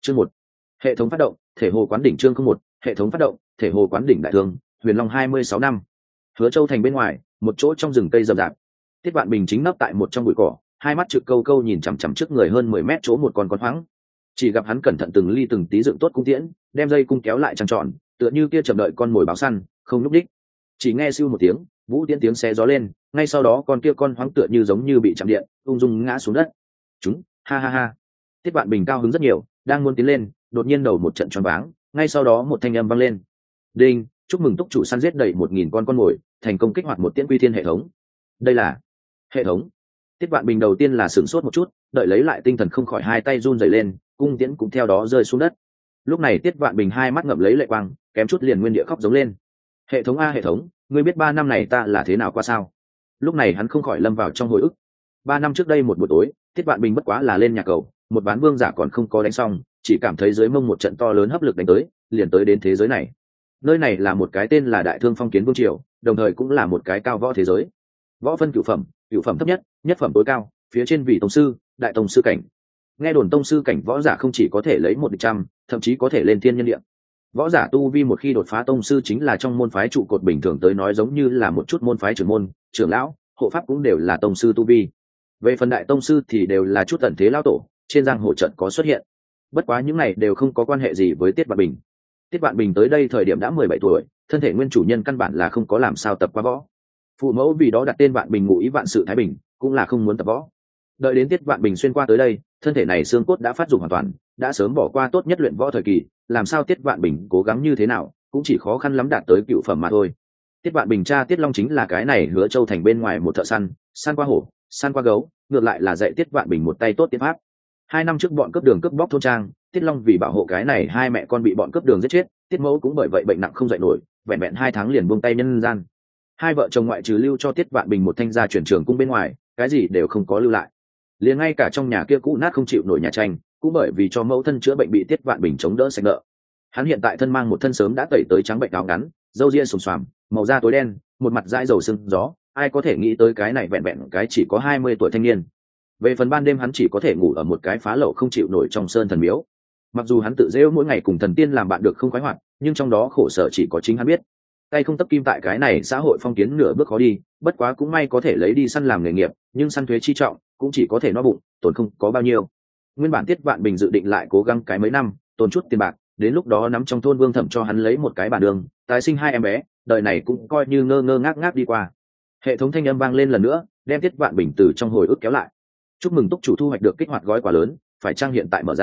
Chương 1. Hệ thống phát động, thể hồ quán đỉnh. Chương 1. Hệ thống phát động, thể hồ quán đỉnh. Đại thương, Huyền Long 26 năm. Hứa Châu thành bên ngoài, một chỗ trong rừng cây rậm rạp. Tiết Vạn Bình chính nấp tại một trong bụi cỏ, hai mắt trực câu câu nhìn chằm chằm trước người hơn 10 mét chỗ một con hoáng. Chỉ gặp hắn cẩn thận từng ly từng tí dựng tốt cung tiễn, đem dây cung kéo lại trăng tròn, tựa như kia chậm đợi con mồi báo săn, không lúc đích. Chỉ nghe siêu một tiếng, vũ tiễn tiếng xé gió lên, ngay sau đó con kia con hoáng tựa như giống như bị chạm điện, ung dung ngã xuống đất. Chúng, ha ha ha. Tiết Vạn Bình cao hứng rất nhiều, đang muốn tiến lên, đột nhiên đầu một trận choáng váng, ngay sau đó một thanh âm vang lên. Đinh, chúc mừng túc chủ săn giết đầy 1000 con mồi, thành công kích hoạt một tiễn quy thiên hệ thống. Đây là hệ thống. Tiết Vạn Bình đầu tiên là sửng sốt một chút, đợi lấy lại tinh thần không khỏi hai tay run rẩy lên, cung tiễn cũng theo đó rơi xuống đất. Lúc này Tiết Vạn Bình hai mắt ngậm lấy lệ quang, kém chút liền nguyên địa khóc giống lên. Hệ thống a hệ thống, ngươi biết 3 năm này ta là thế nào qua sao? Lúc này hắn không khỏi lâm vào trong hồi ức. 3 năm trước đây một buổi tối, Tiết Vạn Bình bất quá là lên nhà cầu, một bán vương giả còn không có đánh xong, chỉ cảm thấy dưới mông một trận to lớn hấp lực đánh tới, liền tới đến thế giới này. Nơi này là một cái tên là Đại Thương Phong Kiến Vương Triều, đồng thời cũng là một cái cao võ thế giới. Võ phân cửu phẩm thấp nhất, nhất phẩm tối cao, phía trên vị tông sư, đại tông sư cảnh. Nghe đồn tông sư cảnh võ giả không chỉ có thể lấy 100, thậm chí có thể lên thiên nhân địa. Võ giả tu vi một khi đột phá tông sư chính là trong môn phái trụ cột, bình thường tới nói giống như là một chút môn phái trưởng môn, trưởng lão, hộ pháp cũng đều là tông sư tu vi. Về phần đại tông sư thì đều là chút tận thế lão tổ, trên giang hồ trận có xuất hiện. Bất quá những này đều không có quan hệ gì với Tiết Vạn Bình. Tiết Vạn Bình tới đây thời điểm đã 17 tuổi, thân thể nguyên chủ nhân căn bản là không có làm sao tập qua võ. Phụ mẫu vì đó đặt tên Vạn Bình ngụ ý vạn sự thái bình, cũng là không muốn tập võ. Đợi đến Tiết Vạn Bình xuyên qua tới đây, thân thể này xương cốt đã phát dục hoàn toàn, đã sớm bỏ qua tốt nhất luyện võ thời kỳ, làm sao Tiết Vạn Bình cố gắng như thế nào, cũng chỉ khó khăn lắm đạt tới cựu phẩm mà thôi. Tiết Vạn Bình cha Tiết Long chính là cái này Hứa Châu thành bên ngoài một thợ săn, săn qua hổ, săn qua gấu, ngược lại là dạy Tiết Vạn Bình một tay tốt tiến pháp. 2 năm trước bọn cướp đường cướp bóc thôn trang, Tiết Long vì bảo hộ cái này hai mẹ con bị bọn cướp đường giết chết, Tiết Mẫu cũng bởi vậy bệnh nặng không dậy nổi, vẹn vẹn 2 tháng liền buông tay nhân gian. Hai vợ chồng ngoại trừ lưu cho Tiết Vạn Bình một thanh gia chuyển trường cung bên ngoài, cái gì đều không có lưu lại. Liền ngay cả trong nhà kia cũ nát không chịu nổi nhà tranh, cũng bởi vì cho mẫu thân chữa bệnh bị Tiết Vạn Bình chống đỡ sạch nợ. Hắn hiện tại thân mang một thân sớm đã tẩy tới trắng bệnh áo ngắn, râu ria xồm xoàm, màu da tối đen, một mặt dãi dầu sưng gió, ai có thể nghĩ tới cái này vẹn vẹn cái chỉ có 20 tuổi thanh niên. Về phần ban đêm hắn chỉ có thể ngủ ở một cái phá lậu không chịu nổi trong sơn thần miếu. Mặc dù hắn tự rêu mỗi ngày cùng thần tiên làm bạn được không khoái hoạt, nhưng trong đó khổ sở chỉ có chính hắn biết. Tay không tấp kim tại cái này xã hội phong kiến nửa bước khó đi, bất quá cũng may có thể lấy đi săn làm nghề nghiệp, nhưng săn thuế chi trọng, cũng chỉ có thể no bụng, tổn không có bao nhiêu. Nguyên bản Tiết Vạn Bình dự định lại cố gắng cái mấy năm, tồn chút tiền bạc, đến lúc đó nắm trong thôn Vương Thẩm cho hắn lấy một cái bản đường, tái sinh 2 em bé, đời này cũng coi như ngơ ngơ ngác ngác đi qua. Hệ thống thanh âm vang lên lần nữa, đem Tiết Vạn Bình từ trong hồi ức kéo lại. Chúc mừng túc chủ thu hoạch được kích hoạt gói quà lớn, phải trang hiện tại mở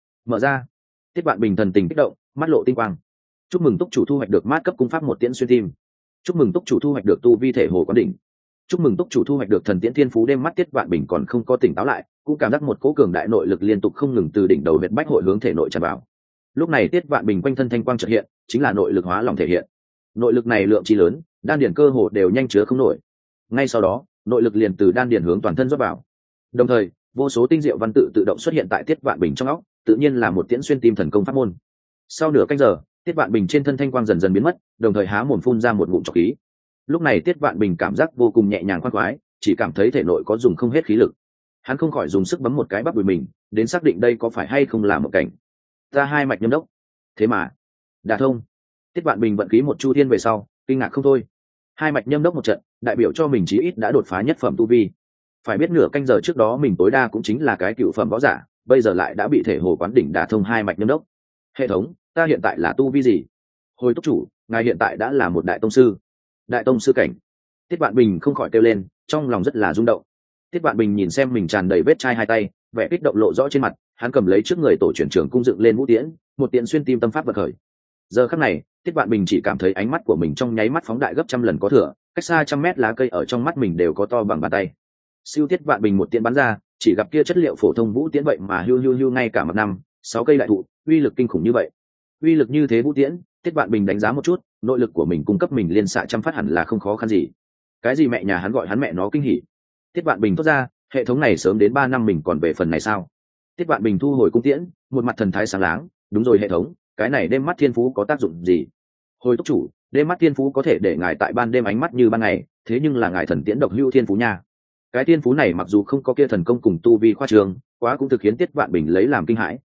ra. Tiết Vạn Bình thần tình kích động, mắt lộ tinh quang. Chúc mừng túc chủ thu hoạch được mát cấp cung pháp một tiễn xuyên tim. Chúc mừng túc chủ thu hoạch được tu vi thể hồ quán đỉnh. Chúc mừng túc chủ thu hoạch được thần tiễn thiên phú. Đêm mắt Tiết Vạn Bình còn không có tỉnh táo lại, cũng cảm giác một cỗ cường đại nội lực liên tục không ngừng từ đỉnh đầu huyệt bách hội hướng thể nội tràn vào. Lúc này Tiết Vạn Bình quanh thân thanh quang chợt hiện, chính là nội lực hóa lòng thể hiện. Nội lực này lượng chi lớn, đan điển cơ hồ đều nhanh chứa không nổi. Ngay sau đó, nội lực liền từ đan điển hướng toàn thân rót vào. Đồng thời, vô số tinh diệu văn tự tự động xuất hiện tại Tiết Vạn Bình trong óc, tự nhiên là một tiễn xuyên tim thần công pháp môn. Sau nửa canh giờ, Tiết Vạn Bình trên thân thanh quang dần dần biến mất, đồng thời há mồm phun ra một ngụm trọc khí. Lúc này Tiết Vạn Bình cảm giác vô cùng nhẹ nhàng khoan khoái, chỉ cảm thấy thể nội có dùng không hết khí lực. Hắn không khỏi dùng sức bấm một cái bắp đùi mình, đến xác định đây có phải hay không là một cảnh. Ra 2 mạch nhâm đốc. Thế mà, đả thông. Tiết Vạn Bình vận khí một chu thiên về sau, kinh ngạc không thôi. 2 mạch nhâm đốc một trận, đại biểu cho mình chí ít đã đột phá nhất phẩm tu vi. Phải biết nửa canh giờ trước đó mình tối đa cũng chính là cái cựu phẩm võ giả, bây giờ lại đã bị thể hồ quán đỉnh đả thông 2 mạch nhâm đốc. Hệ thống, ta hiện tại là tu vi gì? Hồi túc chủ, ngài hiện tại đã là một đại tông sư. Đại tông sư cảnh. Tiết Vạn Bình không khỏi kêu lên, trong lòng rất là rung động. Tiết Vạn Bình nhìn xem mình tràn đầy vết chai 2 tay, vẻ kích động lộ rõ trên mặt, hắn cầm lấy trước người tổ truyền trưởng cung dựng lên mũi tiễn, một tiễn xuyên tim tâm pháp vật khởi. Giờ khắc này, Tiết Vạn Bình chỉ cảm thấy ánh mắt của mình trong nháy mắt phóng đại gấp trăm lần có thừa, cách xa trăm mét lá cây ở trong mắt mình đều có to bằng bàn tay. Siêu Tiết Vạn Bình một tiễn bắn ra, chỉ gặp kia chất liệu phổ thông vũ tiễn vậy mà hưu ngay cả mặt 5-6 cây đại thụ, uy lực kinh khủng như vậy. Uy lực như thế vũ tiễn, Tiết Vạn Bình đánh giá một chút, nội lực của mình cung cấp mình liên xạ trăm phát hẳn là không khó khăn gì. Cái gì mẹ nhà hắn gọi hắn mẹ nó kinh hỉ. Tiết Vạn Bình thốt ra, hệ thống này sớm đến 3 năm mình còn về phần này sao? Tiết Vạn Bình thu hồi cung tiễn, một mặt thần thái sáng láng, đúng rồi hệ thống, cái này đêm mắt thiên phú có tác dụng gì? Hồi túc chủ, đêm mắt thiên phú có thể để ngài tại ban đêm ánh mắt như ban ngày, thế nhưng là ngài thần tiễn độc hữu thiên phú nha. Cái thiên phú này mặc dù không có kia thần công cùng tu vi khoa trường, quá cũng thực khiến Tiết Vạn Bình lấy làm kinh hãi,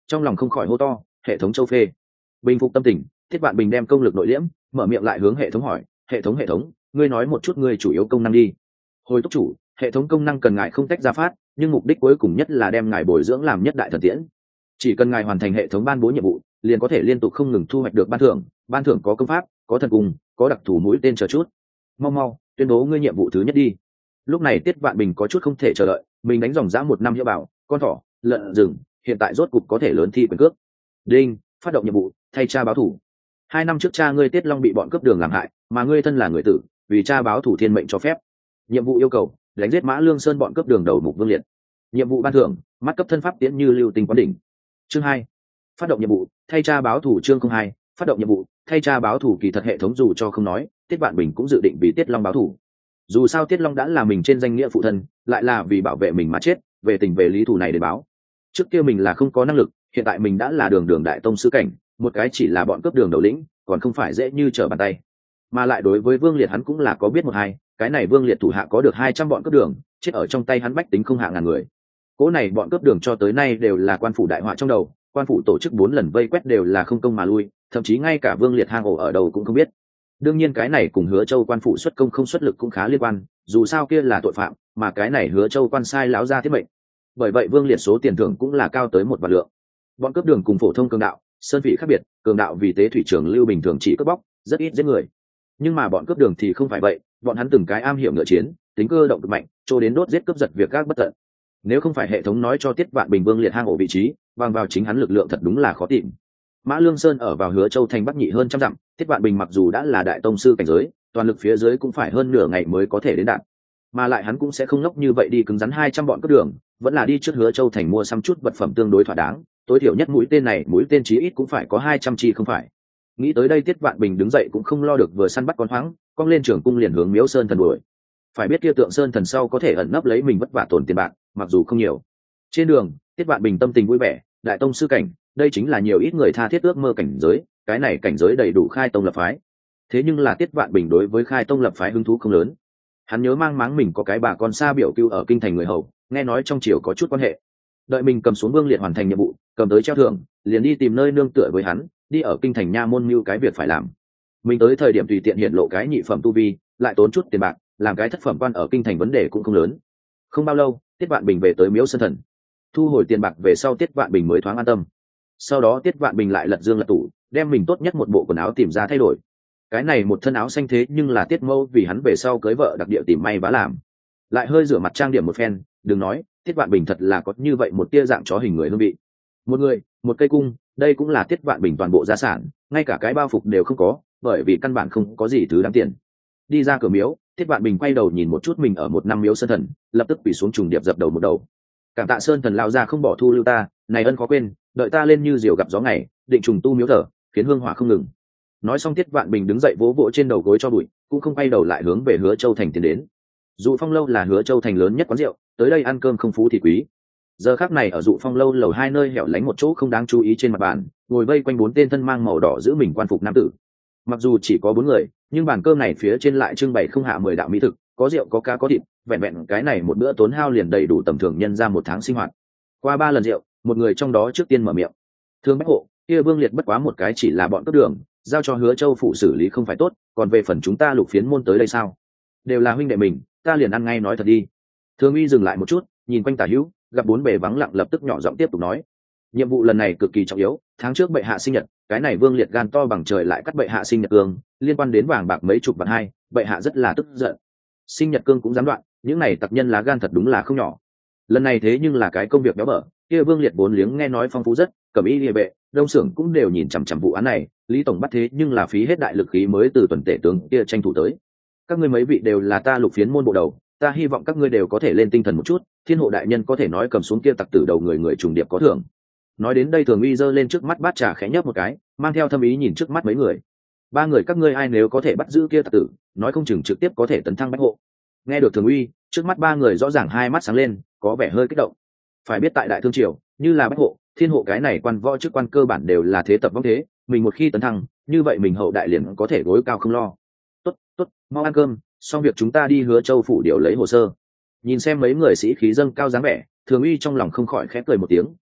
trong lòng không khỏi hô to: hệ thống châu phê. Bình phục tâm tình, Tiết Vạn Bình đem công lực nội liễm, mở miệng lại hướng hệ thống hỏi: hệ thống, ngươi nói một chút ngươi chủ yếu công năng đi. Hồi túc chủ, hệ thống công năng cần ngài không tách ra phát, nhưng mục đích cuối cùng nhất là đem ngài bồi dưỡng làm nhất đại thần tiễn. Chỉ cần ngài hoàn thành hệ thống ban bố nhiệm vụ, liền có thể liên tục không ngừng thu hoạch được ban thưởng có công pháp, có thần cung, có đặc thù mũi tên chờ chút. Mau tuyên bố ngươi nhiệm vụ thứ nhất đi. Lúc này Tiết Vạn Bình có chút không thể chờ đợi, mình đánh dòng dã 1 năm hiệu bảo, con thỏ, lợn rừng, hiện tại rốt cục có thể lớn thi quyền cước. Đinh, phát động nhiệm vụ, thay cha báo thù. 2 năm trước cha ngươi Tiết Long bị bọn cướp đường làm hại, mà ngươi thân là người tử, vì cha báo thù thiên mệnh cho phép. Nhiệm vụ yêu cầu, đánh giết Mã Lương Sơn bọn cướp đường đầu mục Vương Liệt. Nhiệm vụ ban thưởng, mắt cấp thân pháp tiễn như lưu tinh quán đỉnh. Chương 2. Phát động nhiệm vụ, thay cha báo thù. Chương 02. Phát động nhiệm vụ, thay cha báo thù. Kỳ thật hệ thống dù cho không nói, Tiết Vạn Bình cũng dự định vì Tiết Long báo thù. Dù sao Tiết Long đã là mình trên danh nghĩa phụ thân, lại là vì bảo vệ mình mà chết, về tình về lý thù này để báo. Trước kia mình là không có năng lực, hiện tại mình đã là đường đại tông sư cảnh, một cái chỉ là bọn cướp đường đầu lĩnh, còn không phải dễ như trở bàn tay. Mà lại đối với Vương Liệt hắn cũng là có biết một hai, cái này Vương Liệt thủ hạ có được 200 bọn cướp đường, chết ở trong tay hắn bách tính không hạ ngàn người. Cỗ này bọn cướp đường cho tới nay đều là quan phủ đại họa trong đầu, quan phủ tổ chức 4 lần vây quét đều là không công mà lui, thậm chí ngay cả Vương Liệt hang ổ ở đầu cũng không biết. Đương nhiên cái này cùng Hứa Châu quan phủ xuất công không xuất lực cũng khá liên quan, dù sao kia là tội phạm, mà cái này Hứa Châu quan sai láo ra thiết mệnh. Bởi vậy Vương Liệt số tiền thưởng cũng là cao tới 1 vạn lượng. Bọn cướp đường cùng phổ thông cường đạo, sơn vị khác biệt, cường đạo vì tế thủy trường lưu bình thường chỉ cướp bóc, rất ít giết người. Nhưng mà bọn cướp đường thì không phải vậy, bọn hắn từng cái am hiểu ngựa chiến, tính cơ động cực mạnh, cho đến đốt giết cướp giật việc các bất tận. Nếu không phải hệ thống nói cho Tiết Vạn Bình Vương Liệt hang ổ vị trí, bằng vào chính hắn lực lượng thật đúng là khó tìm. Mã Lương Sơn ở vào Hứa Châu thành bắc nhị hơn trăm dặm, Tiết Vạn Bình mặc dù đã là đại tông sư cảnh giới, toàn lực phía dưới cũng phải hơn nửa ngày mới có thể đến đạt. Mà lại hắn cũng sẽ không ngốc như vậy đi cứng rắn 200 bọn cướp đường, vẫn là đi trước Hứa Châu thành mua xăm chút vật phẩm tương đối thỏa đáng, tối thiểu nhất mũi tên chí ít cũng phải có 200 chi không phải. Nghĩ tới đây Tiết Vạn Bình đứng dậy cũng không lo được vừa săn bắt con hoáng, cong lên trường cung liền hướng Miếu Sơn thần đuổi. Phải biết kia tượng sơn thần sau có thể ẩn nấp lấy mình vất vả tổn tiền bạc, mặc dù không nhiều. Trên đường, Tiết Vạn Bình tâm tình vui vẻ, đại tông sư cảnh, đây chính là nhiều ít người tha thiết ước mơ cảnh giới, cái này cảnh giới đầy đủ khai tông lập phái. Thế nhưng là Tiết Vạn Bình đối với khai tông lập phái hứng thú không lớn. Hắn nhớ mang máng mình có cái bà con xa biểu cưu ở kinh thành người hầu, nghe nói trong triều có chút quan hệ. Đợi mình cầm xuống Vương Liệt hoàn thành nhiệm vụ, cầm tới treo thưởng, liền đi tìm nơi nương tựa với hắn, đi ở kinh thành nha môn mưu cái việc phải làm. Mình tới thời điểm tùy tiện hiện lộ cái nhị phẩm tu vi, lại tốn chút tiền bạc, làm cái thất phẩm quan ở kinh thành vấn đề cũng không lớn. Không bao lâu, Tiết Vạn Bình về tới Miếu Sơn thần, thu hồi tiền bạc về sau Tiết Vạn Bình mới thoáng an tâm. Sau đó Tiết Vạn Bình lại lật dương lật tủ, đem mình tốt nhất một bộ quần áo tìm ra thay đổi. Cái này một thân áo xanh thế nhưng là Tiết Mâu vì hắn về sau cưới vợ đặc địa tìm may vá làm. Lại hơi rửa mặt trang điểm một phen, đừng nói, Tiết Vạn Bình thật là có như vậy một tia dạng chó hình người hương vị. Một người, một cây cung, đây cũng là Tiết Vạn Bình toàn bộ gia sản, ngay cả cái bao phục đều không có, bởi vì căn bản không có gì thứ đáng tiền. Đi ra cửa miếu, Tiết Vạn Bình quay đầu nhìn một chút mình ở một năm Miếu Sơn thần, lập tức quỳ xuống trùng điệp dập đầu một đầu. Cảm tạ Sơn thần lao ra không bỏ thu lưu ta, này ân khó quên, đợi ta lên như diều gặp gió ngày, định trùng tu miếu thờ, khiến hương hỏa không ngừng. Nói xong Tiết Vạn Bình đứng dậy vỗ vỗ trên đầu gối cho bụi, cũng không quay đầu lại hướng về Hứa Châu thành tiến đến. Dụ Phong lâu là Hứa Châu thành lớn nhất quán rượu, tới đây ăn cơm không phú thì quý. Giờ khắc này ở Dụ Phong lâu lầu 2 nơi hẻo lánh một chỗ không đáng chú ý trên mặt bàn, ngồi vây quanh 4 tên thân mang màu đỏ giữ mình quan phục nam tử. Mặc dù chỉ có 4 người, nhưng bàn cơm này phía trên lại trưng bày không hạ 10 đạo mỹ thực, có rượu có cá có thịt, vẹn vẹn cái này một bữa tốn hao liền đầy đủ tầm thường nhân ra một tháng sinh hoạt. Qua 3 lần rượu, một người trong đó trước tiên mở miệng. Thương Bách Hộ, kia Vương Liệt bất quá một cái chỉ là bọn cướp đường, giao cho Hứa Châu phụ xử lý không phải tốt, còn về phần chúng ta Lục Phiến môn tới đây sao? Đều là huynh đệ mình, ta liền ăn ngay nói thật đi. Thương Uy dừng lại một chút, nhìn quanh tả hữu, gặp 4 bề vắng lặng lập tức nhỏ giọng tiếp tục nói. Nhiệm vụ lần này cực kỳ trọng yếu, tháng trước bệ hạ sinh nhật, cái này Vương Liệt gan to bằng trời lại cắt bệ hạ sinh nhật cương, liên quan đến vàng bạc mấy chục vạn hai, bệ hạ rất là tức giận. Sinh nhật cương cũng dám đoạn, những này tặc nhân lá gan thật đúng là không nhỏ. Lần này thế nhưng là cái công việc béo bở, kia Vương Liệt 4 liếng nghe nói phong phú rất, Cẩm Y Liề Vệ, Đông Xưởng cũng đều nhìn chằm chằm vụ án này, Lý tổng bắt thế nhưng là phí hết đại lực khí mới từ tuần tể tướng kia tranh thủ tới. Các ngươi mấy vị đều là ta Lục Phiến môn bộ đầu, ta hy vọng các ngươi đều có thể lên tinh thần một chút, Thiên hộ đại nhân có thể nói cầm xuống kia tặc tử đầu người trùng điệp có thưởng. Nói đến đây Thường Uy giơ lên trước mắt bát trà khẽ nhấp một cái, mang theo thâm ý nhìn trước mắt mấy người. 3 người các ngươi ai nếu có thể bắt giữ kia tặc tử, nói không chừng trực tiếp có thể tấn thăng bách hộ. Nghe được Thường Uy, trước mắt 3 người rõ ràng hai mắt sáng lên, có vẻ hơi kích động. Phải biết tại Đại Thương triều, như là bách hộ, thiên hộ cái này quan võ chức quan cơ bản đều là thế tập vong thế, mình một khi tấn thăng, như vậy mình hậu đại liền có thể gối cao không lo. Tốt, mau ăn cơm, xong việc chúng ta đi Hứa Châu phủ điều lấy hồ sơ. Nhìn xem mấy người sĩ khí dâng cao dáng vẻ, Thường Uy trong lòng không khỏi khẽ cười một tiếng,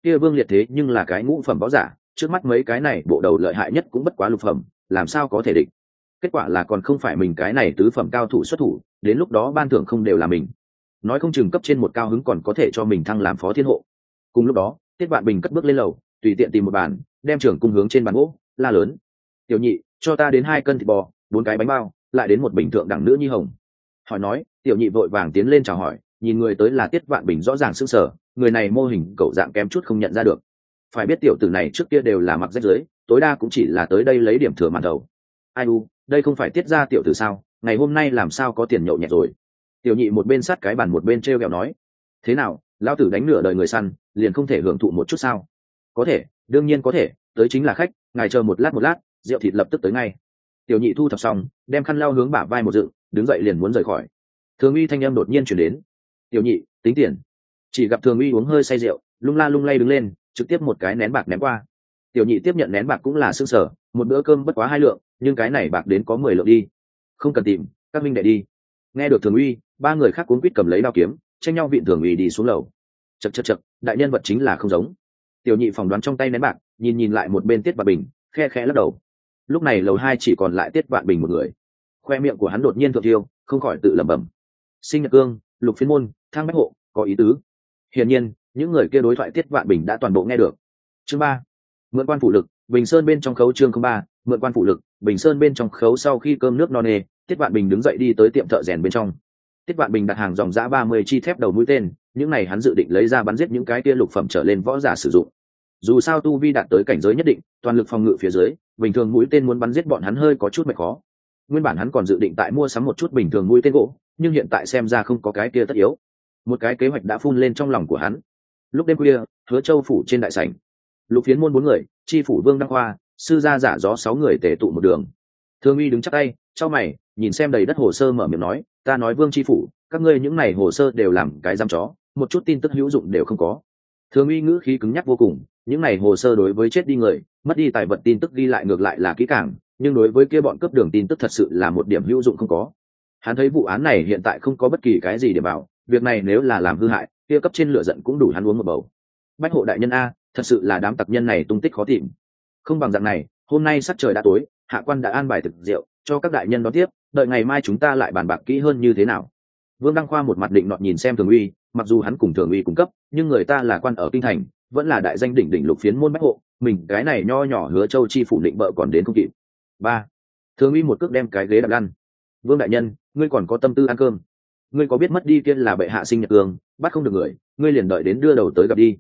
kia Vương Liệt thế nhưng là cái ngũ phẩm võ giả, trước mắt mấy cái này bộ đầu lợi hại nhất cũng bất quá lục phẩm, làm sao có thể địch. Kết quả là còn không phải mình cái này tứ phẩm cao thủ xuất thủ, đến lúc đó ban thưởng không đều là mình, nói không chừng cấp trên một cao hứng còn có thể cho mình thăng làm phó thiên hộ. Cùng lúc đó Tiết Vạn Bình cất bước lên lầu, tùy tiện tìm một bàn, đem trưởng cung hướng trên bàn gỗ la lớn: tiểu nhị, cho ta đến 2 cân thịt bò, 4 cái bánh bao, lại đến một bình thượng đẳng nữ nhi hồng. Hỏi nói, tiểu nhị vội vàng tiến lên chào hỏi, nhìn người tới là Tiết Vạn Bình rõ ràng sững sờ, người này mô hình cậu dạng kém chút không nhận ra được. Phải biết tiểu tử này trước kia đều là mặc rách rưới, tối đa cũng chỉ là tới đây lấy điểm thừa màn đầu. Ai u, đây không phải Tiết gia tiểu tử sao, ngày hôm nay làm sao có tiền nhậu nhẹt rồi. Tiểu nhị một bên sát cái bàn một bên trêu ghẹo nói: thế nào, lão tử đánh nửa đời người săn, liền không thể hưởng thụ một chút sao? Có thể, đương nhiên có thể, tới chính là khách, ngài chờ một lát, rượu thịt lập tức tới ngay. Tiểu nhị thu thập xong, đem khăn lau hướng bả vai một dựng, đứng dậy liền muốn rời khỏi. Thường Uy thanh âm đột nhiên chuyển đến: tiểu nhị, tính tiền. Chỉ gặp Thường Uy uống hơi say rượu, lung la lung lay đứng lên, trực tiếp một cái nén bạc ném qua. Tiểu nhị tiếp nhận nén bạc cũng là sương sở, một bữa cơm bất quá 2 lượng, nhưng cái này bạc đến có 10 lượng đi. Không cần tìm, các minh đệ đi. Nghe được Thường Uy, 3 người khác cuống quýt cầm lấy đao kiếm, tranh nhau vịn Thường Uy đi xuống lầu. Chậc, đại nhân vật chính là không giống. Tiểu nhị phỏng đoán trong tay nén bạc, nhìn lại một bên Tiết Vạn Bình, khe khẽ lắc đầu. Lúc này lầu 2 chỉ còn lại Tiết Vạn Bình một người. Khoe miệng của hắn đột nhiên thượng tiêu, không khỏi tự lẩm bẩm: Sinh Nhật Cương, Lục Phiến Môn, Thang Bách Hộ, có ý tứ. Hiển nhiên, những người kia đối thoại Tiết Vạn Bình đã toàn bộ nghe được. Chương 3. Mượn quan phụ lực, Bình Sơn bên trong khấu. Chương 3. Mượn quan phụ lực, Bình Sơn bên trong khấu. Sau khi cơm nước no nê, Tiết Vạn Bình đứng dậy đi tới tiệm thợ rèn bên trong. Tiết Vạn Bình đặt hàng dòng dã 30 chi thép đầu mũi tên, những này hắn dự định lấy ra bắn giết những cái kia lục phẩm trở lên võ giả sử dụng. Dù sao tu vi đạt tới cảnh giới nhất định, toàn lực phòng ngự phía dưới, bình thường mũi tên muốn bắn giết bọn hắn hơi có chút mệt khó. Nguyên bản hắn còn dự định tại mua sắm một chút bình thường mũi tên gỗ, nhưng hiện tại xem ra không có cái kia tất yếu. Một cái kế hoạch đã phun lên trong lòng của hắn. Lúc đêm khuya, Hứa Châu phủ trên đại sảnh, Lục Phiến Môn 4 người, chi phủ Vương Đăng Khoa, sư gia giả gió 6 người tề tụ một đường. Thường Uy đứng chắp tay, chau mày, nhìn xem đầy đất hồ sơ mở miệng nói: ta nói Vương chi phủ, các ngươi những này hồ sơ đều làm cái giam chó, một chút tin tức hữu dụng đều không có. Thường Uy ngữ khí cứng nhắc vô cùng, những này hồ sơ đối với chết đi người, mất đi tài vật tin tức ghi lại ngược lại là kỹ càng, nhưng đối với kia bọn cướp đường tin tức thật sự là một điểm hữu dụng không có. Hắn thấy vụ án này hiện tại không có bất kỳ cái gì để bảo, việc này nếu là làm hư hại, kia cấp trên lửa giận cũng đủ hắn uống một bầu. Bách hộ đại nhân a, thật sự là đám tặc nhân này tung tích khó tìm. Không bằng dạng này, hôm nay sắc trời đã tối, hạ quan đã an bài thực rượu cho các đại nhân đón tiếp, đợi ngày mai chúng ta lại bàn bạc kỹ hơn như thế nào. Vương Đăng Khoa một mặt định nọt nhìn xem Thường Uy, mặc dù hắn cùng Thường Uy cung cấp, nhưng người ta là quan ở kinh thành, vẫn là đại danh đỉnh đỉnh Lục Phiến Môn bách hộ, mình cái này nho nhỏ Hứa Châu chi phủ định vợ còn đến không kịp. 3. Thường Uy một cước đem cái ghế đập lăn. Vương đại nhân, ngươi còn có tâm tư ăn cơm? Ngươi có biết mất đi kia là bệ hạ Sinh Nhật Cương, bắt không được người, ngươi liền đợi đến đưa đầu tới gặp đi.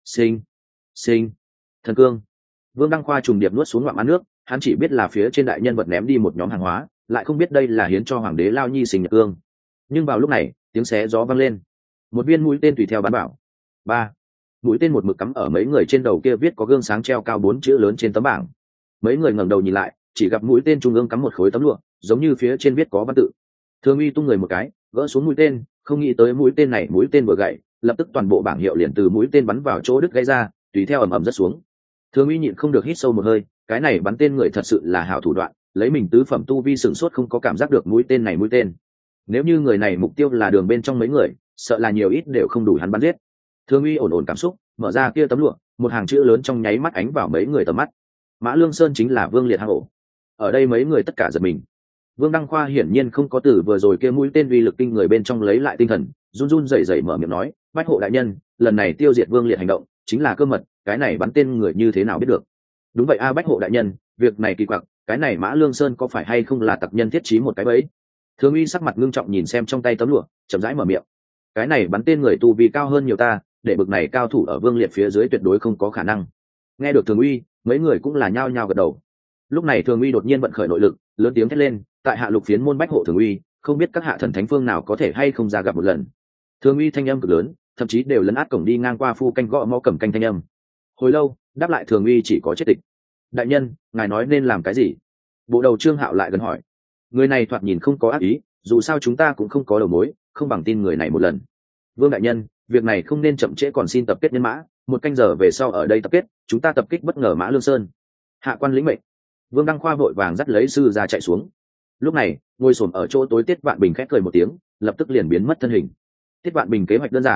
Sinh thần cương. Vương Đăng Khoa trùng điệp nuốt xuống ngoạm ăn nước, hắn chỉ biết là phía trên đại nhân vật ném đi một nhóm hàng hóa, lại không biết đây là hiến cho hoàng đế Lao Nhi Sinh Nhật Cương. Nhưng vào lúc này, tiếng xé gió vang lên, một viên mũi tên tùy theo bắn bảo. 3. Mũi tên một mực cắm ở mấy người trên đầu kia viết có gương sáng treo cao 4 chữ lớn trên tấm bảng. Mấy người ngẩng đầu nhìn lại, chỉ gặp mũi tên trung ương cắm một khối tấm lụa, giống như phía trên viết có văn tự. Thường Uy tung người một cái, gỡ xuống mũi tên, không nghĩ tới mũi tên vừa gãy, lập tức toàn bộ bảng hiệu liền từ mũi tên bắn vào chỗ đứt gãy ra, tùy theo ầm ầm rớt xuống. Thường Uy nhịn không được hít sâu một hơi, cái này bắn tên người thật sự là hảo thủ đoạn, lấy mình tứ phẩm tu vi sửng sốt không có cảm giác được mũi tên. Nếu như người này mục tiêu là đường bên trong mấy người, sợ là nhiều ít đều không đủ hắn bắn giết. Thường Uy ổn cảm xúc, mở ra kia tấm lụa, một hàng chữ lớn trong nháy mắt ánh vào mấy người tầm mắt. Mã Lương Sơn chính là Vương Liệt hang ổ. Ở đây mấy người tất cả giật mình. Vương Đăng Khoa hiển nhiên không có từ vừa rồi kia mũi tên uy lực kinh người bên trong lấy lại tinh thần, run rẩy mở miệng nói: bách hộ đại nhân, lần này tiêu diệt Vương Liệt hành động chính là cơ mật, cái này bắn tên người như thế nào biết được? Đúng vậy a, bách hộ đại nhân, việc này kỳ quặc, cái này Mã Lương Sơn có phải hay không là tặc nhân thiết trí một cái bẫy? Thường Uy sắc mặt ngưng trọng nhìn xem trong tay tấm lụa, chậm rãi mở miệng: cái này bắn tên người tu vi cao hơn nhiều ta, để bực này cao thủ ở Vương Liệt phía dưới tuyệt đối không có khả năng. Nghe được Thường Uy, mấy người cũng là nhao nhao gật đầu. Lúc này Thường Uy đột nhiên vận khởi nội lực, lớn tiếng thét lên: tại hạ Lục Phiến Môn bách hộ Thường Uy, không biết các hạ thần thánh phương nào có thể hay không ra gặp một lần. Thường Uy thanh âm cực lớn, thậm chí đều lấn át cổng đi ngang qua phu canh gõ mõ cầm canh thanh âm. Hồi lâu, đáp lại Thường Uy chỉ có chết tịch. Đại nhân, ngài nói nên làm cái gì? Bộ đầu Trương Hạo lại gần hỏi. Người này thoạt nhìn không có ác ý, dù sao chúng ta cũng không có đầu mối, không bằng tin người này một lần. Vương đại nhân, việc này không nên chậm trễ, còn xin tập kết nhân mã, 1 canh giờ về sau ở đây tập kết, chúng ta tập kích bất ngờ Mã Lương Sơn. Hạ quan lĩnh mệnh. Vương Đăng Khoa vội vàng dắt lấy sư ra chạy xuống. Lúc này, ngồi xổm ở chỗ tối Tiết Vạn Bình khẽ cười một tiếng, lập tức liền biến mất thân hình. Tiết Vạn Bình kế hoạch đơn giản,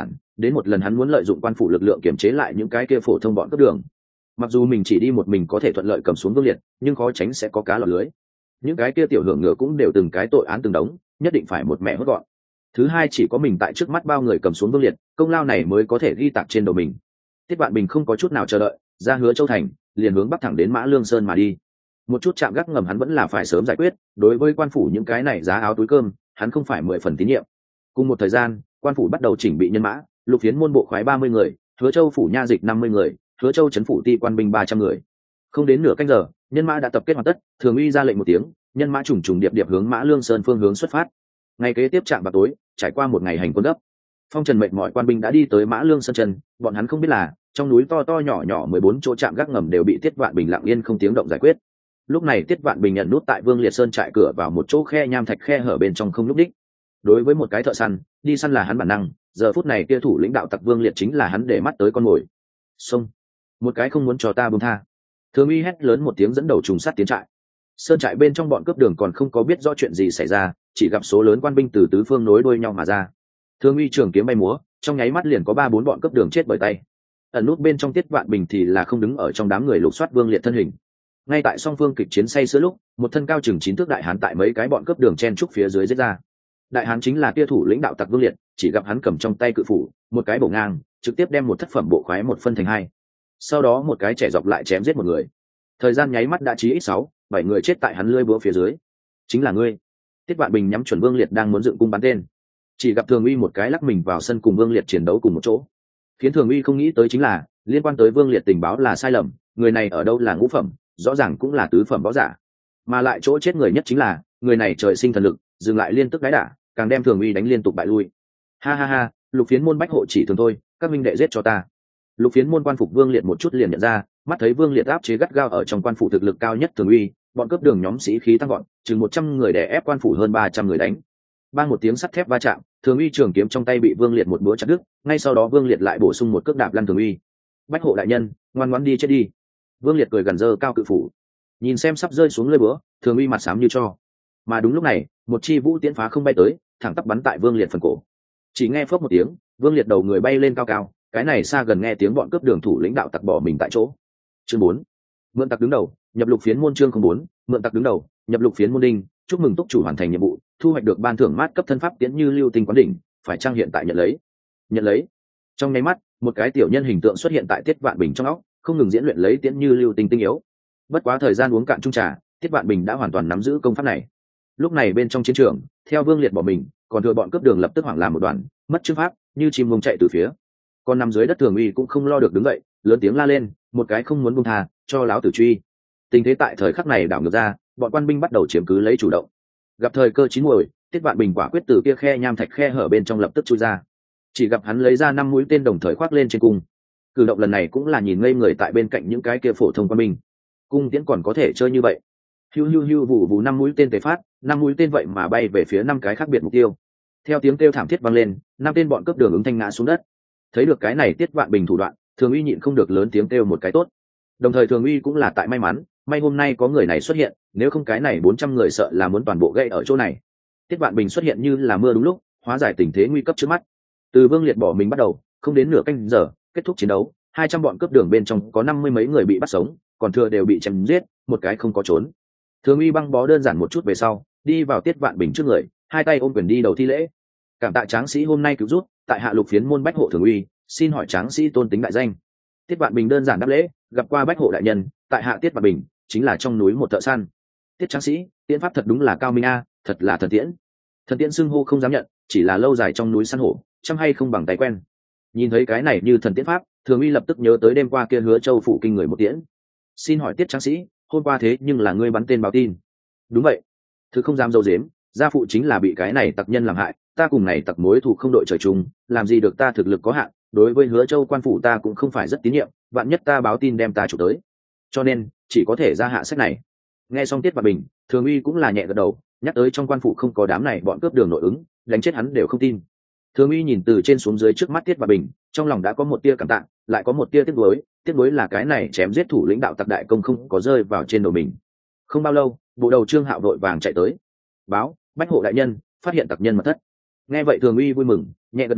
đến một lần hắn muốn lợi dụng quan phủ lực lượng kiểm chế lại những cái kia phổ thông bọn cướp đường. Mặc dù mình chỉ đi một mình có thể thuận lợi cầm xuống Vương Liệt, nhưng khó tránh sẽ có cá lọt lưới. Những cái kia tiểu hưởng ngựa cũng đều từng cái tội án từng đống, nhất định phải một mẹ hốt gọn. Thứ hai, chỉ có mình tại trước mắt bao người cầm xuống Vương Liệt, công lao này mới có thể ghi tạc trên đầu mình. Tiết Vạn Bình không có chút nào chờ đợi, ra Hứa Châu thành, liền hướng bắc thẳng đến Mã Lương Sơn mà đi. Một chút chạm gác ngầm hắn vẫn là phải sớm giải quyết, đối với quan phủ những cái này giá áo túi cơm, hắn không phải 10 phần tín nhiệm. Cùng một thời gian, quan phủ bắt đầu chỉnh bị nhân mã, Lục Phiến môn bộ khoái 30 người, Hứa Châu phủ nha dịch 50 người, Hứa Châu trấn phủ ti quan binh 300 người. Không đến nửa canh giờ, nhân mã đã tập kết hoàn tất, Thường Uy ra lệnh một tiếng, nhân mã trùng trùng điệp điệp hướng Mã Lương Sơn phương hướng xuất phát. Ngày kế tiếp trạm vào tối, trải qua một ngày hành quân gấp, phong trần mệt mỏi quan binh đã đi tới Mã Lương Sơn chân, bọn hắn không biết là trong núi to to nhỏ nhỏ 14 chỗ trạm gác ngầm đều bị Tiết Vạn Bình lặng yên không tiếng động giải quyết. Lúc này Tiết Vạn Bình nhận nút tại Vương Liệt Sơn trại cửa vào một chỗ khe nham thạch khe hở bên trong không lúc đích. Đối với một cái thợ săn, đi săn là hắn bản năng, giờ phút này kia thủ lĩnh đạo tặc Vương Liệt chính là hắn để mắt tới con mồi. Xông, một cái không muốn cho ta buông tha. Thường Uy hét lớn một tiếng dẫn đầu trùng sát tiến trại. Sơn trại bên trong bọn cướp đường còn không có biết rõ chuyện gì xảy ra, chỉ gặp số lớn quan binh từ tứ phương nối đuôi nhau mà ra. Thường Uy trường kiếm bay múa, trong nháy mắt liền có 3-4 bọn cướp đường chết bởi tay. Ẩn nút bên trong Tiết Vạn Bình thì là không đứng ở trong đám người lục soát Vương Liệt thân hình. Ngay tại song phương kịch chiến say sưa lúc, một thân cao chừng 9 thước đại hán tại mấy cái bọn cướp đường chen trúc phía dưới giết ra. Đại hán chính là kia thủ lĩnh đạo tặc Vương Liệt, chỉ gặp hắn cầm trong tay cự phủ, một cái bổ ngang, trực tiếp đem một thất phẩm bộ khoái một phân thành hai. Sau đó một cái trẻ dọc lại chém giết một người. Thời gian nháy mắt đã chí ít 6-7 người chết tại hắn lưỡi búa phía dưới. Chính là ngươi. Tiết Vạn Bình nhắm chuẩn Vương Liệt đang muốn dựng cung bắn tên, chỉ gặp Thường Uy một cái lắc mình vào sân cùng Vương Liệt chiến đấu cùng một chỗ. Khiến Thường Uy không nghĩ tới chính là liên quan tới Vương Liệt tình báo là sai lầm, người này ở đâu là ngũ phẩm, rõ ràng cũng là tứ phẩm võ giả, mà lại chỗ chết người nhất chính là người này trời sinh thần lực, dừng lại liên tức đái đả, càng đem Thường Uy đánh liên tục bại lui. Ha ha ha, Lục Phiến môn bách hộ chỉ thường thôi, các minh đệ giết cho ta. Lục Phiến môn quan phục Vương Liệt một chút liền nhận ra, mắt thấy Vương Liệt áp chế gắt gao ở trong quan phủ thực lực cao nhất Thường Uy, bọn cướp đường nhóm sĩ khí tăng gọn, chừng 100 người đè ép quan phủ hơn 300 người đánh. Bang một tiếng sắt thép va chạm, Thường Uy trường kiếm trong tay bị Vương Liệt một búa chặt đứt, ngay sau đó Vương Liệt lại bổ sung một cước đạp lăn Thường Uy. Bách hộ đại nhân, ngoan ngoãn đi chết đi. Vương Liệt cười gần giơ cao cự phủ, nhìn xem sắp rơi xuống lưỡi búa, Thường Uy mặt xám như tro. Mà đúng lúc này, một chi vũ tiễn phá không bay tới, thẳng tắp bắn tại Vương Liệt phần cổ. Chỉ nghe phốc một tiếng, Vương Liệt đầu người bay lên cao cao, cái này xa gần nghe tiếng bọn cướp đường thủ lĩnh đạo tặc bỏ mình tại chỗ. Chương 4. Mượn tặc đứng đầu, nhập Lục Phiến môn chương 04, mượn tặc đứng đầu, nhập Lục Phiến môn đinh, chúc mừng túc chủ hoàn thành nhiệm vụ, thu hoạch được ban thưởng mát cấp thân pháp tiễn như lưu tinh quán đỉnh, phải trang hiện tại nhận lấy. Nhận lấy. Trong nháy mắt, một cái tiểu nhân hình tượng xuất hiện tại Tiết Vạn Bình trong óc, không ngừng diễn luyện lấy tiễn như lưu tinh tinh yếu. Bất quá thời gian uống cạn chung trà, Tiết Vạn Bình đã hoàn toàn nắm giữ công pháp này. Lúc này bên trong chiến trường, theo Vương Liệt bỏ mình, còn thừa bọn cướp đường lập tức hoảng làm một đoàn, mất chương pháp, như chim mông chạy từ phía. Còn nằm dưới đất Thường Uy cũng không lo được đứng dậy, lớn tiếng la lên, một cái không muốn buông tha, cho láo tử truy. Tình thế tại thời khắc này đảo ngược ra, bọn quan binh bắt đầu chiếm cứ lấy chủ động. Gặp thời cơ chín muồi, Tiết Vạn Bình quả quyết từ kia khe nham thạch khe hở bên trong lập tức chui ra. Chỉ gặp hắn lấy ra 5 mũi tên đồng thời khoác lên trên cung. Cử động lần này cũng là nhìn ngây người tại bên cạnh những cái kia phổ thông quan binh. Cung tiễn còn có thể chơi như vậy? Hiu hiu hiu, vụ vụ 5 mũi tên tề phát, 5 mũi tên vậy mà bay về phía 5 cái khác biệt mục tiêu. Theo tiếng kêu thảm thiết vang lên, 5 tên bọn cướp đường ứng thanh ngã xuống đất. Thấy được cái này Tiết Vạn Bình thủ đoạn, Thường Uy nhịn không được lớn tiếng kêu một cái tốt. Đồng thời Thường Uy cũng là tại may mắn, may hôm nay có người này xuất hiện, nếu không cái này 400 người sợ là muốn toàn bộ gãy ở chỗ này. Tiết Vạn Bình xuất hiện như là mưa đúng lúc, hóa giải tình thế nguy cấp trước mắt. Từ Vương Liệt bỏ mình bắt đầu, không đến nửa canh giờ, kết thúc chiến đấu, 200 bọn cướp đường bên trong có 50 mấy người bị bắt sống, còn thừa đều bị chém giết, một cái không có trốn. Thường Uy băng bó đơn giản một chút về sau, đi vào Tiết Vạn Bình trước người, hai tay ôm quyền đi đầu thi lễ. Cảm tạ tráng sĩ hôm nay cứu giúp, tại hạ Lục Phiến môn bách hộ Thường Uy, xin hỏi tráng sĩ tôn tính đại danh. Tiết Vạn Bình đơn giản đáp lễ, gặp qua bách hộ đại nhân, tại hạ Tiết Vạn Bình, chính là trong núi một thợ săn. Tiết tráng sĩ, tiễn pháp thật đúng là cao minh a, thật là thần tiễn. Thần tiễn xưng hô không dám nhận, chỉ là lâu dài trong núi săn hổ, chăm hay không bằng tay quen. Nhìn thấy cái này như thần tiễn pháp, Thường Uy lập tức nhớ tới đêm qua kia Hứa Châu phủ kinh người một tiễn. Xin hỏi Tiết tráng sĩ, hôm qua thế nhưng là ngươi bắn tên báo tin? Đúng vậy. Thứ không dám dâu dếm, gia phụ chính là bị cái này tặc nhân làm hại, ta cùng này tặc mối thù không đội trời chung, làm gì được ta thực lực có hạn, đối với Hứa Châu quan phủ ta cũng không phải rất tín nhiệm, vạn nhất ta báo tin đem ta chủ tới, cho nên chỉ có thể ra hạ sách này. Nghe xong Tiết Vạn Bình, Thường Uy cũng là nhẹ gật đầu, nhắc tới trong quan phủ không có đám này bọn cướp đường nội ứng, đánh chết hắn đều không tin. Thường Uy nhìn từ trên xuống dưới trước mắt Tiết Vạn Bình, trong lòng đã có một tia cảm tạ, lại có một tia tiếc nuối là cái này chém giết thủ lĩnh đạo tặc đại công không có rơi vào trên đầu mình. Không bao lâu, bộ đầu Trương Hạo đội vàng chạy tới, báo bách hộ đại nhân phát hiện tặc nhân mật thất. Nghe vậy Thường Uy vui mừng, nhẹ gật đầu,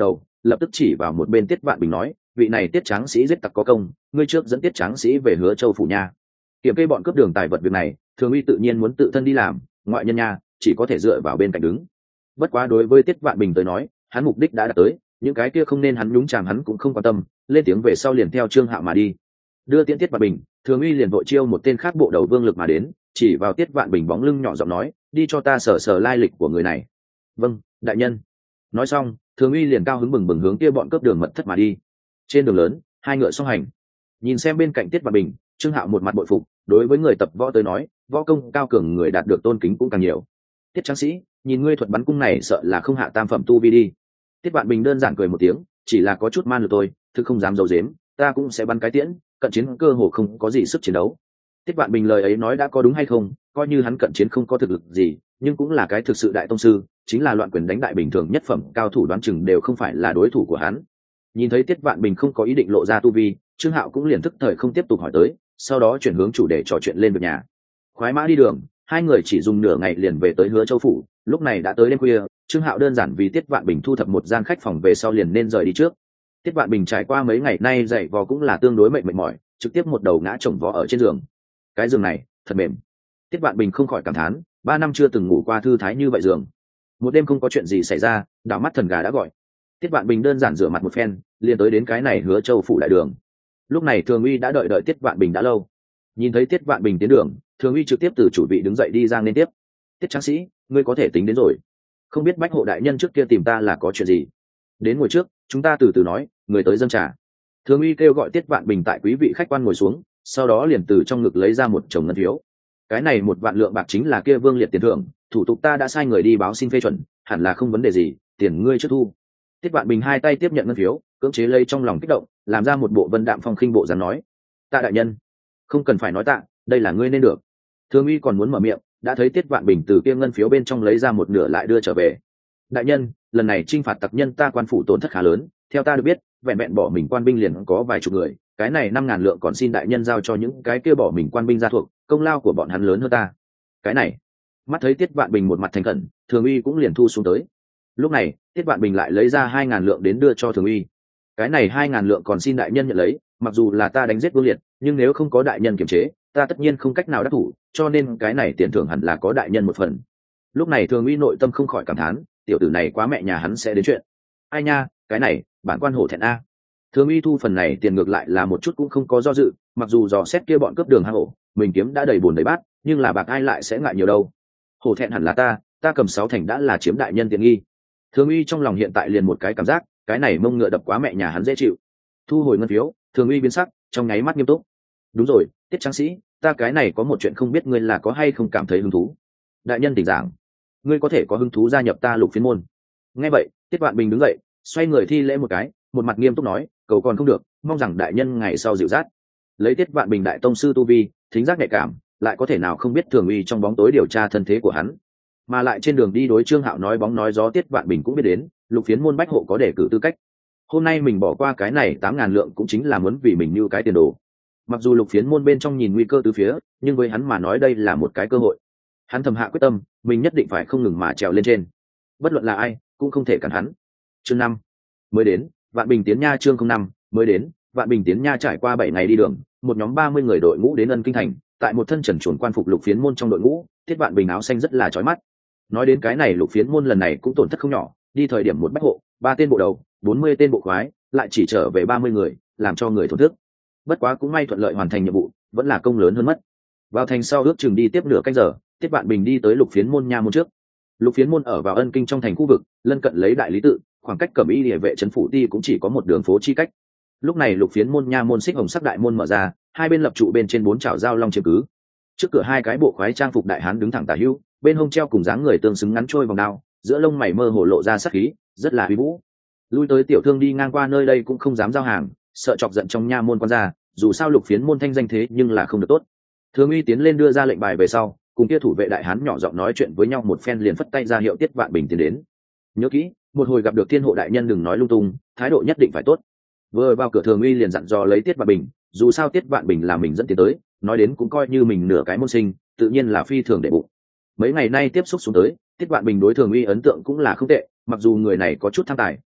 lập tức chỉ vào một bên Tiết Vạn Bình nói, vị này Tiết tráng sĩ giết tặc có công, ngươi trước dẫn Tiết tráng sĩ về Hứa Châu phủ nha. Kiểm kê bọn cướp đường tài vật việc này, Thường Uy tự nhiên muốn tự thân đi làm, ngoại nhân nha chỉ có thể dựa vào bên cạnh đứng. Bất quá đối với Tiết Vạn Bình tới nói, hắn mục đích đã đạt tới, những cái kia không nên hắn nhúng chàm hắn cũng không quan tâm, lên tiếng về sau liền theo Trương Hạo mà đi. Đưa tiễn Tiết Vạn Bình, Thường Uy liền vội chiêu một tên khác bộ đầu Vương Lực mà đến, chỉ vào Tiết Vạn Bình bóng lưng nhỏ giọng nói, đi cho ta sở sở lai lịch của người này. Vâng, đại nhân. Nói xong, Thường Uy liền cao hứng bừng bừng hướng kia bọn cướp đường mật thất mà đi. Trên đường lớn, hai ngựa song hành. Nhìn xem bên cạnh Tiết Vạn Bình, Trương Hạo một mặt bội phục, đối với người tập võ tới nói, võ công cao cường người đạt được tôn kính cũng càng nhiều. Tiết tráng sĩ, nhìn ngươi thuật bắn cung này sợ là không hạ tam phẩm tu vi đi. Tiết Vạn Bình đơn giản cười một tiếng, chỉ là có chút man lực tôi, thực không dám giấu giếm, ta cũng sẽ bắn cái tiễn, cận chiến cơ hồ không có gì sức chiến đấu. Tiết Vạn Bình lời ấy nói đã có đúng hay không, coi như hắn cận chiến không có thực lực gì, nhưng cũng là cái thực sự đại tông sư, chính là loạn quyền đánh đại bình thường nhất phẩm cao thủ đoán chừng đều không phải là đối thủ của hắn. Nhìn thấy Tiết Vạn Bình không có ý định lộ ra tu vi, Trương Hạo cũng liền thức thời không tiếp tục hỏi tới, sau đó chuyển hướng chủ đề trò chuyện lên việc nhà. Khoái mã đi đường, hai người chỉ dùng nửa ngày liền về tới Hứa Châu phủ. Lúc này đã tới đêm khuya, Trương Hạo đơn giản vì Tiết Vạn Bình thu thập một gian khách phòng về sau liền nên rời đi trước. Tiết Vạn Bình trải qua mấy ngày nay dậy vò cũng là tương đối mệt mỏi, trực tiếp một đầu ngã chồng vó ở trên giường. Cái giường này thật mềm. Tiết Vạn Bình không khỏi cảm thán, 3 năm chưa từng ngủ qua thư thái như vậy giường. Một đêm không có chuyện gì xảy ra, đảo mắt thần gà đã gọi. Tiết Vạn Bình đơn giản rửa mặt một phen, liền tới đến cái này Hứa Châu phủ đại đường. Lúc này Thường Uy đã đợi Tiết Vạn Bình đã lâu. Nhìn thấy Tiết Vạn Bình tiến đường, Thường Uy trực tiếp từ chủ vị đứng dậy đi ra nên tiếp. Tiết tráng sĩ, ngươi có thể tính đến rồi. Không biết Bách hộ đại nhân trước kia tìm ta là có chuyện gì? Đến ngồi trước, chúng ta từ từ nói. Người tới dâng trà. Thường Uy kêu gọi Tiết Vạn Bình tại quý vị khách quan ngồi xuống, sau đó liền từ trong ngực lấy ra một chồng ngân phiếu. Cái này 1 vạn lượng bạc chính là kia Vương Liệt tiền thưởng, thủ tục ta đã sai người đi báo xin phê chuẩn, hẳn là không vấn đề gì, tiền ngươi trước thu. Tiết Vạn Bình hai tay tiếp nhận ngân phiếu, cưỡng chế lấy trong lòng kích động, làm ra một bộ vân đạm phong khinh bộ dáng nói: "Tạ đại nhân." "Không cần phải nói tạ, đây là ngươi nên được." Thường Uy còn muốn mở miệng, đã thấy Tiết Vạn Bình từ kia ngân phiếu bên trong lấy ra một nửa lại đưa trở về. "Đại nhân, lần này chinh phạt tặc nhân ta quan phủ tổn thất khá lớn, theo ta được biết, vẹn vẹn bỏ mình quan binh liền có vài chục người, cái này 5.000 lượng còn xin đại nhân giao cho những cái kia bỏ mình quan binh gia thuộc, công lao của bọn hắn lớn hơn ta." Cái này, mắt thấy Tiết Vạn Bình một mặt thành khẩn, Thường Uy cũng liền thu xuống tới. Lúc này, Tiết Vạn Bình lại lấy ra 2.000 lượng đến đưa cho Thường Uy. "Cái này 2.000 lượng còn xin đại nhân nhận lấy, mặc dù là ta đánh giết Vương Liệt, nhưng nếu không có đại nhân kiềm chế, ta tất nhiên không cách nào đắc thủ, cho nên cái này tiền thưởng hẳn là có đại nhân một phần." Lúc này Thường Uy nội tâm không khỏi cảm thán, tiểu tử này quá mẹ nhà hắn sẽ đến chuyện. Ai nha, cái này, bản quan hổ thẹn a. Thường Uy thu phần này tiền ngược lại là một chút cũng không có do dự, mặc dù dò xét kia bọn cướp đường hang ổ, mình kiếm đã đầy bùn đầy bát, nhưng là bạc ai lại sẽ ngại nhiều đâu. Hổ thẹn hẳn là ta cầm 6 thành đã là chiếm đại nhân tiện nghi. Thường Uy trong lòng hiện tại liền một cái cảm giác, cái này mông ngựa đập quá mẹ nhà hắn dễ chịu. Thu hồi ngân phiếu, Thường Uy biến sắc, trong nháy mắt nghiêm túc. "Đúng rồi, Tiết tráng sĩ, ta cái này có một chuyện không biết ngươi là có hay không cảm thấy hứng thú." "Đại nhân tỉnh giảng." "Ngươi có thể có hứng thú gia nhập ta Lục Phiến môn." Nghe vậy, Tiết Vạn Bình đứng dậy, xoay người thi lễ một cái, một mặt nghiêm túc nói: "Cầu còn không được, mong rằng đại nhân ngày sau dịu dắt." Lấy Tiết Vạn Bình đại tông sư tu vi, thính giác nhạy cảm, lại có thể nào không biết Thường Uy trong bóng tối điều tra thân thế của hắn, mà lại trên đường đi đối Trương Hạo nói bóng nói gió, Tiết Vạn Bình cũng biết đến, Lục Phiến môn bách hộ có đề cử tư cách. Hôm nay mình bỏ qua cái này 8.000 lượng cũng chính là muốn vì mình như cái tiền đồ. Mặc dù Lục Phiến môn bên trong nhìn nguy cơ từ phía, nhưng với hắn mà nói đây là một cái cơ hội. Hắn thầm hạ quyết tâm, mình nhất định phải không ngừng mà trèo lên trên. Bất luận là ai, cũng không thể cản hắn. Chương 5 mới đến, Vạn Bình Tiến Nha. Chương 05 mới đến, Vạn Bình Tiến Nha. Trải qua 7 ngày đi đường, một nhóm 30 người đội ngũ đến Ân Kinh thành, tại một thân trần truồng quan phục Lục Phiến môn trong đội ngũ, Tiết Vạn Bình áo xanh rất là chói mắt. Nói đến cái này Lục Phiến môn lần này cũng tổn thất không nhỏ, đi thời điểm một bách hộ, 3 tên bộ đầu, 40 tên bộ khoái, lại chỉ trở về 30 người, làm cho người thổn thức. Bất quá cũng may thuận lợi hoàn thành nhiệm vụ, vẫn là công lớn hơn mất. Vào thành sau ước chừng đi tiếp nửa canh giờ, Tiết Vạn Bình đi tới Lục Phiến môn nha môn trước. Lục Phiến môn ở vào Ân Kinh trong thành khu vực, lân cận lấy đại lý tự, khoảng cách Cẩm Y Liễu vệ trấn phủ ti cũng chỉ có một đường phố chi cách. Lúc này Lục Phiến môn nha môn xích hồng sắc đại môn mở ra, hai bên lập trụ bên trên 4 chảo giao long chiếm cứ. Trước cửa 2 cái bộ khoái trang phục đại hán đứng thẳng tả hữu, bên hông treo cùng dáng người tương xứng ngắn trôi vòng đao, giữa lông mày mơ hồ lộ ra sát khí, rất là uy vũ. Lui tới tiểu thương đi ngang qua nơi đây cũng không dám giao hàng, sợ chọc giận trong nha môn quan gia, dù sao Lục Phiến môn thanh danh thế nhưng là không được tốt. Thường Uy tiến lên đưa ra lệnh bài về sau, cùng kia thủ vệ đại hán nhỏ giọng nói chuyện với nhau một phen liền phất tay ra hiệu Tiết Vạn Bình tiến đến. Nhớ kỹ, một hồi gặp được Thiên hộ đại nhân đừng nói lung tung, thái độ nhất định phải tốt. Vừa vào cửa Thường Uy liền dặn dò lấy Tiết Vạn Bình, dù sao Tiết Vạn Bình là mình dẫn tiến tới, nói đến cũng coi như mình nửa cái môn sinh, tự nhiên là phi thường đệ bụng. Mấy ngày nay tiếp xúc xuống tới, Tiết Vạn Bình đối Thường Uy ấn tượng cũng là không tệ, mặc dù người này có chút tham tài,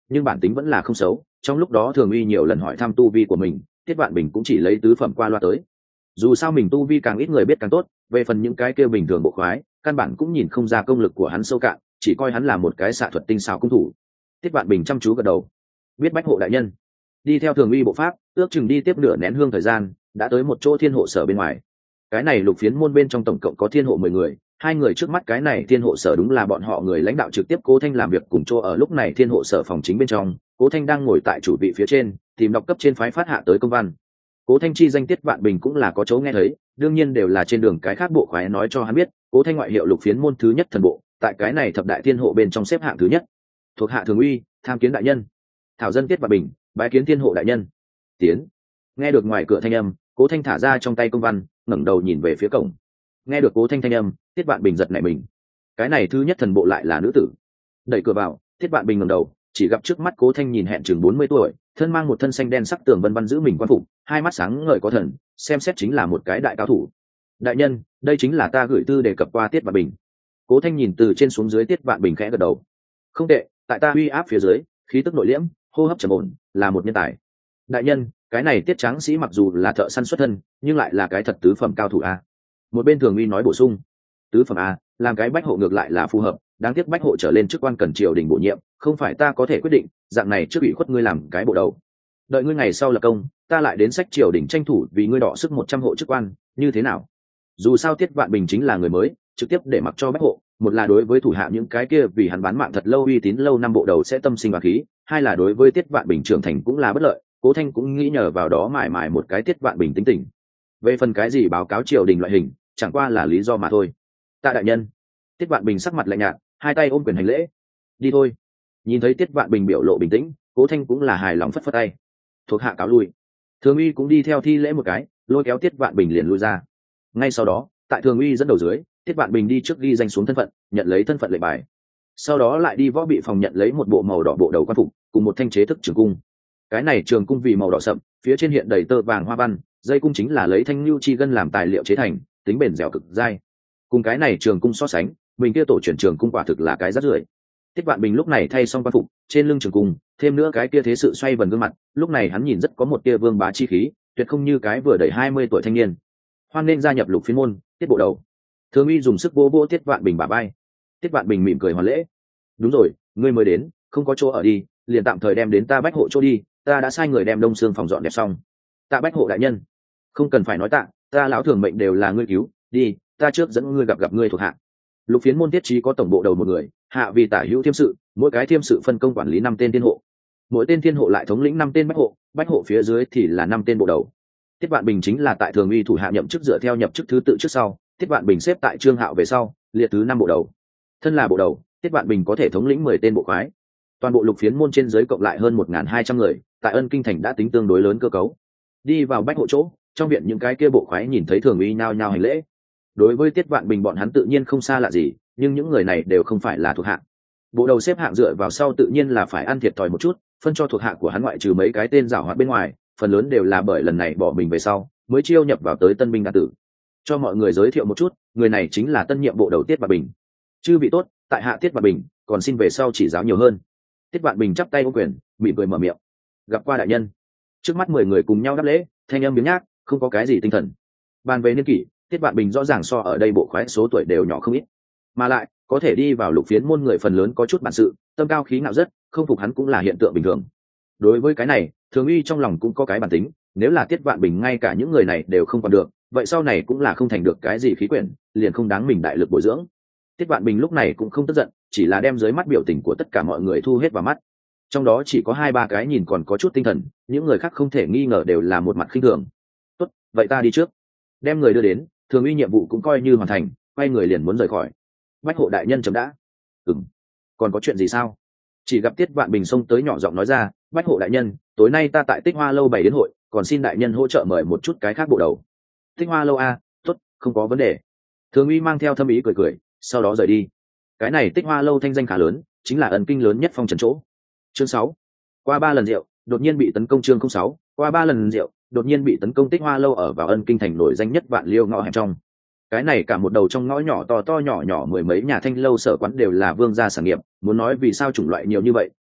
nhưng bản tính vẫn là không xấu. Trong lúc đó Thường Uy nhiều lần hỏi thăm tu vi của mình, Tiết Vạn Bình cũng chỉ lấy tứ phẩm qua loa tới. Dù sao mình tu vi càng ít người biết càng tốt, về phần những cái kia bình thường bộ khoái căn bản cũng nhìn không ra công lực của hắn sâu cạn, chỉ coi hắn là một cái xạ thuật tinh xảo cung thủ. Tiết Vạn Bình chăm chú gật đầu, biết bách hộ đại nhân. Đi theo Thường Uy bộ pháp, ước chừng đi tiếp nửa nén hương thời gian, đã tới một chỗ thiên hộ sở bên ngoài. Cái này lục phiến môn bên trong tổng cộng có thiên hộ 10 người, hai người trước mắt cái này thiên hộ sở đúng là bọn họ người lãnh đạo trực tiếp Cố Thanh làm việc cùng chỗ ở. Lúc này thiên hộ sở phòng chính bên trong, Cố Thanh đang ngồi tại chủ vị phía trên, tìm đọc cấp trên phái phát hạ tới công văn. Cố Thanh chi danh Tiết Vạn Bình cũng là có chỗ nghe thấy, đương nhiên đều là trên đường cái khác bộ khoái nói cho hắn biết, Cố Thanh ngoại hiệu lục phiến môn thứ nhất thần bộ, tại cái này thập đại thiên hộ bên trong xếp hạng thứ nhất. Thuộc hạ Thường Uy, tham kiến đại nhân. Thảo dân Tiết Vạn Bình, bái kiến thiên hộ đại nhân. Tiến. Nghe được ngoài cửa thanh âm, Cố Thanh thả ra trong tay công văn, ngẩng đầu nhìn về phía cổng. Nghe được Cố Thanh thanh âm, Tiết Vạn Bình giật nảy mình. Cái này thứ nhất thần bộ lại là nữ tử. Đẩy cửa vào, Tiết Vạn Bình ngẩng đầu, chỉ gặp trước mắt Cố Thanh nhìn hẹn chừng 40 tuổi, thân mang một thân xanh đen sắc tường vân vân giữ mình quan phục, hai mắt sáng ngời có thần, xem xét chính là một cái đại cao thủ. Đại nhân, đây chính là ta gửi thư đề cập qua Tiết Vạn Bình. Cố Thanh nhìn từ trên xuống dưới Tiết Vạn Bình khẽ gật đầu. Không tệ, tại ta uy áp phía dưới, khí tức nội liễm, hô hấp trầm ổn, là một nhân tài. Đại nhân, cái này Tiết Tráng Sĩ mặc dù là thợ săn xuất thân, nhưng lại là cái thật tứ phẩm cao thủ a. Một bên Thường Uy nói bổ sung. Tứ phẩm a, làm cái bách hộ ngược lại là phù hợp, đáng tiếc bách hộ trở lên chức quan cần triều đình bổ nhiệm, không phải ta có thể quyết định, dạng này trước bị khuất ngươi làm cái bộ đầu. Đợi ngươi ngày sau lập công, ta lại đến sách triều đình tranh thủ vì ngươi đọ sức 100 hộ chức quan, như thế nào? Dù sao Tiết Vạn Bình chính là người mới, trực tiếp để mặc cho bách hộ, một là đối với thủ hạ những cái kia vì hắn bán mạng thật lâu uy tín lâu năm bộ đầu sẽ tâm sinh và khí, hai là đối với Tiết Vạn Bình trưởng thành cũng là bất lợi. Cố Thanh cũng nghĩ nhờ vào đó mải mải một cái Tiết Vạn Bình tính tình. Về phần cái gì báo cáo triều đình loại hình, chẳng qua là lý do mà thôi. Tạ đại nhân. Tiết Vạn Bình sắc mặt lạnh nhạt, hai tay ôm quyền hành lễ. Đi thôi. Nhìn thấy Tiết Vạn Bình biểu lộ bình tĩnh, Cố Thanh cũng là hài lòng phất phất tay. Thuộc hạ cáo lui. Thường Uy cũng đi theo thi lễ một cái, lôi kéo Tiết Vạn Bình liền lui ra. Ngay sau đó, tại Thường Uy dẫn đầu dưới, Tiết Vạn Bình đi trước ghi danh xuống thân phận, nhận lấy thân phận lệnh bài. Sau đó lại đi võ bị phòng nhận lấy một bộ màu đỏ bộ đầu quan phục, cùng một thanh chế thức trường cung. Cái này trường cung vì màu đỏ sậm, phía trên hiện đầy tơ vàng hoa văn, dây cung chính là lấy thanh lưu chi gân làm tài liệu chế thành, tính bền dẻo cực dai. Cùng cái này trường cung so sánh, mình kia tổ truyền trường cung quả thực là cái rác rưởi. Tiết Vạn Bình lúc này thay xong quan phục, trên lưng trường cung, thêm nữa cái kia thế sự xoay vần gương mặt, lúc này hắn nhìn rất có một tia vương bá chi khí, tuyệt không như cái vừa đầy 20 tuổi thanh niên. Hoan nên gia nhập lục phiến môn, Tiết bộ đầu. Thường Uy dùng sức vỗ vỗ Tiết Vạn Bình bả vai. Tiết Vạn Bình mỉm cười hoàn lễ. Đúng rồi, ngươi mới đến, không có chỗ ở đi, liền tạm thời đem đến ta bách hộ chỗ đi, ta đã sai người đem đông xương phòng dọn đẹp xong. Tạ bách hộ đại nhân. Không cần phải nói tạ, ta lão Thường mệnh đều là ngươi cứu, đi, ta trước dẫn ngươi gặp ngươi thuộc hạ. Lục phiến môn tiết trí có tổng bộ đầu một người, hạ vì tả hữu thiêm sự, mỗi cái thiêm sự phân công quản lý 5 tên thiên hộ, mỗi tên thiên hộ lại thống lĩnh 5 tên bách hộ phía dưới thì là 5 tên bộ đầu. Tiết Vạn Bình chính là tại Thường Uy thủ hạ nhậm chức dựa theo nhập chức thứ tự trước sau, Tiết Vạn Bình xếp tại Trương Hạo về sau, liệt thứ 5 bộ đầu. Thân là bộ đầu, Tiết Vạn Bình có thể thống lĩnh 10 tên bộ khoái. Toàn bộ lục phiến môn trên dưới cộng lại hơn 1.200 người, tại Ân Kinh thành đã tính tương đối lớn cơ cấu. Đi vào bách hộ chỗ, trong viện những cái kia bộ khoái nhìn thấy Thường Uy nhao nhao hành lễ. Đối với Tiết Vạn Bình bọn hắn tự nhiên không xa lạ gì, nhưng những người này đều không phải là thuộc hạ. Bộ đầu xếp hạng dựa vào sau tự nhiên là phải ăn thiệt thòi một chút, phân cho thuộc hạ của hắn ngoại trừ mấy cái tên giảo hoạt bên ngoài, phần lớn đều là bởi lần này bỏ mình về sau, mới chiêu nhập vào tới tân binh đan tử. Cho mọi người giới thiệu một chút, người này chính là tân nhiệm bộ đầu Tiết Vạn Bình. Chư vị tốt, tại hạ Tiết Vạn Bình, còn xin về sau chỉ giáo nhiều hơn. Tiết Vạn Bình chắp tay ôm quyền, mỉm cười mở miệng. Gặp qua đại nhân. Trước mắt 10 người cùng nhau đáp lễ, thanh âm biếng nhác, không có cái gì tinh thần. Bàn về niên kỷ, Tiết Vạn Bình rõ ràng so ở đây bộ khoái số tuổi đều nhỏ không ít, mà lại có thể đi vào lục phiến môn người phần lớn có chút bản sự, tâm cao khí ngạo rất, không phục hắn cũng là hiện tượng bình thường. Đối với cái này, Thường Uy trong lòng cũng có cái bản tính, nếu là Tiết Vạn Bình ngay cả những người này đều không còn được, vậy sau này cũng là không thành được cái gì khí quyển, liền không đáng mình đại lực bồi dưỡng. Tiết Vạn Bình lúc này cũng không tức giận, chỉ là đem dưới mắt biểu tình của tất cả mọi người thu hết vào mắt. Trong đó chỉ có 2-3 cái nhìn còn có chút tinh thần, những người khác không thể nghi ngờ đều là một mặt khinh thường. Tốt, vậy ta đi trước. Đem người đưa đến, Thường Uy nhiệm vụ cũng coi như hoàn thành, quay người liền muốn rời khỏi. Bách hộ đại nhân chấm đã. Còn có chuyện gì sao? Chỉ gặp Tiết Vạn Bình xông tới nhỏ giọng nói ra, Bách hộ đại nhân, tối nay ta tại Tích Hoa lâu bày đến hội, còn xin đại nhân hỗ trợ mời một chút cái khác bộ đầu. Tích Hoa lâu a, tốt, không có vấn đề. Thường Uy mang theo thâm ý cười cười, sau đó rời đi. Cái này Tích Hoa lâu thanh danh khá lớn, chính là ẩn kinh lớn nhất phong trần chỗ. Chương 6. Qua 3 lần rượu, đột nhiên bị tấn công. Chương 06. Qua 3 lần rượu, đột nhiên bị tấn công. Tích Hoa lâu ở vào Ân Kinh thành nổi danh nhất vạn liêu ngõ hẻm trong. Cái này cả một đầu trong ngõ nhỏ to to nhỏ nhỏ mười mấy nhà thanh lâu sở quán đều là vương gia sản nghiệp, muốn nói vì sao chủng loại nhiều như vậy,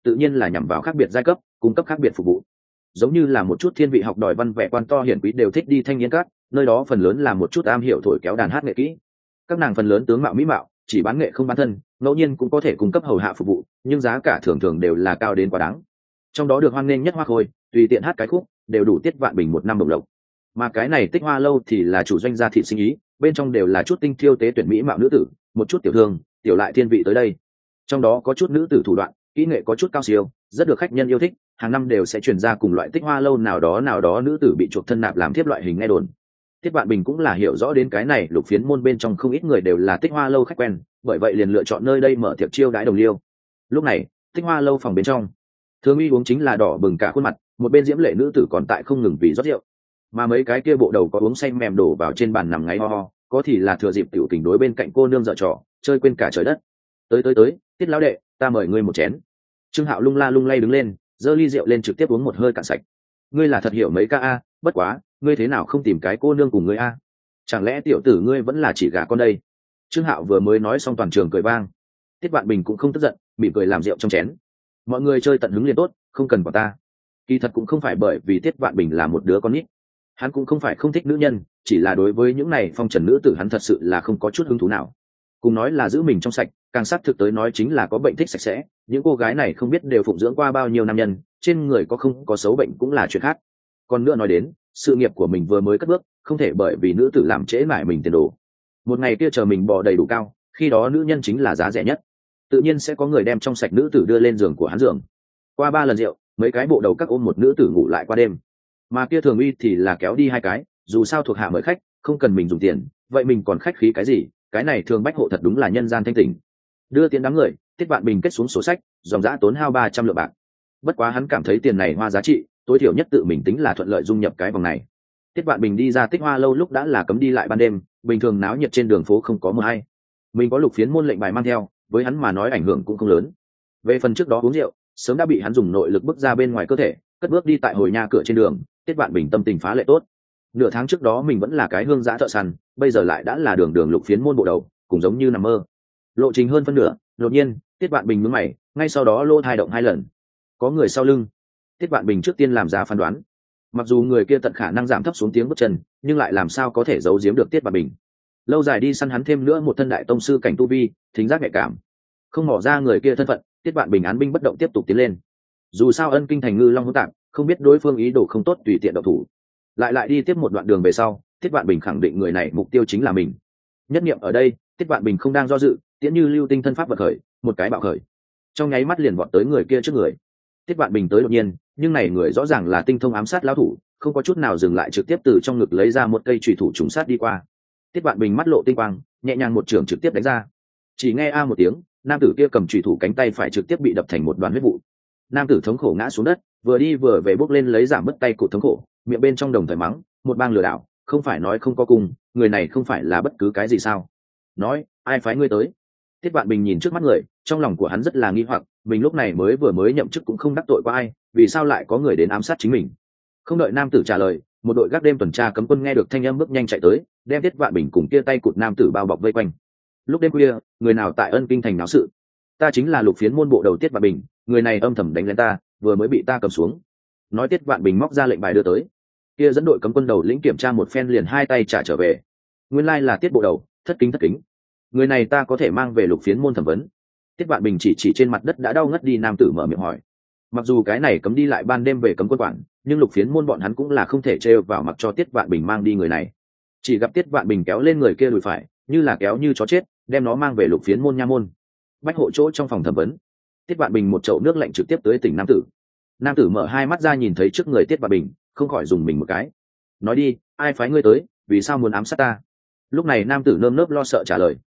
tự nhiên là nhằm vào khác biệt giai cấp cung cấp khác biệt phục vụ. Giống như là một chút thiên vị học đòi văn vẻ quan to hiển quý đều thích đi thanh niên các, nơi đó phần lớn là một chút am hiểu thổi kéo đàn hát nghệ kỹ. Các nàng phần lớn tướng mạo mỹ mạo, chỉ bán nghệ không bán thân, ngẫu nhiên cũng có thể cung cấp hầu hạ phục vụ, nhưng giá cả thường thường đều là cao đến quá đáng. Trong đó được hoan nghênh nhất Hoa Khôi, tùy tiện hát cái khúc đều đủ Tiết Vạn Bình một năm đồng lộc. Mà cái này Tích Hoa lâu thì là chủ doanh gia thị sinh ý, bên trong đều là chút tinh thiêu tế tuyển mỹ mạo nữ tử, một chút tiểu thương tiểu lại thiên vị tới đây. Trong đó có chút nữ tử thủ đoạn kỹ nghệ có chút cao siêu, rất được khách nhân yêu thích, hàng năm đều sẽ chuyển ra cùng loại Tích Hoa lâu nào đó nữ tử bị chuộc thân nạp làm thiếp loại hình nghe đồn. Tiết Vạn Bình cũng là hiểu rõ đến cái này, Lục Phiến môn bên trong không ít người đều là Tích Hoa lâu khách quen, bởi vậy liền lựa chọn nơi đây mở tiệc chiêu đãi đồng liêu. Lúc này Tích Hoa lâu phòng bên trong, Thường Uy uống chính là đỏ bừng cả khuôn mặt, một bên diễm lệ nữ tử còn tại không ngừng vì rót rượu, mà mấy cái kia bộ đầu có uống say mềm đổ vào trên bàn nằm ngáy ho ho, có thì là thừa dịp tiểu tình đối bên cạnh cô nương dở trò, chơi quên cả trời đất. Tới, Tiết lão đệ, ta mời ngươi một chén. Trương Hạo lung la lung lay đứng lên, giơ ly rượu lên trực tiếp uống một hơi cạn sạch. Ngươi là thật hiểu mấy ca a, bất quá ngươi thế nào không tìm cái cô nương cùng ngươi a? Chẳng lẽ tiểu tử ngươi vẫn là chỉ gả con đây? Trương Hạo vừa mới nói xong toàn trường cười vang. Tiết Vạn Bình cũng không tức giận, mỉm cười làm rượu trong chén. Mọi người chơi tận hứng liền tốt, không cần quản ta. Kỳ thật cũng không phải bởi vì Tiết Vạn Bình là một đứa con nít, hắn cũng không phải không thích nữ nhân, chỉ là đối với những này phong trần nữ tử hắn thật sự là không có chút hứng thú nào. Cùng nói là giữ mình trong sạch, càng xác thực tới nói chính là có bệnh thích sạch sẽ. Những cô gái này không biết đều phụng dưỡng qua bao nhiêu nam nhân, trên người có không có xấu bệnh cũng là chuyện khác. Còn nữa nói đến sự nghiệp của mình vừa mới cất bước, không thể bởi vì nữ tử làm trễ mãi mình tiền đồ. Một ngày kia chờ mình bò đầy đủ cao, khi đó nữ nhân chính là giá rẻ nhất, tự nhiên sẽ có người đem trong sạch nữ tử đưa lên giường của hắn giường. Qua 3 lần rượu, mấy cái bộ đầu các ôm một nữ tử ngủ lại qua đêm, mà kia Thường Uy thì là kéo đi 2 cái, dù sao thuộc hạ mời khách, không cần mình dùng tiền, vậy mình còn khách khí cái gì? Cái này Thường Bách hộ thật đúng là nhân gian thanh tỉnh. Đưa tiền đám người, Tiết Vạn Bình kết xuống sổ sách, dòng dã tốn hao 300 lượng bạc. Bất quá hắn cảm thấy tiền này hoa giá trị, tối thiểu nhất tự mình tính là thuận lợi dung nhập cái vòng này. Tiết Vạn Bình đi ra Tích Hoa lâu lúc đã là cấm đi lại ban đêm, bình thường náo nhiệt trên đường phố không có mưa hay. Mình có Lục Phiến môn lệnh bài mang theo, với hắn mà nói ảnh hưởng cũng không lớn. Về phần trước đó uống rượu, sớm đã bị hắn dùng nội lực bức ra bên ngoài cơ thể, cất bước đi tại hồi nhà cửa trên đường. Tiết Vạn Bình tâm tình phá lệ tốt. Nửa tháng trước đó mình vẫn là cái hương giã thợ săn, bây giờ lại đã là đường Lục Phiến môn bộ đầu, cũng giống như nằm mơ. Lộ trình hơn phân nửa, đột nhiên Tiết Vạn Bình nhướng mày, ngay sau đó lô thai động 2 lần. Có người sau lưng. Tiết Vạn Bình trước tiên làm ra phán đoán. Mặc dù người kia tận khả năng giảm thấp xuống tiếng bước chân, nhưng lại làm sao có thể giấu giếm được Tiết Vạn Bình. Lâu dài đi săn hắn thêm nữa một thân đại tông sư cảnh tu vi, thính giác nhạy cảm, không mò ra người kia thân phận. Tiết Vạn Bình án binh bất động tiếp tục tiến lên. Dù sao Ân Kinh thành ngư long hỗn tạp, không biết đối phương ý đồ không tốt tùy tiện động thủ. Lại đi tiếp một đoạn đường về sau, Tiết Vạn Bình khẳng định người này mục tiêu chính là mình. Nhất niệm ở đây, Tiết Vạn Bình không đang do dự, tiễn như lưu tinh thân pháp vật khởi, một cái bạo khởi, trong nháy mắt liền vọt tới người kia trước người. Tiết Vạn Bình tới đột nhiên, nhưng này người rõ ràng là tinh thông ám sát lão thủ, không có chút nào dừng lại, trực tiếp từ trong ngực lấy ra một cây chùy thủ trùng sát đi qua. Tiết Vạn Bình mắt lộ tinh quang, nhẹ nhàng một trường trực tiếp đánh ra. Chỉ nghe a một tiếng, nam tử kia cầm chùy thủ cánh tay phải trực tiếp bị đập thành một đoàn huyết vụ. Nam tử thống khổ ngã xuống đất, vừa đi vừa về bước lên lấy giảm bứt tay cụt thống khổ, miệng bên trong đồng thời mắng, một bang lừa đảo, không phải nói không có cùng, người này không phải là bất cứ cái gì sao? Nói, ai phái ngươi tới? Tiết Vạn Bình nhìn trước mắt người, trong lòng của hắn rất là nghi hoặc, mình lúc này vừa mới nhậm chức cũng không đắc tội qua ai, vì sao lại có người đến ám sát chính mình? Không đợi nam tử trả lời, một đội gác đêm tuần tra cấm quân nghe được thanh âm bước nhanh chạy tới, đem Tiết Vạn Bình cùng kia tay cụt nam tử bao bọc vây quanh. Lúc đêm khuya, người nào tại Ân Kinh thành náo sự? Ta chính là Lục Phiến môn bộ đầu Tiết Vạn Bình, người này âm thầm đánh lén ta, vừa mới bị ta cầm xuống. Nói Tiết Vạn Bình móc ra lệnh bài đưa tới. Kia dẫn đội cấm quân đầu lĩnh kiểm tra một phen liền 2 tay trả trở về. Nguyên lai là Tiết bộ đầu, thất kính. Người này ta có thể mang về Lục Phiến môn thẩm vấn. Tiết Vạn Bình chỉ trên mặt đất đã đau ngất đi nam tử mở miệng hỏi. Mặc dù cái này cấm đi lại ban đêm về cấm quân quản, nhưng Lục Phiến môn bọn hắn cũng là không thể trêu vào mặc cho Tiết Vạn Bình mang đi người này. Chỉ gặp Tiết Vạn Bình kéo lên người kia đùi phải, như là kéo như chó chết, đem nó mang về Lục Phiến môn nha môn. Bách hộ chỗ trong phòng thẩm vấn, Tiết Vạn Bình một chậu nước lạnh trực tiếp tới tỉnh nam tử. Nam tử mở 2 mắt ra nhìn thấy trước người Tiết Vạn Bình, không khỏi dùng mình một cái. Nói đi, ai phái ngươi tới, vì sao muốn ám sát ta? Lúc này nam tử nơm nớp lo sợ trả lời,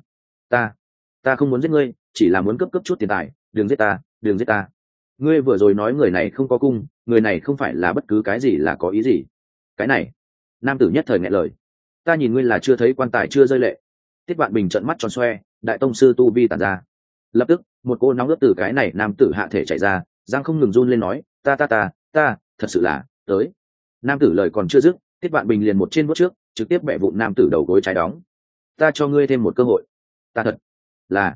ta không muốn giết ngươi, chỉ là muốn cướp chút tiền tài, đừng giết ta. Ngươi vừa rồi nói người này không có cung, người này không phải là bất cứ cái gì là có ý gì? Cái này, nam tử nhất thời nghẹn lời. Ta nhìn ngươi là chưa thấy quan tài chưa rơi lệ. Tiết Vạn Bình trợn mắt tròn xoe, đại tông sư tu vi tản ra. Lập tức, một cô nóng ướt từ cái này nam tử hạ thể chạy ra, răng không ngừng run lên nói, ta, thật sự là, tới. Nam tử lời còn chưa dứt, Tiết Vạn Bình liền một trên bước trước, trực tiếp bẻ vụn nam tử đầu gối trái đóng. Ta cho ngươi thêm một cơ hội. Ta thật là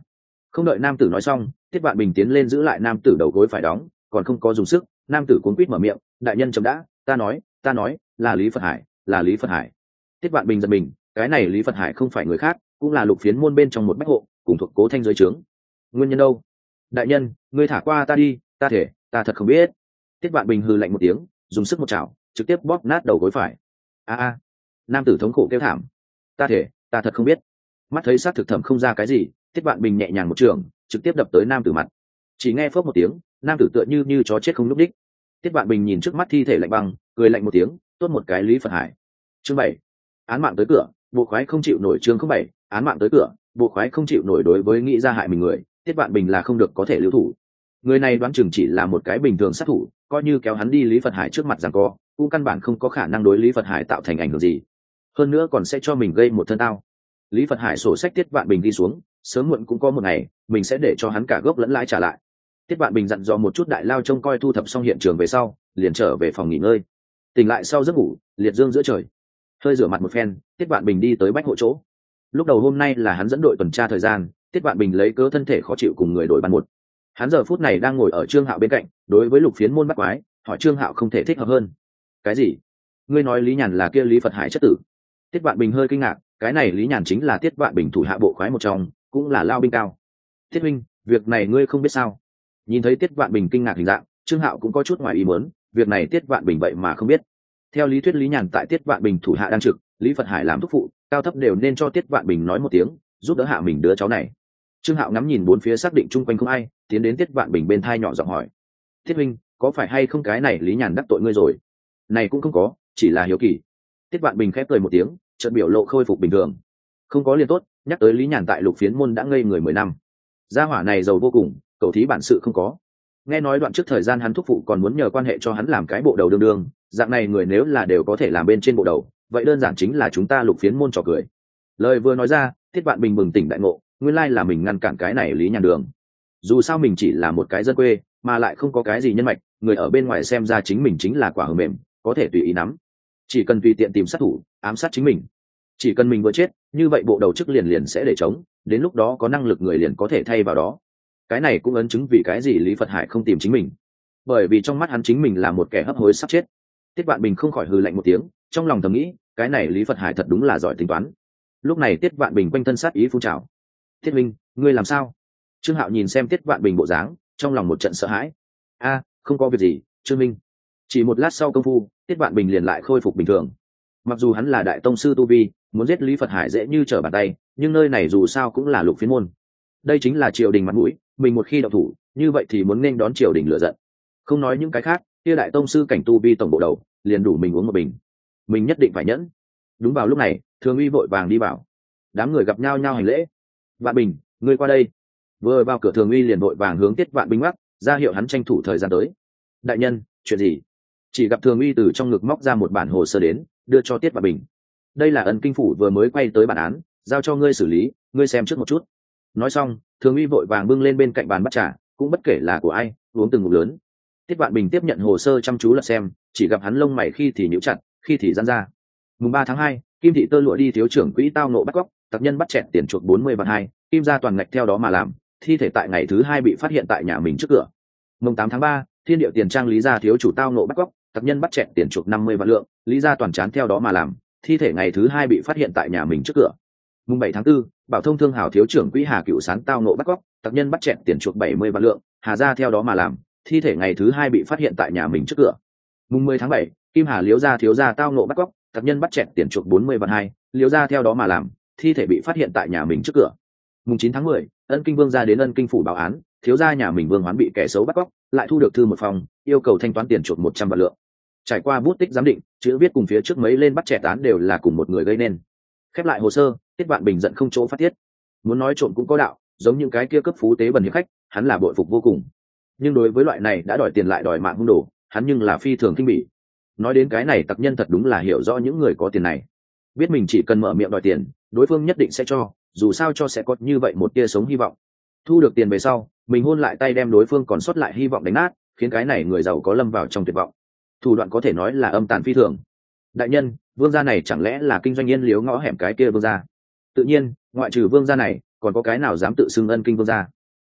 Không đợi nam tử nói xong, Tiết Vạn Bình tiến lên giữ lại nam tử đầu gối phải đóng, còn không có dùng sức, nam tử cuống quýt mở miệng, đại nhân chậm đã, ta nói là Lý Phật Hải, là Lý Phật Hải. Tiết Vạn Bình giật mình, cái này Lý Phật Hải không phải người khác, cũng là Lục Phiến môn bên trong một bách hộ, cùng thuộc Cố Thanh dưới trướng. Nguyên nhân đâu? Đại nhân, ngươi thả qua ta đi, ta thể, ta thật không biết. Tiết Vạn Bình hừ lạnh một tiếng, dùng sức một chảo, trực tiếp bóp nát đầu gối phải. A. Nam tử thống khổ kêu thảm. Ta thể, ta thật không biết. Mắt thấy sát thực thẩm không ra cái gì, Tiết Vạn Bình nhẹ nhàng một trường, trực tiếp đập tới nam tử mặt. Chỉ nghe phốc một tiếng, nam tử tựa như chó chết không lúc đích. Tiết Vạn Bình nhìn trước mắt thi thể lạnh băng, cười lạnh một tiếng, tốt một cái Lý Phật Hải. Chương 7. Án mạng tới cửa, bộ khoái không chịu nổi. Chương 07. Án mạng tới cửa, bộ khoái không chịu nổi. Đối với nghĩ ra hại mình người, Tiết Vạn Bình là không được có thể lưu thủ. Người này đoán chừng chỉ là một cái bình thường sát thủ, coi như kéo hắn đi Lý Phật Hải trước mặt giằng co, cũng căn bản không có khả năng đối Lý Phật Hải tạo thành ảnh hưởng gì. Hơn nữa còn sẽ cho mình gây một thân tao. Lý Phật Hải sổ sách Tiết Vạn Bình đi xuống, sớm muộn cũng có một ngày, mình sẽ để cho hắn cả gốc lẫn lãi trả lại. Tiết Vạn Bình dặn dò một chút đại lao trông coi thu thập xong hiện trường về sau, liền trở về phòng nghỉ ngơi. Tỉnh lại sau giấc ngủ, liệt dương giữa trời. Hơi rửa mặt một phen, Tiết Vạn Bình đi tới bách hộ chỗ. Lúc đầu hôm nay là hắn dẫn đội tuần tra thời gian, Tiết Vạn Bình lấy cớ thân thể khó chịu cùng người đội ban một. Hắn giờ phút này đang ngồi ở Trương Hạo bên cạnh, đối với Lục Phiến môn bắt quái, hỏi Trương Hạo không thể thích hợp hơn. Cái gì? Ngươi nói Lý Nhàn là kia Lý Phật Hải chất tử? Tiết Vạn Bình hơi kinh ngạc, cái này Lý Nhàn chính là Tiết Vạn Bình thủ hạ bộ khoái một trong, cũng là lao binh cao. Tiết huynh, việc này ngươi không biết sao? Nhìn thấy Tiết Vạn Bình kinh ngạc hình dạng, Trương Hạo cũng có chút ngoài ý muốn, việc này Tiết Vạn Bình vậy mà không biết. Theo lý thuyết Lý Nhàn tại Tiết Vạn Bình thủ hạ đang trực, Lý Phật Hải làm thúc phụ, cao thấp đều nên cho Tiết Vạn Bình nói một tiếng, giúp đỡ hạ mình đứa cháu này. Trương Hạo ngắm nhìn bốn phía xác định chung quanh không ai, tiến đến Tiết Vạn Bình bên thai nhỏ giọng hỏi: Tiết huynh, có phải hay không cái này Lý Nhàn đắc tội ngươi rồi? Này cũng không có, chỉ là hiếu kỳ. Tiết Vạn Bình khép cười một tiếng, chợt biểu lộ khôi phục bình thường. Không có liền tốt, nhắc tới Lý Nhàn tại Lục Phiến môn đã ngây người 10 năm. Gia hỏa này giàu vô cùng, cậu thí bản sự không có. Nghe nói đoạn trước thời gian hắn thúc phụ còn muốn nhờ quan hệ cho hắn làm cái bộ đầu đương đương, dạng này người nếu là đều có thể làm bên trên bộ đầu, vậy đơn giản chính là chúng ta Lục Phiến môn trò cười. Lời vừa nói ra, Tiết Vạn Bình bừng tỉnh đại ngộ, nguyên lai là mình ngăn cản cái này Lý Nhàn đường. Dù sao mình chỉ là một cái dân quê, mà lại không có cái gì nhân mạch, người ở bên ngoài xem ra chính mình chính là quả hờ mềm, có thể tùy ý nắm. Chỉ cần tùy tiện tìm sát thủ, ám sát chính mình. Chỉ cần mình vừa chết, như vậy bộ đầu chức liền sẽ để trống, đến lúc đó có năng lực người liền có thể thay vào đó. Cái này cũng ấn chứng vì cái gì Lý Phật Hải không tìm chính mình, bởi vì trong mắt hắn chính mình là một kẻ hấp hối sắp chết. Tiết Vạn Bình không khỏi hừ lạnh một tiếng, trong lòng thầm nghĩ, cái này Lý Phật Hải thật đúng là giỏi tính toán. Lúc này Tiết Vạn Bình quanh thân sát ý phun trào. Tiết Minh, ngươi làm sao? Trương Hạo nhìn xem Tiết Vạn Bình bộ dáng, trong lòng một trận sợ hãi. Không có việc gì, Trương Minh. Chỉ một lát sau công phu, Tiết Vạn Bình liền lại khôi phục bình thường. Mặc dù hắn là đại tông sư tu vi, muốn giết Lý Phật Hải dễ như trở bàn tay, nhưng nơi này dù sao cũng là Lục Phiến môn. Đây chính là triều đình mặt mũi, mình một khi động thủ, như vậy thì muốn nên đón triều đình lựa giận. Không nói những cái khác, kia đại tông sư cảnh tu vi tổng bộ đầu, liền đủ mình uống một bình. Mình nhất định phải nhẫn. Đúng vào lúc này, Thường Uy vội vàng đi vào. Đám người gặp nhau hành lễ. Vạn Bình, ngươi qua đây. Vừa vào cửa Thường Uy liền vội vàng hướng Tiết Vạn Bình mắc, ra hiệu hắn tranh thủ thời gian tới. Đại nhân, chuyện gì? Chỉ gặp Thường Uy từ trong ngực móc ra một bản hồ sơ đến, đưa cho Tiết Vạn Bình. Đây là Ân Kinh phủ vừa mới quay tới bản án, giao cho ngươi xử lý, ngươi xem trước một chút. Nói xong, Thường Uy vội vàng bưng lên bên cạnh bàn bắt trà, cũng bất kể là của ai, uống từng ngụm lớn. Tiết Vạn Bình tiếp nhận hồ sơ chăm chú lật xem, chỉ gặp hắn lông mày khi thì nhíu chặt, khi thì giãn ra. Mùng 3 tháng 2, Kim thị tơ lụa đi thiếu trưởng quỹ tao nộ bắt cóc, tặc nhân bắt chẹt tiền chuộc 40 vạn 2, Kim gia toàn ngạch theo đó mà làm, thi thể tại ngày thứ 2 bị phát hiện tại nhà mình trước cửa. Mùng 8 tháng 3, Thiên Điệu tiền trang Lý gia thiếu chủ tao nộ bắt cóc, tặc nhân bắt chẹt tiền chuộc 50 vạn lượng, Lý gia toàn chán theo đó mà làm, thi thể ngày thứ 2 bị phát hiện tại nhà mình trước cửa. Mùng 7 tháng 4, Bảo Thông thương hảo thiếu trưởng quỹ Hà Cựu Sán tao nộ bắt cóc, tặc nhân bắt chẹt tiền chuộc 70 vạn lượng, Hà gia theo đó mà làm, thi thể ngày thứ 2 bị phát hiện tại nhà mình trước cửa. Mùng 10 tháng 7, Kim Hà Liễu gia thiếu gia tao nộ bắt cóc, tặc nhân bắt chẹt tiền chuộc 40 vạn 2, Liễu gia theo đó mà làm, thi thể bị phát hiện tại nhà mình trước cửa. Mùng 9 tháng 10, Ân Kinh Vương gia đến Ân Kinh phủ báo án, thiếu gia nhà mình Vương Hoán bị kẻ xấu bắt cóc, lại thu được thư một phòng, yêu cầu thanh toán tiền chuộc 100 vạn lượng. Trải qua bút tích giám định, chữ viết cùng phía trước mấy lên bắt chẹt án đều là cùng một người gây nên. Khép lại hồ sơ, Tiết Vạn Bình giận không chỗ phát tiết. Muốn nói trộm cũng có đạo, giống những cái kia cấp phú tế bần hiệp khách, hắn là bội phục vô cùng. Nhưng đối với loại này đã đòi tiền lại đòi mạng hung đồ, hắn nhưng là phi thường kinh bỉ. Nói đến cái này tặc nhân thật đúng là hiểu rõ những người có tiền này, biết mình chỉ cần mở miệng đòi tiền, đối phương nhất định sẽ cho, dù sao cho sẽ có như vậy một tia sống hy vọng. Thu được tiền về sau, mình hôn lại tay đem đối phương còn sót lại hy vọng đánh nát, khiến cái này người giàu có lâm vào trong tuyệt vọng. Thủ đoạn có thể nói là âm tàn phi thường. Đại nhân, Vương gia này chẳng lẽ là kinh doanh yên liếu ngõ hẻm cái kia Vương gia? Tự nhiên, ngoại trừ Vương gia này, còn có cái nào dám tự xưng Ân Kinh Vương gia?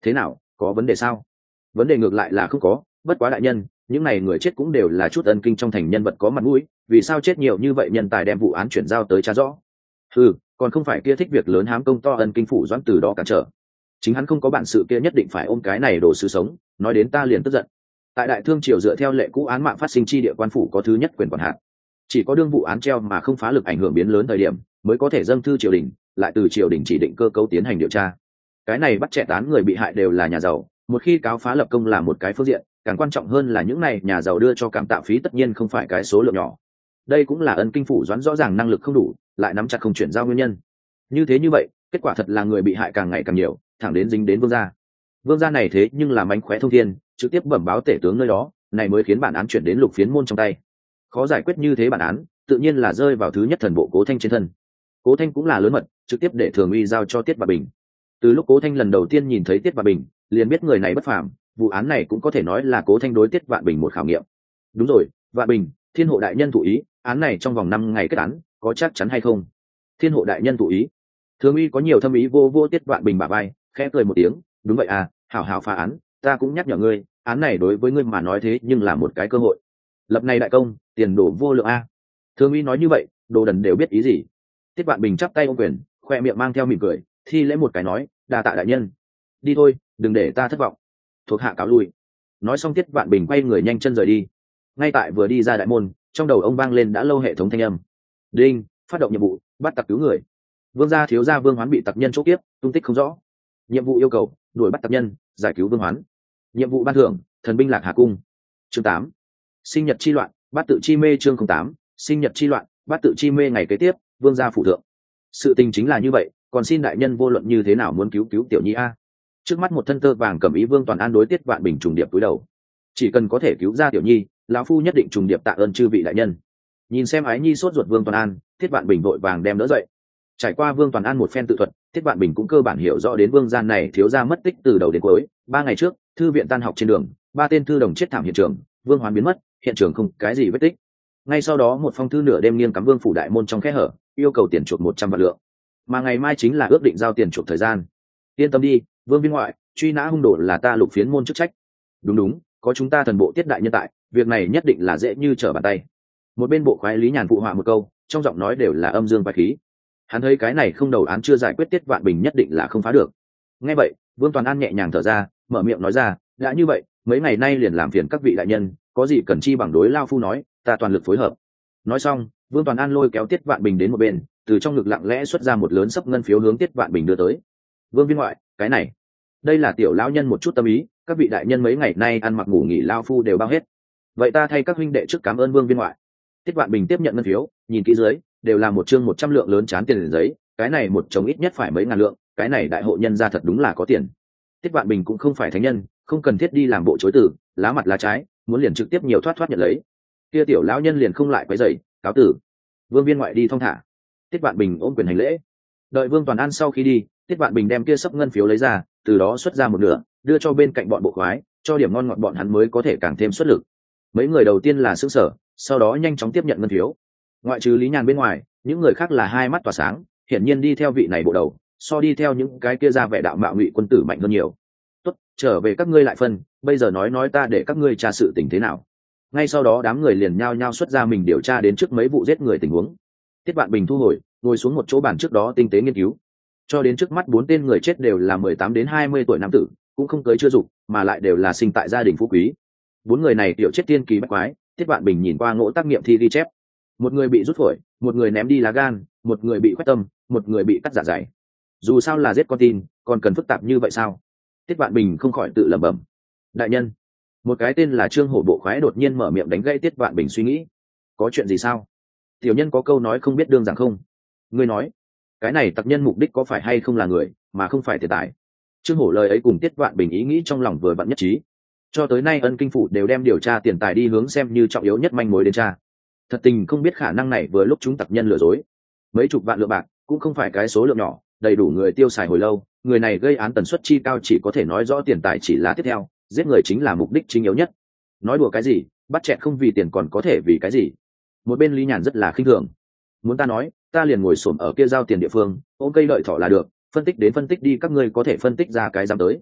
Thế nào, có vấn đề sao? Vấn đề ngược lại là không có, bất quá đại nhân, những này người chết cũng đều là chút ân kinh trong thành nhân vật có mặt mũi, vì sao chết nhiều như vậy nhân tài đem vụ án chuyển giao tới tra rõ? Ừ, còn không phải kia thích việc lớn hám công to ân kinh phủ doãn từ đó cản trở. Chính hắn không có bản sự kia nhất định phải ôm cái này đồ sứ sống, nói đến ta liền tức giận. Tại đại thương triều dựa theo lệ cũ án mạng phát sinh chi địa quan phủ có thứ nhất quyền quản hạt, chỉ có đương vụ án treo mà không phá lực ảnh hưởng biến lớn thời điểm mới có thể dâng thư triều đình, lại từ triều đình chỉ định cơ cấu tiến hành điều tra. Cái này bắt trẻ tán người bị hại đều là nhà giàu, một khi cáo phá lập công là một cái phương diện, càng quan trọng hơn là những này nhà giàu đưa cho cảm tạ phí tất nhiên không phải cái số lượng nhỏ. Đây cũng là ân kinh phủ doãn rõ ràng năng lực không đủ, lại nắm chặt không chuyển giao nguyên nhân. Như vậy kết quả thật là người bị hại càng ngày càng nhiều, thẳng đến dính đến vương gia. Vương gia này thế nhưng là mánh khóe thông thiên, trực tiếp bẩm báo tể tướng nơi đó, này mới khiến bản án chuyển đến lục phiến môn trong tay. Khó giải quyết như thế bản án, tự nhiên là rơi vào thứ nhất thần bộ Cố Thanh trên thân. Cố Thanh cũng là lớn mật, trực tiếp để Thường Uy giao cho Tiết Vạn Bình. Từ lúc Cố Thanh lần đầu tiên nhìn thấy Tiết Vạn Bình, liền biết người này bất phàm, vụ án này cũng có thể nói là Cố Thanh đối Tiết Vạn Bình một khảo nghiệm. Đúng rồi, Vạn Bình, Thiên hộ đại nhân thụ ý, án này trong vòng 5 ngày kết án, có chắc chắn hay không? Thiên hộ đại nhân thụ ý. Thường Uy có nhiều thâm ý vô Tiết Vạn Bình bả vai, khẽ cười một tiếng, đúng vậy à, hảo hảo phá án, ta cũng nhắc nhở ngươi, án này đối với ngươi mà nói thế nhưng là một cái cơ hội. Lập này đại công, tiền đồ vô lượng a. Thường Uy nói như vậy, đồ đần đều biết ý gì. Tiết Vạn Bình chắp tay ôm quyền, khoe miệng mang theo mỉm cười, thi lễ một cái nói, đa tạ đại nhân. Đi thôi, đừng để ta thất vọng. Thuộc hạ cáo lui. Nói xong Tiết Vạn Bình quay người nhanh chân rời đi. Ngay tại vừa đi ra đại môn, trong đầu ông vang lên đã lâu hệ thống thanh âm. Đinh, phát động nhiệm vụ, bắt tặc cứu người. Vương gia thiếu gia Vương Hoán bị tặc nhân chốt tiếp, tung tích không rõ. Nhiệm vụ yêu cầu, đuổi bắt tặc nhân, giải cứu Vương Hoán. Nhiệm vụ ban thưởng, thần binh lạc hà cung. Chương 8. Sinh nhật chi loạn, bát tự chi mê. Chương 08. Sinh nhật chi loạn, bát tự chi mê. Ngày kế tiếp, Vương gia phủ thượng. Sự tình chính là như vậy, còn xin đại nhân vô luận như thế nào muốn cứu tiểu nhi a. Trước mắt một thân tơ vàng cầm ý Vương Toàn An đối Tiết Vạn Bình trùng điệp cúi đầu. Chỉ cần có thể cứu ra tiểu nhi, lão phu nhất định trùng điệp tạ ơn chư vị đại nhân. Nhìn xem ái nhi sốt ruột Vương Toàn An, Tiết Vạn Bình vội vàng đem đỡ dậy. Trải qua Vương Toàn An một phen tự thuật, Tiết Vạn Bình cũng cơ bản hiểu rõ đến Vương gia này thiếu gia mất tích từ đầu đến cuối. 3 ngày trước, thư viện tan học trên đường, 3 tên thư đồng chết thảm hiện trường, Vương Hoán biến mất, hiện trường không cái gì vết tích. Ngay sau đó một phong thư nửa đêm nghiêng cắm Vương phủ đại môn trong khe hở, yêu cầu tiền chuộc 100 vạn lượng. Mà ngày mai chính là ước định giao tiền chuộc thời gian. Yên tâm đi, Vương viên ngoại, truy nã hung đồ là ta Lục Phiến môn chức trách. Đúng, có chúng ta thần bộ Tiết đại nhân tại, việc này nhất định là dễ như trở bàn tay. Một bên bộ khoái Lý Nhàn phụ họa một câu, trong giọng nói đều là âm dương và khí. Hắn thấy cái này không đầu án chưa giải quyết, Tiết Vạn Bình nhất định là không phá được. Nghe vậy, Vương Toàn An nhẹ nhàng thở ra, mở miệng nói ra, đã như vậy, mấy ngày nay liền làm phiền các vị đại nhân, có gì cần chi bằng đối lao phu nói, ta toàn lực phối hợp. Nói xong, Vương Toàn An lôi kéo Tiết Vạn Bình đến một bên, từ trong ngực lặng lẽ xuất ra một lớn sấp ngân phiếu hướng Tiết Vạn Bình đưa tới. Vương viên ngoại, cái này, đây là tiểu lão nhân một chút tâm ý, các vị đại nhân mấy ngày nay ăn mặc ngủ nghỉ lao phu đều bao hết. Vậy ta thay các huynh đệ trước cảm ơn Vương viên ngoại. Tiết Vạn Bình tiếp nhận ngân phiếu, nhìn kỹ dưới, đều là một chương 100 lượng lớn trán tiền giấy, cái này một chồng ít nhất phải mấy ngàn lượng, cái này đại hộ nhân gia thật đúng là có tiền. Tiết Vạn Bình cũng không phải thánh nhân, không cần thiết đi làm bộ chối từ, lá mặt lá trái, muốn liền trực tiếp nhiều thoát nhận lấy. Kia tiểu lão nhân liền không lại quấy rầy, cáo tử. Vương viên ngoại đi thong thả. Tiết Vạn Bình ôm quyền hành lễ. Đợi Vương Toàn An sau khi đi, Tiết Vạn Bình đem kia sấp ngân phiếu lấy ra, từ đó xuất ra một nửa, đưa cho bên cạnh bọn bộ khoái, cho điểm ngon ngọt bọn hắn mới có thể càng thêm xuất lực. Mấy người đầu tiên là sững sờ, sau đó nhanh chóng tiếp nhận ngân phiếu. Ngoại trừ Lý Nhàn bên ngoài, những người khác là hai mắt tỏa sáng, hiển nhiên đi theo vị này bộ đầu, so đi theo những cái kia ra vẻ đạo mạo ngụy quân tử mạnh hơn nhiều. Tốt, trở về các ngươi lại phân, bây giờ nói ta để các ngươi tra sự tình thế nào. Ngay sau đó đám người liền nhao nhao xuất ra mình điều tra đến trước mấy vụ giết người tình huống. Tiết Vạn Bình thu hồi, ngồi xuống một chỗ bàn trước đó tinh tế nghiên cứu. Cho đến trước mắt 4 tên người chết đều là 18 đến 20 tuổi nam tử, cũng không cưới chưa dục, mà lại đều là sinh tại gia đình phú quý. 4 người này tiểu chết tiên kỳ bách quái, Tiết Vạn Bình nhìn qua ngỗ tác nghiệm thi ghi chép. Một người bị rút phổi, một người ném đi lá gan, một người bị khoét tâm, một người bị cắt dạ dày. Dù sao là giết con tin, còn cần phức tạp như vậy sao? Tiết Vạn Bình không khỏi tự lẩm bẩm. Đại nhân, một cái tên là Trương Hổ bộ khoái đột nhiên mở miệng đánh gãy Tiết Vạn Bình suy nghĩ. Có chuyện gì sao? Tiểu nhân có câu nói không biết đương rằng không. Ngươi nói, cái này tặc nhân mục đích có phải hay không là người, mà không phải tiền tài? Trương Hổ lời ấy cùng Tiết Vạn Bình ý nghĩ trong lòng vừa vặn nhất trí. Cho tới nay Ân Kinh phủ đều đem điều tra tiền tài đi hướng xem như trọng yếu nhất manh mối đến tra. Thật tình không biết khả năng này vừa lúc chúng tặc nhân lừa dối. Mấy chục vạn lượng bạc cũng không phải cái số lượng nhỏ, đầy đủ người tiêu xài hồi lâu. Người này gây án tần suất chi cao chỉ có thể nói rõ tiền tài chỉ là tiếp theo, giết người chính là mục đích chính yếu nhất. Nói đùa cái gì, bắt chẹt không vì tiền còn có thể vì cái gì? Một bên Lý Nhàn rất là khinh thường. Muốn ta nói, ta liền ngồi xổm ở kia giao tiền địa phương, ôm cây đợi thỏ là được, phân tích đến phân tích đi, các ngươi có thể phân tích ra cái dám tới.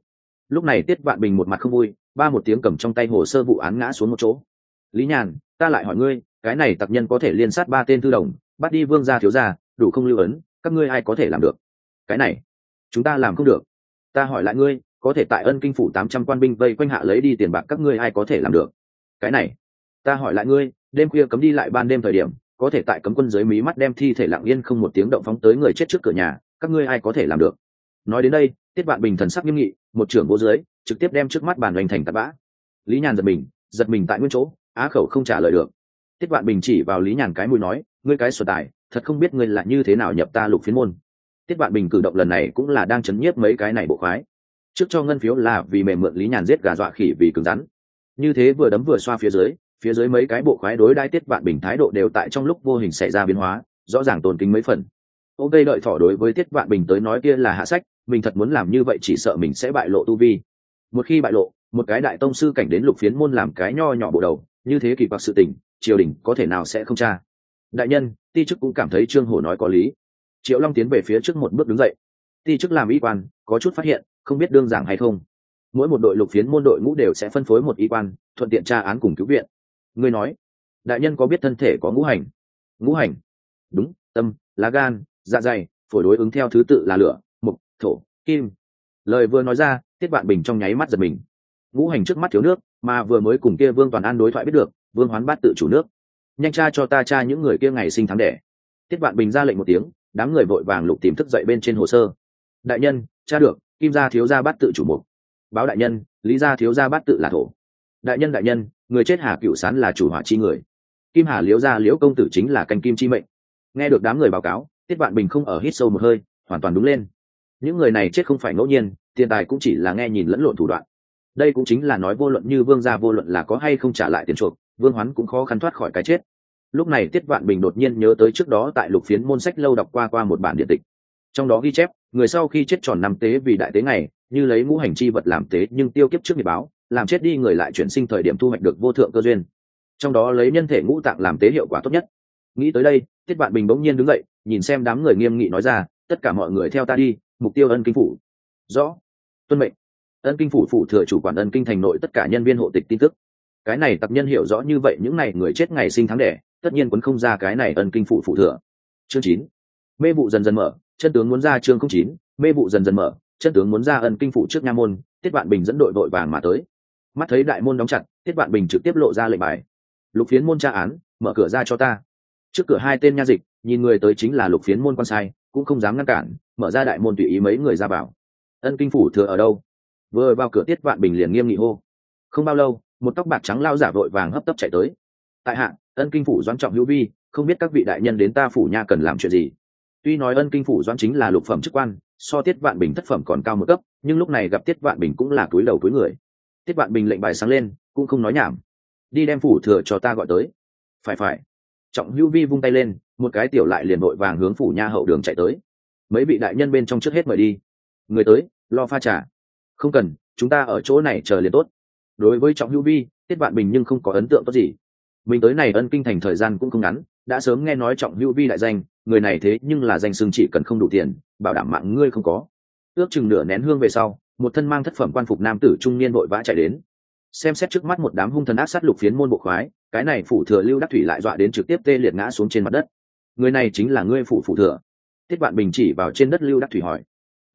Lúc này Tiết Vạn Bình một mặt không vui, ba một tiếng cầm trong tay hồ sơ vụ án ngã xuống một chỗ. Lý Nhàn, ta lại hỏi ngươi, cái này tặc nhân có thể liên sát ba tên thư đồng, bắt đi Vương gia thiếu gia, đủ không lưu ấn, các ngươi ai có thể làm được? Cái này chúng ta làm không được. Ta hỏi lại ngươi, có thể tại Ân Kinh phủ 800 quan binh vây quanh hạ lấy đi tiền bạc, các ngươi ai có thể làm được? Cái này ta hỏi lại ngươi, đêm khuya cấm đi lại ban đêm thời điểm, có thể tại cấm quân dưới mí mắt đem thi thể lặng yên không một tiếng động phóng tới người chết trước cửa nhà, các ngươi ai có thể làm được? Nói đến đây, Tiết Vạn Bình thần sắc nghiêm nghị, một trưởng vô dưới, trực tiếp đem trước mắt bàn hoành thành tạt bã. Lý Nhàn giật mình tại nguyên chỗ, á khẩu không trả lời được. Tiết Vạn Bình chỉ vào Lý Nhàn cái mũi nói, ngươi cái xuẩn tài, thật không biết ngươi là như thế nào nhập ta Lục Phiến môn. Tiết Vạn Bình cử động lần này cũng là đang chấn nhiếp mấy cái này bộ khoái. Trước cho ngân phiếu là vì mềm mượn Lý Nhàn giết gà dọa khỉ vì cứng rắn. Như thế vừa đấm vừa xoa phía dưới mấy cái bộ khoái đối đãi Tiết Vạn Bình thái độ đều tại trong lúc vô hình xảy ra biến hóa, rõ ràng tôn kính mấy phần. Ô cây đợi thỏ đối với Tiết Vạn Bình tới nói kia là hạ sách, mình thật muốn làm như vậy chỉ sợ mình sẽ bại lộ tu vi. Một khi bại lộ, một cái đại tông sư cảnh đến Lục Phiến môn làm cái nho nhỏ bộ đầu, như thế kỳ quặc sự tình, triều đình có thể nào sẽ không tra. Đại nhân, ti chức cũng cảm thấy Trương Hổ nói có lý. Triệu Long tiến về phía trước một bước đứng dậy. Ti chức làm y quan, có chút phát hiện, không biết đương giảng hay không. Mỗi một đội Lục Phiến môn đội ngũ đều sẽ phân phối một y quan, thuận tiện tra án cùng cứu viện. Ngươi nói, đại nhân có biết thân thể có ngũ hành? Ngũ hành? Đúng, tâm, lá gan, dạ dày, phổi đối ứng theo thứ tự là lửa, mộc, thổ, kim. Lời vừa nói ra, Tiết Vạn Bình trong nháy mắt giật mình. Ngũ hành trước mắt thiếu nước, mà vừa mới cùng kia Vương Toàn An đối thoại biết được, Vương Hoán Bát tự chủ nước. Nhanh tra cho ta tra những người kia ngày sinh tháng đẻ. Tiết Vạn Bình ra lệnh một tiếng, đám người vội vàng lục tìm thức dậy bên trên hồ sơ. Đại nhân, tra được, Kim gia thiếu gia Bát tự chủ mộc. Báo đại nhân, Lý gia thiếu gia Bát tự là thổ. Đại nhân, người chết Hà Cửu Sán là chủ hỏa chi người. Kim Hà Liễu gia Liễu công tử chính là canh kim chi mệnh. Nghe được đám người báo cáo, Tiết Vạn Bình không ở hít sâu một hơi, hoàn toàn đúng lên. Những người này chết không phải ngẫu nhiên, tiền tài cũng chỉ là nghe nhìn lẫn lộn thủ đoạn. Đây cũng chính là nói vô luận như Vương gia vô luận là có hay không trả lại tiền chuộc, Vương Hoán cũng khó khăn thoát khỏi cái chết. Lúc này Tiết Vạn Bình đột nhiên nhớ tới trước đó tại Lục Phiến môn sách lâu đọc qua một bản điện tịch. Trong đó ghi chép, người sau khi chết tròn năm tế vì đại tế ngày, như lấy ngũ hành chi vật làm tế nhưng tiêu kiếp trước nghiệp báo, làm chết đi người lại chuyển sinh thời điểm thu hoạch được vô thượng cơ duyên. Trong đó lấy nhân thể ngũ tạng làm tế hiệu quả tốt nhất. Nghĩ tới đây, Tiết Vạn Bình bỗng nhiên đứng dậy, nhìn xem đám người nghiêm nghị nói ra, tất cả mọi người theo ta đi, mục tiêu Ân Kinh phủ. Rõ. Tuân mệnh. Ân Kinh phủ phủ thừa chủ quản Ân Kinh thành nội tất cả nhân viên hộ tịch tin tức. Cái này tặc nhân hiểu rõ như vậy những này người chết ngày sinh tháng đẻ, tất nhiên quấn không ra cái này Ân Kinh phủ phủ thừa. Chương 9. Mê vụ dần dần mở, chân tướng muốn ra chương 09, mê vụ dần dần mở, chân tướng muốn ra Ân Kinh phủ trước nha môn, Tiết Vạn Bình dẫn đội vội vàng mà tới. Mắt thấy đại môn đóng chặt, Tiết Vạn Bình trực tiếp lộ ra lệnh bài. Lục Phiến môn tra án, mở cửa ra cho ta. Trước cửa hai tên nha dịch, nhìn người tới chính là Lục Phiến môn quan sai, cũng không dám ngăn cản, mở ra đại môn tùy ý mấy người ra vào. Ân Kinh phủ thừa ở đâu? Vừa vào cửa Tiết Vạn Bình liền nghiêm nghị hô. Không bao lâu, một tóc bạc trắng lao giả vội vàng hấp tấp chạy tới. Tại hạ, Ân Kinh phủ Doãn Trọng Hữu Vi, không biết các vị đại nhân đến ta phủ nha cần làm chuyện gì. Tuy nói Ân Kinh phủ Doãn chính là lục phẩm chức quan, so Tiết Vạn Bình thất phẩm còn cao một cấp, nhưng lúc này gặp Tiết Vạn Bình cũng là cúi đầu cúi người. Tiết Vạn Bình lệnh bài sáng lên, cũng không nói nhảm. Đi đem phủ thừa cho ta gọi tới. Phải. Trọng Hữu Vi vung tay lên, một cái tiểu lại liền vội vàng hướng phủ nha hậu đường chạy tới. Mấy vị đại nhân bên trong trước hết mời đi. Người tới, lo pha trà. Không cần, chúng ta ở chỗ này chờ liền tốt. Đối với Trọng Hữu Vi, Tiết Vạn Bình nhưng không có ấn tượng tốt gì. Mình tới này Ân Kinh thành thời gian cũng không ngắn, đã sớm nghe nói Trọng Hữu Vi đại danh, người này thế nhưng là danh xưng chỉ cần không đủ tiền, bảo đảm mạng ngươi không có. Ước chừng nửa nén hương về sau, một thân mang thất phẩm quan phục nam tử trung niên vội vã chạy đến. Xem xét trước mắt một đám hung thần ác sát Lục Phiến môn bộ khoái, cái này phủ thừa Lưu Đắc Thủy lại dọa đến trực tiếp tê liệt ngã xuống trên mặt đất. Người này chính là ngươi phủ thừa? Tiết Vạn Bình chỉ vào trên đất Lưu Đắc Thủy hỏi.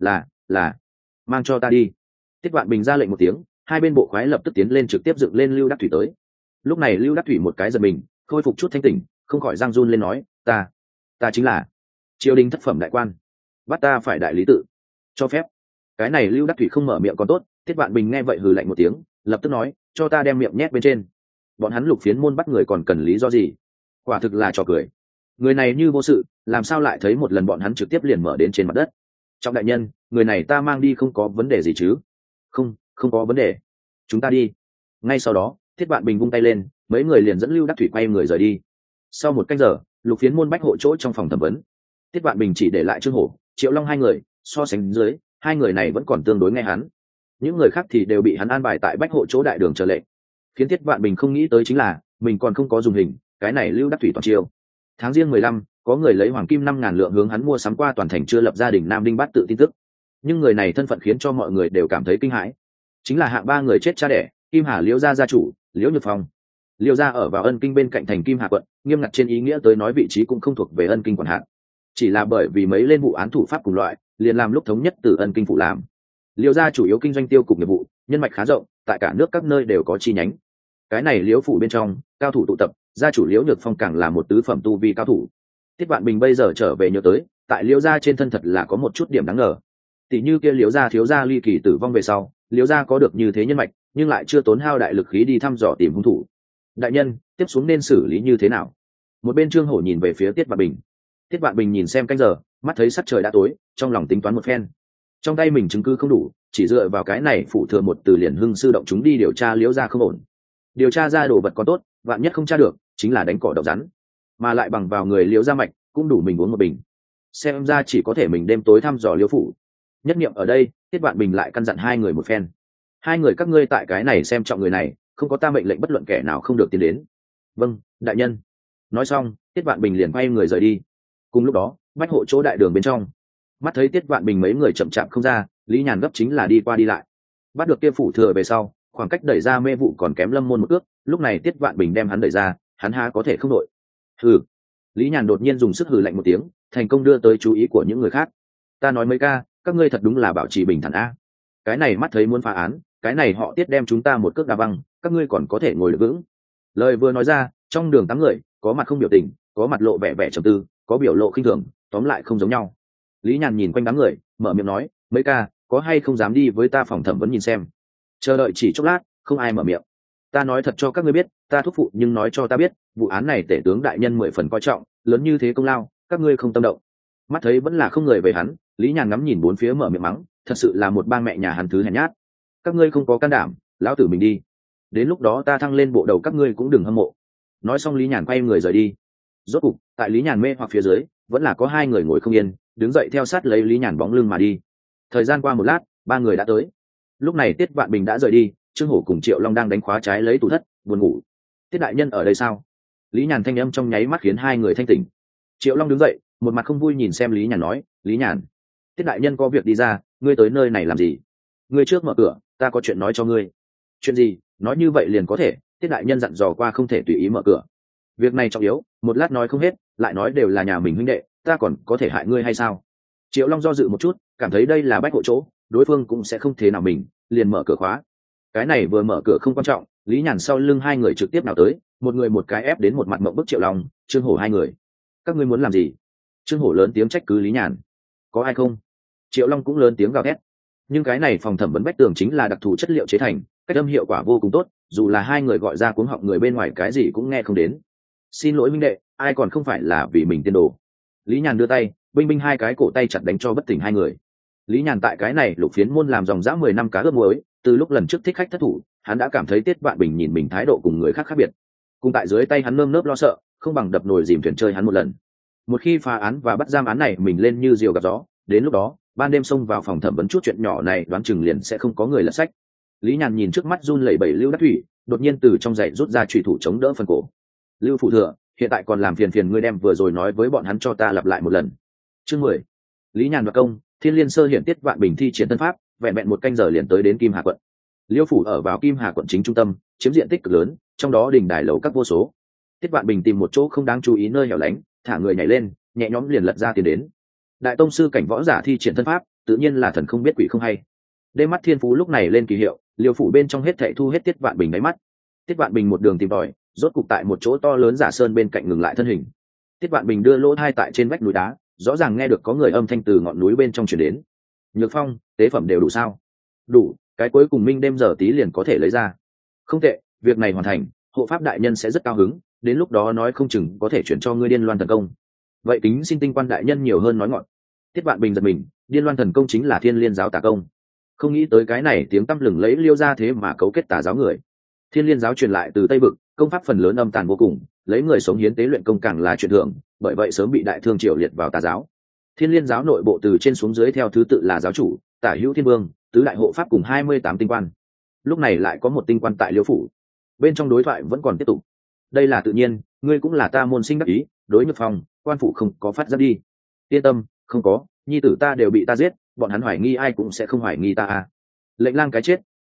Là, mang cho ta đi. Tiết Vạn Bình ra lệnh một tiếng, hai bên bộ khoái lập tức tiến lên trực tiếp dựng lên Lưu Đắc Thủy tới. Lúc này Lưu Đắc Thủy một cái giật mình, khôi phục chút thanh tỉnh, không khỏi răng run lên nói, ta chính là triều đình thất phẩm đại quan, bắt ta phải đại lý tự. Cho phép. Cái này Lưu Đắc Thủy không mở miệng còn tốt, Tiết Vạn Bình nghe vậy hừ lạnh một tiếng, lập tức nói, cho ta đem miệng nhét bên trên. Bọn hắn Lục Phiến môn bắt người còn cần lý do gì? Quả thực là trò cười. Người này như vô sự, làm sao lại thấy một lần bọn hắn trực tiếp liền mở đến trên mặt đất. Trọng đại nhân, người này ta mang đi không có vấn đề gì chứ? Không có vấn đề. Chúng ta đi. Ngay sau đó, Thiết Vạn Bình vung tay lên, mấy người liền dẫn Lưu Đắc Thủy quay người rời đi. Sau một canh giờ, Lục Phiến môn bách hộ chỗ trong phòng thẩm vấn. Thiết Vạn Bình chỉ để lại Trương Hổ, Triệu Long hai người, so sánh dưới, hai người này vẫn còn tương đối nghe hắn. Những người khác thì đều bị hắn an bài tại bách hộ chỗ đại đường chờ lệnh. Khiến Thiết Vạn Bình không nghĩ tới chính là, mình còn không có dùng hình, cái này Lưu Đắc Thủy toàn chiêu. Tháng riêng 15, có người lấy hoàng kim 5.000 lượng hướng hắn mua sắm qua toàn thành chưa lập gia đình Nam Đinh Bát tự tin tức. Nhưng người này thân phận khiến cho mọi người đều cảm thấy kinh hãi. chính là hạng ba người chết cha đẻ Kim Hà Liễu gia gia chủ Liễu Nhược Phong. Liễu gia ở vào Ân Kinh bên cạnh thành Kim Hà quận, nghiêm ngặt trên ý nghĩa tới nói vị trí cũng không thuộc về Ân Kinh quản hạt, chỉ là bởi vì mấy lên vụ án thủ pháp cùng loại liền làm lúc thống nhất từ Ân Kinh phủ làm. Liễu gia chủ yếu kinh doanh tiêu cục nghiệp vụ, nhân mạch khá rộng, tại cả nước các nơi đều có chi nhánh. Cái này Liễu phủ bên trong cao thủ tụ tập, gia chủ Liễu Nhược Phong càng là một tứ phẩm tu vi cao thủ. Tiết Vạn Bình bây giờ trở về nhớ tới, tại Liễu gia trên thân thật là có một chút điểm đáng ngờ. Tỷ như kia Liễu gia thiếu gia ly kỳ tử vong về sau, Liễu gia có được như thế nhân mạch, nhưng lại chưa tốn hao đại lực khí đi thăm dò tìm hung thủ. Đại nhân, tiếp xuống nên xử lý như thế nào? Một bên Trương Hổ nhìn về phía Tiết Vạn Bình. Tiết Vạn Bình nhìn xem canh giờ, mắt thấy sắc trời đã tối, trong lòng tính toán một phen. Trong tay mình chứng cứ không đủ, chỉ dựa vào cái này phụ thừa một từ liền hưng sư động chúng đi điều tra Liễu gia không ổn. Điều tra ra đồ vật có tốt, vạn nhất không tra được, chính là đánh cỏ độc rắn. Mà lại bằng vào người Liễu gia mạch, cũng đủ mình uống một bình. Xem ra chỉ có thể mình đêm tối thăm dò Liễu phủ. Nhất niệm ở đây, Tiết Vạn Bình lại căn dặn hai người một phen. Hai người các ngươi tại cái này xem trọng người này, không có ta mệnh lệnh bất luận kẻ nào không được tiến đến. Vâng, đại nhân. Nói xong, Tiết Vạn Bình liền quay người rời đi. Cùng lúc đó, bách hộ chỗ đại đường bên trong, mắt thấy Tiết Vạn Bình mấy người chậm chạp không ra, Lý Nhàn gấp chính là đi qua đi lại. Bắt được kia phủ thừa về sau, khoảng cách đẩy ra mê vụ còn kém Lâm Môn một ước, lúc này Tiết Vạn Bình đem hắn đẩy ra, hắn há có thể không đội. Hừ. Lý Nhàn đột nhiên dùng sức hừ lạnh một tiếng, thành công đưa tới chú ý của những người khác. Ta nói mấy ca, các ngươi thật đúng là bảo trì bình thản a. Cái này mắt thấy muốn phá án, cái này họ Tiết đem chúng ta một cước đá văng, các ngươi còn có thể ngồi được vững. Lời vừa nói ra, trong đường 8 người, có mặt không biểu tình, có mặt lộ vẻ vẻ trầm tư, có biểu lộ khinh thường, tóm lại không giống nhau. Lý Nhàn nhìn quanh đám người, mở miệng nói, mấy ca, có hay không dám đi với ta phòng thẩm vấn nhìn xem. Chờ đợi chỉ chốc lát, không ai mở miệng. Ta nói thật cho các ngươi biết, ta thúc phụ nhưng nói cho ta biết, vụ án này tể tướng đại nhân 10 phần coi trọng, lớn như thế công lao, các ngươi không tâm động. Mắt thấy vẫn là không người về hắn, Lý Nhàn ngắm nhìn bốn phía mở miệng mắng, thật sự là một bang mẹ nhà hắn thứ hèn nhát. Các ngươi không có can đảm, lão tử mình đi. Đến lúc đó ta thăng lên bộ đầu các ngươi cũng đừng hâm mộ. Nói xong Lý Nhàn quay người rời đi. Rốt cục, tại Lý Nhàn mê hoặc phía dưới, vẫn là có hai người ngồi không yên, đứng dậy theo sát lấy Lý Nhàn bóng lưng mà đi. Thời gian qua một lát, ba người đã tới. Lúc này Tiết Vạn Bình đã rời đi, Trương Hổ cùng Triệu Long đang đánh khóa trái lấy tủ thất, buồn ngủ. Tiết đại nhân ở đây sao? Lý Nhàn thanh âm trong nháy mắt khiến hai người thanh tỉnh. Triệu Long đứng dậy, một mặt không vui nhìn xem Lý Nhàn nói, Lý Nhàn, Tiết đại nhân có việc đi ra, ngươi tới nơi này làm gì? Ngươi trước mở cửa, ta có chuyện nói cho ngươi. Chuyện gì? Nói như vậy liền có thể. Tiết đại nhân dặn dò qua không thể tùy ý mở cửa. Việc này trọng yếu, một lát nói không hết, lại nói đều là nhà mình huynh đệ, ta còn có thể hại ngươi hay sao? Triệu Long do dự một chút, cảm thấy đây là bách hộ chỗ, đối phương cũng sẽ không thế nào mình, liền mở cửa khóa. Cái này vừa mở cửa không quan trọng, Lý Nhàn sau lưng hai người trực tiếp nào tới, một người một cái ép đến một mặt mộng bức Triệu Long, Trương Hổ hai người. Các ngươi muốn làm gì? Trương Hổ lớn tiếng trách cứ Lý Nhàn. Có ai không? Triệu Long cũng lớn tiếng gào thét. Nhưng cái này phòng thẩm vấn bách tường chính là đặc thù chất liệu chế thành, cách âm hiệu quả vô cùng tốt, dù là hai người gọi ra cuống họng người bên ngoài cái gì cũng nghe không đến. Xin lỗi minh đệ, ai còn không phải là vì mình tiên đồ. Lý Nhàn đưa tay, binh binh hai cái cổ tay chặt đánh cho bất tỉnh hai người. Lý Nhàn tại cái này lục phiến môn làm dòng dã 10 năm cá ướp muối, từ lúc lần trước thích khách thất thủ, hắn đã cảm thấy Tiết Vạn Bình nhìn mình thái độ cùng người khác khác biệt. Cùng tại dưới tay hắn nơm nớp lo sợ, không bằng đập nồi dìm thuyền chơi hắn một lần. Một khi phá án và bắt giam án này mình lên như diều gặp gió, đến lúc đó, ban đêm xông vào phòng thẩm vấn chút chuyện nhỏ này đoán chừng liền sẽ không có người lật sách. Lý Nhàn nhìn trước mắt run lẩy bẩy Lưu Đắc Thủy, đột nhiên từ trong giày rút ra chùy thủ chống đỡ phần cổ. Lưu phụ thừa, hiện tại còn làm phiền ngươi đem vừa rồi nói với bọn hắn cho ta lặp lại một lần. Chương 10. Lý Nhàn đoạt công, Thiên Liên Sơ hiện Tiết Vạn Bình thi triển thân pháp, vẹn vẹn một canh giờ liền tới đến Kim Hà quận. Liêu phủ ở vào Kim Hà quận chính trung tâm, chiếm diện tích cực lớn, trong đó đình đài lầu các vô số. Tiết Vạn Bình tìm một chỗ không đáng chú ý nơi hẻo lánh, thả người nhảy lên, nhẹ nhõm liền lật ra tiến đến. Đại tông sư cảnh võ giả thi triển thân pháp, tự nhiên là thần không biết quỷ không hay. Đêm mắt thiên phú lúc này lên kỳ hiệu, Liêu phủ bên trong hết thảy thu hết Tiết Vạn Bình đáy mắt. Tiết Vạn Bình một đường tìm tòi, rốt cục tại một chỗ to lớn giả sơn bên cạnh ngừng lại thân hình. Tiết Vạn Bình đưa lỗ thai tại trên vách núi đá, rõ ràng nghe được có người âm thanh từ ngọn núi bên trong truyền đến. Nhược Phong, tế phẩm đều đủ sao? Đủ, cái cuối cùng minh đêm giờ tí liền có thể lấy ra. Không tệ, việc này hoàn thành, hộ pháp đại nhân sẽ rất cao hứng, đến lúc đó nói không chừng có thể chuyển cho ngươi Điên Loan thần công. Vậy tính xin tinh quan đại nhân nhiều hơn nói ngọn. Tiết Vạn Bình giật mình, Điên Loan thần công chính là Thiên Liên giáo tà công. Không nghĩ tới cái này tiếng tăm lừng lấy Liêu ra thế mà cấu kết tà giáo người. Thiên Liên giáo truyền lại từ Tây vực, công pháp phần lớn âm tàn vô cùng, lấy người sống hiến tế luyện công càng là chuyện thường, bởi vậy sớm bị đại thương triều liệt vào tà giáo. Thiên Liên giáo nội bộ từ trên xuống dưới theo thứ tự là giáo chủ, Tả Hữu Thiên Vương, tứ đại hộ pháp cùng 28 tinh quan. Lúc này lại có một tinh quan tại Liêu phủ. Bên trong đối thoại vẫn còn tiếp tục. Đây là tự nhiên, ngươi cũng là ta môn sinh đắc ý, đối Nhược Phong, quan phủ không có phát giác đi. Yên tâm, không có, nhi tử ta đều bị ta giết, bọn hắn hoài nghi ai cũng sẽ không hoài nghi ta à. Lệnh lang cái chết,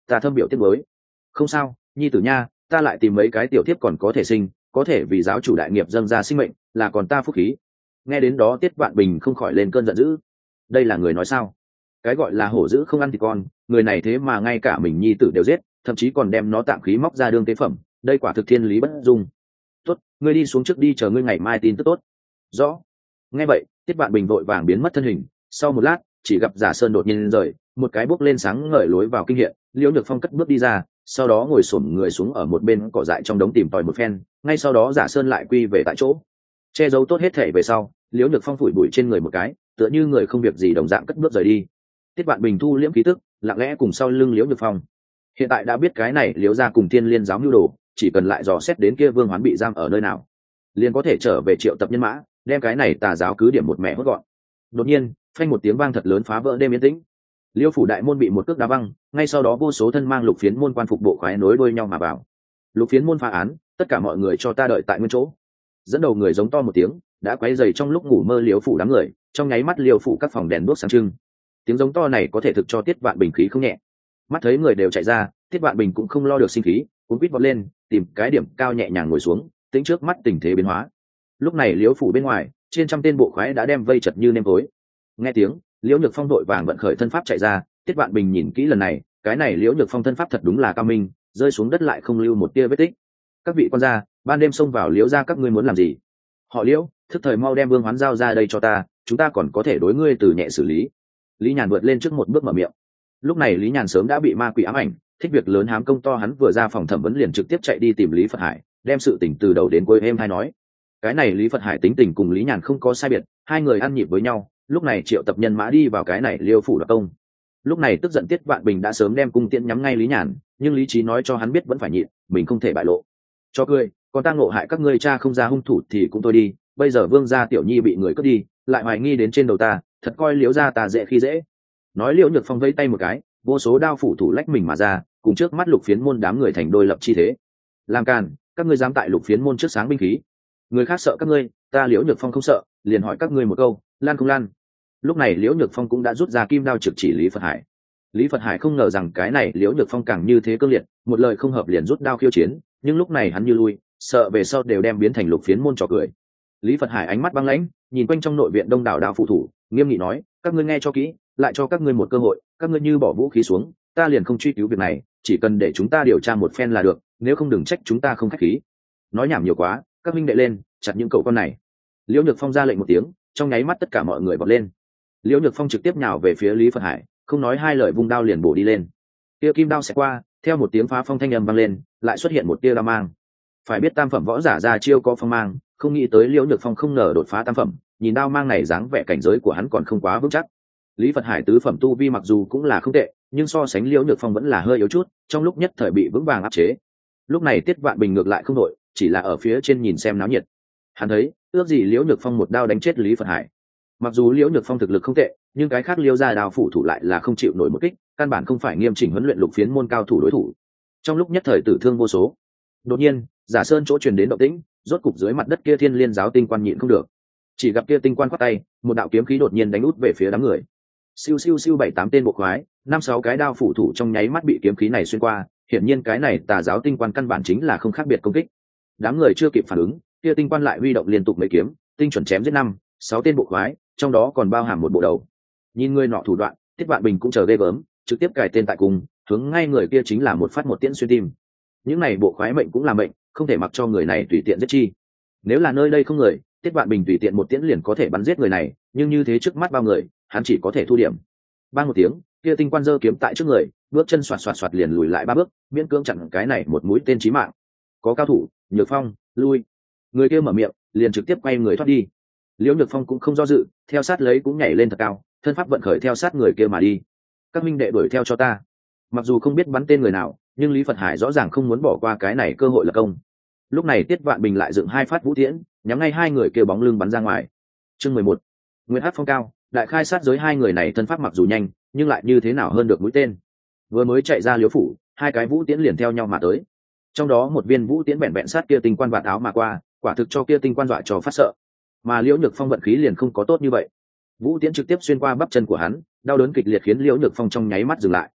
ta thâm biểu tiếc mới. Không sao, nhi tử nha, ta lại tìm mấy cái tiểu thiếp còn có thể sinh, có thể vì giáo chủ đại nghiệp dâng ra sinh mệnh, là còn ta phúc khí. Nghe đến đó Tiết Vạn Bình không khỏi lên cơn giận dữ. Đây là người nói sao? Cái gọi là hổ dữ không ăn thịt con, người này thế mà ngay cả mình nhi tử đều giết, thậm chí còn đem nó tạm khí móc ra đương tế phẩm, đây quả thực thiên lý bất dung. Tốt, ngươi đi xuống trước đi, chờ ngươi ngày mai tin tức tốt. Rõ. Nghe vậy Tiết Vạn Bình vội vàng biến mất thân hình, sau một lát chỉ gặp Giả Sơn đột nhiên rời, một cái bước lên sáng ngời lối vào kinh hiện, Liễu Nhược Phong cất bước đi ra, sau đó ngồi xổm người xuống ở một bên cỏ dại trong đống tìm tòi một phen, ngay sau đó Giả Sơn lại quy về tại chỗ, che giấu tốt hết thể về sau, Liễu Nhược Phong phủi bụi trên người một cái, tựa như người không việc gì đồng dạng cất bước rời đi. Tiết Vạn Bình thu liễm khí tức, lặng lẽ cùng sau lưng Liễu Nhược Phong. Hiện tại đã biết cái này Liễu gia cùng Thiên Liên giáo mưu đồ, chỉ cần lại dò xét đến kia Vương Hoán bị giam ở nơi nào, liền có thể trở về triệu tập nhân mã, đem cái này tà giáo cứ điểm một mẹ hốt gọn. Đột nhiên phanh một tiếng vang thật lớn phá vỡ đêm yên tĩnh, Liêu phủ đại môn bị một cước đá văng, ngay sau đó vô số thân mang lục phiến môn quan phục bộ khoái nối đuôi nhau mà vào. Lục phiến môn phá án, tất cả mọi người cho ta đợi tại nguyên chỗ. Dẫn đầu người giống to một tiếng, đã quấy rầy trong lúc ngủ mơ Liêu phủ đám người, trong nháy mắt Liêu phủ các phòng đèn đuốc sáng trưng. Tiếng giống to này có thể thực cho Tiết Vạn Bình khí không nhẹ. Mắt thấy người đều chạy ra, Tiết Vạn Bình cũng không lo được sinh khí, cuống quýt vọt lên, tìm cái điểm cao nhẹ nhàng ngồi xuống, tính trước mắt tình thế biến hóa. Lúc này Liêu phủ bên ngoài, trên trăm tên bộ khoái đã đem vây chật như nêm tối. Nghe tiếng, Liễu Nhược Phong đội vàng vận khởi thân pháp chạy ra. Tiết Vạn Bình nhìn kỹ lần này, cái này Liễu Nhược Phong thân pháp thật đúng là cao minh, rơi xuống đất lại không lưu một tia vết tích. Các vị quan gia, ban đêm xông vào Liễu gia các ngươi muốn làm gì? Họ Liễu, thức thời mau đem Vương Hoán giao ra đây cho ta, chúng ta còn có thể đối ngươi từ nhẹ xử lý. Lý Nhàn vượt lên trước một bước mở miệng. Lúc này Lý Nhàn sớm đã bị ma quỷ ám ảnh, thích việc lớn hám công to, hắn vừa ra phòng thẩm vấn liền trực tiếp chạy đi tìm Lý Phật Hải, đem sự tình từ đầu đến cuối êm hay nói. Cái này Lý Phật Hải tính tình cùng Lý Nhàn không có sai biệt, hai người ăn nhịp với nhau. Lúc này triệu tập nhân mã đi vào cái này Liêu phủ đặc công. Lúc này tức giận Tiết Vạn Bình đã sớm đem cung tiễn nhắm ngay Lý Nhàn, nhưng lý trí nói cho hắn biết vẫn phải nhịn, mình không thể bại lộ. Cho cười, còn ta ngộ hại các ngươi cha không ra hung thủ thì cũng thôi đi, bây giờ Vương gia tiểu nhi bị người cướp đi, lại hoài nghi đến trên đầu ta, thật coi Liễu gia ta dễ khi dễ. Nói Liễu Nhược Phong vẫy tay một cái, vô số đao phủ thủ lách mình mà ra, cùng trước mắt Lục Phiến môn đám người thành đôi lập chi thế. Làm càn, các ngươi dám tại Lục Phiến môn trước sáng binh khí, người khác sợ các ngươi, ta Liễu Nhược Phong không sợ, liền hỏi các ngươi một câu, lan không lan? Lúc này Liễu Nhược Phong cũng đã rút ra kim đao trực chỉ Lý Phật Hải. Lý Phật Hải không ngờ rằng cái này Liễu Nhược Phong càng như thế cương liệt, một lời không hợp liền rút đao khiêu chiến, nhưng lúc này hắn như lui, sợ về sau đều đem biến thành Lục Phiến môn trò cười. Lý Phật Hải ánh mắt băng lãnh, nhìn quanh trong nội viện đông đảo đao phụ thủ, nghiêm nghị nói, các ngươi nghe cho kỹ, lại cho các ngươi một cơ hội, các ngươi như bỏ vũ khí xuống, ta liền không truy cứu việc này, chỉ cần để chúng ta điều tra một phen là được, nếu không đừng trách chúng ta không khách khí. Nói nhảm nhiều quá, các minh đệ lên, chặt những cậu con này. Liễu Nhược Phong ra lệnh một tiếng, trong nháy mắt tất cả mọi người vọt lên. Liễu Nhược Phong trực tiếp nhào về phía Lý Phật Hải, không nói hai lời vung đao liền bổ đi lên. Tia kim đao sẽ qua, theo một tiếng phá phong thanh âm vang lên, lại xuất hiện một tia đao mang. Phải biết tam phẩm võ giả ra chiêu có phong mang, không nghĩ tới Liễu Nhược Phong không ngờ đột phá tam phẩm, nhìn đao mang này dáng vẻ cảnh giới của hắn còn không quá vững chắc. Lý Phật Hải tứ phẩm tu vi mặc dù cũng là không tệ, nhưng so sánh Liễu Nhược Phong vẫn là hơi yếu chút, trong lúc nhất thời bị vững vàng áp chế. Lúc này Tiết Vạn Bình ngược lại không đội, chỉ là ở phía trên nhìn xem náo nhiệt. Hắn thấy, ước gì Liễu Nhược Phong một đao đánh chết Lý Phật Hải. Mặc dù Liễu Nhược Phong thực lực không tệ, nhưng cái khác Liễu gia đao phủ thủ lại là không chịu nổi một kích, căn bản không phải nghiêm chỉnh huấn luyện Lục Phiến môn cao thủ đối thủ. Trong lúc nhất thời tử thương vô số. Đột nhiên, Giả Sơn chỗ truyền đến động tĩnh, rốt cục dưới mặt đất kia Thiên Liên giáo tinh quan nhịn không được. Chỉ gặp kia tinh quan quát tay, một đạo kiếm khí đột nhiên đánh út về phía đám người. Siêu siêu siêu 7-8 tên bộ khoái, 5-6 cái đao phủ thủ trong nháy mắt bị kiếm khí này xuyên qua, hiển nhiên cái này tà giáo tinh quan căn bản chính là không khác biệt công kích. Đám người chưa kịp phản ứng, kia tinh quan lại huy động liên tục mấy kiếm, tinh chuẩn chém giết 5-6 tên bộ khoái, trong đó còn bao hàm một bộ đầu. Nhìn người nọ thủ đoạn, Tiết Vạn Bình cũng chờ ghê gớm, trực tiếp cài tên tại cùng, hướng ngay người kia chính là một phát một tiễn xuyên tim. Những này bộ khoái mệnh cũng là mệnh, không thể mặc cho người này tùy tiện giết chi. Nếu là nơi đây không người, Tiết Vạn Bình tùy tiện một tiễn liền có thể bắn giết người này, nhưng như thế trước mắt bao người, hắn chỉ có thể thu điểm. Bang một tiếng, kia tinh quan giơ kiếm tại trước người, bước chân xoạt xoạt xoạt liền lùi lại 3 bước, miễn cưỡng chặn cái này một mũi tên chí mạng. Có cao thủ, Nhược Phong, lui. Người kia mở miệng, liền trực tiếp quay người thoát đi. Liễu Nhược Phong cũng không do dự, theo sát lấy cũng nhảy lên thật cao, thân pháp vận khởi theo sát người kia mà đi. Các minh đệ đuổi theo cho ta. Mặc dù không biết bắn tên người nào, nhưng Lý Phật Hải rõ ràng không muốn bỏ qua cái này cơ hội lập công. Lúc này Tiết Vạn Bình lại dựng 2 phát vũ tiễn, nhắm ngay hai người kia bóng lưng bắn ra ngoài. Chương 11. Nguyệt Hắc Phong cao, đại khai sát giới hai người này thân pháp mặc dù nhanh, nhưng lại như thế nào hơn được mũi tên. Vừa mới chạy ra Liễu phủ, 2 cái vũ tiễn liền theo nhau mà tới. Trong đó một viên vũ tiễn bẹn bẹn sát kia tinh quan vạt áo mà qua, quả thực cho kia tinh quan dọa cho phát sợ. Mà Liễu Nhược Phong vận khí liền không có tốt như vậy. Vũ tiễn trực tiếp xuyên qua bắp chân của hắn, đau đớn kịch liệt khiến Liễu Nhược Phong trong nháy mắt dừng lại.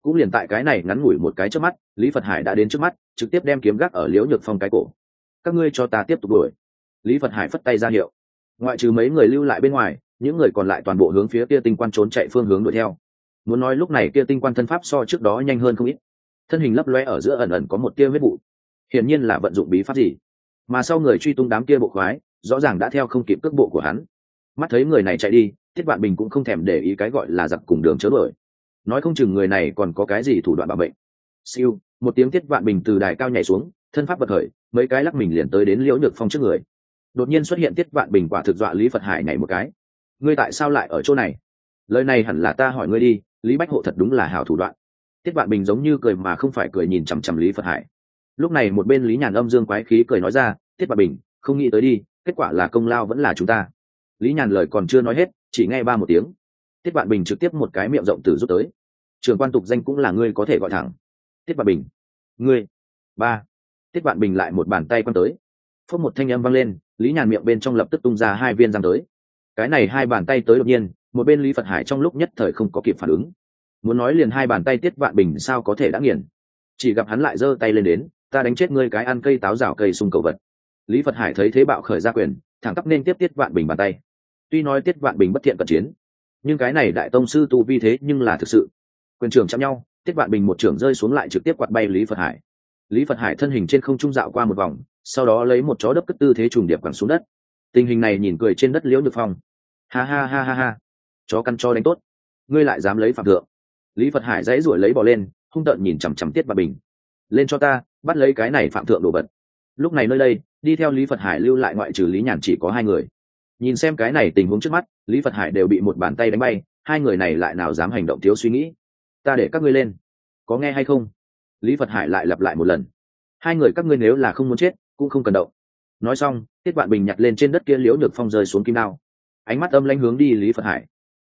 cũng liền tại cái này ngắn ngủi một cái trước mắt, Lý Phật Hải đã đến trước mắt, trực tiếp đem kiếm gác ở Liễu Nhược Phong cái cổ. Các ngươi cho ta tiếp tục đuổi. Lý Phật Hải phất tay ra hiệu, ngoại trừ mấy người lưu lại bên ngoài, những người còn lại toàn bộ hướng phía kia tinh quan trốn chạy phương hướng đuổi theo. Muốn nói lúc này kia tinh quan thân pháp so trước đó nhanh hơn không ít, thân hình lấp loe ở giữa ẩn ẩn có một tia huyết vụ, hiển nhiên là vận dụng bí pháp gì. Mà sau người truy tung đám kia bộ khoái, rõ ràng đã theo không kịp cước bộ của hắn. Mắt thấy người này chạy đi, Tiết Vạn Bình cũng không thèm để ý cái gọi là giặc cùng đường chớ đuổi, nói không chừng người này còn có cái gì thủ đoạn bảo mệnh. Siêu, một tiếng Tiết Vạn Bình từ đài cao nhảy xuống, thân pháp bật khởi, mấy cái lắc mình liền tới đến Liễu Nhược Phong trước người. Đột nhiên xuất hiện Tiết Vạn Bình quả thực dọa Lý Phật Hải nhảy một cái. Ngươi tại sao lại ở chỗ này? Lời này hẳn là ta hỏi ngươi đi, Lý Bách Hộ thật đúng là hảo thủ đoạn. Tiết Vạn Bình giống như cười mà không phải cười nhìn chằm chằm Lý Phật Hải. Lúc này một bên Lý Nhàn âm dương quái khí cười nói ra, Tiết Vạn Bình, không nghĩ tới đi, kết quả là công lao vẫn là chúng ta. Lý Nhàn lời còn chưa nói hết, chỉ nghe ba một tiếng, Tiết Vạn Bình trực tiếp một cái miệng rộng từ rút tới. Trường quan tục danh cũng là ngươi có thể gọi thẳng. Tiết Vạn Bình, ngươi. Ba. Tiết Vạn Bình lại một bàn tay quăng tới. Phốc một thanh âm vang lên, Lý Nhàn miệng bên trong lập tức tung ra hai viên răng tới. Cái này hai bàn tay tới đột nhiên, một bên Lý Phật Hải trong lúc nhất thời không có kịp phản ứng. Muốn nói liền hai bàn tay Tiết Vạn Bình sao có thể đã nghiền. Chỉ gặp hắn lại giơ tay lên đến, ta đánh chết ngươi cái ăn cây táo rào cây sung cầu vật. Lý Phật Hải thấy thế bạo khởi ra quyền, thẳng tắp nên tiếp Tiết Vạn Bình bàn tay. Tuy nói Tiết Vạn Bình bất thiện cận chiến, nhưng cái này đại tông sư tu vi thế nhưng là thực sự. Quyền trưởng chạm nhau, Tiết Vạn Bình một trưởng rơi xuống lại trực tiếp quạt bay Lý Phật Hải. Lý Phật Hải thân hình trên không trung dạo qua một vòng, sau đó lấy một chó đấp cất tư thế trùng điệp quẳng xuống đất. Tình hình này nhìn cười trên đất Liễu Nhược Phong. Ha ha ha ha ha, chó căn cho đánh tốt, ngươi lại dám lấy phạm thượng. Lý Phật Hải dãy ruổi lấy bò lên, hung tợn nhìn chằm chằm Tiết Vạn Bình. Lên cho ta, bắt lấy cái này phạm thượng đồ vật. Lúc này nơi đây, đi theo Lý Phật Hải lưu lại ngoại trừ Lý Nhàn chỉ có hai người. Nhìn xem cái này tình huống trước mắt, Lý Phật Hải đều bị một bàn tay đánh bay, hai người này lại nào dám hành động thiếu suy nghĩ. Ta để các ngươi lên, có nghe hay không? Lý Phật Hải lại lặp lại một lần. Hai người các ngươi nếu là không muốn chết, cũng không cần động. Nói xong, Tiết Vạn Bình nhặt lên trên đất kia Liễu Nhược Phong rơi xuống kim đao, ánh mắt âm lãnh hướng đi Lý Phật Hải.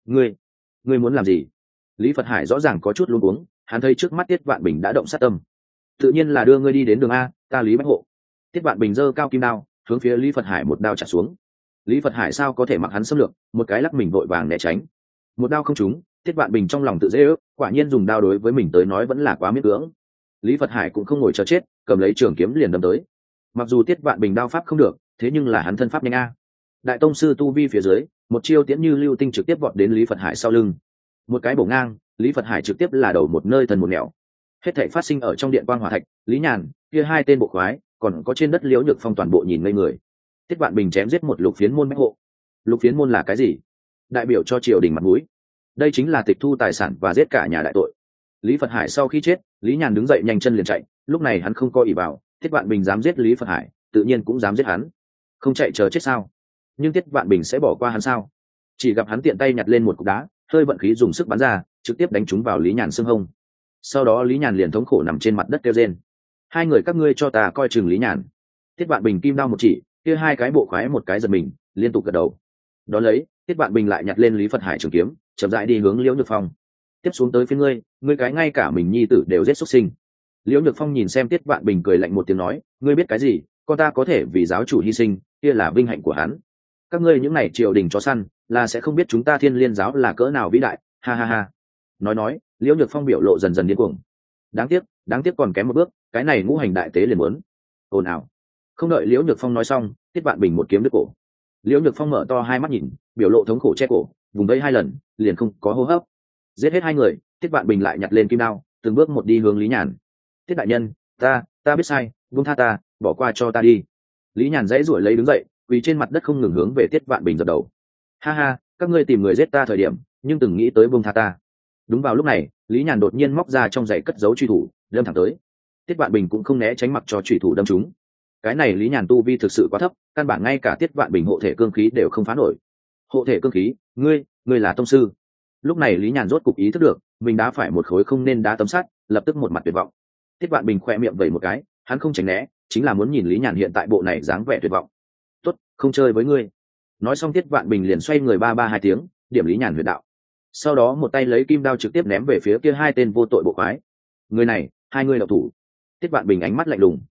Ngươi muốn làm gì? Lý Phật Hải rõ ràng có chút luống cuống, hắn thấy trước mắt Tiết Vạn Bình đã động sát tâm. Tự nhiên là đưa ngươi đi đến đường a, ta Lý Bách Hộ. Tiết Vạn Bình giơ cao kim đao, hướng phía Lý Phật Hải một đao trả xuống. Lý Phật Hải sao có thể mặc hắn xâm lược, một cái lắc mình vội vàng né tránh. Một đao không trúng, Tiết Vạn Bình trong lòng tự dễ ước, quả nhiên dùng đao đối với mình tới nói vẫn là quá miễn cưỡng. Lý Phật Hải cũng không ngồi chờ chết, cầm lấy trường kiếm liền đâm tới. Mặc dù Tiết Vạn Bình đao pháp không được, thế nhưng là hắn thân pháp nhanh a. Đại tông sư tu vi phía dưới, một chiêu tiễn như lưu tinh trực tiếp vọt đến Lý Phật Hải sau lưng. Một cái bổ ngang, Lý Phật Hải trực tiếp là đầu một nơi thần một nẻo. Hết thảy phát sinh ở trong điện quang hỏa thạch, Lý Nhàn, kia hai tên bộ khoái, còn có trên đất Liễu Nhược Phong toàn bộ nhìn ngây người. Tiết Vạn Bình chém giết một lục phiến môn Bách Hộ. Lục phiến môn là cái gì? Đại biểu cho triều đình mặt mũi. Đây chính là tịch thu tài sản và giết cả nhà đại tội. Lý Phật Hải sau khi chết, Lý Nhàn đứng dậy nhanh chân liền chạy, lúc này hắn không có ỷ vào, Tiết Vạn Bình dám giết Lý Phật Hải, tự nhiên cũng dám giết hắn. Không chạy chờ chết sao? Nhưng Tiết Vạn Bình sẽ bỏ qua hắn sao? Chỉ gặp hắn tiện tay nhặt lên một cục đá, hơi vận khí dùng sức bắn ra, trực tiếp đánh trúng vào Lý Nhàn xương hông. Sau đó Lý Nhàn liền thống khổ nằm trên mặt đất kêu rên. Hai người các ngươi cho ta coi chừng Lý Nhàn. Tiết Vạn Bình kim đao một chỉ, kia hai cái bộ khoái một cái giật mình, liên tục gật đầu. Đó lấy, Tiết Vạn Bình lại nhặt lên Lý Phật Hải trường kiếm, chậm rãi đi hướng Liễu Nhược Phong. Tiếp xuống tới phía ngươi cái ngay cả mình nhi tử đều giết xuất sinh. Liễu Nhược Phong nhìn xem Tiết Vạn Bình cười lạnh một tiếng nói, ngươi biết cái gì, con ta có thể vì giáo chủ hy sinh, kia là vinh hạnh của hắn. Các ngươi những này triều đình chó săn, là sẽ không biết chúng ta Thiên Liên giáo là cỡ nào vĩ đại, ha ha ha. Nói, Liễu Nhược Phong biểu lộ dần dần điên cuồng. Đáng tiếc còn kém một bước, cái này ngũ hành đại tế liền muốn. Ồn ào. Không đợi Liễu Nhược Phong nói xong, Tiết Vạn Bình một kiếm đứt cổ. Liễu Nhược Phong mở to hai mắt nhìn, biểu lộ thống khổ che cổ, vùng vẫy hai lần, liền không có hô hấp. Giết hết hai người, Tiết Vạn Bình lại nhặt lên kim đao, từng bước một đi hướng Lý Nhàn. Tiết đại nhân, ta biết sai, buông tha ta, bỏ qua cho ta đi. Lý Nhàn dãy ruổi lấy đứng dậy, quỳ trên mặt đất không ngừng hướng về Tiết Vạn Bình dập đầu. Ha ha, các ngươi tìm người giết ta thời điểm, nhưng từng nghĩ tới buông tha ta. Đúng vào lúc này, Lý Nhàn đột nhiên móc ra trong giày cất giấu truy thủ, đâm thẳng tới. Tiết Vạn Bình cũng không né tránh, mặc cho truy thủ đâm trúng. Cái này Lý Nhàn tu vi thực sự quá thấp, căn bản ngay cả Tiết Vạn Bình hộ thể cương khí đều không phá nổi. Hộ thể cương khí, ngươi là tông sư. Lúc này Lý Nhàn rốt cục ý thức được, mình đã phải một khối không nên đá tấm sắt, lập tức một mặt tuyệt vọng. Tiết Vạn Bình khoe miệng vẩy một cái, hắn không tránh né, chính là muốn nhìn Lý Nhàn hiện tại bộ này dáng vẻ tuyệt vọng. Tốt, không chơi với ngươi. Nói xong Tiết Vạn Bình liền xoay người ba hai tiếng, điểm Lý Nhàn huyệt đạo. Sau đó một tay lấy kim đao trực tiếp ném về phía kia hai tên vô tội bộ quái. Người này, hai người độc thủ. Tiết Vạn Bình ánh mắt lạnh lùng.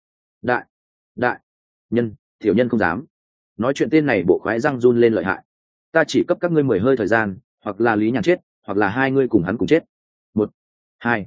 Đại nhân, tiểu nhân không dám. Nói chuyện tên này bộ khoái răng run lên lợi hại. Ta chỉ cấp các ngươi 10 hơi thời gian, hoặc là Lý Nhàn chết, hoặc là hai ngươi cùng hắn cùng chết. 1, 2.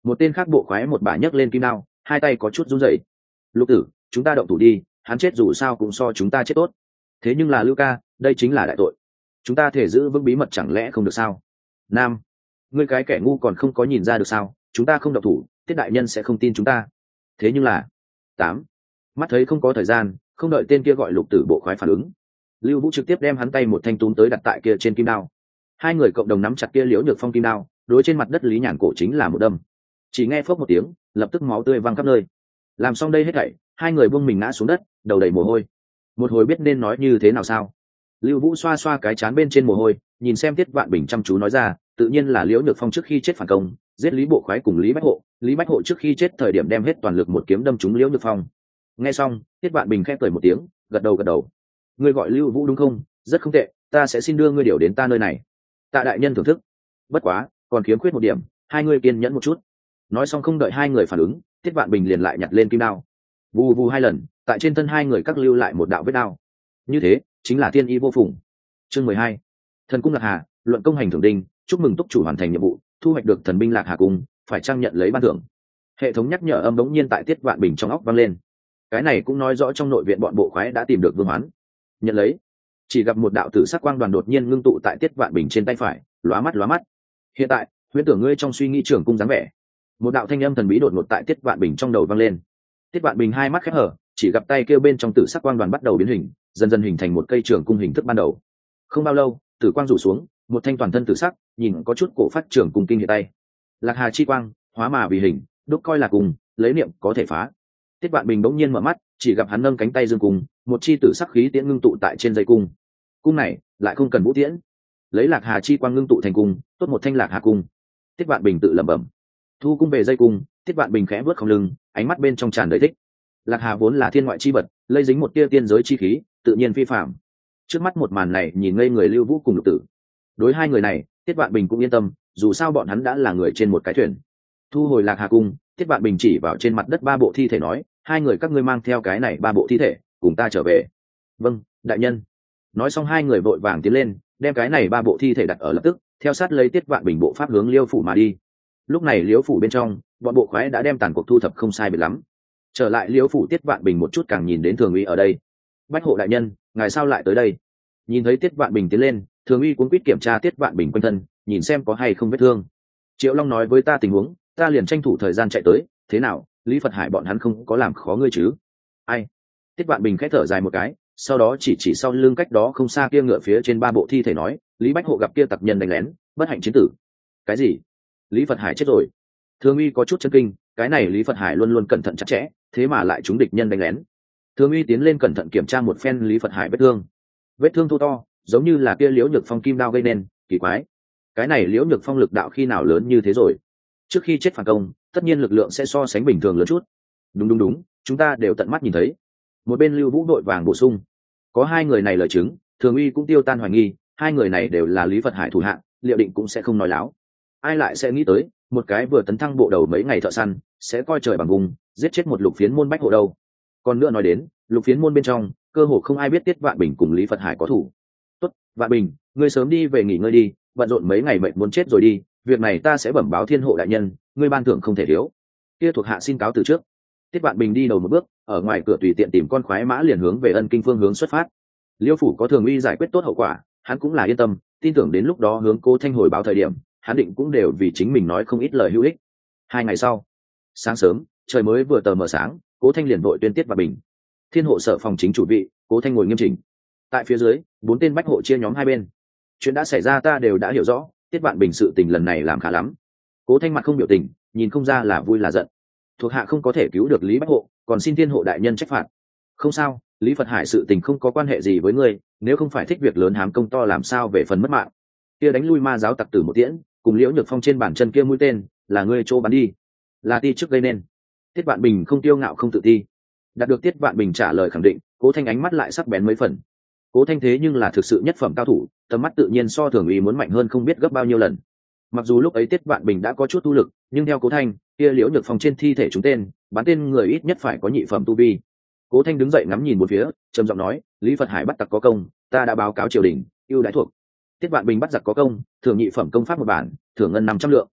Một tên khác bộ khoái một bà nhấc lên kim đao, hai tay có chút run rẩy. Lục tử, chúng ta động thủ đi, hắn chết dù sao cũng so chúng ta chết tốt. Thế nhưng là Lưu ca, đây chính là đại tội, chúng ta thể giữ vững bí mật chẳng lẽ không được sao? Nam, ngươi cái kẻ ngu còn không có nhìn ra được sao? Chúng ta không động thủ, Tiết đại nhân sẽ không tin chúng ta. Thế nhưng là tám, mắt thấy không có thời gian, không đợi tên kia gọi Lục tử bộ khoái phản ứng, Lưu Vũ trực tiếp đem hắn tay một thanh túm tới đặt tại kia trên kim đao. Hai người cộng đồng nắm chặt kia Liễu Nhược Phong kim đao, đối trên mặt đất Lý Nhàn cổ chính là một đâm. Chỉ nghe phốc một tiếng, lập tức máu tươi văng khắp nơi. Làm xong đây hết thảy, hai người buông mình ngã xuống đất, đầu đầy mồ hôi. Một hồi biết nên nói như thế nào sao? Lưu Vũ xoa xoa cái trán bên trên mồ hôi, nhìn xem Tiết Vạn Bình chăm chú nói ra, tự nhiên là Liễu Nhược Phong trước khi chết phản công, giết Lý Bộ Khoái cùng Lý Bách Hộ, Lý Bách Hộ trước khi chết thời điểm đem hết toàn lực một kiếm đâm trúng Liễu Nhược Phong. Nghe xong, Tiết Vạn Bình khẽ cười một tiếng, gật đầu. Ngươi gọi Lưu Vũ đúng không? Rất không tệ, ta sẽ xin đưa ngươi điều đến ta nơi này. Tạ đại nhân thưởng thức. Bất quá, còn khiếm khuyết một điểm, hai người kiên nhẫn một chút. Nói xong không đợi hai người phản ứng, Tiết Vạn Bình liền lại nhặt lên kim đao. Vù vù hai lần, tại trên thân hai người các lưu lại một đạo vết đao. Như thế, chính là tiên y vô phùng. Chương 12. Thần cung Lạc Hà, luận công hành thưởng đinh, chúc mừng túc chủ hoàn thành nhiệm vụ, thu hoạch được thần binh Lạc Hà cung, phải trang nhận lấy ban thưởng. Hệ thống nhắc nhở âm bỗng nhiên tại Tiết Vạn Bình trong óc vang lên. Cái này cũng nói rõ trong nội viện bọn bộ khoái đã tìm được Vương Hoán. Nhận lấy. Chỉ gặp một đạo tử sắc quang đoàn đột nhiên ngưng tụ tại Tiết Vạn Bình trên tay phải, lóa mắt. Hiện tại, huyễn tưởng ngươi trong suy nghĩ trưởng cung dáng vẻ. Một đạo thanh âm thần bí đột ngột tại Tiết Vạn Bình trong đầu vang lên. Tiết Vạn Bình hai mắt khép hở, chỉ gặp tay kêu bên trong tử sắc quang đoàn bắt đầu biến hình, dần dần hình thành một cây trường cung hình thức ban đầu. Không bao lâu, tử quang rủ xuống, một thanh toàn thân tử sắc, nhìn có chút cổ phát trường cung kinh hiện tay. Lạc Hà chi quang, hóa mà vì hình, đúc coi là cùng, lấy niệm có thể phá. Tiết Vạn Bình bỗng nhiên mở mắt, chỉ gặp hắn nâng cánh tay dương cung, một chi tử sắc khí tiễn ngưng tụ tại trên dây cung. Cung này lại không cần vũ tiễn, lấy Lạc Hà chi quang ngưng tụ thành cung, tốt một thanh Lạc Hà cung. Tiết Vạn Bình tự lẩm bẩm. Thu cung về dây cung, Tiết Vạn Bình khẽ vớt không lưng, ánh mắt bên trong tràn đầy thích. Lạc Hà vốn là thiên ngoại chi vật, lây dính một tia tiên giới chi khí, tự nhiên phi phạm. Trước mắt một màn này nhìn ngây người Lưu Vũ cùng Lục Tử. Đối hai người này, Tiết Vạn Bình cũng yên tâm, dù sao bọn hắn đã là người trên một cái thuyền. Thu hồi Lạc Hà cung, Tiết Vạn Bình chỉ vào trên mặt đất ba bộ thi thể nói, hai người các ngươi mang theo cái này ba bộ thi thể, cùng ta trở về. Vâng, đại nhân. Nói xong hai người vội vàng tiến lên, đem cái này ba bộ thi thể đặt ở lập tức, theo sát lấy Tiết Vạn Bình bộ pháp hướng Liêu phủ mà đi. Lúc này Liêu phủ bên trong, bọn bộ khoái đã đem tàn cuộc thu thập không sai biệt lắm. Trở lại Liêu phủ, Tiết Vạn Bình một chút càng nhìn đến Thường Uy ở đây. Bách hộ đại nhân, ngài sao lại tới đây? Nhìn thấy Tiết Vạn Bình tiến lên, Thường Uy cuống quýt kiểm tra Tiết Vạn Bình quanh thân, nhìn xem có hay không vết thương. Triệu Long nói với ta tình huống, ta liền tranh thủ thời gian chạy tới. Thế nào, Lý Phật Hải bọn hắn không có làm khó ngươi chứ? Ai? Tiết Vạn Bình khẽ thở dài một cái, sau đó chỉ sau lưng cách đó không xa kia ngựa phía trên ba bộ thi thể nói, Lý Bách hộ gặp kia tặc nhân đánh lén, bất hạnh chiến tử. Cái gì? Lý Phật Hải chết rồi? Thường Uy có chút chấn kinh, cái này Lý Phật Hải luôn luôn cẩn thận chặt chẽ, thế mà lại trúng địch nhân đánh lén. Thường Uy tiến lên cẩn thận kiểm tra một phen Lý Phật Hải vết thương thô to, giống như là kia Liễu Nhược Phong kim đao gây nên, kỳ quái. Cái này Liễu Nhược Phong lực đạo khi nào lớn như thế rồi? Trước khi chết phản công, tất nhiên lực lượng sẽ so sánh bình thường lớn chút. Đúng, chúng ta đều tận mắt nhìn thấy. Một bên Lưu Vũ đội vàng bổ sung, có hai người này lời chứng, Thường Uy cũng tiêu tan hoài nghi, hai người này đều là Lý Phật Hải thủ hạ, liệu định cũng sẽ không nói láo. Ai lại sẽ nghĩ tới, một cái vừa tấn thăng bộ đầu mấy ngày thợ săn, sẽ coi trời bằng vùng, giết chết một lục phiến môn bách hộ đâu. Còn nữa nói đến, lục phiến môn bên trong, cơ hồ không ai biết Tiết Vạn Bình cùng Lý Phật Hải có thủ. Tốt, Vạn Bình, ngươi sớm đi về nghỉ ngơi đi, bận rộn mấy ngày mệt muốn chết rồi đi, việc này ta sẽ bẩm báo Thiên hộ đại nhân, ngươi ban thưởng không thể thiếu. Kia thuộc hạ xin cáo từ trước. Tiết Vạn Bình đi đầu một bước, ở ngoài cửa tùy tiện tìm con khoái mã liền hướng về Ân Kinh phương hướng xuất phát. Liêu phủ có Thường Uy giải quyết tốt hậu quả, hắn cũng là yên tâm, tin tưởng đến lúc đó hướng Cố Thanh hồi báo thời điểm, hắn định cũng đều vì chính mình nói không ít lời hữu ích. 2 ngày sau, sáng sớm, trời mới vừa tờ mờ sáng, Cố Thanh liền vội tuyên Tiết Vạn Bình. Thiên hộ sở phòng chính chủ vị, Cố Thanh ngồi nghiêm chỉnh. Tại phía dưới, 4 tên bách hộ chia nhóm hai bên. Chuyện đã xảy ra ta đều đã hiểu rõ, Tiết Vạn Bình sự tình lần này làm khá lắm. Cố Thanh mặt không biểu tình, nhìn không ra là vui là giận. Thuộc hạ không có thể cứu được Lý Bách hộ, còn xin Thiên hộ đại nhân trách phạt. Không sao, Lý Phật Hải sự tình không có quan hệ gì với ngươi, nếu không phải thích việc lớn hám công to làm sao về phần mất mạng. Kia đánh lui ma giáo tặc tử một tiễn, cùng Liễu Nhược Phong trên bàn chân kia mũi tên, là ngươi chỗ bắn đi, là ti trước gây nên. Tiết Vạn Bình không tiêu ngạo không tự ti. Đạt được Tiết Vạn Bình trả lời khẳng định, Cố Thanh ánh mắt lại sắc bén mấy phần. Cố Thanh thế nhưng là thực sự nhất phẩm cao thủ, tầm mắt tự nhiên so Thường Uy muốn mạnh hơn không biết gấp bao nhiêu lần. Mặc dù lúc ấy Tiết Vạn Bình đã có chút tu lực, nhưng theo Cố Thanh, kia Liễu Nhược Phong trên thi thể chúng tên, bắn tên người ít nhất phải có nhị phẩm tu vi. Cố Thanh đứng dậy ngắm nhìn một phía, trầm giọng nói, Lý Phật Hải bắt tặc có công, ta đã báo cáo triều đình, ưu đãi thuộc. Tiết Vạn Bình bắt giặc có công, thưởng nhị phẩm công pháp một bản, thưởng ngân 500 lượng.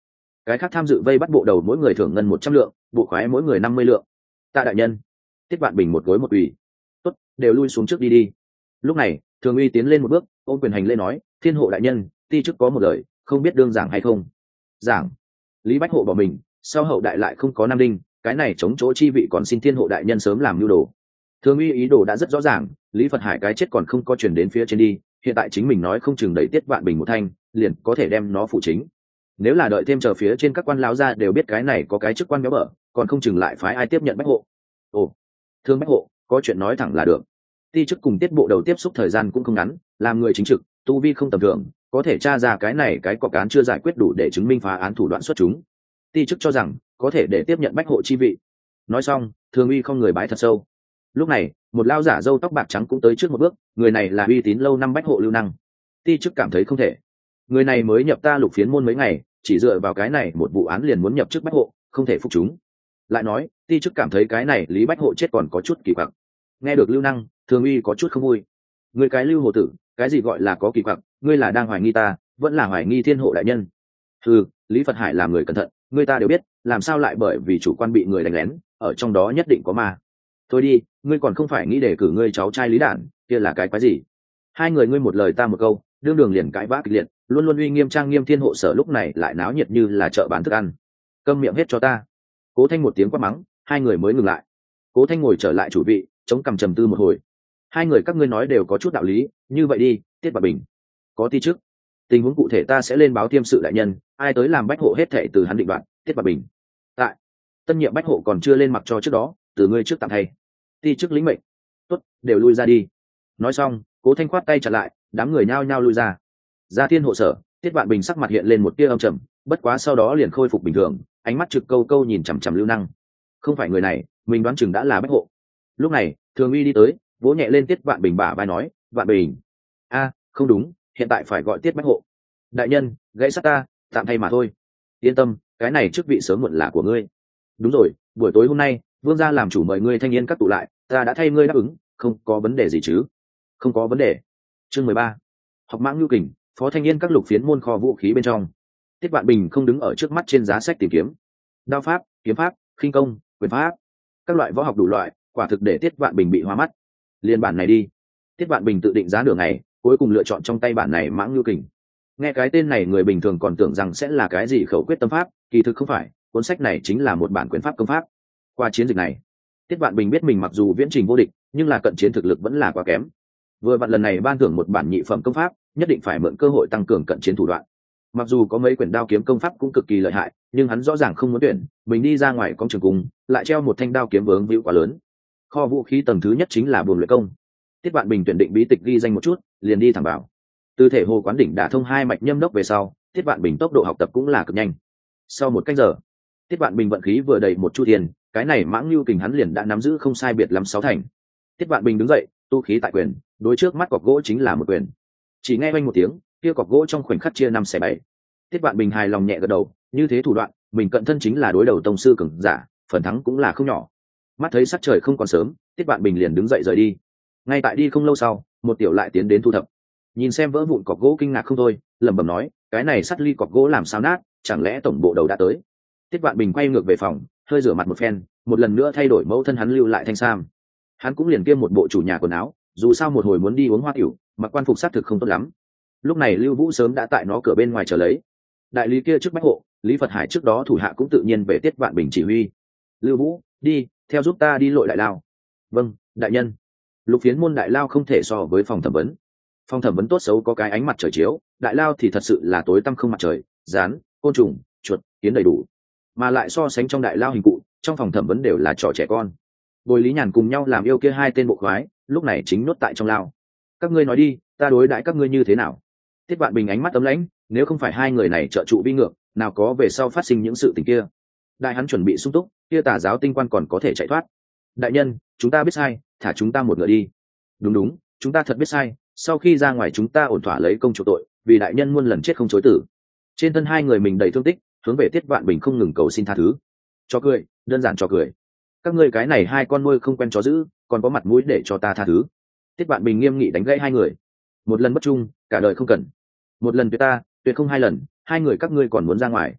cái khác tham dự vây bắt bộ đầu mỗi người thưởng ngân 100 lượng, bộ khoái mỗi người 50 lượng. Tạ đại nhân. Tiết Vạn Bình một gối một ủy. Tốt, đều lui xuống trước đi đi. Lúc này Thường Uy tiến lên một bước, ôm quyền hành lễ nói, thiên hộ đại nhân, ti chức có một lời, không biết đương giảng hay không. Giảng. Lý Bách Hộ bỏ mình, sau hậu đại lại không có nam đinh, cái này chống chỗ chi vị còn xin thiên hộ đại nhân sớm làm nhu đồ. Thường Uy ý đồ đã rất rõ ràng, Lý Phật Hải cái chết còn không có chuyển đến phía trên đi, hiện tại chính mình nói không chừng đẩy Tiết Vạn Bình một thanh, liền có thể đem nó phụ chính. Nếu là đợi thêm chờ phía trên các quan lão gia đều biết cái này có cái chức quan béo bở, còn không chừng lại phái ai tiếp nhận Bách Hộ. Ồ, Thương Bách Hộ, có chuyện nói thẳng là được. Ti chức cùng Tiết bộ đầu tiếp xúc thời gian cũng không ngắn, làm người chính trực, tu vi không tầm thường, có thể tra ra cái này cái cọc án chưa giải quyết đủ để chứng minh phá án thủ đoạn xuất chúng. Ti chức cho rằng có thể để tiếp nhận Bách Hộ chi vị. Nói xong, Thường Uy không người bái thật sâu. Lúc này một lao giả râu tóc bạc trắng cũng tới trước một bước, người này là uy tín lâu năm Bách Hộ Lưu Năng. Ti chức cảm thấy không thể, người này mới nhập ta Lục Phiến môn mấy ngày, chỉ dựa vào cái này một vụ án liền muốn nhập chức Bách Hộ, không thể phục chúng. Lại nói ti chức cảm thấy cái này Lý Bách Hộ chết còn có chút kỳ quặc. Nghe được Lưu Năng, Thường Uy có chút không vui. Người cái Lưu Hồ tử, cái gì gọi là có kỳ quặc, ngươi là đang hoài nghi ta, vẫn là hoài nghi thiên hộ đại nhân? Ừ, Lý Phật Hải làm người cẩn thận, người ta đều biết, làm sao lại bởi vì chủ quan bị người đánh lén, ở trong đó nhất định có ma. Thôi đi, ngươi còn không phải nghĩ để cử ngươi cháu trai Lý Đản, kia là cái quái gì? Hai người ngươi một lời ta một câu, đương đường liền cãi vã kịch liệt, luôn luôn uy nghiêm trang nghiêm thiên hộ sở lúc này lại náo nhiệt như là chợ bán thức ăn. Câm miệng hết cho ta. Cố Thanh một tiếng quát mắng, hai người mới ngừng lại. Cố Thanh ngồi trở lại chủ vị, chống cằm trầm tư một hồi. Hai người các ngươi nói đều có chút đạo lý, như vậy đi, Tiết Vạn Bình có ti chức, tình huống cụ thể ta sẽ lên báo tiêm sự đại nhân, ai tới làm Bách Hộ hết thảy từ hắn định đoạt. Tiết Vạn Bình tại, tân nhiệm Bách Hộ còn chưa lên mặc cho trước đó, từ ngươi trước tạm thay. Ti chức lĩnh mệnh. Tốt, đều lui ra đi. Nói xong, Cố Thanh khoát tay chặn lại, đám người nhao nhao lui ra. Ra thiên hộ sở, Tiết Vạn Bình sắc mặt hiện lên một tia âm trầm, bất quá sau đó liền khôi phục bình thường, ánh mắt trực câu câu nhìn chằm chằm Lưu Năng. Không phải người này, mình đoán chừng đã là Bách Hộ. Lúc này Thường Uy đi tới, vỗ nhẹ lên Tiết Vạn Bình bả vai nói, Vạn Bình, a, không đúng, hiện tại phải gọi Tiết Bách Hộ. Đại nhân, gãy sắt ta, tạm thay mà thôi. Yên tâm, cái này chức vị sớm muộn là của ngươi. Đúng rồi, buổi tối hôm nay vương gia làm chủ mời ngươi thanh niên các tụ lại, ta đã thay ngươi đáp ứng, không có vấn đề gì chứ? Không có vấn đề. Chương 13. Học mãng lưu kình, phó thanh niên các Lục Phiến môn kho vũ khí bên trong. Tiết Vạn Bình không đứng ở trước mắt trên giá sách tìm kiếm. Đao pháp, kiếm pháp, khinh công, quyền pháp, các loại võ học đủ loại, quả thực để Tiết Vạn Bình bị hoa mắt. Liên bản này đi. Tiết Vạn Bình tự định giá nửa ngày, cuối cùng lựa chọn trong tay bản này mãng lưu kình. Nghe cái tên này người bình thường còn tưởng rằng sẽ là cái gì khẩu quyết tâm pháp, kỳ thực không phải, cuốn sách này chính là một bản quyền pháp công pháp. Qua chiến dịch này, Tiết Vạn Bình biết mình mặc dù viễn trình vô địch, nhưng là cận chiến thực lực vẫn là quá kém. Vừa vặn lần này ban thưởng một bản nhị phẩm công pháp, nhất định phải mượn cơ hội tăng cường cận chiến thủ đoạn. Mặc dù có mấy quyển đao kiếm công pháp cũng cực kỳ lợi hại, nhưng hắn rõ ràng không muốn tuyển, mình đi ra ngoài công trường cùng, lại treo một thanh đao kiếm vướng víu quá lớn. Kho vũ khí tầng thứ nhất chính là buồng luyện công. Tiết Vạn Bình tuyển định bí tịch ghi danh một chút, liền đi thẳng vào. Từ thể hồ quán đỉnh đã thông hai mạch nhâm đốc về sau, Tiết Vạn Bình tốc độ học tập cũng là cực nhanh. Sau một cách giờ, Tiết Vạn Bình vận khí vừa đầy một chu tiền, cái này mãng lưu kình hắn liền đã nắm giữ không sai biệt lắm 6 thành. Tiết Vạn Bình đứng dậy, tu khí tại quyền, đối trước mắt cọc gỗ chính là một quyền. Chỉ nghe vang một tiếng, kia cọc gỗ trong khoảnh khắc chia 5/7. Tiết Vạn Bình hài lòng nhẹ gật đầu, như thế thủ đoạn, mình cận thân chính là đối đầu tông sư cường giả, phần thắng cũng là không nhỏ. Mắt thấy sắc trời không còn sớm, Tiết Vạn Bình liền đứng dậy rời đi. Ngay tại đi không lâu sau, một tiểu lại tiến đến thu thập. Nhìn xem vỡ vụn cọc gỗ kinh ngạc không thôi, lẩm bẩm nói, cái này sắt ly cọc gỗ làm sao nát, chẳng lẽ tổng bộ đầu đã tới? Tiết Vạn Bình quay ngược về phòng, hơi rửa mặt một phen, một lần nữa thay đổi mẫu thân hắn lưu lại thanh sam. Hắn cũng liền kiêm một bộ chủ nhà quần áo, dù sao một hồi muốn đi uống hoa tiểu, mặc quan phục sát thực không tốt lắm. Lúc này Lưu Vũ sớm đã tại nó cửa bên ngoài chờ lấy. Đại lý kia trước Bách Hộ, Lý Phật Hải trước đó thủ hạ cũng tự nhiên về Tiết Vạn Bình chỉ huy. Lưu Vũ, đi, theo giúp ta đi lội đại lao. Vâng, đại nhân. Lục Phiến môn đại lao không thể so với phòng thẩm vấn. Phòng thẩm vấn tốt xấu có cái ánh mặt trời chiếu, đại lao thì thật sự là tối tăm không mặt trời, rán, côn trùng, chuột, kiến đầy đủ. Mà lại so sánh trong đại lao hình cụ, trong phòng thẩm vấn đều là trò trẻ con. Bồi Lý Nhàn cùng nhau làm yêu kia hai tên bộ khoái, lúc này chính nốt tại trong lao. Các ngươi nói đi, ta đối đãi các ngươi như thế nào? Tiết Vạn Bình ánh mắt ấm lãnh, nếu không phải hai người này trợ trụ vi ngược, nào có về sau phát sinh những sự tình kia. Đại hắn chuẩn bị sung túc, kia tà giáo tinh quan còn có thể chạy thoát. Đại nhân, chúng ta biết sai, thả chúng ta một ngựa đi. Đúng đúng, chúng ta thật biết sai, sau khi ra ngoài chúng ta ổn thỏa lấy công chủ tội, vì đại nhân muôn lần chết không chối tử. Trên thân hai người mình đầy thương tích, hướng về Tiết Vạn Bình không ngừng cầu xin tha thứ. Cho cười, đơn giản cho cười. Các ngươi cái này hai con nuôi không quen chó giữ, còn có mặt mũi để cho ta tha thứ? Tiết Vạn Bình nghiêm nghị đánh gãy hai người. Một lần bất trung, cả đời không cần. Một lần tuyệt ta, tuyệt không hai lần, hai người các ngươi còn muốn ra ngoài.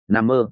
Nằm mơ.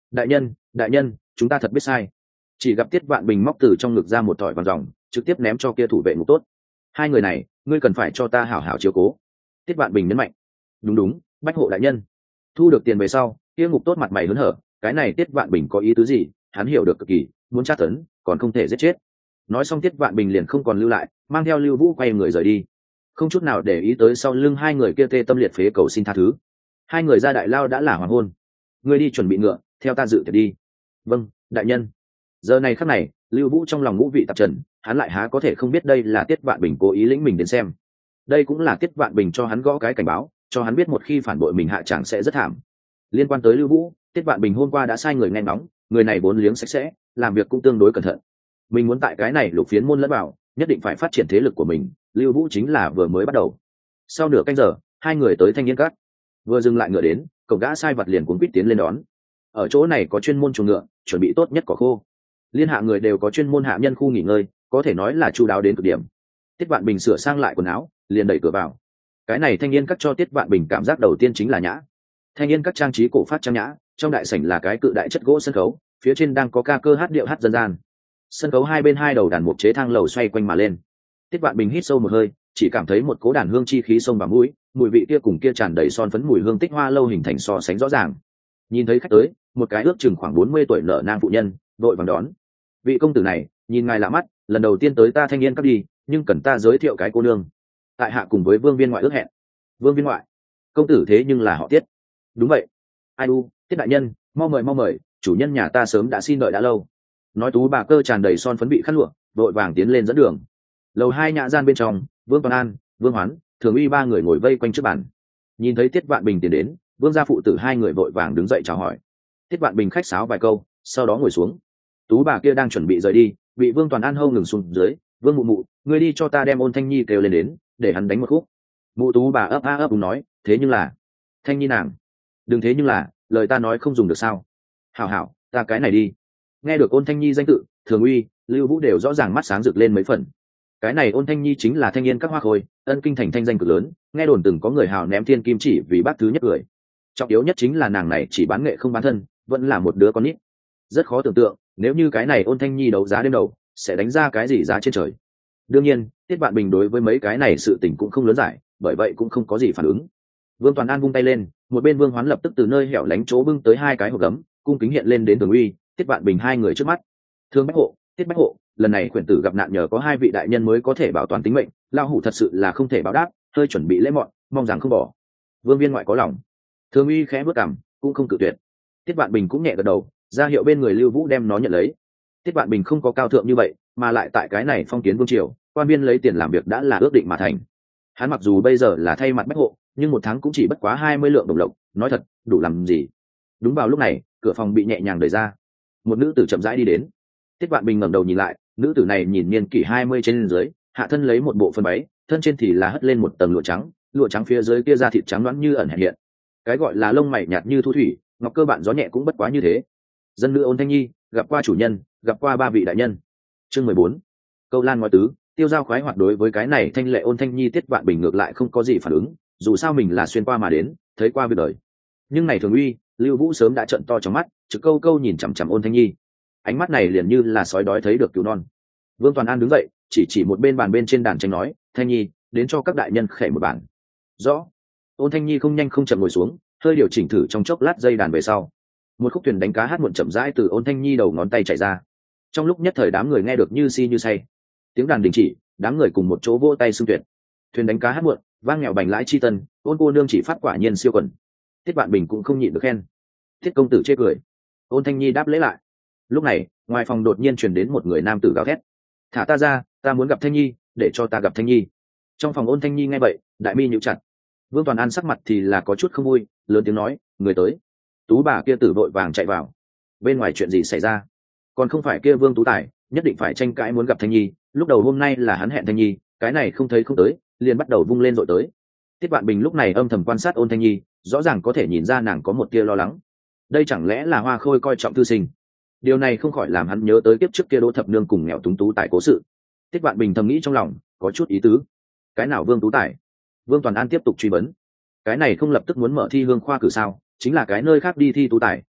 Đại nhân, chúng ta thật biết sai. Chỉ gặp Tiết Vạn Bình móc từ trong ngực ra một thỏi vàng ròng, trực tiếp ném cho kia thủ vệ ngục tốt. Hai người này, ngươi cần phải cho ta hảo hảo chiếu cố. Tiết Vạn Bình nhấn mạnh. Đúng, bách hộ đại nhân. Thu được tiền về sau, kia ngục tốt mặt mày hớn hở, cái này Tiết Vạn Bình có ý tứ gì, hắn hiểu được cực kỳ, muốn tra tấn, còn không thể giết chết. Nói xong Tiết Vạn Bình liền không còn lưu lại, mang theo Lưu Vũ quay người rời đi, không chút nào để ý tới sau lưng hai người kia tê tâm liệt phế cầu xin tha thứ. Hai người ra đại lao đã là hoàng hôn. Ngươi đi chuẩn bị ngựa, theo ta dự tiệc đi. Vâng, đại nhân. Giờ này khắc này, Lưu Vũ trong lòng ngũ vị tạp trần, hắn lại há có thể không biết đây là Tiết Vạn Bình cố ý lĩnh mình đến xem. Đây cũng là Tiết Vạn Bình cho hắn gõ cái cảnh báo, cho hắn biết một khi phản bội mình hạ chẳng sẽ rất thảm. Liên quan tới Lưu Vũ, Tiết Vạn Bình hôm qua đã sai người nghe ngóng, người này vốn liếng sạch sẽ, làm việc cũng tương đối cẩn thận. Mình muốn tại cái này lục phiến môn lẫn vào, nhất định phải phát triển thế lực của mình. Lưu Vũ chính là vừa mới bắt đầu. Sau nửa canh giờ, hai người tới Thanh Niên Các. Vừa dừng lại ngựa đến, cậu gã sai vật liền cuống quýt tiến lên đón. Ở chỗ này có chuyên môn chuồng ngựa, chuẩn bị tốt nhất cỏ khô. Liên hạ người đều có chuyên môn hạ nhân khu nghỉ ngơi, có thể nói là chu đáo đến cực điểm. Tiết Vạn Bình sửa sang lại quần áo, liền đẩy cửa vào. Cái này Thanh Niên Các cho Tiết Vạn Bình cảm giác đầu tiên chính là nhã. Thanh Niên Các trang trí cổ phát trang nhã, trong đại sảnh là cái cự đại chất gỗ sân khấu, phía trên đang có ca cơ hát điệu hát dân gian. Sân khấu hai bên hai đầu đàn mục chế thang lầu xoay quanh mà lên. Tiết Vạn Bình hít sâu một hơi, chỉ cảm thấy một cố đàn hương chi khí xông vào mũi, mùi vị kia cùng kia tràn đầy son phấn mùi hương tích hoa lâu hình thành so sánh rõ ràng. Nhìn thấy khách tới, một cái ước chừng khoảng 40 tuổi nở nang phụ nhân, đội vàng đón. Vị công tử này, nhìn ngài lạ mắt, lần đầu tiên tới ta Thanh Niên Các đi, nhưng cần ta giới thiệu cái cô nương. Tại hạ cùng với Vương Viên ngoại ước hẹn. Vương Viên ngoại? Công tử thế nhưng là họ Tiết. Đúng vậy. Ai u, Tiết đại nhân, mau mời, chủ nhân nhà ta sớm đã xin đợi đã lâu. Nói tú bà cơ tràn đầy son phấn bị khăn lụa, đội vàng tiến lên dẫn đường. Lầu hai nhã gian bên trong, Vương Toàn An, Vương Hoán, Thường Uy ba người ngồi vây quanh trước bàn. Nhìn thấy Tiết Vạn Bình tiến đến, Vương gia phụ tử hai người vội vàng đứng dậy chào hỏi. Tiết Vạn Bình khách sáo vài câu, sau đó ngồi xuống. Tú bà kia đang chuẩn bị rời đi, bị Vương Toàn An hâu ngừng xuống dưới. Vương mụ, ngươi đi cho ta đem Ôn Thanh Nhi kêu lên đến, để hắn đánh một khúc. Mụ tú bà ấp ấp đúng nói, thế nhưng là Thanh Nhi nàng. Đừng thế nhưng là, lời ta nói không dùng được sao? Hảo, ta cái này đi. Nghe được Ôn Thanh Nhi danh tự, Thường Uy, Lưu Vũ đều rõ ràng mắt sáng rực lên mấy phần. Cái này Ôn Thanh Nhi chính là Thanh Niên Các hoa khôi, ân kinh thành thanh danh cực lớn, nghe đồn từng có người hào ném thiên kim chỉ vì bác thứ nhất người. Trọng yếu nhất chính là nàng này chỉ bán nghệ không bán thân, vẫn là một đứa con nít. Rất khó tưởng tượng, nếu như cái này Ôn Thanh Nhi đấu giá đêm đầu, sẽ đánh ra cái gì giá trên trời. Đương nhiên, Tiết Vạn Bình đối với mấy cái này sự tình cũng không lớn giải, bởi vậy cũng không có gì phản ứng. Vương Toàn An vung tay lên, một bên Vương Hoán lập tức từ nơi hẻo lánh chỗ bưng tới hai cái hộp gấm, cung kính hiện lên đến Thường Uy, Tiết Vạn Bình hai người trước mắt. Thương Bách Hộ, Tiết Bách Hộ, lần này khuyển tử gặp nạn nhờ có hai vị đại nhân mới có thể bảo toàn tính mệnh, lao hủ thật sự là không thể báo đáp, hơi chuẩn bị lễ mọn, mong rằng không bỏ. Vương Viên ngoại có lòng. Thường Uy khẽ bước cằm, cũng không cự tuyệt. Tiết Vạn Bình cũng nhẹ gật đầu, ra hiệu bên người Lưu Vũ đem nó nhận lấy. Tiết Vạn Bình không có cao thượng như vậy, mà lại tại cái này phong kiến vương triều, quan viên lấy tiền làm việc đã là ước định mà thành. Hắn mặc dù bây giờ là thay mặt Bách Hộ, nhưng một tháng cũng chỉ bất quá 20 lượng đồng lộc, nói thật, đủ làm gì. Đúng vào lúc này, cửa phòng bị nhẹ nhàng đẩy ra, một nữ tử chậm rãi đi đến. Tiết Vạn Bình ngẩng đầu nhìn lại, nữ tử này nhìn niên kỷ 20 trên dưới, hạ thân lấy một bộ phân váy, thân trên thì là hất lên một tầng lụa trắng phía dưới kia da thịt trắng loãng như ẩn hiện. Cái gọi là lông mày nhạt như thu thủy, ngọc cơ bạn gió nhẹ cũng bất quá như thế. Dân nữ Ôn Thanh Nhi, gặp qua chủ nhân, gặp qua ba vị đại nhân. Chương 14. Câu lan ngói tứ, tiêu giao khoái hoạt. Đối với cái này thanh lệ Ôn Thanh Nhi, Tiết Vạn Bình ngược lại không có gì phản ứng, dù sao mình là xuyên qua mà đến, thấy qua việc đời. Nhưng này Thường Uy, Lưu Vũ sớm đã trợn to trong mắt, trực câu nhìn chằm chằm Ôn Thanh Nhi. Ánh mắt này liền như là sói đói thấy được cứu non. Vương Toàn An đứng dậy, chỉ một bên bàn bên trên đàn tranh nói, Thanh Nhi, đến cho các đại nhân khệ một bản. Rõ. Ôn Thanh Nhi không nhanh không chậm ngồi xuống, hơi điều chỉnh thử trong chốc lát dây đàn về sau. Một khúc thuyền đánh cá hát muộn chậm rãi từ Ôn Thanh Nhi đầu ngón tay chạy ra. Trong lúc nhất thời đám người nghe được như si như say. Tiếng đàn đình chỉ, đám người cùng một chỗ vỗ tay xung tuyệt. Thuyền đánh cá hát muộn, vang nghèo bành lãi chi tân, Ôn cô nương chỉ pháp quả nhiên siêu quần. Tiết Vạn Bình cũng không nhịn được khen. Tiết công tử chê cười. Ôn Thanh Nhi đáp lễ lại. Lúc này, ngoài phòng đột nhiên truyền đến một người nam tử gào thét, thả ta ra, ta muốn gặp Thanh Nhi, để cho ta gặp Thanh Nhi. Trong phòng Ôn Thanh Nhi nghe vậy, đại mi nhíu chặt. Vương Toàn An sắc mặt thì là có chút không vui, lớn tiếng nói, người tới. Tú bà kia tử vội vàng chạy vào. Bên ngoài chuyện gì xảy ra? Còn không phải kia Vương Tú Tài nhất định phải tranh cãi muốn gặp Thanh Nhi, lúc đầu hôm nay là hắn hẹn Thanh Nhi, cái này không thấy không tới, liền bắt đầu vung lên dội tới. Tiết Vạn Bình lúc này âm thầm quan sát Ôn Thanh Nhi, rõ ràng có thể nhìn ra nàng có một tia lo lắng. Đây chẳng lẽ là Hoa Khôi coi trọng thư sinh? Điều này không khỏi làm hắn nhớ tới kiếp trước kia Đỗ Thập Nương cùng nghèo túng Tú Tài cố sự. Tiết Vạn Bình thầm nghĩ trong lòng, có chút ý tứ. Cái nào Vương Tú Tài? Vương Toàn An tiếp tục truy vấn. Cái này không lập tức muốn mở thi hương khoa cử sao? Chính là cái nơi khác đi thi Tú Tài,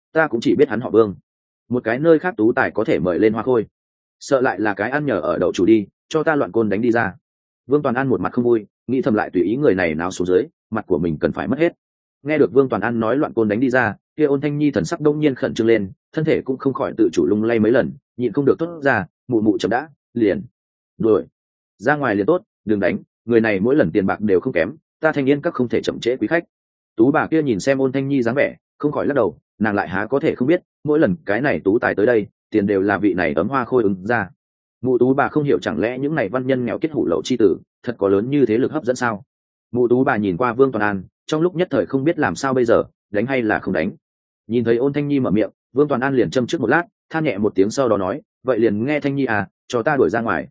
ta cũng chỉ biết hắn họ Vương. Một cái nơi khác tú tài có thể mời lên Hoa Khôi, sợ lại là cái ăn nhờ ở đậu chủ đi, cho ta loạn côn đánh đi ra. Vương Toàn An một mặt không vui, nghĩ thầm lại tùy ý người này nào xuống dưới, mặt của mình cần phải mất hết. Nghe được Vương Toàn An nói loạn côn đánh đi ra, kia Ôn Thanh Nhi thần sắc đông nhiên khẩn trương lên, thân thể cũng không khỏi tự chủ lung lay mấy lần, nhịn không được tốt ra, mụ mụ chậm đã, liền đuổi ra ngoài liền tốt, đừng đánh, người này mỗi lần tiền bạc đều không kém, ta Thanh Yên các không thể chậm trễ quý khách. Tú bà kia nhìn xem Ôn Thanh Nhi dáng vẻ, không khỏi lắc đầu, nàng lại há có thể không biết, mỗi lần cái này tú tài tới đây, tiền đều là vị này Ấm Hoa Khôi ứng ra. Mụ Tú bà không hiểu chẳng lẽ những này văn nhân nghèo kết hủ lậu chi tử, thật có lớn như thế lực hấp dẫn sao? Mụ Tú bà nhìn qua Vương Toàn An, trong lúc nhất thời không biết làm sao bây giờ, đánh hay là không đánh. Nhìn thấy Ôn Thanh Nhi mở miệng, Vương Toàn An liền châm trước một lát, than nhẹ một tiếng sau đó nói, vậy liền nghe Thanh Nhi à, cho ta đuổi ra ngoài.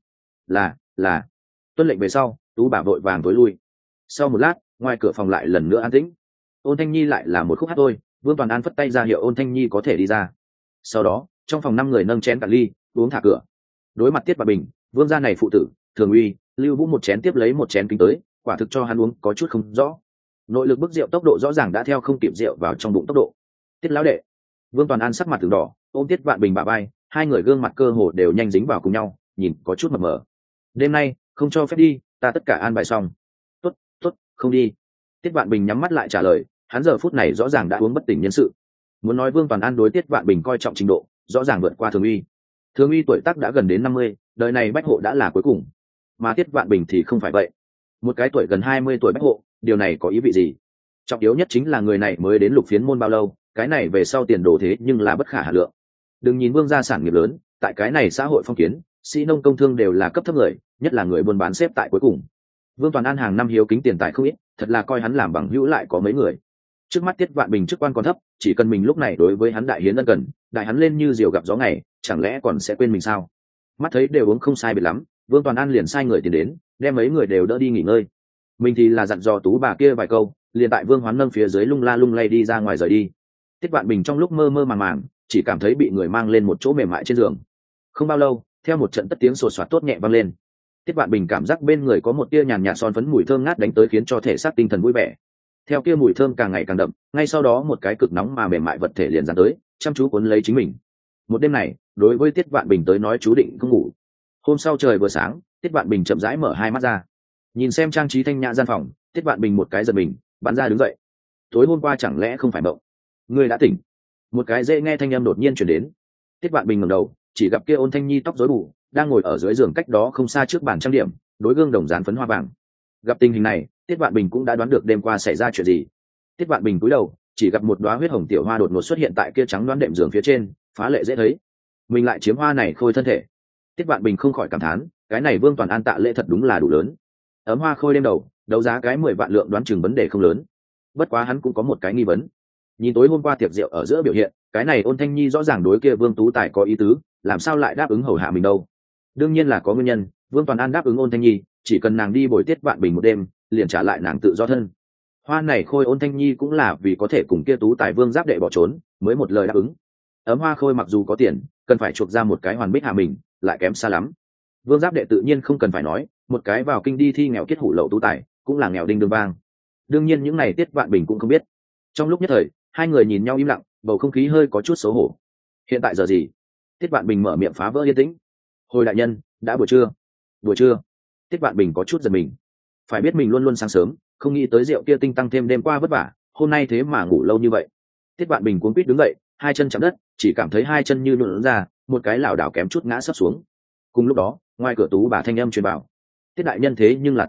Là. Tuân lệnh về sau, Tú bà vội vàng tối lui. Sau một lát, ngoài cửa phòng lại lần nữa an tĩnh. Ôn Thanh Nhi lại là một khúc hát thôi, Vương Toàn An phất tay ra hiệu Ôn Thanh Nhi có thể đi ra. Sau đó, trong phòng 5 người nâng chén cạn ly, uống thả cửa. Đối mặt Tiết Bạt Bình, Vương gia này phụ tử, Thường Uy, Lưu Vũ một chén tiếp lấy một chén kính tới, quả thực cho hắn uống có chút không rõ. Nội lực bức rượu tốc độ rõ ràng đã theo không kịp rượu vào trong bụng tốc độ. Tiết lão đệ. Vương Toàn An sắc mặt từng đỏ, ôm Tiết Vạn Bình bả vai, hai người gương mặt cơ hồ đều nhanh dính vào cùng nhau, nhìn có chút mập mờ. Đêm nay không cho phép đi, ta tất cả an bài xong. Tốt, không đi. Tiết Vạn Bình nhắm mắt lại trả lời, hắn giờ phút này rõ ràng đã uống bất tỉnh nhân sự. Muốn nói Vương Toàn An đối Tiết Vạn Bình coi trọng trình độ, rõ ràng vượt qua Thường Uy. Thường Uy tuổi tác đã gần đến 50, đời này bách hộ đã là cuối cùng, mà Tiết Vạn Bình thì không phải vậy. Một cái tuổi gần 20 tuổi bách hộ, điều này có ý vị gì? Trọng yếu nhất chính là người này mới đến Lục Phiến môn bao lâu, cái này về sau tiền đồ thế nhưng là bất khả hà lượng. Đừng nhìn Vương gia sản nghiệp lớn, tại cái này xã hội phong kiến, sĩ nông công thương đều là cấp thấp người, nhất là người buôn bán xếp tại cuối cùng. Vương Toàn An hàng năm hiếu kính tiền tài không ít, thật là coi hắn làm bằng hữu lại có mấy người. Trước mắt Tiết Vạn Bình chức quan còn thấp, chỉ cần mình lúc này đối với hắn đại hiến ân cần, đại hắn lên như diều gặp gió ngày, chẳng lẽ còn sẽ quên mình sao? Mắt thấy đều uống không sai biệt lắm, Vương Toàn An liền sai người tiền đến, đem mấy người đều đỡ đi nghỉ ngơi. Mình thì là dặn dò Tú bà kia vài câu, liền tại Vương Hoán nâng phía dưới lung la lung lay đi ra ngoài rời đi. Tiết Vạn Bình trong lúc mơ mơ màng màng, chỉ cảm thấy bị người mang lên một chỗ mềm mại trên giường. Không bao lâu, theo một trận tất tiếng sột soạt tốt nhẹ vang lên. Tiết Vạn Bình cảm giác bên người có một tia nhàn nhạt son phấn mùi thơm ngát đánh tới khiến cho thể xác tinh thần vui vẻ. Theo kia mùi thơm càng ngày càng đậm, ngay sau đó một cái cực nóng mà mềm mại vật thể liền dán tới, chăm chú cuốn lấy chính mình. Một đêm này, đối với Tiết Vạn Bình tới nói chú định không ngủ. Hôm sau trời vừa sáng, Tiết Vạn Bình chậm rãi mở hai mắt ra, nhìn xem trang trí thanh nhã gian phòng, Tiết Vạn Bình một cái giật mình, bắn ra đứng dậy. Tối hôm qua chẳng lẽ không phải mộng? Ngươi đã tỉnh? Một cái dễ nghe thanh âm đột nhiên truyền đến. Tiết Vạn Bình ngẩng đầu, chỉ gặp kia Ôn Thanh Nhi tóc rối bù, đang ngồi ở dưới giường cách đó không xa trước bàn trang điểm, đối gương đồng dán phấn hoa vàng. Gặp tình hình này, Tiết Vạn Bình cũng đã đoán được đêm qua xảy ra chuyện gì. Tiết Vạn Bình cúi đầu, chỉ gặp một đóa huyết hồng tiểu hoa đột ngột xuất hiện tại kia trắng đoán đệm giường phía trên, phá lệ dễ thấy. Mình lại chiếm hoa này khôi thân thể. Tiết Vạn Bình không khỏi cảm thán, cái này Vương Toàn An tạ lễ thật đúng là đủ lớn. Ấm hoa khôi đêm đầu, đấu giá cái 10 vạn lượng đoán chừng vấn đề không lớn. Bất quá hắn cũng có một cái nghi vấn. Nhìn tối hôm qua tiệc rượu ở giữa biểu hiện, cái này Ôn Thanh Nhi rõ ràng đối kia Vương Tú Tài có ý tứ, làm sao lại đáp ứng hầu hạ mình đâu? Đương nhiên là có nguyên nhân, Vương Toàn An đáp ứng Ôn Thanh Nhi, chỉ cần nàng đi bồi Tiết Vạn Bình một đêm, liền trả lại nàng tự do thân. Hoa này khôi Ôn Thanh Nhi cũng là vì có thể cùng kia Tú Tài Vương giáp đệ bỏ trốn, mới một lời đáp ứng. Ấm hoa khôi mặc dù có tiền, cần phải chuộc ra một cái hoàn bích hạ mình, lại kém xa lắm. Vương giáp đệ tự nhiên không cần phải nói, một cái vào kinh đi thi nghèo kết hủ lậu Tú Tài, cũng là nghèo đinh đương vang. Đương nhiên những này Tiết Vạn Bình cũng không biết. Trong lúc nhất thời, hai người nhìn nhau im lặng, bầu không khí hơi có chút xấu hổ. Hiện tại giờ gì? Tiết Vạn Bình mở miệng phá vỡ yên tĩnh. Hồi đại nhân, đã buổi trưa. Buổi trưa? Tiết Vạn Bình có chút giật mình. Phải biết mình luôn luôn sáng sớm, không nghĩ tới rượu kia tinh tăng thêm đêm qua vất vả, hôm nay thế mà ngủ lâu như vậy. Tiết Vạn Bình cuống quýt đứng dậy, hai chân chạm đất, chỉ cảm thấy hai chân như nhũn ra, một cái lảo đảo kém chút ngã sấp xuống. Cùng lúc đó, ngoài cửa Tú bà thanh âm truyền bảo: Tiết đại nhân thế nhưng là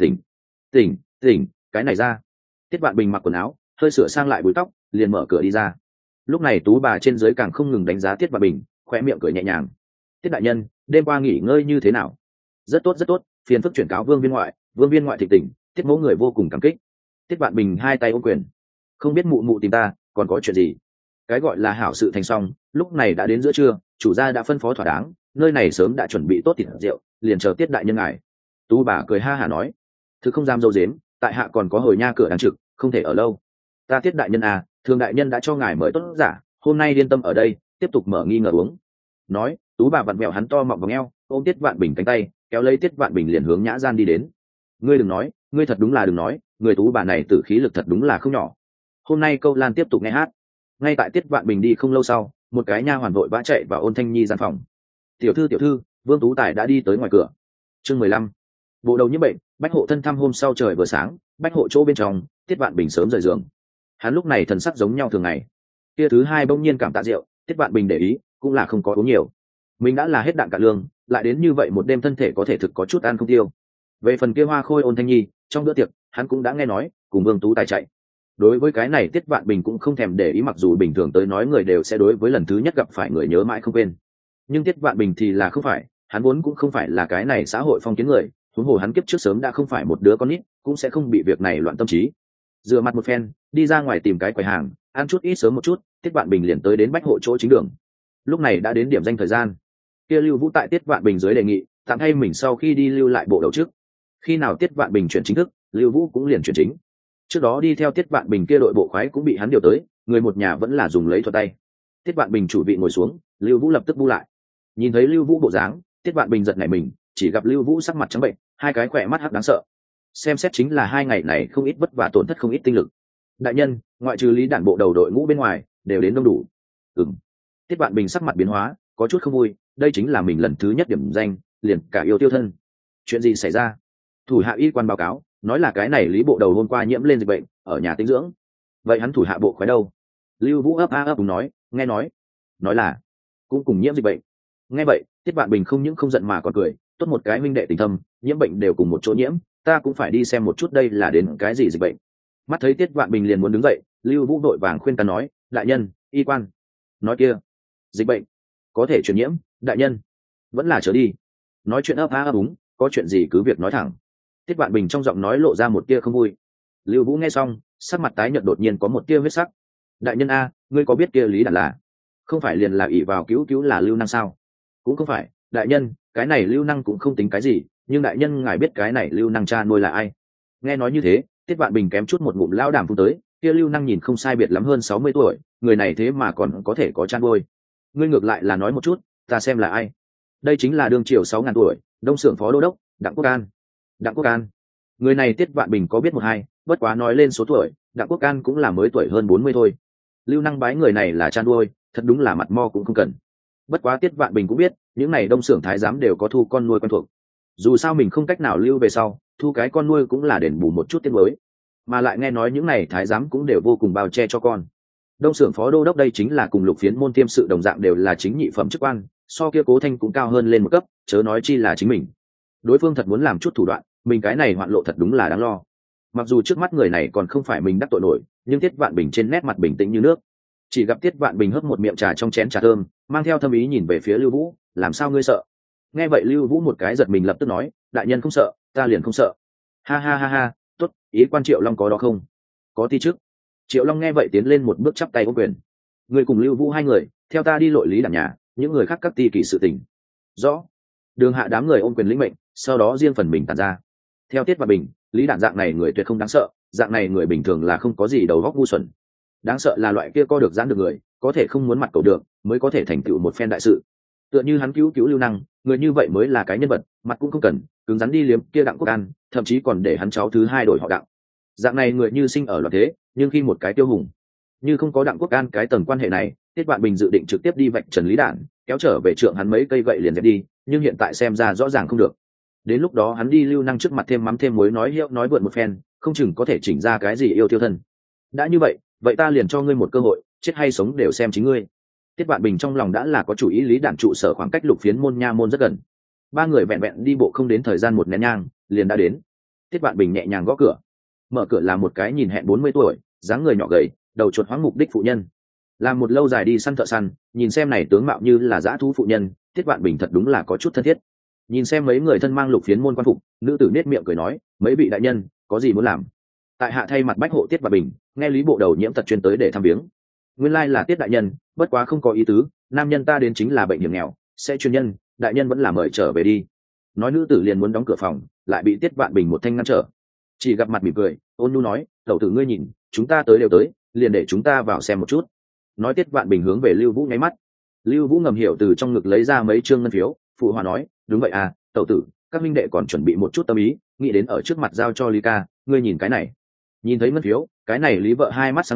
tỉnh, cái này ra. Tiết Vạn Bình mặc quần áo, hơi sửa sang lại búi tóc, liền mở cửa đi ra. Lúc này Tú bà trên dưới càng không ngừng đánh giá Tiết Vạn Bình, khóe miệng cười nhẹ nhàng. Tiết đại nhân, đêm qua nghỉ ngơi như thế nào? Rất tốt, phiền phức chuyển cáo vương viên ngoại thịnh tỉnh, Tiết mẫu người vô cùng cảm kích. Tiết Vạn Bình hai tay ôm quyền. Không biết mụ mụ tìm ta, còn có chuyện gì? Cái gọi là hảo sự thành xong, lúc này đã đến giữa trưa, chủ gia đã phân phó thỏa đáng, nơi này sớm đã chuẩn bị tốt thịt rượu, liền chờ Tiết đại nhân ngài. Tú bà cười ha hả nói, thứ không dám dâu dếm, tại hạ còn có hồi nha cửa đang trực, không thể ở lâu. Ta Tiết đại nhân à, thường đại nhân đã cho ngài mời tốt giả, hôm nay yên tâm ở đây, tiếp tục mở nghi ngờ uống. Nói, Tú bà vặn mẹo hắn to mọng vào eo, ôm Tiết Vạn Bình cánh tay, kéo lấy Tiết Vạn Bình liền hướng nhã gian đi đến. Ngươi đừng nói, ngươi thật đúng là đừng nói, người Tú bà này tử khí lực thật đúng là không nhỏ. Hôm nay Câu Lan tiếp tục nghe hát. ngay tại Tiết Vạn Bình đi không lâu sau, một cái nha hoàn vội vã chạy vào Ôn Thanh Nhi gian phòng. Tiểu thư, Vương Tú Tài đã đi tới ngoài cửa. Chương 15. Bộ đầu nhiễm bệnh, Bách Hộ thân thăm hôm sau trời vừa sáng, Bách Hộ chỗ bên trong, Tiết Vạn Bình sớm rời giường. Hắn lúc này thần sắc giống nhau thường ngày. Kia thứ hai bỗng nhiên cảm tạ rượu, Tiết Vạn Bình để ý, cũng là không có uống nhiều. Mình đã là hết đạn cả lương, lại đến như vậy một đêm thân thể có thể thực có chút ăn không tiêu. Về phần kia Hoa Khôi Ôn Thanh Nhi, trong bữa tiệc, hắn cũng đã nghe nói, cùng Vương Tú Tài chạy. Đối với cái này Tiết Vạn Bình cũng không thèm để ý, mặc dù bình thường tới nói người đều sẽ đối với lần thứ nhất gặp phải người nhớ mãi không quên, nhưng Tiết Vạn Bình thì là không phải, hắn vốn cũng không phải là cái này xã hội phong kiến người, huống hồ hắn kiếp trước sớm đã không phải một đứa con nít, cũng sẽ không bị việc này loạn tâm trí. Dựa mặt một phen, đi ra ngoài tìm cái quầy hàng, ăn chút ít sớm một chút, Tiết Vạn Bình liền tới đến Bách Hộ chỗ chính đường. Lúc này đã đến điểm danh thời gian, kia Lưu Vũ tại Tiết Vạn Bình dưới đề nghị, tạm thay mình sau khi đi lưu lại bộ đầu trước. Khi nào Tiết Vạn Bình chuyển chính thức, Lưu Vũ cũng liền chuyển chính. Trước đó đi theo Tiết Vạn Bình kia đội bộ khoái cũng bị hắn điều tới, người một nhà vẫn là dùng lấy thuật tay. Tiết Vạn Bình chủ vị ngồi xuống, Lưu Vũ lập tức bu lại. Nhìn thấy Lưu Vũ bộ dáng, Tiết Vạn Bình giật nảy mình, chỉ gặp Lưu Vũ sắc mặt trắng bệnh, hai cái khỏe mắt hắc đáng sợ. Xem xét chính là hai ngày này không ít vất vả, tổn thất không ít tinh lực. Đại nhân, ngoại trừ Lý Đản bộ đầu đội ngũ bên ngoài, đều đến đông đủ. Tiết Vạn Bình sắc mặt biến hóa, có chút không vui, đây chính là mình lần thứ nhất điểm danh, liền cả yêu tiêu thân. Chuyện gì xảy ra? Thủ hạ y quan báo cáo, nói là cái này Lý bộ đầu hôm qua nhiễm lên dịch bệnh, ở nhà tĩnh dưỡng. Vậy hắn thủ hạ bộ khoái đâu? Lưu Vũ ấp ấp nói, nghe nói là cũng cùng nhiễm dịch bệnh. Nghe vậy, Tiết Vạn Bình không những không giận mà còn cười, tốt một cái huynh đệ tình thâm, nhiễm bệnh đều cùng một chỗ nhiễm, ta cũng phải đi xem một chút đây là đến cái gì dịch bệnh. Mắt thấy Tiết Vạn Bình liền muốn đứng dậy, Lưu Vũ đội vàng khuyên can nói, đại nhân, y quan nói kia dịch bệnh có thể truyền nhiễm, đại nhân vẫn là trở đi. Nói chuyện ấp úng, có chuyện gì cứ việc nói thẳng. Tiết Vạn Bình trong giọng nói lộ ra một tia không vui. Lưu Vũ nghe xong, sắc mặt tái nhợt, đột nhiên có một tia huyết sắc. Đại nhân a, ngươi có biết kia Lý Đản là không phải liền là ỷ vào cứu là Lưu Năng sao? Cũng không phải, đại nhân, cái này Lưu Năng cũng không tính cái gì, nhưng đại nhân ngài biết cái này Lưu Năng cha nuôi là ai? Nghe nói như thế, Tiết Vạn Bình kém chút một ngụm lão đàm phun tới, kia Lưu Năng nhìn không sai biệt lắm hơn 60 tuổi, người này thế mà còn có thể có cha nuôi. Ngươi ngược lại là nói một chút, ta xem là ai. Đây chính là đương triều 6.000 tuổi, Đông Xưởng phó đô đốc, Đặng Quốc An. Đặng Quốc An, người này Tiết Vạn Bình có biết một hai, bất quá nói lên số tuổi, Đặng Quốc An cũng là mới tuổi hơn 40 thôi. Lưu Năng bái người này là cha nuôi, thật đúng là mặt mo cũng không cần. Bất quá Tiết Vạn Bình cũng biết, những này Đông Xưởng thái giám đều có thu con nuôi quen thuộc. Dù sao mình không cách nào lưu về sau, thu cái con nuôi cũng là đền bù một chút tiếng mới. Mà lại nghe nói những này thái giám cũng đều vô cùng bao che cho con. Đông Xưởng phó đô đốc đây chính là cùng Lục Phiến môn tiêm sự đồng dạng, đều là chính nhị phẩm chức quan, so kia Cố Thanh cũng cao hơn lên một cấp, chớ nói chi là chính mình. Đối phương thật muốn làm chút thủ đoạn, mình cái này hoạn lộ thật đúng là đáng lo. Mặc dù trước mắt người này còn không phải mình đắc tội nổi, nhưng Tiết Vạn Bình trên nét mặt bình tĩnh như nước. Chỉ gặp Tiết Vạn Bình hớp một miệng trà trong chén trà thơm, mang theo thâm ý nhìn về phía Lưu Vũ, làm sao ngươi sợ? Nghe vậy Lưu Vũ một cái giật mình, lập tức nói, đại nhân không sợ, ta liền không sợ. Ha ha ha ha, tốt, ý quan Triệu Long có đó không? Có ti chức. Triệu Long nghe vậy tiến lên một bước chắp tay ôm quyền. Người cùng Lưu Vũ hai người, theo ta đi lội Lý Đản nhà, những người khác các ti kỷ sự tình. Rõ. Đường hạ đám người ôm quyền lĩnh mệnh, sau đó riêng phần mình tản ra. Theo Tiết Vạn Bình, Lý Đản dạng này người tuyệt không đáng sợ, dạng này người bình thường là không có gì đầu óc ngu xuẩn. Đáng sợ là loại kia co được giãn được người, có thể không muốn mặt cầu được, mới có thể thành tựu một phen đại sự. Tựa như hắn cứu Lưu Năng, người như vậy mới là cái nhân vật, mặt cũng không cần, cứng rắn đi liếm kia Đặng Quốc An, thậm chí còn để hắn cháu thứ hai đổi họ Đặng. Dạng này người như sinh ở loạn thế, nhưng khi một cái tiêu hùng. Như không có Đặng Quốc An cái tầng quan hệ này, Tiết Vạn Bình dự định trực tiếp đi vạch trần Lý Đản, kéo trở về trượng hắn mấy cây gậy liền dẹp đi, nhưng hiện tại xem ra rõ ràng không được. Đến lúc đó hắn đi Lưu Năng trước mặt thêm mắm thêm muối nói hiệu nói vượn một phen, không chừng có thể chỉnh ra cái gì yêu tiêu thân. Đã như vậy ta liền cho ngươi một cơ hội, chết hay sống đều xem chính ngươi. Tiết Vạn Bình trong lòng đã là có chủ ý. Lý Đản trụ sở khoảng cách Lục Phiến môn nha môn rất gần, ba người vẹn vẹn đi bộ không đến thời gian một nén nhang liền đã đến. Tiết Vạn Bình nhẹ nhàng gõ cửa. Mở cửa là một cái nhìn hẹn 40 tuổi, dáng người nhỏ gầy, đầu chuột hoáng mục đích phụ nhân. Làm một lâu dài đi săn thợ săn, nhìn xem này tướng mạo như là dã thú phụ nhân, Tiết Vạn Bình thật đúng là có chút thân thiết. Nhìn xem mấy người thân mang Lục Phiến môn quan phục, nữ tử nết miệng cười nói, mấy vị đại nhân có gì muốn làm? Tại hạ thay mặt Bách Hộ Tiết Vạn Bình, nghe Lý bộ đầu nhiễm tật chuyên tới để thăm viếng. Nguyên lai là Tiết đại nhân, bất quá không có ý tứ, nam nhân ta đến chính là bệnh hiểm nghèo, sẽ chuyên nhân, đại nhân vẫn là mời trở về đi. Nói nữ tử liền muốn đóng cửa phòng, lại bị Tiết Vạn Bình một thanh ngăn trở. Chỉ gặp mặt mỉm cười, ôn nhu nói, tẩu tử ngươi nhìn, chúng ta tới đều tới, liền để chúng ta vào xem một chút. Nói Tiết Vạn Bình hướng về Lưu Vũ nháy mắt. Lưu Vũ ngầm hiểu từ trong ngực lấy ra mấy trương ngân phiếu, phụ hòa nói, đúng vậy à, tẩu tử, các minh đệ còn chuẩn bị một chút tâm ý, nghĩ đến ở trước mặt giao cho Lý ca, ngươi nhìn cái này. Nhìn thấy ngân phiếu, cái này Lý vợ hai mắt sáng lên,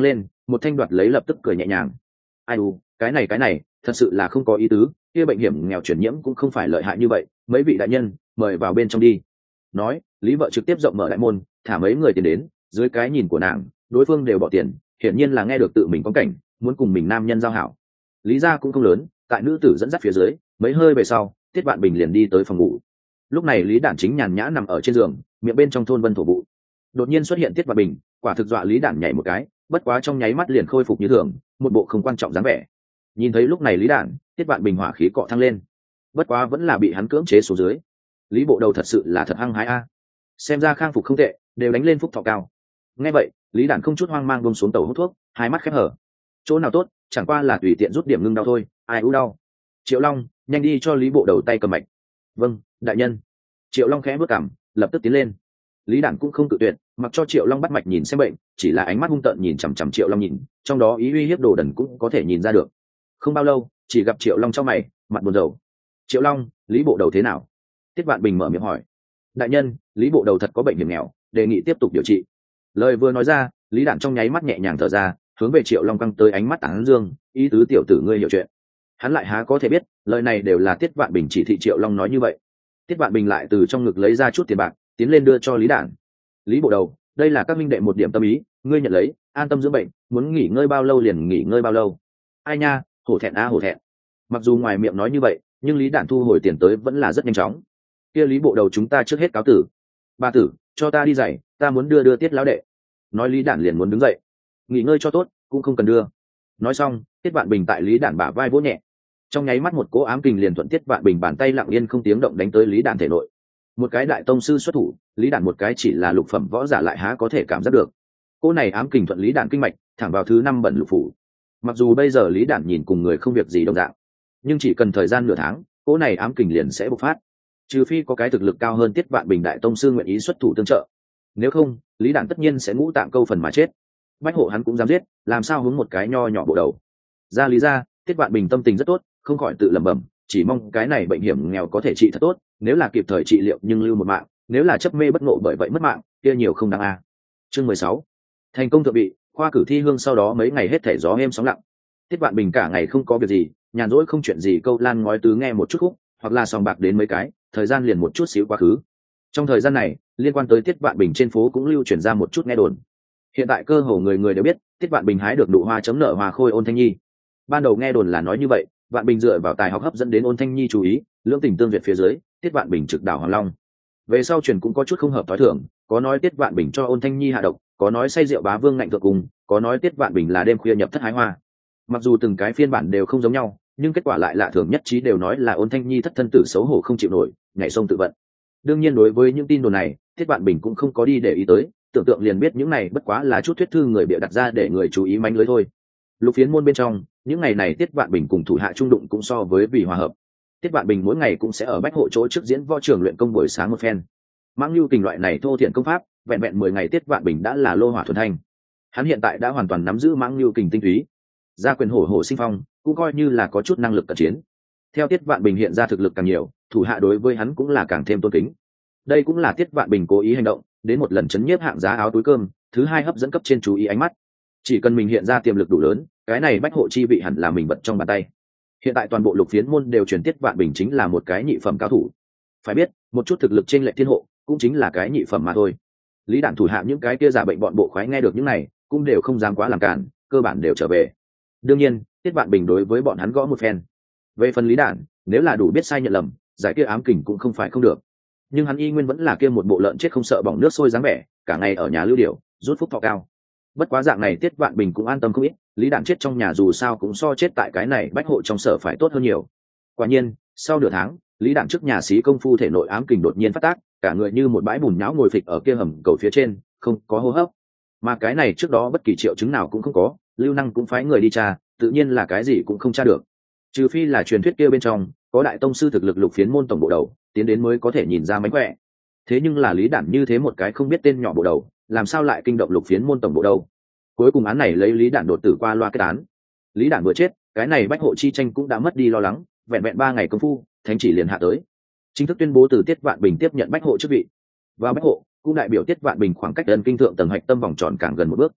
một thanh đoạt lấy lập tức cười nhẹ nhàng. Ai u, cái này thật sự là không có ý tứ, kia bệnh hiểm nghèo chuyển nhiễm cũng không phải lợi hại như vậy, mấy vị đại nhân mời vào bên trong đi. Nói, lý vợ trực tiếp rộng mở đại môn, thả mấy người tiền đến. Dưới cái nhìn của nàng, đối phương đều bỏ tiền, hiển nhiên là nghe được tự mình có cảnh, muốn cùng mình nam nhân giao hảo. Lý gia cũng không lớn, tại nữ tử dẫn dắt phía dưới, mấy hơi về sau, Tiết Vạn Bình liền đi tới phòng ngủ. Lúc này Lý Đản chính nhàn nhã nằm ở trên giường, miệng bên trong thôn vân thổ vụ. Đột nhiên xuất hiện Tiết Vạn Bình, quả thực dọa Lý Đản nhảy một cái, bất quá trong nháy mắt liền khôi phục như thường, một bộ không quan trọng dáng vẻ. Nhìn thấy lúc này Lý Đản, Tiết Vạn Bình hỏa khí cọ thăng lên, bất quá vẫn là bị hắn cưỡng chế xuống dưới. Lý bộ đầu thật sự là thật hăng hái a, xem ra khang phục không tệ, đều đánh lên phúc thọ cao. Nghe vậy, Lý Đản không chút hoang mang buông xuống tàu hút thuốc, hai mắt khép hở. Chỗ nào tốt, chẳng qua là tùy tiện rút điểm ngưng đau thôi, ai ú đau. Triệu Long, nhanh đi cho Lý bộ đầu tay cầm mạch. Vâng, đại nhân. Triệu Long khẽ bước cằm, lập tức tiến lên. Lý Đản cũng không tự tuyệt, mặc cho Triệu Long bắt mạch nhìn xem bệnh, chỉ là ánh mắt hung tợn nhìn chằm chằm Triệu Long nhìn, trong đó ý uy hiếp đồ đần cũng có thể nhìn ra được. Không bao lâu, chỉ gặp Triệu Long trong mày, mặt buồn rầu. Triệu Long, Lý bộ đầu thế nào? Tiết Vạn Bình mở miệng hỏi. Đại nhân, Lý bộ đầu thật có bệnh hiểm nghèo, đề nghị tiếp tục điều trị. Lời vừa nói ra, Lý Đản trong nháy mắt nhẹ nhàng thở ra, hướng về Triệu Long căng tới ánh mắt tán dương, ý tứ tiểu tử ngươi hiểu chuyện. Hắn lại há có thể biết, lời này đều là Tiết Vạn Bình chỉ thị Triệu Long nói như vậy. Tiết Vạn Bình lại từ trong ngực lấy ra chút tiền bạc, tiến lên đưa cho Lý Đản. Lý bộ đầu, đây là các minh đệ một điểm tâm ý, ngươi nhận lấy, an tâm dưỡng bệnh, muốn nghỉ ngơi bao lâu liền nghỉ ngơi bao lâu. Ai nha, hổ thẹn a hổ thẹn. Mặc dù ngoài miệng nói như vậy, nhưng Lý Đản thu hồi tiền tới vẫn là rất nhanh chóng. Kia Lý bộ đầu chúng ta trước hết cáo tử. Ba tử, cho ta đi giày, ta muốn đưa Tiết lão đệ. Nói Lý Đản liền muốn đứng dậy. Nghỉ ngơi cho tốt, cũng không cần đưa. Nói xong, Tiết Vạn Bình tại Lý Đản bả vai vỗ nhẹ. Trong nháy mắt một cỗ ám kình liền thuận Tiết Vạn Bình bàn tay lặng yên không tiếng động đánh tới Lý Đản thể nội. Một cái đại tông sư xuất thủ, Lý Đản một cái chỉ là lục phẩm võ giả lại há có thể cảm giác được. Cỗ này ám kình thuận Lý Đản kinh mạch, thẳng vào thứ 5 bẩn lục phủ. Mặc dù bây giờ Lý Đản nhìn cùng người không việc gì đồng dạng, nhưng chỉ cần thời gian nửa tháng, cỗ này ám kình liền sẽ bộc phát. Trừ phi có cái thực lực cao hơn Tiết Vạn Bình đại tông sư nguyện ý xuất thủ tương trợ, nếu không, Lý Đản tất nhiên sẽ ngũ tạng câu phần mà chết. Bách hộ hắn cũng dám giết, làm sao hướng một cái nho nhỏ bộ đầu. Ra Lý ra, Tiết Vạn Bình tâm tình rất tốt, không khỏi tự lẩm bẩm, chỉ mong cái này bệnh hiểm nghèo có thể trị thật tốt, nếu là kịp thời trị liệu nhưng lưu một mạng, nếu là chấp mê bất ngộ bởi vậy mất mạng, kia nhiều không đáng a. Chương 16. Thành công thượng vị, khoa cử thi hương sau đó mấy ngày hết thảy gió êm sóng lặng. Tiết Vạn Bình cả ngày không có việc gì, nhàn rỗi không chuyện gì câu lan ngói tứ nghe một chút khúc, hoặc là sòng bạc đến mấy cái, thời gian liền một chút xíu quá khứ. Trong thời gian này, liên quan tới Tiết Vạn Bình trên phố cũng lưu truyền ra một chút nghe đồn. Hiện tại cơ hồ người người đều biết, Tiết Vạn Bình hái được nụ hoa chấm nở hoa khôi Ôn Thanh Nhi. Ban đầu nghe đồn là nói như vậy, Vạn Bình dựa vào tài học hấp dẫn đến Ôn Thanh Nhi chú ý, lưỡng tình tương duyệt phía dưới, Tiết Vạn Bình trực đảo Hoàng Long. Về sau truyền cũng có chút không hợp thói thường, có nói Tiết Vạn Bình cho Ôn Thanh Nhi hạ độc, có nói say rượu bá vương ngạnh thượng cùng, có nói Tiết Vạn Bình là đêm khuya nhập thất hái hoa. Mặc dù từng cái phiên bản đều không giống nhau, nhưng kết quả lại lạ thường nhất trí đều nói là Ôn Thanh Nhi thất thân tử xấu hổ không chịu nổi, nhảy sông tự vận. Đương nhiên đối với những tin đồn này, Tiết Vạn Bình cũng không có đi để ý tới, tưởng tượng liền biết những này bất quá là chút thuyết thư người bịa đặt ra để người chú ý mánh lưới thôi. Lục phiến môn bên trong, những ngày này Tiết Vạn Bình cùng thủ hạ trung đụng cũng so với vì hòa hợp. Tiết Vạn Bình mỗi ngày cũng sẽ ở bách hộ chỗ trước diễn võ trường luyện công buổi sáng một phen. Mãng lưu kình loại này thô thiện công pháp, vẹn vẹn 10 ngày Tiết Vạn Bình đã là lô hỏa thuần thanh. Hắn hiện tại đã hoàn toàn nắm giữ mãng lưu kình tinh túy, gia quyền hổ hổ sinh phong, cũng coi như là có chút năng lực cận chiến. Theo Tiết Vạn Bình hiện ra thực lực càng nhiều, thủ hạ đối với hắn cũng là càng thêm tôn kính. Đây cũng là Tiết Vạn Bình cố ý hành động, đến một lần chấn nhiếp hạng giá áo túi cơm, thứ hai hấp dẫn cấp trên chú ý ánh mắt. Chỉ cần mình hiện ra tiềm lực đủ lớn, cái này bách hộ chi vị hẳn là mình bật trong bàn tay. Hiện tại toàn bộ lục phiến môn đều truyền Tiết Vạn Bình chính là một cái nhị phẩm cao thủ. Phải biết, một chút thực lực trên lệch thiên hộ, cũng chính là cái nhị phẩm mà thôi. Lý Đản thủ hạ những cái kia giả bệnh bọn bộ khoái nghe được những này, cũng đều không dám quá làm cản, cơ bản đều trở về. Đương nhiên, Tiết Vạn Bình đối với bọn hắn gõ một phen. Về phần Lý Đản, nếu là đủ biết sai nhận lầm, giải kia ám kình cũng không phải không được. Nhưng hắn y nguyên vẫn là kia một bộ lợn chết không sợ bỏng nước sôi dáng vẻ, cả ngày ở nhà lưu điểu, rút phúc thọ cao. Bất quá dạng này Tiết Vạn Bình cũng an tâm không ít, Lý Đản chết trong nhà dù sao cũng so chết tại cái này bách hộ trong sở phải tốt hơn nhiều. Quả nhiên, sau nửa tháng, Lý Đản trước nhà xí công phu thể nội ám kình đột nhiên phát tác, cả người như một bãi bùn nhão ngồi phịch ở kia hầm cầu phía trên, không có hô hấp. Mà cái này trước đó bất kỳ triệu chứng nào cũng không có, Lưu Năng cũng phái người đi tra, tự nhiên là cái gì cũng không tra được. Trừ phi là truyền thuyết kia bên trong có đại tông sư thực lực lục phiến môn tổng bộ đầu, tiến đến mới có thể nhìn ra mánh khỏe. Thế nhưng là Lý Đản như thế một cái không biết tên nhỏ bộ đầu, làm sao lại kinh động lục phiến môn tổng bộ đầu? Cuối cùng án này lấy Lý Đản đột tử qua loa kết án. Lý Đản vừa chết, cái này bách hộ chi tranh cũng đã mất đi lo lắng, vẹn vẹn 3 ngày công phu, thánh chỉ liền hạ tới, chính thức tuyên bố từ Tiết Vạn Bình tiếp nhận bách hộ chức vị. Và bách hộ cũng đại biểu Tiết Vạn Bình khoảng cách ân kinh thượng tầng hạch tâm vòng tròn càng gần một bước.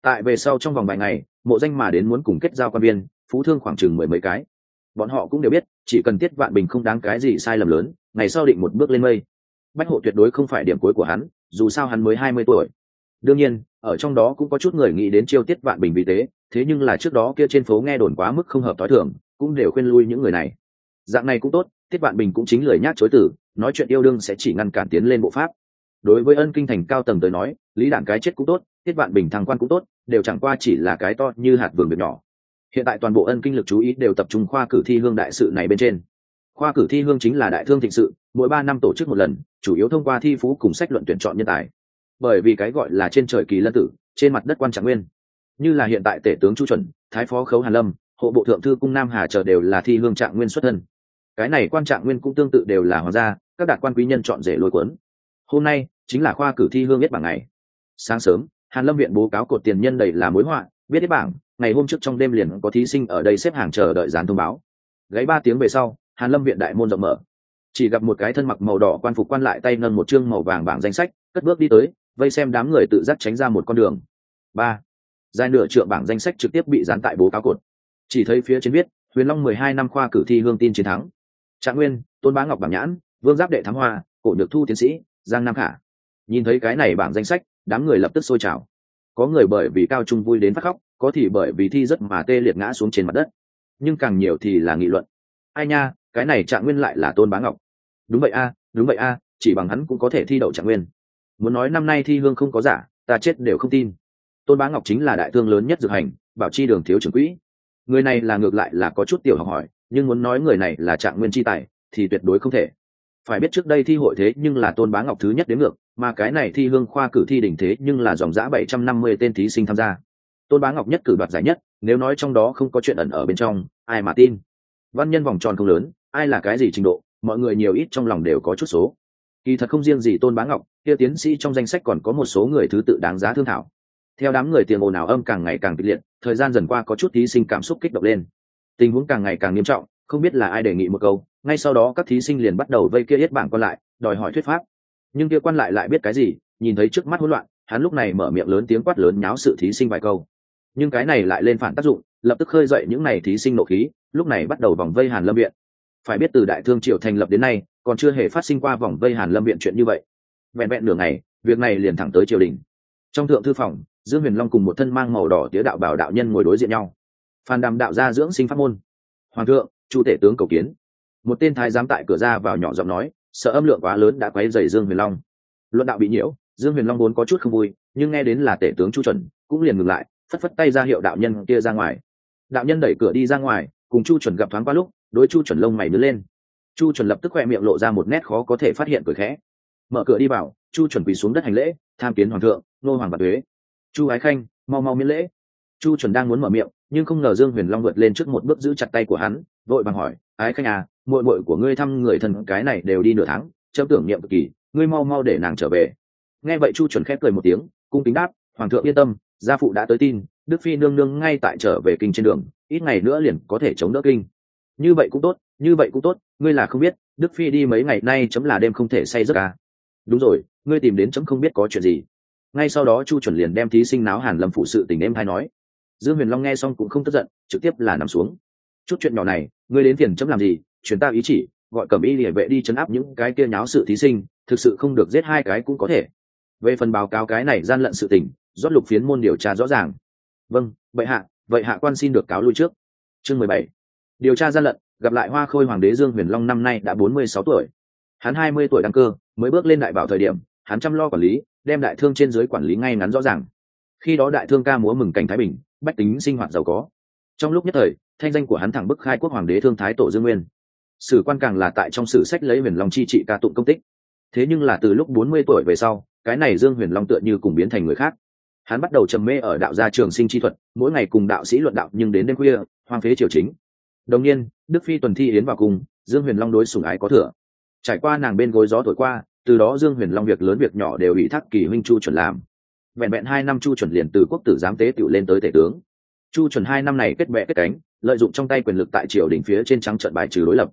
Tại về sau trong vòng vài ngày, mộ danh mà đến muốn cùng kết giao quan viên, phú thương khoảng chừng mười mấy cái. Bọn họ cũng đều biết, chỉ cần Tiết Vạn Bình không đáng cái gì sai lầm lớn, ngày sau định một bước lên mây. Bách hộ tuyệt đối không phải điểm cuối của hắn, dù sao hắn mới 20 tuổi. Đương nhiên, ở trong đó cũng có chút người nghĩ đến chiêu Tiết Vạn Bình vì thế nhưng là trước đó kia trên phố nghe đồn quá mức không hợp tối thường, cũng đều khuyên lui những người này. Dạng này cũng tốt, Tiết Vạn Bình cũng chính lời nhát chối từ, nói chuyện yêu đương sẽ chỉ ngăn cản tiến lên bộ pháp. Đối với Ân Kinh thành cao tầng tới nói, Lý Đản cái chết cũng tốt, Tiết Vạn Bình thăng quan cũng tốt, đều chẳng qua chỉ là cái to như hạt vườn việc nhỏ. Hiện tại toàn bộ Ân Kinh lực chú ý đều tập trung khoa cử thi hương đại sự này bên trên. Khoa cử thi hương chính là đại thương thịnh sự, mỗi 3 năm tổ chức một lần, chủ yếu thông qua thi phú cùng sách luận tuyển chọn nhân tài. Bởi vì cái gọi là trên trời kỳ lân tử, trên mặt đất quan trạng nguyên. Như là hiện tại tể tướng Chu Chuẩn, thái phó Khấu Hàn Lâm, hộ bộ thượng thư cung Nam Hà chờ đều là thi hương trạng nguyên xuất thân. Cái này quan trạng nguyên cũng tương tự đều là hoàng gia, các đạt quan quý nhân chọn rể lôi cuốn. Hôm nay chính là khoa cử thi hương biết bảng ngày. Sáng sớm, Hàn Lâm viện bố cáo cột tiền nhân đầy là mối họa, biết biết bảng, ngày hôm trước trong đêm liền có thí sinh ở đây xếp hàng chờ đợi dán thông báo. Gáy 3 tiếng về sau, Hàn Lâm viện đại môn rộng mở. Chỉ gặp một cái thân mặc màu đỏ quan phục quan lại tay nâng một chương màu vàng bảng danh sách, cất bước đi tới, vây xem đám người tự giác tránh ra một con đường. 3. Dài nửa trượng bảng danh sách trực tiếp bị dán tại bố cáo cột. Chỉ thấy phía trên viết, Huyền Long 12 năm khoa cử thi hương tin chiến thắng. Trạng nguyên, Tôn Bá Ngọc bảng nhãn, Vương Giáp đệ thám hoa, Cổ Nhược Thu tiến sĩ, Giang Nam Khả. Nhìn thấy cái này bảng danh sách, đám người lập tức sôi trào. Có người bởi vì cao trung vui đến phát khóc, có thì bởi vì thi rất mà tê liệt ngã xuống trên mặt đất. Nhưng càng nhiều thì là nghị luận. Ai nha, cái này Trạng nguyên lại là Tôn Bá Ngọc. Đúng vậy a, đúng vậy a, chỉ bằng hắn cũng có thể thi đậu Trạng nguyên. Muốn nói năm nay thi hương không có giả, ta chết đều không tin. Tôn Bá Ngọc chính là đại thương lớn nhất dược hành, bảo chi đường thiếu trưởng quỹ. Người này là ngược lại là có chút tiểu học hỏi, nhưng muốn nói người này là Trạng nguyên chi tài thì tuyệt đối không thể. Phải biết trước đây thi hội thế nhưng là Tôn Bá Ngọc thứ nhất đến ngược, mà cái này thi hương khoa cử thi đỉnh thế nhưng là dòng dã 750 tên thí sinh tham gia. Tôn Bá Ngọc nhất cử đoạt giải nhất, nếu nói trong đó không có chuyện ẩn ở bên trong, ai mà tin. Văn nhân vòng tròn không lớn, ai là cái gì trình độ, mọi người nhiều ít trong lòng đều có chút số. Kỳ thật không riêng gì Tôn Bá Ngọc, kia tiến sĩ trong danh sách còn có một số người thứ tự đáng giá thương thảo. Theo đám người tiền ồn ào âm càng ngày càng kịch liệt, thời gian dần qua có chút thí sinh cảm xúc kích động lên. Tình huống càng ngày càng nghiêm trọng, không biết là ai đề nghị một câu, ngay sau đó các thí sinh liền bắt đầu vây kia yết bảng quan lại, đòi hỏi thuyết pháp. Nhưng kia quan lại biết cái gì, nhìn thấy trước mắt hỗn loạn, hắn lúc này mở miệng lớn tiếng quát lớn nháo sự thí sinh vài câu. Nhưng cái này lại lên phản tác dụng, lập tức khơi dậy những này thí sinh nộ khí, lúc này bắt đầu vòng vây Hàn Lâm viện. Phải biết từ Đại Thương triều thành lập đến nay, còn chưa hề phát sinh qua vòng vây Hàn Lâm viện chuyện như vậy. Vẹn vẹn nửa ngày, việc này liền thẳng tới triều đình. Trong thượng thư phòng, Dương Huyền Long cùng một thân mang màu đỏ tía đạo bảo đạo nhân ngồi đối diện nhau. Phan Đàm đạo gia dưỡng sinh pháp môn. Hoàng thượng, Chu tể tướng cầu kiến. Một tên thái giám tại cửa ra vào nhỏ giọng nói, sợ âm lượng quá lớn đã quấy rầy Dương Huyền Long. Luận đạo bị nhiễu, Dương Huyền Long vốn có chút không vui, nhưng nghe đến là tể tướng Chu Chuẩn, cũng liền ngừng lại, phất phất tay ra hiệu đạo nhân kia ra ngoài. Đạo nhân đẩy cửa đi ra ngoài, cùng Chu Chuẩn gặp thoáng qua lúc, đối Chu Chuẩn lông mày nhướng lên. Chu Chuẩn lập tức khoe miệng lộ ra một nét khó có thể phát hiện cười khẽ. Mở cửa đi vào, Chu Chuẩn quỳ xuống đất hành lễ, tham kiến hoàng thượng, nô hoàng và tuế. Chu ái khanh, mau mau miễn lễ. Chu Chuẩn đang muốn mở miệng, nhưng không ngờ Dương Huyền Long vượt lên trước một bước giữ chặt tay của hắn, vội vàng hỏi, ái khanh à, muội muội của ngươi thăm người thân cái này đều đi nửa tháng, chấm tưởng niệm cực kỳ, ngươi mau mau để nàng trở về. Nghe vậy Chu Chuẩn khép cười một tiếng, cung kính đáp, hoàng thượng yên tâm, gia phụ đã tới tin, đức phi nương nương ngay tại trở về kinh trên đường, ít ngày nữa liền có thể chống đỡ kinh. Như vậy cũng tốt, như vậy cũng tốt, ngươi là không biết, đức phi đi mấy ngày nay chấm là đêm không thể say giấc à. Đúng rồi, ngươi tìm đến chấm không biết có chuyện gì. Ngay sau đó Chu Chuẩn liền đem thí sinh náo Hàn Lâm phụ sự tình em hay nói. Dương Huyền Long nghe xong cũng không tức giận, trực tiếp là nằm xuống. Chút chuyện nhỏ này, ngươi đến phiền chấm làm gì, truyền ta ý chỉ, gọi Cẩm Y Liễu vệ đi trấn áp những cái kia nháo sự thí sinh, thực sự không được giết hai cái cũng có thể. Về phần báo cáo cái này gian lận sự tình, rót lục phiến môn điều tra rõ ràng. Vâng, bệ hạ, vậy hạ quan xin được cáo lui trước. Chương 17. Điều tra gian lận, gặp lại Hoa Khôi hoàng đế Dương Huyền Long năm nay đã 46 tuổi. Hắn 20 tuổi đăng cơ, mới bước lên đại bảo thời điểm, hắn chăm lo quản lý, đem đại thương trên dưới quản lý ngay ngắn rõ ràng. Khi đó đại thương ca múa mừng cảnh thái bình, bách tính sinh hoạt giàu có. Trong lúc nhất thời, thanh danh của hắn thẳng bức khai quốc hoàng đế Thương Thái Tổ Dương Nguyên. Sử quan càng là tại trong sử sách lấy Huyền Long chi trị ca tụng công tích. Thế nhưng là từ lúc 40 tuổi về sau, cái này Dương Huyền Long tựa như cùng biến thành người khác. Hắn bắt đầu trầm mê ở đạo gia trường sinh chi thuật, mỗi ngày cùng đạo sĩ luận đạo nhưng đến đêm khuya, hoang phế triều chính. Đồng nhiên, Đức phi tuần thi yến vào cùng, Dương Huyền Long đối sủng ái có thừa. Trải qua nàng bên gối gió thổi qua, từ đó Dương Huyền Long việc lớn việc nhỏ đều ủy thác Kỳ huynh Chu Chuẩn làm. Vẹn vẹn 2 năm Chu Chuẩn liền từ quốc tử giám tế tiểu lên tới tể tướng. Chu Chuẩn 2 năm này kết bè kết cánh, lợi dụng trong tay quyền lực tại triều đình phía trên trắng trợn bài trừ đối lập.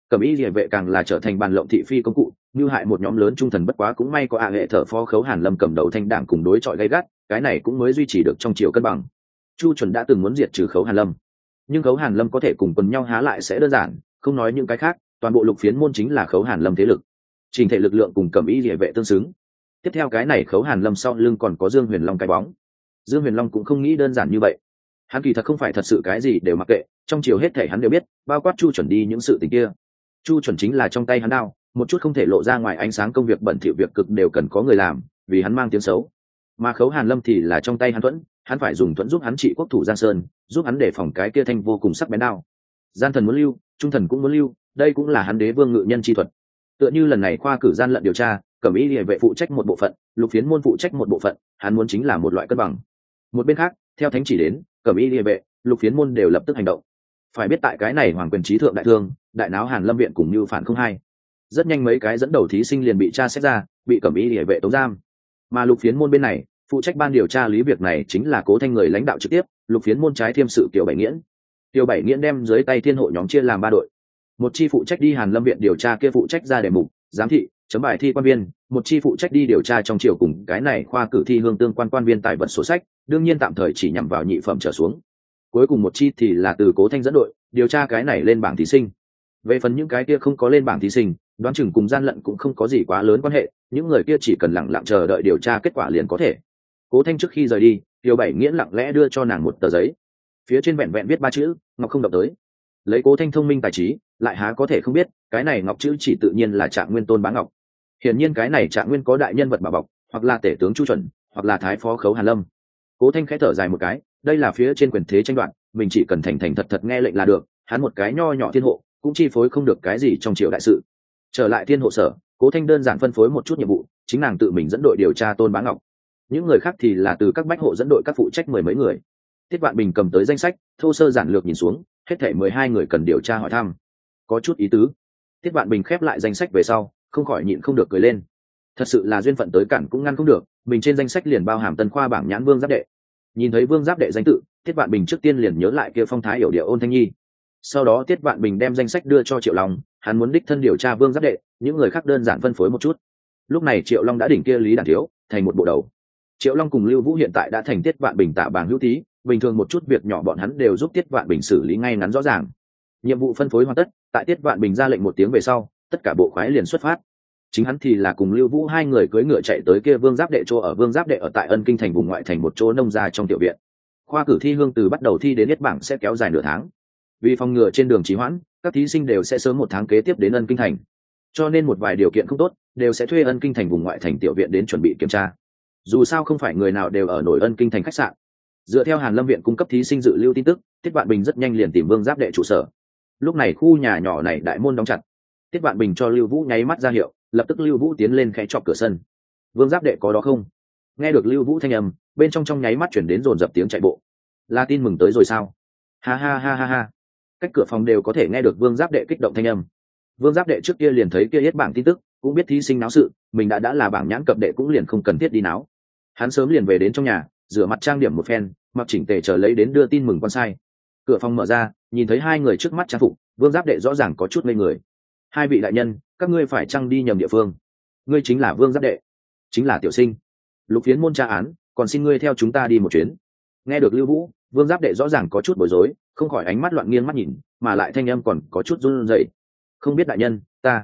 Cẩm y địa vệ càng là trở thành bàn lộng thị phi công cụ, như hại một nhóm lớn trung thần, bất quá cũng may có hệ thở phó Khấu Hàn Lâm cầm đầu thanh đảng cùng đối chọi gay gắt, cái này cũng mới duy trì được trong chiều cân bằng. Chu Chuẩn đã từng muốn diệt trừ Khấu Hàn Lâm, nhưng Khấu Hàn Lâm có thể cùng quần nhau há lại sẽ đơn giản, không nói những cái khác, toàn bộ Lục Phiến môn chính là Khấu Hàn Lâm thế lực, trình thể lực lượng cùng Cẩm y địa vệ tương xứng. Tiếp theo cái này Khấu Hàn Lâm sau lưng còn có Dương Huyền Long cái bóng. Dương Huyền Long cũng không nghĩ đơn giản như vậy, hắn kỳ thật không phải thật sự cái gì đều mặc kệ, trong chiều hết thể hắn đều biết, bao quát Chu Chuẩn đi những sự tình kia. Chu Chuẩn chính là trong tay hắn đao, một chút không thể lộ ra ngoài ánh sáng công việc bẩn thỉu việc cực đều cần có người làm, vì hắn mang tiếng xấu. Mà Khấu Hàn Lâm thì là trong tay hắn thuẫn, hắn phải dùng thuẫn giúp hắn trị quốc thủ Giang Sơn, giúp hắn đề phòng cái kia thanh vô cùng sắc bén đao. Gian thần muốn lưu, trung thần cũng muốn lưu, đây cũng là hắn đế vương ngự nhân chi thuật. Tựa như lần này khoa cử gian lận điều tra, Cẩm y địa vệ phụ trách một bộ phận, Lục Phiến môn phụ trách một bộ phận, hắn muốn chính là một loại cân bằng. Một bên khác, theo thánh chỉ đến, Cẩm y địa vệ, Lục Phiến môn đều lập tức hành động. Phải biết tại cái này hoàng quyền trí thượng đại thương, đại náo Hàn Lâm viện cùng như phản không hai. Rất nhanh mấy cái dẫn đầu thí sinh liền bị tra xét ra, bị Cẩm y địa vệ tống giam. Mà Lục Phiến môn bên này, phụ trách ban điều tra lý việc này chính là Cố Thanh người lãnh đạo trực tiếp, Lục Phiến môn trái thiêm sự Kiều Bảy Nghiễn. Kiều Bảy Nghiễn đem dưới tay thiên hộ nhóm chia làm 3 đội. Một chi phụ trách đi Hàn Lâm viện điều tra, kia phụ trách ra đề mục, giám thị, chấm bài thi quan viên, một chi phụ trách đi điều tra trong triều cùng cái này khoa cử thi hương tương quan viên tài vật sổ sách, đương nhiên tạm thời chỉ nhằm vào nhị phẩm trở xuống. Cuối cùng một chi thì là từ Cố Thanh dẫn đội điều tra cái này lên bảng thí sinh. Về phần những cái kia không có lên bảng thí sinh, đoán chừng cùng gian lận cũng không có gì quá lớn quan hệ, những người kia chỉ cần lặng lặng chờ đợi điều tra kết quả liền có thể. Cố Thanh trước khi rời đi, Kiều Bảy Nghiễn lặng lẽ đưa cho nàng một tờ giấy, phía trên vẹn vẹn viết 3 chữ, ngọc không động tới. Lấy Cố Thanh thông minh tài trí, lại há có thể không biết, cái này ngọc chữ chỉ tự nhiên là Trạng Nguyên Tôn Bá Ngọc. Hiển nhiên cái này Trạng Nguyên có đại nhân vật bảo bọc, hoặc là tể tướng Chu Chuẩn, hoặc là thái phó Khấu Hàn Lâm. Cố Thanh khẽ thở dài một cái, đây là phía trên quyền thế tranh đoạt, mình chỉ cần thành thành thật thật nghe lệnh là được, hắn một cái nho nhỏ thiên hộ, cũng chi phối không được cái gì trong triều đại sự. Trở lại thiên hộ sở, Cố Thanh đơn giản phân phối một chút nhiệm vụ, chính nàng tự mình dẫn đội điều tra Tôn Bá Ngọc. Những người khác thì là từ các bách hộ dẫn đội các phụ trách 10 mấy người. Tiết Vạn Bình cầm tới danh sách, thô sơ giản lược nhìn xuống, hết thảy 12 người cần điều tra hỏi thăm. Có chút ý tứ. Tiết Vạn Bình khép lại danh sách về sau, không khỏi nhịn không được cười lên. Thật sự là duyên phận tới cản cũng ngăn không được, mình trên danh sách liền bao hàm tân khoa bảng nhãn Vương Giáp Đệ. Nhìn thấy Vương Giáp Đệ danh tự, Tiết Vạn Bình trước tiên liền nhớ lại kia phong thái hiểu điệu Ôn Thanh Nhi. Sau đó Tiết Vạn Bình đem danh sách đưa cho Triệu Long, hắn muốn đích thân điều tra Vương Giáp Đệ, những người khác đơn giản phân phối một chút. Lúc này Triệu Long đã đỉnh kia Lý Đản Thiếu, thành một bộ đầu. Triệu Long cùng Lưu Vũ hiện tại đã thành Tiết Vạn Bình tạ bàng hữu tí, bình thường một chút việc nhỏ bọn hắn đều giúp Tiết Vạn Bình xử lý ngay ngắn rõ ràng. Nhiệm vụ phân phối hoàn tất, tại Tiết Vạn Bình ra lệnh một tiếng về sau, tất cả bộ khoái liền xuất phát. Chính hắn thì là cùng Lưu Vũ 2 người cưỡi ngựa chạy tới kia Vương Giáp Đệ chỗ ở. Vương Giáp Đệ ở tại Ân Kinh thành vùng ngoại thành một chỗ nông gia trong tiểu viện. Khoa cử thi hương từ bắt đầu thi đến yết bảng sẽ kéo dài nửa tháng. Vì phòng ngừa trên đường trì hoãn, các thí sinh đều sẽ sớm 1 tháng kế tiếp đến Ân Kinh thành. Cho nên một vài điều kiện không tốt, đều sẽ thuê Ân Kinh thành vùng ngoại thành tiểu viện đến chuẩn bị kiểm tra. Dù sao không phải người nào đều ở nổi Ân Kinh thành khách sạn. Dựa theo Hàn Lâm viện cung cấp thí sinh dự lưu tin tức, Tiết Vạn Bình rất nhanh liền tìm Vương Giáp Đệ trụ sở. Lúc này khu nhà nhỏ này đại môn đóng chặt. Tiết Vạn Bình cho Lưu Vũ nháy mắt ra hiệu, lập tức Lưu Vũ tiến lên khẽ chọc cửa sân. Vương Giáp Đệ có đó không? Nghe được Lưu Vũ thanh âm, bên trong nháy mắt chuyển đến dồn dập tiếng chạy bộ. Là tin mừng tới rồi sao? Ha ha ha ha ha. Cách cửa phòng đều có thể nghe được Vương Giáp Đệ kích động thanh âm. Vương Giáp Đệ trước kia liền thấy kia yết bảng tin tức, cũng biết thí sinh náo sự, mình đã là bảng nhãn cập đệ cũng liền không cần thiết đi náo. Hắn sớm liền về đến trong nhà, rửa mặt trang điểm một phen, mặc chỉnh tề chờ lấy đến đưa tin mừng con sai. Cửa phòng mở ra, nhìn thấy 2 người trước mắt trang phục, Vương Giáp Đệ rõ ràng có chút ngây người. 2 vị đại nhân, các ngươi phải chăng đi nhầm địa phương? Ngươi chính là Vương Giáp Đệ? Chính là tiểu sinh. Lục Phiến môn tra án, còn xin ngươi theo chúng ta đi một chuyến. Nghe được Lưu Vũ, Vương Giáp Đệ rõ ràng có chút bối rối, không khỏi ánh mắt loạn nghiêng mắt nhìn, mà lại thanh âm còn có chút run rẩy. Không biết đại nhân,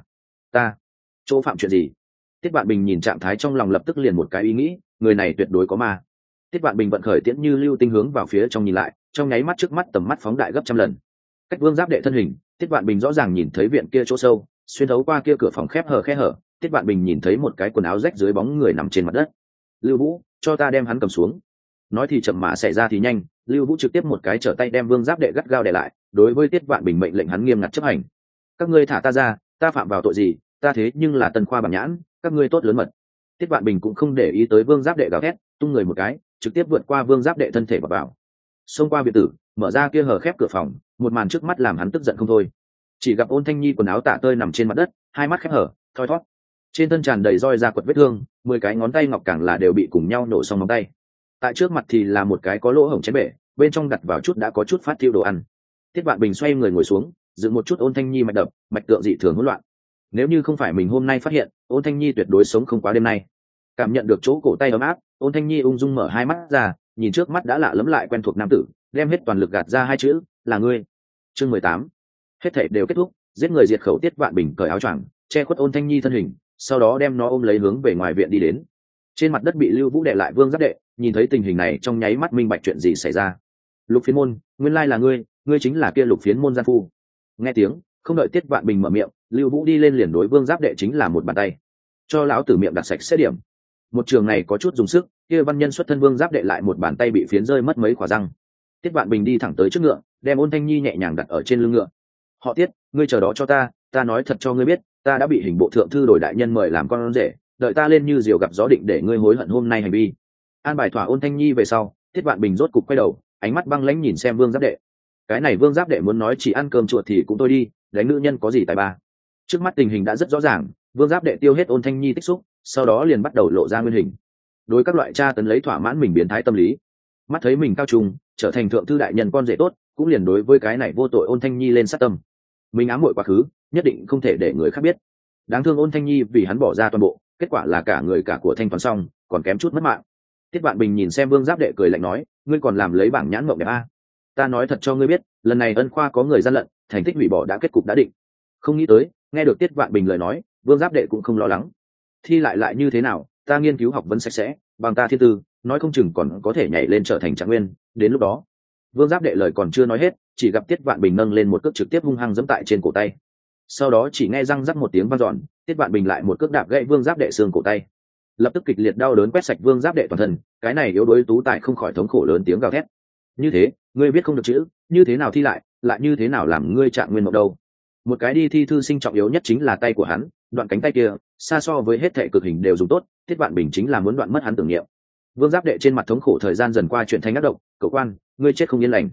ta chỗ phạm chuyện gì? Tiết Vạn Bình nhìn trạng thái trong lòng lập tức liền một cái ý nghĩ, người này tuyệt đối có ma. Tiết Vạn Bình vận khởi tiễn như lưu tinh hướng vào phía trong nhìn lại, trong nháy mắt trước mắt tầm mắt phóng đại gấp trăm lần. Cách Vương Giáp Đệ thân hình, Tiết Vạn Bình rõ ràng nhìn thấy viện kia chỗ sâu, xuyên thấu qua kia cửa phòng khép hở khe hở, Tiết Vạn Bình nhìn thấy một cái quần áo rách dưới bóng người nằm trên mặt đất. Lưu Vũ, cho ta đem hắn cầm xuống. Nói thì chậm mà xảy ra thì nhanh, Lưu Vũ trực tiếp một cái trở tay đem Vương Giáp Đệ gắt gao đè lại, đối với Tiết Vạn Bình mệnh lệnh hắn nghiêm ngặt chấp hành. Các ngươi thả ta ra, ta phạm vào tội gì? Ta thế nhưng là tân khoa bảng nhãn, các ngươi tốt lớn mật. Tiết Vạn Bình cũng không để ý tới Vương Giáp Đệ gào thét, tung người một cái, trực tiếp vượt qua Vương Giáp Đệ thân thể vào. Xông qua biệt tử, mở ra kia hở khép cửa phòng, một màn trước mắt làm hắn tức giận không thôi. Chỉ gặp Ôn Thanh Nhi quần áo tả tơi nằm trên mặt đất, 2 mắt khép hở, thoi thót. Trên thân tràn đầy roi ra quật vết thương, 10 cái ngón tay ngọc càng là đều bị cùng nhau nổ xong móng tay. Tại trước mặt thì là một cái có lỗ hổng chén bể, bên trong đặt vào chút đã có chút phát thiêu đồ ăn. Tiết Vạn Bình xoay người ngồi xuống, dựng một chút ôn thanh nhi mạch đập mạch tượng dị thường hỗn loạn. Nếu như không phải mình hôm nay phát hiện, ôn thanh nhi tuyệt đối sống không quá đêm nay. Cảm nhận được chỗ cổ tay ấm áp, ôn thanh nhi ung dung mở hai mắt ra, nhìn trước mắt đã lạ lẫm lại quen thuộc nam tử, đem hết toàn lực gạt ra hai chữ là ngươi. Chương 18. Hết thảy đều kết thúc, giết người diệt khẩu. Tiết Vạn Bình cởi áo choàng che khuất ôn thanh nhi thân hình, sau đó đem nó ôm lấy hướng về ngoài viện đi đến. Trên mặt đất bị Lưu Vũ đệ lại Vương Giáp Đệ nhìn thấy tình hình này trong nháy mắt minh bạch chuyện gì xảy ra. Lục Phiến môn, nguyên lai là ngươi, ngươi chính là kia Lục Phiến môn gian phu. Nghe tiếng, không đợi Tiết Vạn Bình mở miệng, Lưu Vũ đi lên liền đối Vương Giáp Đệ chính là một bàn tay, cho lão tử miệng đặt sạch sẽ điểm. Một trường này có chút dùng sức, kia văn nhân xuất thân Vương Giáp Đệ lại một bàn tay bị phiến rơi mất mấy quả răng. Tiết Vạn Bình đi thẳng tới trước ngựa, đem ôn thanh nhi nhẹ nhàng đặt ở trên lưng ngựa. Họ Tiết, ngươi chờ đó cho ta nói thật cho ngươi biết, ta đã bị hình bộ thượng thư đổi đại nhân mời làm con rể, đợi ta lên như diều gặp gió định để ngươi hối hận hôm nay hành vi. An bài thỏa ôn thanh nhi về sau, Tiết Vạn Bình rốt cục quay đầu, ánh mắt băng lãnh nhìn xem Vương Giáp Đệ. Cái này Vương Giáp Đệ muốn nói chỉ ăn cơm chuột thì cũng thôi đi, đánh nữ nhân có gì tài ba. Trước mắt tình hình đã rất rõ ràng, Vương Giáp Đệ tiêu hết ôn thanh nhi tích xúc, sau đó liền bắt đầu lộ ra nguyên hình. Đối các loại tra tấn lấy thỏa mãn mình biến thái tâm lý. Mắt thấy mình cao trung, trở thành thượng thư đại nhân con rể tốt, cũng liền đối với cái này vô tội ôn thanh nhi lên sát tâm. Mình ám muội quá khứ, nhất định không thể để người khác biết. Đáng thương ôn thanh nhi vì hắn bỏ ra toàn bộ, kết quả là cả người cả của thanh toán xong, còn kém chút mất mạng. Tiết Vạn Bình nhìn xem Vương Giáp Đệ cười lạnh nói, ngươi còn làm lấy bảng nhãn mộng đẹp a? Ta nói thật cho ngươi biết, lần này ân khoa có người gian lận, thành tích hủy bỏ đã kết cục đã định. Không nghĩ tới, nghe được Tiết Vạn Bình lời nói, Vương Giáp Đệ cũng không lo lắng. Thi lại như thế nào, ta nghiên cứu học vấn sạch sẽ, bằng ta thiên tư, nói không chừng còn có thể nhảy lên trở thành trạng nguyên, đến lúc đó. Vương Giáp Đệ lời còn chưa nói hết, chỉ gặp Tiết Vạn Bình nâng lên một cước trực tiếp hung hăng giẫm tại trên cổ tay. Sau đó chỉ nghe răng rắc một tiếng vang dọn, Tiết Vạn Bình lại một cước đạp gãy Vương Giáp Đệ xương cổ tay. Lập tức kịch liệt đau đớn quét sạch Vương Giáp Đệ toàn thân, cái này yếu đuối tú tài không khỏi thống khổ lớn tiếng gào thét. Như thế, ngươi biết không được chữ, như thế nào thi lại như thế nào làm ngươi trạng nguyên mộng đâu? Một cái đi thi thư sinh trọng yếu nhất chính là tay của hắn, đoạn cánh tay kia, xa so với hết thệ cực hình đều dùng tốt, Tiết Vạn Bình chính là muốn đoạn mất hắn tưởng niệm. Vương Giáp Đệ trên mặt thống khổ thời gian dần qua chuyện thành ác độc, cậu quan, ngươi chết không yên lành.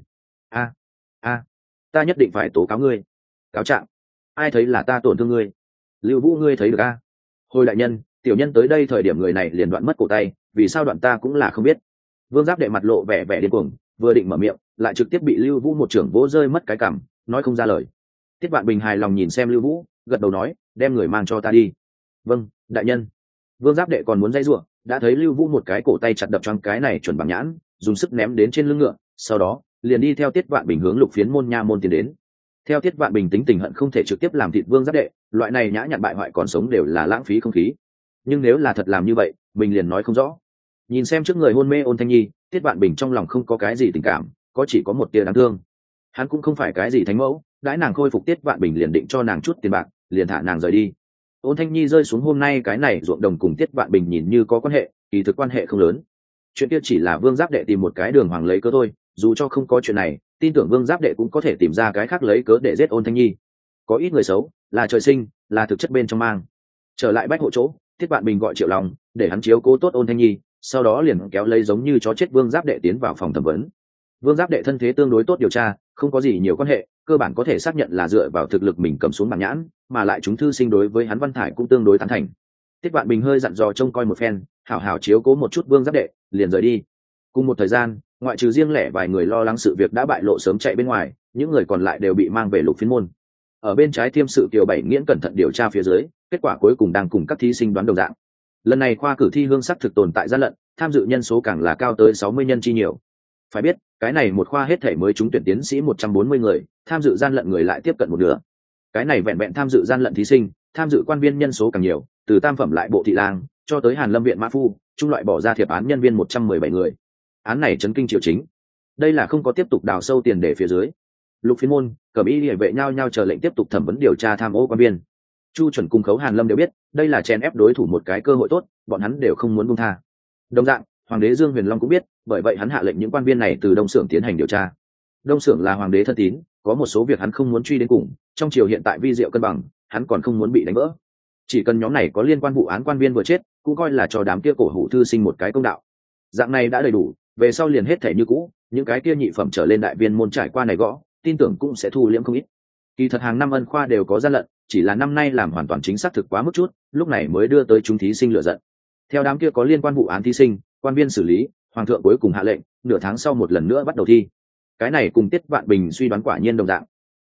A, ta nhất định phải tố cáo ngươi. Cáo trạng? Ai thấy là ta tổn thương ngươi? Lưu Vũ ngươi thấy được a? Hồi đại nhân, tiểu nhân tới đây thời điểm người này liền đoạn mất cổ tay, vì sao đoạn ta cũng là không biết. Vương Giáp Đệ mặt lộ vẻ vẻ điên cuồng, vừa định mở miệng, lại trực tiếp bị Lưu Vũ một trưởng vỗ rơi mất cái cằm, nói không ra lời. Tiết Vạn Bình hài lòng nhìn xem Lưu Vũ, gật đầu nói, đem người mang cho ta đi. Vâng, đại nhân. Vương Giáp Đệ còn muốn dây rủa, đã thấy Lưu Vũ một cái cổ tay chặt đập choáng cái này chuẩn bằng nhãn, dùng sức ném đến trên lưng ngựa, sau đó liền đi theo Tiết Vạn Bình hướng Lục Phiến môn nha môn tiến đến. Theo Tiết Vạn Bình tính tình hận không thể trực tiếp làm thịt Vương Giáp Đệ, loại này nhã nhặn bại hoại còn sống đều là lãng phí không khí. Nhưng nếu là thật làm như vậy, mình liền nói không rõ. Nhìn xem trước người hôn mê ôn thanh nhi, Tiết Vạn Bình trong lòng không có cái gì tình cảm, có chỉ có một tia đáng thương. Hắn cũng không phải cái gì thánh mẫu, đãi nàng khôi phục Tiết Vạn Bình liền định cho nàng chút tiền bạc, liền thả nàng rời đi. Ôn thanh nhi rơi xuống hôm nay cái này ruộng đồng cùng Tiết Vạn Bình nhìn như có quan hệ, kỳ thực quan hệ không lớn. Chuyện kia chỉ là Vương Giáp Đệ tìm một cái đường hoàng lấy cớ thôi, dù cho không có chuyện này, tin tưởng Vương Giáp Đệ cũng có thể tìm ra cái khác lấy cớ để giết ôn thanh nhi. Có ít người xấu là trời sinh, là thực chất bên trong mang. Trở lại bách hộ chỗ, Tiết Vạn Bình gọi Triệu Long để hắn chiếu cố tốt ôn thanh nhi, sau đó liền kéo lấy giống như chó chết Vương Giáp Đệ tiến vào phòng thẩm vấn. Vương Giáp Đệ thân thế tương đối tốt điều tra, không có gì nhiều quan hệ, cơ bản có thể xác nhận là dựa vào thực lực mình cầm xuống bảng nhãn, mà lại chúng thư sinh đối với hắn văn thải cũng tương đối tán thành. Tiết Vạn Bình hơi dặn dò trông coi một phen, hảo hảo chiếu cố một chút Vương Giáp Đệ, liền rời đi. Cùng một thời gian, ngoại trừ riêng lẻ vài người lo lắng sự việc đã bại lộ sớm chạy bên ngoài, những người còn lại đều bị mang về Lục Phiến môn. Ở bên trái Thiêm sự Kiều Bảy Nghiễn cẩn thận điều tra phía dưới, kết quả cuối cùng đang cùng các thí sinh đoán đồng dạng. Lần này khoa cử thi hương sắc thực tồn tại gian lận, tham dự nhân số càng là cao tới 60 nhân chi nhiều. Phải biết, cái này một khoa hết thể mới trúng tuyển tiến sĩ 140 người, tham dự gian lận người lại tiếp cận một nửa. Cái này vẹn vẹn tham dự gian lận thí sinh, tham dự quan viên nhân số càng nhiều, từ tam phẩm lại bộ thị lang, cho tới Hàn Lâm viện mã phu, trung loại bỏ ra thiệp án nhân viên 117 người. Án này chấn kinh triều chính. Đây là không có tiếp tục đào sâu tiền để phía dưới. Lục Phiến môn, Cẩm Y Liễu vệ nhau nhau chờ lệnh tiếp tục thẩm vấn điều tra tham ô quan viên. Chu Chuẩn cùng Khấu Hàn Lâm đều biết, đây là chèn ép đối thủ một cái cơ hội tốt, bọn hắn đều không muốn buông tha. Đồng dạng, Hoàng đế Dương Huyền Long cũng biết, bởi vậy hắn hạ lệnh những quan viên này từ Đông Xưởng tiến hành điều tra. Đông Xưởng là hoàng đế thân tín, có một số việc hắn không muốn truy đến cùng, trong triều hiện tại vi diệu cân bằng, hắn còn không muốn bị đánh vỡ. Chỉ cần nhóm này có liên quan vụ án quan viên vừa chết, cũng coi là cho đám kia cổ hủ thư sinh một cái công đạo. Dạng này đã đầy đủ, về sau liền hết thể như cũ, những cái kia nhị phẩm trở lên đại viên môn trải qua này gõ, tin tưởng cũng sẽ thu liễm không ít. Kỳ thật hàng năm ân khoa đều có gian lận, chỉ là năm nay làm hoàn toàn chính xác thực quá mức chút, lúc này mới đưa tới chúng thí sinh lựa giận. Theo đám kia có liên quan vụ án thí sinh, quan viên xử lý, hoàng thượng cuối cùng hạ lệnh, nửa tháng sau một lần nữa bắt đầu thi. Cái này cùng Tiết Vạn Bình suy đoán quả nhiên đồng dạng.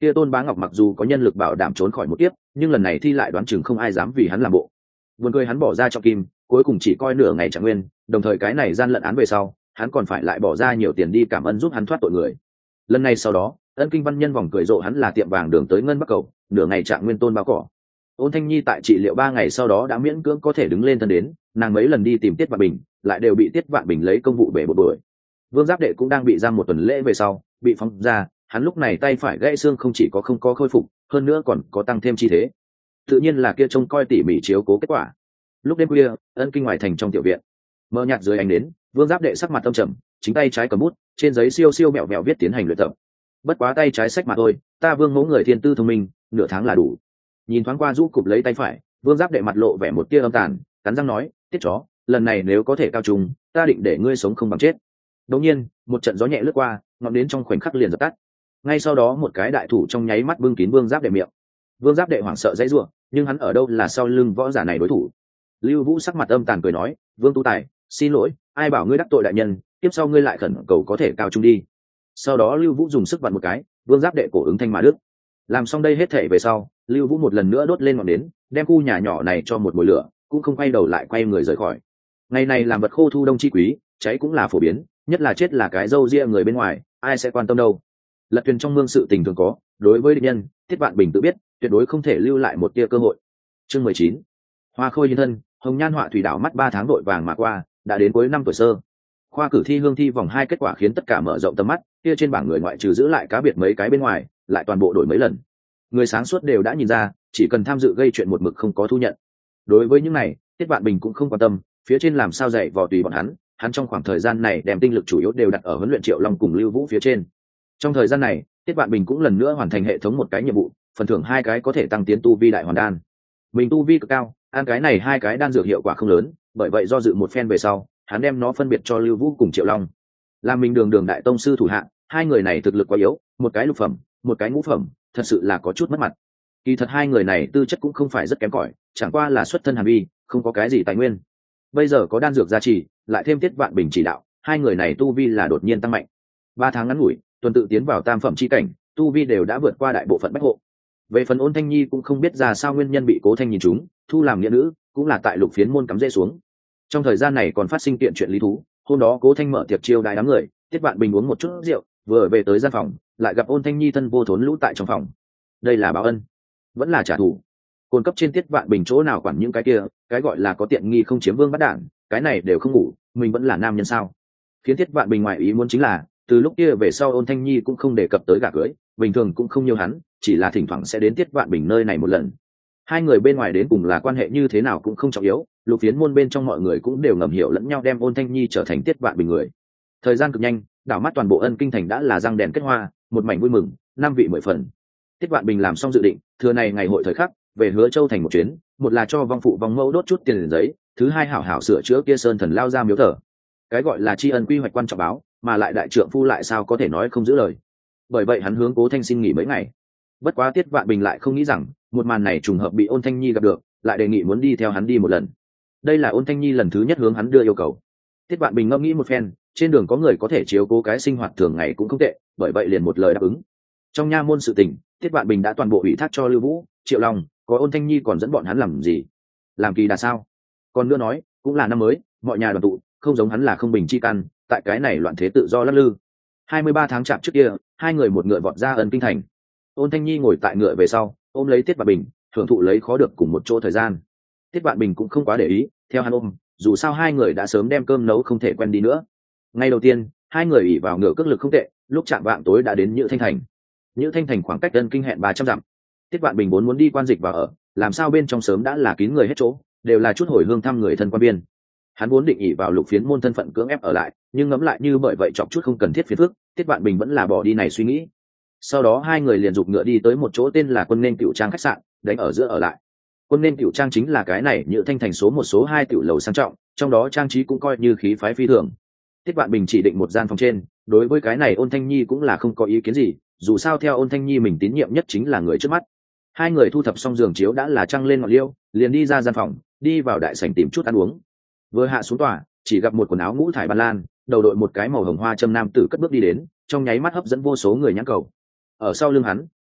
kia Tôn Bá Ngọc mặc dù có nhân lực bảo đảm trốn khỏi một kiếp, nhưng lần này thi lại đoán chừng không ai dám vì hắn làm bộ. Buồn cười hắn bỏ ra trọng kim, cuối cùng chỉ coi nửa ngày Trạng Nguyên, đồng thời cái này gian lận án về sau, hắn còn phải lại bỏ ra nhiều tiền đi cảm ơn giúp hắn thoát tội người. Lần này sau đó, Ân Kinh Văn Nhân vòng cười rộ hắn là tiệm vàng đường tới ngân bắc cầu, nửa ngày Trạng Nguyên Tôn Bao Cỏ. Ôn Thanh Nhi tại trị liệu 3 ngày sau đó đã miễn cưỡng có thể đứng lên thân đến, nàng mấy lần đi tìm Tiết Vạn Bình, lại đều bị Tiết Vạn Bình lấy công vụ bể một đuổi. Vương Giáp Đệ cũng đang bị giam một tuần lễ về sau, bị phóng ra, hắn lúc này tay phải gãy xương không chỉ có không có khôi phục, hơn nữa còn có tăng thêm chi thế. Tự nhiên là kia trông coi tỉ mỉ chiếu cố kết quả. Lúc đêm khuya, Ân Kinh ngoài thành trong tiểu viện, mờ nhạt dưới ánh nến, Vương Giáp Đệ sắc mặt âm trầm, chính tay trái cầm bút, trên giấy siêu siêu mẹo mẹo viết tiến hành luyện tập. Bất quá tay trái sách mà thôi, ta Vương mẫu người thiên tư thông minh, nửa tháng là đủ. Nhìn thoáng qua rũ cụp lấy tay phải, Vương Giáp Đệ mặt lộ vẻ một tia âm tàn, cắn răng nói, tiết chó, lần này nếu có thể cao trùng, ta định để ngươi sống không bằng chết. Đột nhiên, một trận gió nhẹ lướt qua, ngọn đến trong khoảnh khắc liền dập tắt. Ngay sau đó một cái đại thủ trong nháy mắt bưng kín Vương Giáp Đệ miệng. Vương Giáp Đệ hoảng sợ dãy rủa, nhưng hắn ở đâu là sau lưng võ giả này đối thủ. Lưu Vũ sắc mặt âm tàn cười nói, Vương Tu Tài, xin lỗi, ai bảo ngươi đắc tội đại nhân, tiếp sau ngươi lại khẩn cầu có thể cao trung đi. Sau đó Lưu Vũ dùng sức vặn một cái, Vương Giáp Đệ cổ ứng thanh mà đứt. Làm xong đây hết thể về sau, Lưu Vũ một lần nữa đốt lên ngọn nến, đem khu nhà nhỏ này cho một mồi lửa, cũng không quay đầu lại quay người rời khỏi. Ngày này làm vật khô thu đông chi quý, cháy cũng là phổ biến, nhất là chết là cái râu ria người bên ngoài, ai sẽ quan tâm đâu. Lật thuyền trong mương sự tình thường có, đối với địch nhân, Tiết Vạn Bình tự biết, tuyệt đối không thể lưu lại một tia cơ hội. Chương 19. Hoa khôi hiến thân, hồng nhan họa thủy đảo mắt 3 tháng đội vàng mà qua, đã đến cuối năm tuổi sơ. Khoa cử thi hương thi vòng 2 kết quả khiến tất cả mở rộng tầm mắt, kia trên bảng người ngoại trừ giữ lại cá biệt mấy cái bên ngoài, lại toàn bộ đổi mấy lần. Người sáng suốt đều đã nhìn ra, chỉ cần tham dự gây chuyện một mực không có thu nhận. Đối với những này, Tiết Vạn Bình cũng không quan tâm, phía trên làm sao dạy vò tùy bọn hắn trong khoảng thời gian này đem tinh lực chủ yếu đều đặt ở huấn luyện Triệu Long cùng Lưu Vũ phía trên. Trong thời gian này, Tiết Vạn Bình cũng lần nữa hoàn thành hệ thống một cái nhiệm vụ, phần thưởng 2 cái có thể tăng tiến tu vi đại hoàn đan. Mình tu vi cực cao, ăn cái này 2 cái đan dược hiệu quả không lớn, bởi vậy do dự một phen về sau, hắn đem nó phân biệt cho Lưu Vũ cùng Triệu Long. Làm mình đường đại tông sư thủ hạ, 2 người này thực lực quá yếu, một cái lục phẩm, một cái ngũ phẩm, thật sự là có chút mất mặt. Kỳ thật 2 người này tư chất cũng không phải rất kém cỏi, chẳng qua là xuất thân hàn vi, không có cái gì tài nguyên. Bây giờ có đan dược gia trì, lại thêm Tiết Vạn Bình chỉ đạo, 2 người này tu vi là đột nhiên tăng mạnh. 3 tháng ngắn ngủi, tuần tự tiến vào tam phẩm chi cảnh, tu vi đều đã vượt qua đại bộ phận bách hộ. Về phần Ôn Thanh Nhi cũng không biết ra sao nguyên nhân bị Cố Thanh nhìn trúng, thu làm nghĩa nữ, cũng là tại Lục Phiến môn cắm rễ xuống. Trong thời gian này còn phát sinh kiện chuyện lý thú, hôm đó Cố Thanh mở tiệc chiêu đãi đám người, Tiết Vạn Bình uống một chút rượu, vừa về tới gian phòng, lại gặp Ôn Thanh Nhi thân vô thốn lũ tại trong phòng. Đây là báo ân, vẫn là trả thù. Côn cấp trên Tiết Vạn Bình chỗ nào quản những cái kia, cái gọi là có tiện nghi không chiếm vương bắt đảng, cái này đều không ngủ, mình vẫn là nam nhân sao? Khiến Tiết Vạn Bình ngoại ý muốn chính là, từ lúc kia về sau Ôn Thanh Nhi cũng không đề cập tới gả cưới, bình thường cũng không nhiều hắn, chỉ là thỉnh thoảng sẽ đến Tiết Vạn Bình nơi này một lần. 2 người bên ngoài đến cùng là quan hệ như thế nào cũng không trọng yếu, Lục Phiến môn bên trong mọi người cũng đều ngầm hiểu lẫn nhau đem Ôn Thanh Nhi trở thành Tiết Vạn Bình người. Thời gian cực nhanh, đảo mắt toàn bộ Ân Kinh thành đã là răng đèn kết hoa, một mảnh vui mừng, 5 vị 10 phần. Tiết Vạn Bình làm xong dự định, thừa này ngày hội thời khắc, về Hứa Châu thành một chuyến, một là cho vong phụ vong mẫu đốt chút tiền giấy, thứ hai hảo hảo sửa chữa kia sơn thần lao ra miếu thờ. Cái gọi là tri ân quy hoạch quan trọng báo, mà lại đại trượng phu lại sao có thể nói không giữ lời. Bởi vậy hắn hướng Cố Thanh xin nghỉ mấy ngày. Bất quá Tiết Vạn Bình lại không nghĩ rằng, một màn này trùng hợp bị Ôn Thanh Nhi gặp được, lại đề nghị muốn đi theo hắn đi một lần. Đây là Ôn Thanh Nhi lần thứ nhất hướng hắn đưa yêu cầu. Tiết Vạn Bình ngẫm nghĩ một phen, trên đường có người có thể chiếu cố cái sinh hoạt thường ngày cũng không tệ, bởi vậy liền một lời đáp ứng. Trong nha môn sự tình, Tiết Vạn Bình đã toàn bộ ủy thác cho Lưu Vũ, Triệu Long, có Ôn Thanh Nhi còn dẫn bọn hắn làm gì? Làm kỳ đà sao? Còn nữa nói, cũng là năm mới, mọi nhà đoàn tụ, không giống hắn là không bình chi căn, tại cái này loạn thế tự do lắc lư. 23 tháng chạp trước kia, 2 người một ngựa vọt ra Ân Kinh thành. Ôn Thanh Nhi ngồi tại ngựa về sau, ôm lấy Tiết Vạn Bình, thưởng thụ lấy khó được cùng một chỗ thời gian. Tiết Vạn Bình cũng không quá để ý, theo hắn ôm, dù sao 2 người đã sớm đem cơm nấu không thể quen đi nữa. Ngay đầu tiên, 2 người ỉ vào ngựa cước lực không tệ, lúc chạm vạng tối đã đến Nhữ Thanh thành. Nhữ Thanh thành khoảng cách Ân Kinh hẹn 300 dặm. Tiết Vạn Bình muốn đi quan dịch vào ở, làm sao bên trong sớm đã là kín người hết chỗ, đều là chút hồi hương thăm người thân quan biên. Hắn vốn định ỉ vào Lục Phiến môn thân phận cưỡng ép ở lại, nhưng ngẫm lại như bởi vậy chọc chút không cần thiết phiền phức, Tiết Vạn Bình vẫn là bỏ đi này suy nghĩ. Sau đó 2 người liền giục ngựa đi tới một chỗ tên là Quân Nên Cửu Trang khách sạn, đánh ở giữa ở lại. Quân Nên Cửu Trang chính là cái này Nhữ Thanh thành số một số 2 tiểu lầu sang trọng, trong đó trang trí cũng coi như khí phái phi thường. Tiết Vạn Bình chỉ định một gian phòng trên, đối với cái này Ôn Thanh Nhi cũng là không có ý kiến gì, dù sao theo Ôn Thanh Nhi mình tín nhiệm nhất chính là người trước mắt. 2 người thu thập xong giường chiếu đã là trăng lên ngọn liêu, liền đi ra gian phòng, đi vào đại sảnh tìm chút ăn uống. Vừa hạ xuống tòa, chỉ gặp một quần áo ngũ thải ban lan, đầu đội một cái màu hồng hoa châm nam tử cất bước đi đến, trong nháy mắt hấp dẫn vô số người nhãn cầu. Ở sau lưng hắn,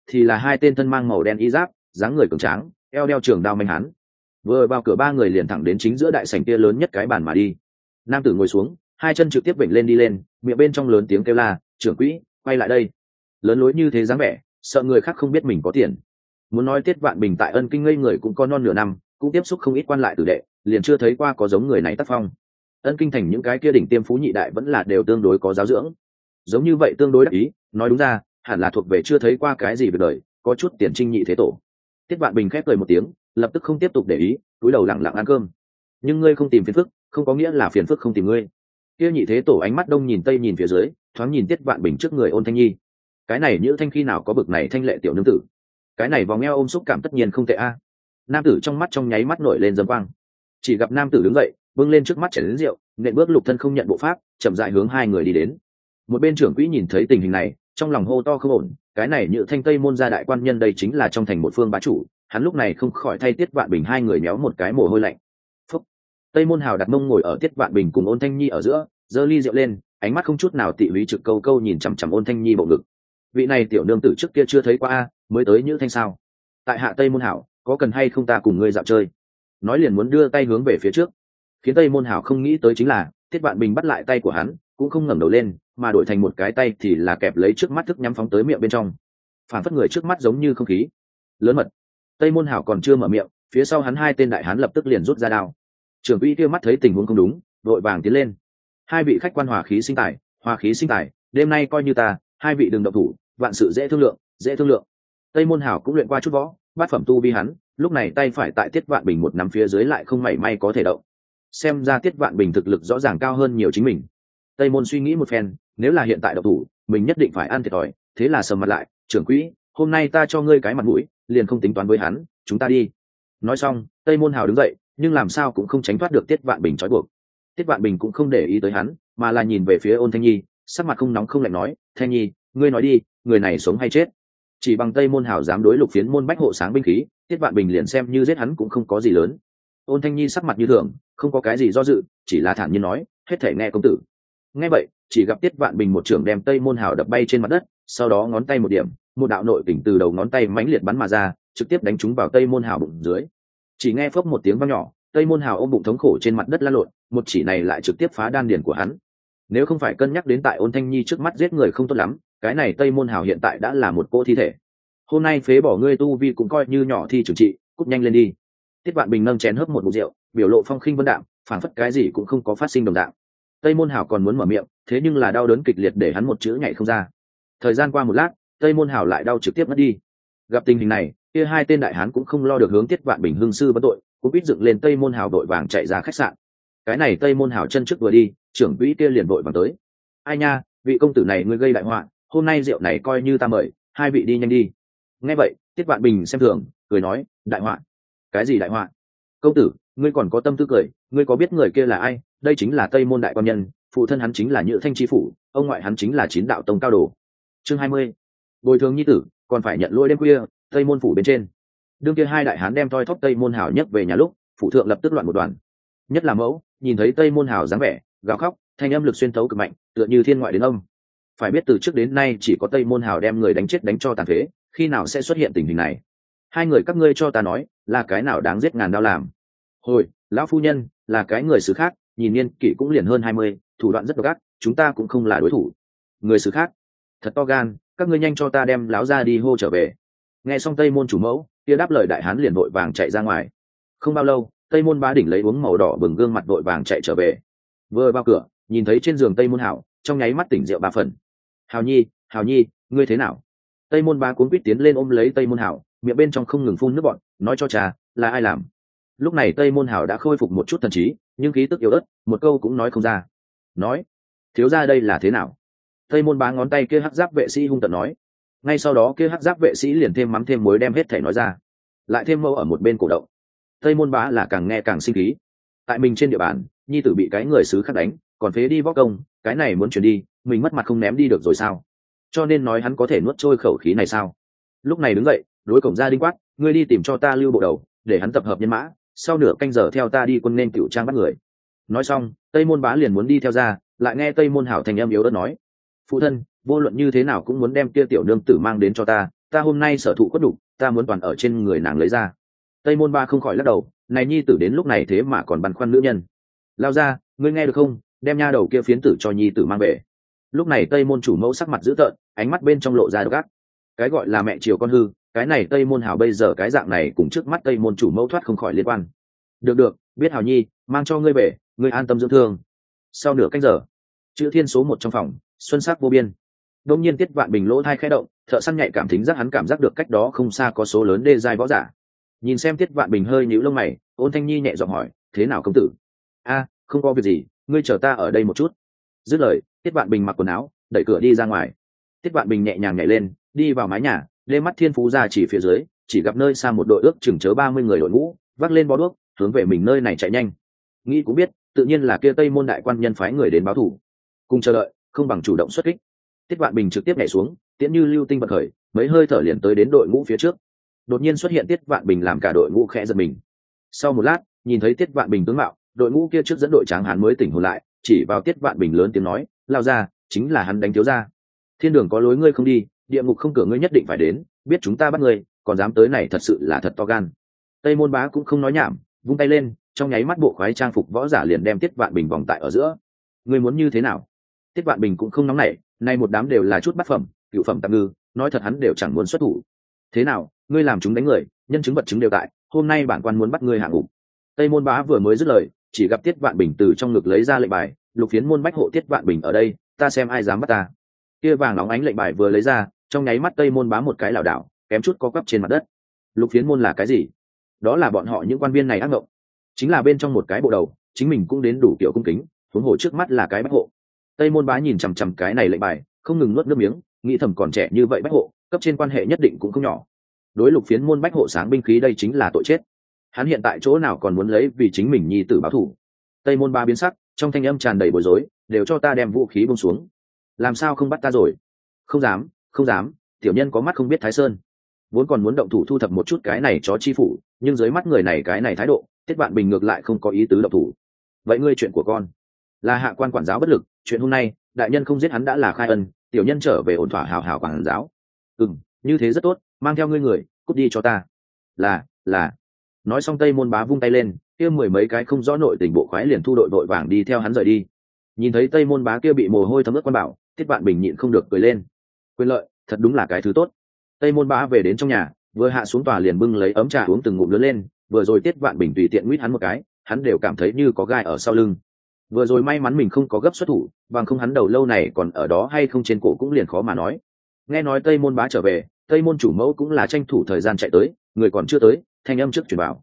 thì là hai tên thân mang màu đen y giáp, dáng người cường tráng, eo đeo trường đao manh hán. Vừa vào cửa ba người liền thẳng đến chính giữa đại sảnh kia lớn nhất cái bàn mà đi. Nam tử ngồi xuống, hai chân trực tiếp vểnh lên đi lên, miệng bên trong lớn tiếng kêu la, trưởng quỹ, quay lại đây. Lớn lối như thế dáng vẻ, sợ người khác không biết mình có tiền. Muốn nói Tiết Vạn Bình tại Ân Kinh ngây người cũng có non nửa năm, cũng tiếp xúc không ít quan lại tử đệ, liền chưa thấy qua có giống người này tác phong. Ân Kinh thành những cái kia đỉnh tiêm phú nhị đại vẫn là đều tương đối có giáo dưỡng, giống như vậy tương đối đắc ý, nói đúng ra hẳn là thuộc về chưa thấy qua cái gì về đời, có chút tiền trinh nhị thế tổ. Tiết Vạn Bình khép cười một tiếng, lập tức không tiếp tục để ý, cúi đầu lặng lặng ăn cơm. Nhưng ngươi không tìm phiền phức, không có nghĩa là phiền phức không tìm ngươi. Kia nhị thế tổ ánh mắt đông nhìn tây nhìn phía dưới, thoáng nhìn Tiết Vạn Bình trước người Ôn Thanh Nhi. Cái này Nhữ Thanh khi nào có bực này thanh lệ tiểu nương tử, cái này vòng eo ôm xúc cảm tất nhiên không tệ a. Nam tử trong mắt trong nháy mắt nổi lên dâm quang. Chỉ gặp nam tử đứng dậy, bưng lên trước mắt chén rượu, nện bước lục thân không nhận bộ pháp, chậm rãi hướng hai người đi đến. Một bên trưởng quỹ nhìn thấy tình hình này, trong lòng hô to không ổn, cái này Nhữ Thanh tây môn gia đại quan nhân đây chính là trong thành một phương bá chủ, hắn lúc này không khỏi thay Tiết Vạn Bình hai người méo một cái mồ hôi lạnh. Phúc. Tây môn hào đặt mông ngồi ở Tiết Vạn Bình cùng Ôn Thanh Nhi ở giữa, giơ ly rượu lên, ánh mắt không chút nào tị húy trực câu câu nhìn chằm chằm Ôn Thanh Nhi bộ ngực. Vị này tiểu nương tử trước kia chưa thấy qua a, mới tới Nhữ Thanh sao? Tại hạ Tây môn hảo, có cần hay không ta cùng ngươi dạo chơi? Nói liền muốn đưa tay hướng về phía trước. Khiến Tây môn hảo không nghĩ tới chính là Tiết Vạn Bình bắt lại tay của hắn, cũng không ngẩng đầu lên, mà đổi thành một cái tay thì là kẹp lấy trước mắt thức nhắm phóng tới miệng bên trong. Phản phất người trước mắt giống như không khí lớn mật. Tây môn hảo còn chưa mở miệng, phía sau hắn hai tên đại hán lập tức liền rút ra đao. Trưởng quỹ kia mắt thấy tình huống không đúng, vội vàng tiến lên. Hai vị khách quan hòa khí sinh tài, đêm nay coi như ta, hai vị đừng động thủ, vạn sự dễ thương lượng, dễ thương lượng. Tây môn hảo cũng luyện qua chút võ, bát phẩm tu vi hắn, lúc này tay phải tại Tiết Vạn Bình một nắm phía dưới lại không mảy may có thể động. Xem ra Tiết Vạn Bình thực lực rõ ràng cao hơn nhiều chính mình. Tây môn suy nghĩ một phen, nếu là hiện tại động thủ, mình nhất định phải ăn thiệt thòi, thế là sầm mặt lại, trưởng quỹ, hôm nay ta cho ngươi cái mặt mũi, liền không tính toán với hắn, chúng ta đi. Nói xong, Tây môn hào đứng dậy, nhưng làm sao cũng không tránh thoát được Tiết Vạn Bình trói buộc. Tiết Vạn Bình cũng không để ý tới hắn, mà là nhìn về phía Ôn Thanh Nhi, sắc mặt không nóng không lạnh nói, Thanh Nhi, ngươi nói đi, người này sống hay chết? Chỉ bằng Tây môn hào dám đối lục phiến môn bách hộ sáng binh khí, Tiết Vạn Bình liền xem như giết hắn cũng không có gì lớn. Ôn Thanh Nhi sắc mặt như thường, không có cái gì do dự, chỉ là thản nhiên nói, hết thể nghe công tử. Nghe vậy, chỉ gặp Tiết Vạn Bình một trường đem Tây môn hào đập bay trên mặt đất, sau đó ngón tay một điểm, một đạo nội kình từ đầu ngón tay mãnh liệt bắn mà ra, trực tiếp đánh trúng vào Tây môn hào bụng dưới. Chỉ nghe phốc một tiếng vang nhỏ, Tây môn hào ôm bụng thống khổ trên mặt đất lăn lộn, một chỉ này lại trực tiếp phá đan điền của hắn. Nếu không phải cân nhắc đến tại Ôn Thanh Nhi trước mắt giết người không tốt lắm, cái này Tây môn hào hiện tại đã là một cỗ thi thể. Hôm nay phế bỏ ngươi tu vi cũng coi như nhỏ thi trừng trị, cút nhanh lên đi. Tiết Vạn Bình nâng chén hớp một ngụm rượu, biểu lộ phong khinh vân đạm, phảng phất cái gì cũng không có phát sinh đồng dạng. Tây môn hào còn muốn mở miệng, thế nhưng là đau đớn kịch liệt để hắn một chữ nhảy không ra. Thời gian qua một lát, Tây môn hào lại đau trực tiếp mất đi. Gặp tình hình này, kia hai tên đại hán cũng không lo được hướng Tiết Vạn Bình hương sư vấn tội, cũng biết dựng lên Tây môn hào đội vàng chạy ra khách sạn. Cái này Tây môn hào chân trước vừa đi, trưởng quỹ kia liền vội vàng tới. Ai nha, vị công tử này ngươi gây đại họa, hôm nay rượu này coi như ta mời, hai vị đi nhanh đi. Nghe vậy, Tiết Vạn Bình xem thường, cười nói, đại họa? Cái gì đại họa? Công tử, ngươi còn có tâm tư cười, ngươi có biết người kia là ai? Đây chính là Tây môn đại quan nhân, phụ thân hắn chính là Nhữ Thanh chi phủ, ông ngoại hắn chính là Chín đạo tông cao đồ. Chương 20. Bồi thường nhi tử, còn phải nhận lỗi đêm khuya, Tây môn phủ bên trên. Đương kia hai đại hán đem toi thóp Tây môn hảo nhất về nhà lúc, phụ thượng lập tức loạn một đoàn. Nhất là mẫu, nhìn thấy Tây môn hảo dáng vẻ, gào khóc, thanh âm lực xuyên thấu cực mạnh, tựa như thiên ngoại đến âm. Phải biết từ trước đến nay chỉ có Tây môn hảo đem người đánh chết đánh cho tàn phế, khi nào sẽ xuất hiện tình hình này? Hai người các ngươi cho ta nói, là cái nào đáng giết ngàn đao làm? Hồi, lão phu nhân, là cái người xứ khác, nhìn niên kỷ cũng liền hơn 20, thủ đoạn rất độc ác, chúng ta cũng không là đối thủ. Người xứ khác? Thật to gan, các ngươi nhanh cho ta đem láo ra đi hô trở về. Nghe xong Tây môn chủ mẫu, kia đáp lời đại hán liền vội vàng chạy ra ngoài. Không bao lâu, Tây môn bá đỉnh lấy uống màu đỏ bừng gương mặt vội vàng chạy trở về. Vừa vào cửa, nhìn thấy trên giường Tây môn hảo, trong nháy mắt tỉnh rượu ba phần. Hào nhi, ngươi thế nào? Tây môn bá cuốn quýt tiến lên ôm lấy Tây môn hảo, miệng bên trong không ngừng phun nước bọt, nói cho cha, là ai làm? Lúc này Tây môn hảo đã khôi phục một chút thần trí, nhưng khí tức yếu ớt, một câu cũng nói không ra. Nói, thiếu gia đây là thế nào? Tây môn bá ngón tay kia hắc giáp vệ sĩ hung tợn nói. Ngay sau đó kia hắc giáp vệ sĩ liền thêm mắm thêm muối đem hết thể nói ra, lại thêm mâu ở một bên cổ động. Tây môn bá là càng nghe càng sinh khí. Tại mình trên địa bàn, nhi tử bị cái người xứ khác đánh, còn phế đi võ công, cái này muốn chuyển đi, mình mất mặt không ném đi được rồi sao? Cho nên nói hắn có thể nuốt trôi khẩu khí này sao? Lúc này đứng dậy, đối cổng ra đinh quát, ngươi đi tìm cho ta Lưu Bộ Đầu, để hắn tập hợp nhân mã, sau nửa canh giờ theo ta đi quân nên tiểu trang bắt người. Nói xong, Tây môn bá liền muốn đi theo ra, lại nghe Tây môn hảo thành âm yếu ớt nói, phụ thân, vô luận như thế nào cũng muốn đem kia tiểu nương tử mang đến cho ta, ta hôm nay sở thụ quất đục, ta muốn toàn ở trên người nàng lấy ra. Tây môn ba không khỏi lắc đầu, này nhi tử đến lúc này thế mà còn băn khoăn nữ nhân. Lao ra, ngươi nghe được không, đem nha đầu kia phiến tử cho nhi tử mang về. Lúc này tây môn chủ mẫu sắc mặt dữ tợn, ánh mắt bên trong lộ ra độc ác. Cái gọi là mẹ chiều con hư, cái này tây môn hảo bây giờ cái dạng này cùng trước mắt tây môn chủ mẫu thoát không khỏi liên quan. Được được, biết hảo nhi, mang cho ngươi về, ngươi an tâm dưỡng thương. Sau nửa canh giờ, chữ thiên số 1 trong phòng, xuân sắc vô biên. Đông nhiên Tiết Vạn Bình lỗ thai khẽ động, thợ săn nhạy cảm thính giác hắn cảm giác được cách đó không xa có số lớn đê giai võ giả. Nhìn xem Tiết Vạn Bình hơi nhíu lông mày, Ôn Thanh Nhi nhẹ giọng hỏi, thế nào công tử? A, không có việc gì, ngươi chờ ta ở đây một chút. Dứt lời, Tiết Vạn Bình mặc quần áo, đẩy cửa đi ra ngoài. Tiết Vạn Bình nhẹ nhàng nhảy lên, đi vào mái nhà, lê mắt thiên phú ra chỉ phía dưới, chỉ gặp nơi xa một đội ước chừng chớ 30 người đội ngũ, vác lên bó đuốc, hướng về mình nơi này chạy nhanh. Nghĩ cũng biết, tự nhiên là kia Tây môn đại quan nhân phái người đến báo thù. Cùng chờ đợi, không bằng chủ động xuất kích. Tiết Vạn Bình trực tiếp nhảy xuống, tiễn như lưu tinh bật khởi, mấy hơi thở liền tới đến đội ngũ phía trước. Đột nhiên xuất hiện Tiết Vạn Bình làm cả đội ngũ khẽ giật mình. Sau một lát, nhìn thấy Tiết Vạn Bình tướng mạo, đội ngũ kia trước dẫn đội tráng hán mới tỉnh hồn lại, chỉ vào Tiết Vạn Bình lớn tiếng nói, lao ra, chính là hắn đánh thiếu gia. Thiên đường có lối ngươi không đi, địa ngục không cửa ngươi nhất định phải đến, biết chúng ta bắt ngươi, còn dám tới này thật sự là thật to gan. Tây môn bá cũng không nói nhảm, vung tay lên, trong nháy mắt bộ khoái trang phục võ giả liền đem Tiết Vạn Bình vòng tại ở giữa. Ngươi muốn như thế nào? Tiết Vạn Bình cũng không nóng nảy, nay một đám đều là chút bát phẩm, cựu phẩm tạm ngư, nói thật hắn đều chẳng muốn xuất thủ. Thế nào, ngươi làm chúng đánh người, nhân chứng vật chứng đều tại, hôm nay bản quan muốn bắt ngươi hạ ngục. Tây môn bá vừa mới dứt lời, chỉ gặp Tiết Vạn Bình từ trong ngực lấy ra lệnh bài, lục phiến môn bách hộ Tiết Vạn Bình ở đây, ta xem ai dám bắt ta. Kia vàng óng ánh lệnh bài vừa lấy ra, trong nháy mắt Tây môn bá một cái lảo đảo, kém chút co quắp trên mặt đất. Lục phiến môn là cái gì? Đó là bọn họ những quan viên này ác mộng, chính là bên trong một cái bộ đầu, chính mình cũng đến đủ kiểu cung kính, huống hồ trước mắt là cái bách hộ. Tây môn bá nhìn chằm chằm cái này lệnh bài, không ngừng nuốt nước miếng, nghĩ thầm còn trẻ như vậy bách hộ, cấp trên quan hệ nhất định cũng không nhỏ. Đối lục phiến môn bách hộ sáng binh khí đây chính là tội chết. Hắn hiện tại chỗ nào còn muốn lấy vì chính mình nhi tử báo thù. Tây môn bá biến sắc, trong thanh âm tràn đầy bối rối, đều cho ta đem vũ khí buông xuống. Làm sao không bắt ta rồi? Không dám, không dám, tiểu nhân có mắt không biết Thái Sơn. Vốn còn muốn động thủ thu thập một chút cái này chó chi phủ, nhưng dưới mắt người này cái này thái độ, Tiết Vạn Bình ngược lại không có ý tứ động thủ. Vậy ngươi chuyện của con là hạ quan quản giáo bất lực, chuyện hôm nay đại nhân không giết hắn đã là khai ân, tiểu nhân trở về ổn thỏa hào hào quản giáo. Như thế rất tốt, mang theo ngươi người cút đi cho ta. Là. Nói xong Tây môn bá vung tay lên, kia mười mấy cái không rõ nội tình bộ khoái liền thu đội vội vàng đi theo hắn rời đi. Nhìn thấy Tây môn bá kia bị mồ hôi thấm ướt quan bảo, Tiết Vạn Bình nhịn không được cười lên. Quyền lợi thật đúng là cái thứ tốt. Tây môn bá về đến trong nhà, vừa hạ xuống tòa liền bưng lấy ấm trà uống từng ngụm lớn lên, vừa rồi Tiết Vạn Bình tùy tiện nguyết hắn một cái, hắn đều cảm thấy như có gai ở sau lưng. Vừa rồi may mắn mình không có gấp xuất thủ, bằng không hắn đầu lâu này còn ở đó hay không trên cổ cũng liền khó mà nói. Nghe nói Tây môn bá trở về, Tây môn chủ mẫu cũng là tranh thủ thời gian chạy tới, người còn chưa tới, thanh âm trước truyền bảo.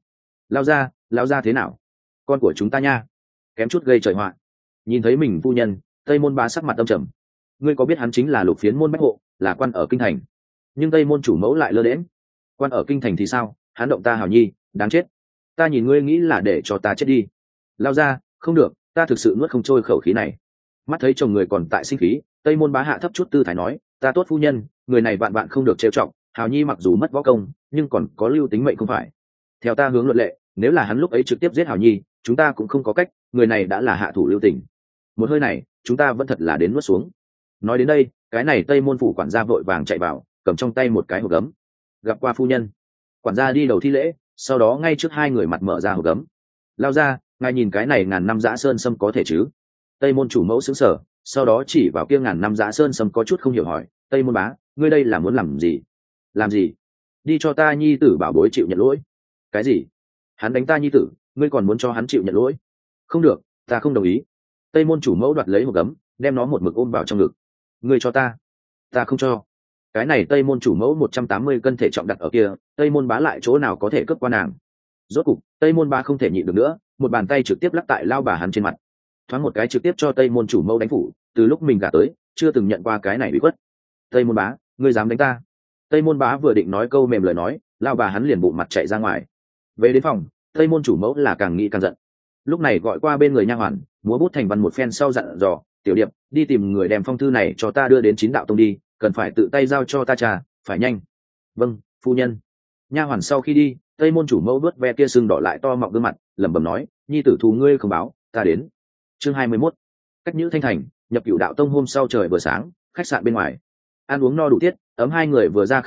Lao ra thế nào? Con của chúng ta nha, kém chút gây trời họa. Nhìn thấy mình phu nhân, Tây môn bá sắc mặt âm trầm. Ngươi có biết hắn chính là lục phiến môn bách hộ, là quan ở kinh thành. Nhưng Tây môn chủ mẫu lại lơ đễnh. Quan ở kinh thành thì sao? Hắn động ta hảo nhi, đáng chết. Ta nhìn ngươi nghĩ là để cho ta chết đi. Lao ra, không được, ta thực sự nuốt không trôi khẩu khí này. Mắt thấy chồng người còn tại sinh khí, Tây môn bá hạ thấp chút tư thái nói, ta tốt phu nhân, người này vạn vạn không được trêu trọng, hào nhi mặc dù mất võ công, nhưng còn có lưu tính mệnh không phải. Theo ta hướng luật lệ, nếu là hắn lúc ấy trực tiếp giết hào nhi, chúng ta cũng không có cách, người này đã là hạ thủ lưu tình. Một hơi này, chúng ta vẫn thật là đến nuốt xuống. Nói đến đây, cái này Tây môn phủ quản gia vội vàng chạy vào, cầm trong tay một cái hộp gấm. Gặp qua phu nhân. Quản gia đi đầu thi lễ, sau đó ngay trước hai người mặt mở ra hộp gấm. Lao ra, ngài nhìn cái này ngàn năm dã sơn sâm có thể chứ? Tây môn chủ mẫu sững sờ, sau đó chỉ vào kia ngàn năm dã sơn sâm có chút không hiểu hỏi, Tây môn bá, ngươi đây là muốn làm gì? Làm gì? Đi cho ta nhi tử bảo bối chịu nhận lỗi. Cái gì? Hắn đánh ta nhi tử, ngươi còn muốn cho hắn chịu nhận lỗi? Không được, ta không đồng ý. Tây môn chủ mẫu đoạt lấy hộp gấm, đem nó một mực ôm vào trong ngực. Ngươi cho ta. Ta không cho. Cái này Tây môn chủ mẫu 180 cân thể trọng đặt ở kia, Tây môn bá lại chỗ nào có thể cướp qua nàng. Rốt cục, Tây môn bá không thể nhịn được nữa, một bàn tay trực tiếp lắc tại lao bà hắn trên mặt. Thoáng một cái trực tiếp cho Tây môn chủ mẫu đánh phủ, từ lúc mình gả tới, chưa từng nhận qua cái này bị khuất. Tây môn bá, ngươi dám đánh ta? Tây môn bá vừa định nói câu mềm lời nói, lao bà hắn liền bụng mặt chạy ra ngoài. Về đến phòng, Tây môn chủ mẫu là càng nghĩ càng giận. Lúc này gọi qua bên người nha hoàn, múa bút thành văn một phen sau dặn dò, tiểu điệp, đi tìm người đem phong thư này cho ta đưa đến Chín Đạo Tông đi, cần phải tự tay giao cho ta trà, phải nhanh. Vâng, phu nhân. Nha hoàn sau khi đi, Tây môn chủ mẫu vớt ve kia sưng đỏ lại to mọng gương mặt, lẩm bẩm nói, nhi tử thù ngươi không báo, ta đến. Chương 21. Cách Nhữ Thanh Thành, nhập Cửu Đạo Tông hôm sau trời vừa sáng, khách sạn bên ngoài. Ăn uống no đủ tiết, ấm hai người vừa ra khách sạn,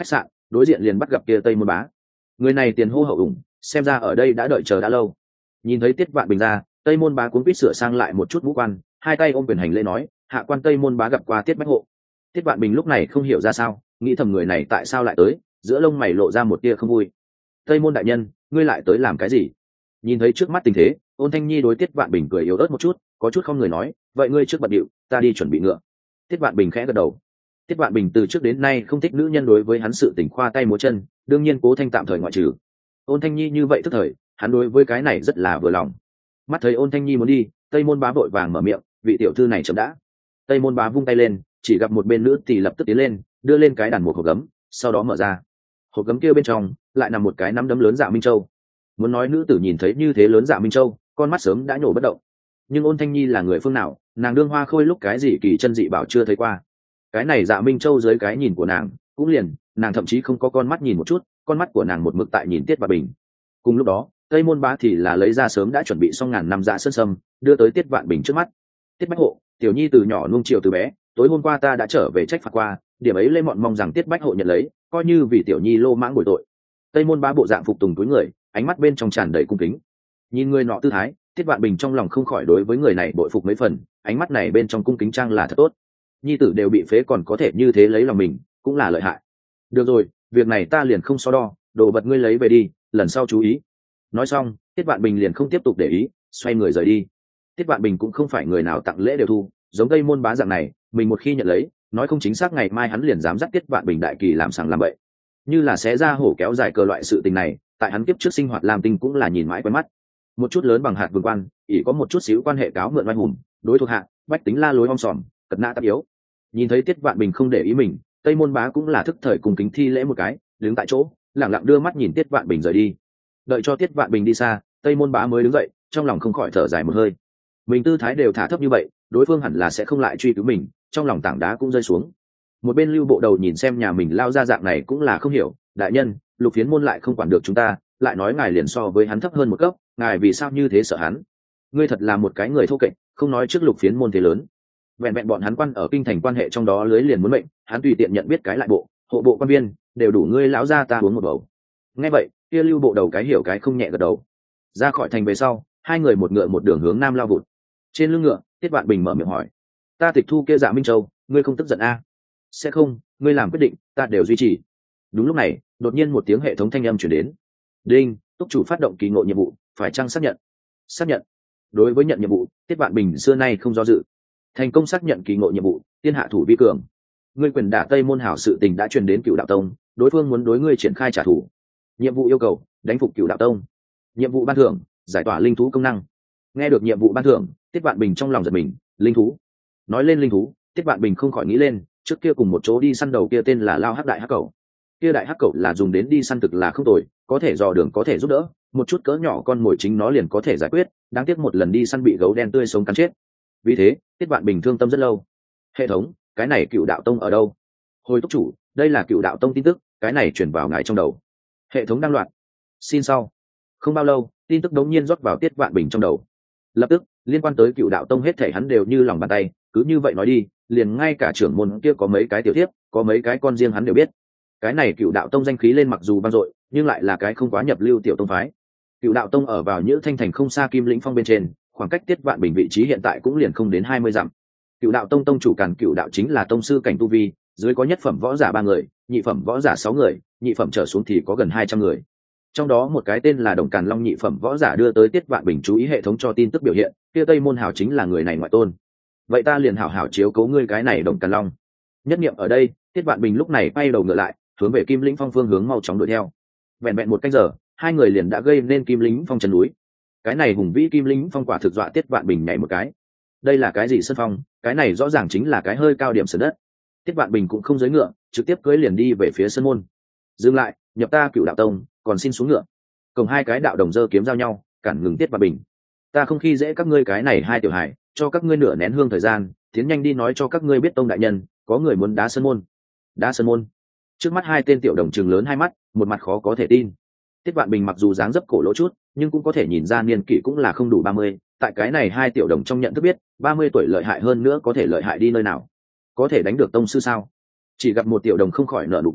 đối diện liền bắt gặp kia tây môn bá. Người này tiền hô hậu ủng, xem ra ở đây đã đợi chờ đã lâu. Nhìn thấy Tiết Vạn Bình ra, tây môn bá cuống quýt sửa sang lại một chút ngũ quan, hai tay ôm quyền hành lễ nói, hạ quan tây môn bá gặp qua Tiết Bách Hộ. Tiết Vạn Bình lúc này không hiểu ra sao, nghĩ thầm người này tại sao lại tới, giữa lông mày lộ ra một tia không vui. Tây môn đại nhân, ngươi lại tới làm cái gì? Nhìn thấy trước mắt tình thế, Ôn Thanh Nhi đối Tiết Vạn Bình cười yếu ớt một chút, có chút không người nói, vậy ngươi trước bận điệu, ta đi chuẩn bị ngựa. Tiết Vạn Bình khẽ gật đầu. Tiết Vạn Bình từ trước đến nay không thích nữ nhân đối với hắn sự tình khoa tay múa chân, đương nhiên Cố Thanh tạm thời ngoại trừ. Ôn Thanh Nhi như vậy tức thời, hắn đối với cái này rất là vừa lòng. Mắt thấy Ôn Thanh Nhi muốn đi, Tây môn bá vội vàng mở miệng, vị tiểu thư này chậm đã. Tây môn bá vung tay lên, chỉ gặp một bên nữ tỳ lập tức tiến lên, đưa lên cái đàn một hộp gấm, sau đó mở ra. Hộp gấm kia bên trong lại nằm một cái nắm đấm lớn Dạ Minh Châu. Muốn nói nữ tử nhìn thấy như thế lớn Dạ Minh Châu, con mắt sớm đã nhổ bất động. Nhưng Ôn Thanh Nhi là người phương nào, nàng đương hoa khôi lúc cái gì kỳ chân dị bảo chưa thấy qua. Cái này Dạ Minh Châu dưới cái nhìn của nàng cũng liền, nàng thậm chí không có con mắt nhìn một chút, con mắt của nàng một mực tại nhìn Tiết Vạn Bình. Cùng lúc đó, Tây môn bá thì là lấy ra sớm đã chuẩn bị xong ngàn năm dạ sơn sâm, đưa tới Tiết Vạn Bình trước mắt. Tiết Bách Hộ, tiểu nhi từ nhỏ nuông chiều từ bé, tối hôm qua ta đã trở về trách phạt qua, điểm ấy lê mọn mong rằng Tiết Bách Hộ nhận lấy, coi như vì tiểu nhi lô mãng bồi tội. Tây môn bá bộ dạng phục tùng túi người, ánh mắt bên trong tràn đầy cung kính. Nhìn người nọ tư thái, Tiết Vạn Bình trong lòng không khỏi đối với người này bội phục mấy phần, ánh mắt này bên trong cung kính trang là thật tốt. Nhi tử đều bị phế còn có thể như thế lấy lòng mình, cũng là lợi hại. Được rồi, việc này ta liền không so đo, đồ vật ngươi lấy về đi, lần sau chú ý. Nói xong, Tiết Vạn Bình liền không tiếp tục để ý, xoay người rời đi. Tiết Vạn Bình cũng không phải người nào tặng lễ đều thu, giống Tây môn bá dạng này, mình một khi nhận lấy, nói không chính xác ngày mai hắn liền dám dắt Tiết Vạn Bình đại kỳ làm sàng làm bậy. Như là xé ra hổ kéo dài cờ loại sự tình này, tại hắn kiếp trước sinh hoạt làm tinh cũng là nhìn mãi quen mắt. Một chút lớn bằng hạt vương quan, ỷ có một chút xíu quan hệ cáo mượn oai hùng, đối thuộc hạ, bách tính la lối om sòm, cật nã tắc yếu. Nhìn thấy Tiết Vạn Bình không để ý mình, Tây môn bá cũng là thức thời cùng kính thi lễ một cái, đứng tại chỗ, lẳng lặng đưa mắt nhìn Tiết Vạn Bình rời đi. Đợi cho Tiết Vạn Bình đi xa, Tây môn bá mới đứng dậy, trong lòng không khỏi thở dài một hơi. Mình tư thái đều thả thấp như vậy, đối phương hẳn là sẽ không lại truy cứu mình, trong lòng tảng đá cũng rơi xuống. Một bên Lưu Bộ Đầu nhìn xem nhà mình lao ra dạng này cũng là không hiểu, đại nhân, Lục Phiến môn lại không quản được chúng ta, lại nói ngài liền so với hắn thấp hơn một cấp, ngài vì sao như thế sợ hắn? Ngươi thật là một cái người thô kệch, không nói trước Lục Phiến môn thế lớn, vẹn vẹn bọn hắn quan ở kinh thành quan hệ trong đó lưới liền muốn mệnh, hắn tùy tiện nhận biết cái lại bộ, hộ bộ quan viên đều đủ ngươi lão gia ta uống một bầu. Nghe vậy, kia Lưu Bộ Đầu cái hiểu cái không nhẹ gật đầu. Ra khỏi thành về sau, hai người một ngựa một đường hướng nam lao vụt. Trên lưng ngựa, Tiết Vạn Bình mở miệng hỏi, ta tịch thu kia Dạ Minh Châu, ngươi không tức giận a? Sẽ không, ngươi làm quyết định ta đều duy trì. Đúng lúc này, đột nhiên một tiếng hệ thống thanh âm chuyển đến. Đinh, túc chủ phát động kỳ ngộ nhiệm vụ, phải chăng xác nhận? Xác nhận. Đối với nhận nhiệm vụ, Tiết Vạn Bình xưa nay không do dự. Thành công xác nhận kỳ ngộ nhiệm vụ, tiên hạ thủ vi cường. Ngươi quyền đả Tây môn hảo sự tình đã truyền đến Cửu Đạo Tông, đối phương muốn đối ngươi triển khai trả thù. Nhiệm vụ yêu cầu, đánh phục Cửu Đạo Tông. Nhiệm vụ ban thưởng, giải tỏa linh thú công năng. Nghe được nhiệm vụ ban thưởng, Tiết Vạn Bình trong lòng giật mình, linh thú. Nói lên linh thú, Tiết Vạn Bình không khỏi nghĩ lên, trước kia cùng một chỗ đi săn đầu kia tên là Lao Hắc Đại Hắc Cẩu. Kia đại hắc cẩu là dùng đến đi săn thực là không tồi, có thể dò đường có thể giúp đỡ, một chút cỡ nhỏ con mồi chính nó liền có thể giải quyết, đáng tiếc một lần đi săn bị gấu đen tươi sống cắn chết. Vì thế, Tiết Vạn Bình thương tâm rất lâu. Hệ thống, cái này Cửu Đạo Tông ở đâu? Hồi túc chủ, đây là Cửu Đạo Tông tin tức, cái này chuyển vào ngài trong đầu. Hệ thống đang loạn. Xin sau. Không bao lâu, tin tức đống nhiên rót vào Tiết Vạn Bình trong đầu. Lập tức, liên quan tới Cửu Đạo Tông hết thảy hắn đều như lòng bàn tay, cứ như vậy nói đi, liền ngay cả trưởng môn kia có mấy cái tiểu thiếp, có mấy cái con riêng hắn đều biết. Cái này Cửu Đạo Tông danh khí lên mặc dù vang dội, nhưng lại là cái không quá nhập lưu tiểu tông phái. Cửu Đạo Tông ở vào Nhữ Thanh thành không xa Kim Lĩnh Phong bên trên, khoảng cách Tiết Vạn Bình vị trí hiện tại cũng liền không đến 20 dặm. Cửu Đạo Tông tông chủ Càn Cửu Đạo chính là tông sư cảnh tu vi, dưới có nhất phẩm võ giả 3 người, nhị phẩm võ giả 6 người, nhị phẩm trở xuống thì có gần 200 người. Trong đó một cái tên là Đồng Càn Long nhị phẩm võ giả đưa tới Tiết Vạn Bình chú ý hệ thống cho tin tức biểu hiện, kia Tây môn hảo chính là người này ngoại tôn. Vậy ta liền hảo hảo chiếu cố ngươi cái này Đồng Càn Long. Nhất niệm ở đây, Tiết Vạn Bình lúc này quay đầu ngựa lại, hướng về Kim Lĩnh Phong phương hướng mau chóng đuổi theo. Vẹn vẹn một canh giờ, hai người liền đã gây nên Kim Lĩnh Phong chân núi. Cái này hùng vĩ Kim Lĩnh Phong quả thực dọa Tiết Vạn Bình nhảy một cái. Đây là cái gì sơn phong? Cái này rõ ràng chính là cái hơi cao điểm sườn đất. Tiết Vạn Bình cũng không giới ngựa, trực tiếp cưỡi liền đi về phía sân môn. Dừng lại, nhập ta Cửu Đạo Tông, còn xin xuống ngựa. Cùng hai cái đạo đồng giơ kiếm giao nhau, cản ngừng Tiết Vạn Bình. Ta không khi dễ các ngươi cái này hai tiểu hải, cho các ngươi nửa nén hương thời gian, tiến nhanh đi nói cho các ngươi biết tông đại nhân, có người muốn đá sân môn. Đá sân môn? Trước mắt hai tên tiểu đồng trừng lớn hai mắt, một mặt khó có thể tin. Tiết Vạn Bình mặc dù dáng dấp cổ lỗ chút, nhưng cũng có thể nhìn ra niên kỷ cũng là không đủ 30, tại cái này hai tiểu đồng trong nhận thức biết, 30 tuổi lợi hại hơn nữa có thể lợi hại đi nơi nào. Có thể đánh được tông sư sao? Chỉ gặp một tiểu đồng không khỏi nở nụ cười,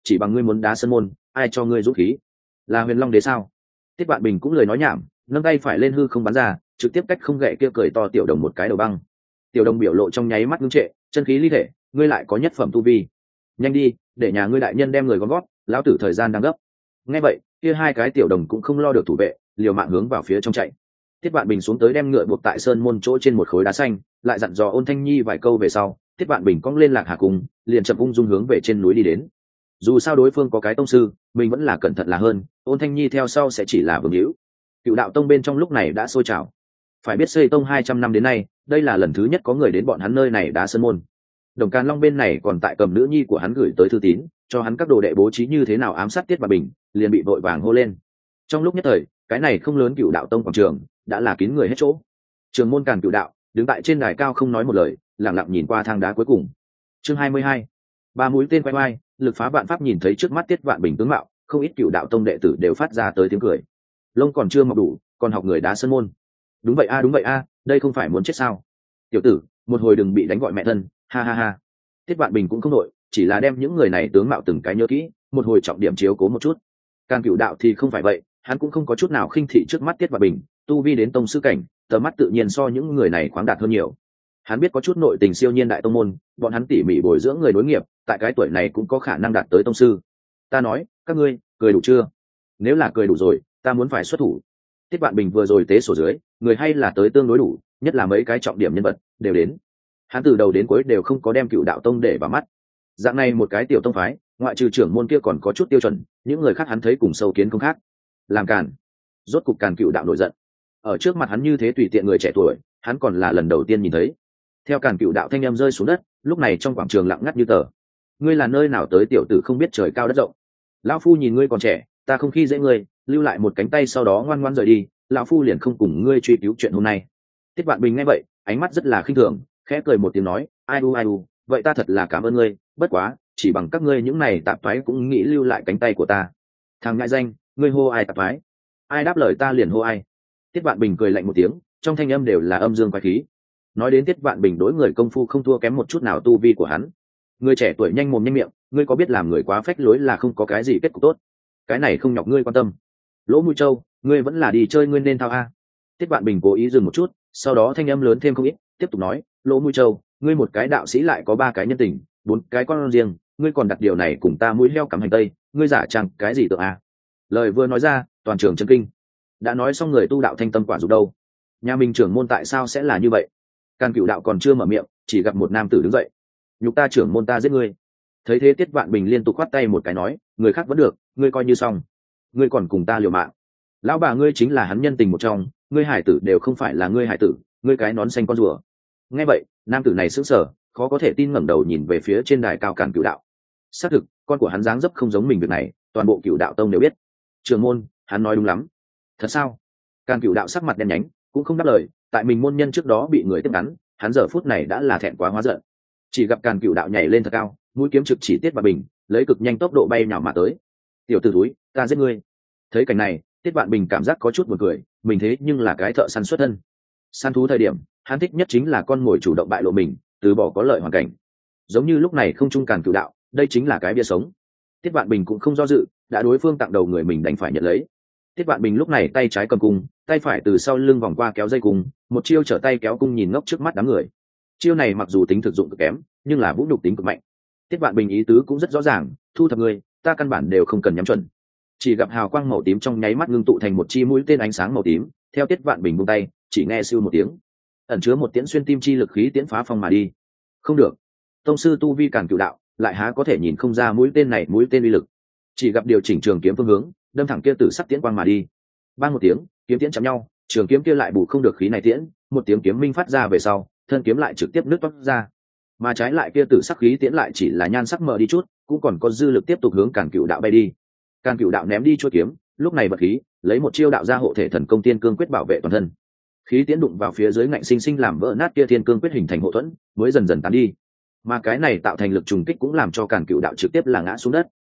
chỉ bằng ngươi muốn đá sân môn, ai cho ngươi dũng khí? Là Huyền Long Đế sao? Tiết Vạn Bình cũng lời nói nhảm, nâng tay phải lên hư không bắn ra, trực tiếp cách không gậy kia cười to Tiểu Đồng một cái đầu băng. Tiểu Đồng biểu lộ trong nháy mắt ngưng trệ, chân khí ly thể, ngươi lại có nhất phẩm tu vi, nhanh đi, để nhà ngươi đại nhân đem người gom gót, lão tử thời gian đang gấp. Nghe vậy, kia hai cái Tiểu Đồng cũng không lo được thủ vệ, liều mạng hướng vào phía trong chạy. Tiết Vạn Bình xuống tới đem ngựa buộc tại sơn môn chỗ trên một khối đá xanh, lại dặn dò Ôn Thanh Nhi vài câu về sau, Tiết Vạn Bình cong lên Lạc Hà Cung, liền chậm ung dung hướng về trên núi đi đến. Dù sao đối phương có cái tông sư, mình vẫn là cẩn thận là hơn, Ôn Thanh Nhi theo sau sẽ chỉ là vương hữu. Cựu đạo tông bên trong lúc này đã sôi trào. Phải biết xây tông 200 năm đến nay, đây là lần thứ nhất có người đến bọn hắn nơi này đá sơn môn. Đồng Càn Long bên này còn tại cầm nữ nhi của hắn gửi tới thư tín, cho hắn các đồ đệ bố trí như thế nào ám sát Tiết Vạn Bình, liền bị vội vàng hô lên. Trong lúc nhất thời, cái này không lớn Cựu đạo tông quảng trường đã là kín người hết chỗ. Trường môn Càn Cựu đạo đứng tại trên đài cao không nói một lời, lặng lặng nhìn qua thang đá cuối cùng. Chương 22. Ba mũi tên quay quay, lực phá vạn pháp nhìn thấy trước mắt Tiết Vạn Bình tướng mạo, không ít Cựu đạo tông đệ tử đều phát ra tới tiếng cười. Lông còn chưa mọc đủ, còn học người đá sân môn. Đúng vậy a, đúng vậy a, đây không phải muốn chết sao? Tiểu tử, một hồi đừng bị đánh gọi mẹ thân, ha ha ha. Tiết Vạn Bình cũng không nội, chỉ là đem những người này tướng mạo từng cái nhớ kỹ, một hồi trọng điểm chiếu cố một chút. Càn Cựu đạo thì không phải vậy, hắn cũng không có chút nào khinh thị trước mắt Tiết Vạn Bình, tu vi đến tông sư cảnh, tầm mắt tự nhiên so những người này khoáng đạt hơn nhiều. Hắn biết có chút nội tình siêu nhiên đại tông môn, bọn hắn tỉ mỉ bồi dưỡng người đối nghiệp, tại cái tuổi này cũng có khả năng đạt tới tông sư. Ta nói, các ngươi cười đủ chưa? Nếu là cười đủ rồi, ta muốn phải xuất thủ. Tiết Vạn Bình vừa rồi tế sổ dưới, người hay là tới tương đối đủ, nhất là mấy cái trọng điểm nhân vật đều đến. Hắn từ đầu đến cuối đều không có đem Cựu đạo tông để vào mắt. Dạng này một cái tiểu tông phái, ngoại trừ trưởng môn kia còn có chút tiêu chuẩn, những người khác hắn thấy cùng sâu kiến không khác. Làm càn, rốt cục Càn Cựu đạo nổi giận. Ở trước mặt hắn như thế tùy tiện người trẻ tuổi, hắn còn là lần đầu tiên nhìn thấy. Theo Càn Cựu đạo thanh em rơi xuống đất, lúc này trong quảng trường lặng ngắt như tờ. Ngươi là nơi nào tới tiểu tử không biết trời cao đất rộng? Lão phu nhìn ngươi còn trẻ, ta không khi dễ ngươi, lưu lại một cánh tay sau đó ngoan ngoãn rời đi, lão phu liền không cùng ngươi truy cứu chuyện hôm nay. Tiết Vạn Bình nghe vậy, ánh mắt rất là khinh thường, khẽ cười một tiếng nói, ai u, vậy ta thật là cảm ơn ngươi, bất quá, chỉ bằng các ngươi những này tạp thoái cũng nghĩ lưu lại cánh tay của ta. Thằng ngại danh, ngươi hô ai tạp thoái? Ai đáp lời ta liền hô ai. Tiết Vạn Bình cười lạnh một tiếng, trong thanh âm đều là âm dương quái khí. Nói đến Tiết Vạn Bình đối người công phu không thua kém một chút nào tu vi của hắn. Người trẻ tuổi nhanh mồm nhanh miệng, ngươi có biết làm người quá phách lối là không có cái gì kết cục tốt. Cái này không nhọc ngươi quan tâm. Lỗ Mũi Châu, ngươi vẫn là đi chơi, ngươi nên thao a. Tiết Vạn Bình cố ý dừng một chút, sau đó thanh âm lớn thêm không ít, tiếp tục nói, Lỗ Mũi Châu, ngươi một cái đạo sĩ lại có 3 cái nhân tình, 4 cái con riêng, ngươi còn đặt điều này cùng ta mũi heo cắm hành tây, ngươi giả chẳng cái gì tượng a? Lời vừa nói ra, toàn trường chấn kinh. Đã nói xong người tu đạo thanh tâm quả dục đâu? Nhà mình trưởng môn tại sao sẽ là như vậy? Càn Cựu đạo còn chưa mở miệng, chỉ gặp một nam tử đứng dậy. Nhục ta trưởng môn ta giết ngươi. Thấy thế Tiết Vạn Bình liên tục khoát tay một cái nói, người khác vẫn được, ngươi coi như xong. Ngươi còn cùng ta liều mạng. Lão bà ngươi chính là hắn nhân tình một trong, ngươi hải tử đều không phải là ngươi hải tử, ngươi cái nón xanh con rùa. Nghe vậy, nam tử này sững sờ, khó có thể tin ngẩng đầu nhìn về phía trên đài cao Càn Cựu đạo. Xác thực, con của hắn dáng dấp không giống mình, việc này toàn bộ Cựu đạo tông đều biết. Trưởng môn, hắn nói đúng lắm. Thật sao? Càn Cựu đạo sắc mặt đen nhánh, cũng không đáp lời, tại mình môn nhân trước đó bị người tiếp ngắn, hắn giờ phút này đã là thẹn quá hóa giận. Chỉ gặp Càn Cựu đạo nhảy lên thật cao, mũi kiếm trực chỉ Tiết Vạn Bình, lấy cực nhanh tốc độ bay nhào mà tới. Tiểu tử thúi, ta giết ngươi. Thấy cảnh này, Tiết Vạn Bình cảm giác có chút buồn cười, mình thế nhưng là cái thợ săn xuất thân. Săn thú thời điểm, hắn thích nhất chính là con mồi chủ động bại lộ mình, từ bỏ có lợi hoàn cảnh. Giống như lúc này không trung Càn Cựu đạo, đây chính là cái bia sống. Tiết Vạn Bình cũng không do dự, đã đối phương tặng đầu người mình đành phải nhận lấy. Tiết Vạn Bình lúc này tay trái cầm cung, tay phải từ sau lưng vòng qua kéo dây cung, một chiêu trở tay kéo cung nhìn ngốc trước mắt đám người. Chiêu này mặc dù tính thực dụng cực kém, nhưng là vũ nhục tính cực mạnh. Tiết Vạn Bình ý tứ cũng rất rõ ràng, thu thập người, ta căn bản đều không cần nhắm chuẩn. Chỉ gặp hào quang màu tím trong nháy mắt ngưng tụ thành một chi mũi tên ánh sáng màu tím, theo Tiết Vạn Bình buông tay, chỉ nghe siêu một tiếng, ẩn chứa một tiễn xuyên tim chi lực khí tiễn phá phong mà đi. Không được, tông sư tu vi Càn Cựu đạo, lại há có thể nhìn không ra mũi tên này mũi tên uy lực. Chỉ gặp điều chỉnh trường kiếm phương hướng, đâm thẳng kia tử sắc tiễn quang mà đi. Bang một tiếng, kiếm tiễn chạm nhau, trường kiếm kia lại bù không được khí này tiễn, một tiếng kiếm minh phát ra về sau, thân kiếm lại trực tiếp nứt toác ra. Mà trái lại kia tử sắc khí tiễn lại chỉ là nhan sắc mờ đi chút, cũng còn có dư lực tiếp tục hướng Càn Cựu đạo bay đi. Càn Cựu đạo ném đi chuôi kiếm, lúc này bật khí, lấy một chiêu đạo ra hộ thể thần công tiên cương quyết bảo vệ toàn thân. Khí tiễn đụng vào phía dưới ngạnh sinh sinh làm vỡ nát kia thiên cương quyết hình thành hộ thuẫn, mới dần dần tán đi. Mà cái này tạo thành lực trùng kích cũng làm cho Càn Cựu đạo trực tiếp là ngã xuống đất.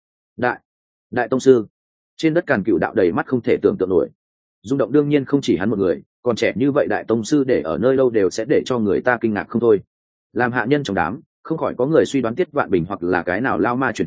Đại tông sư. Trên đất Càn Cựu đạo đầy mắt không thể tưởng tượng nổi. Rung động đương nhiên không chỉ hắn một người, còn trẻ như vậy đại tông sư để ở nơi đâu đều sẽ để cho người ta kinh ngạc không thôi. Làm hạ nhân trong đám, không khỏi có người suy đoán Tiết Vạn Bình hoặc là cái nào lao ma truyền thế,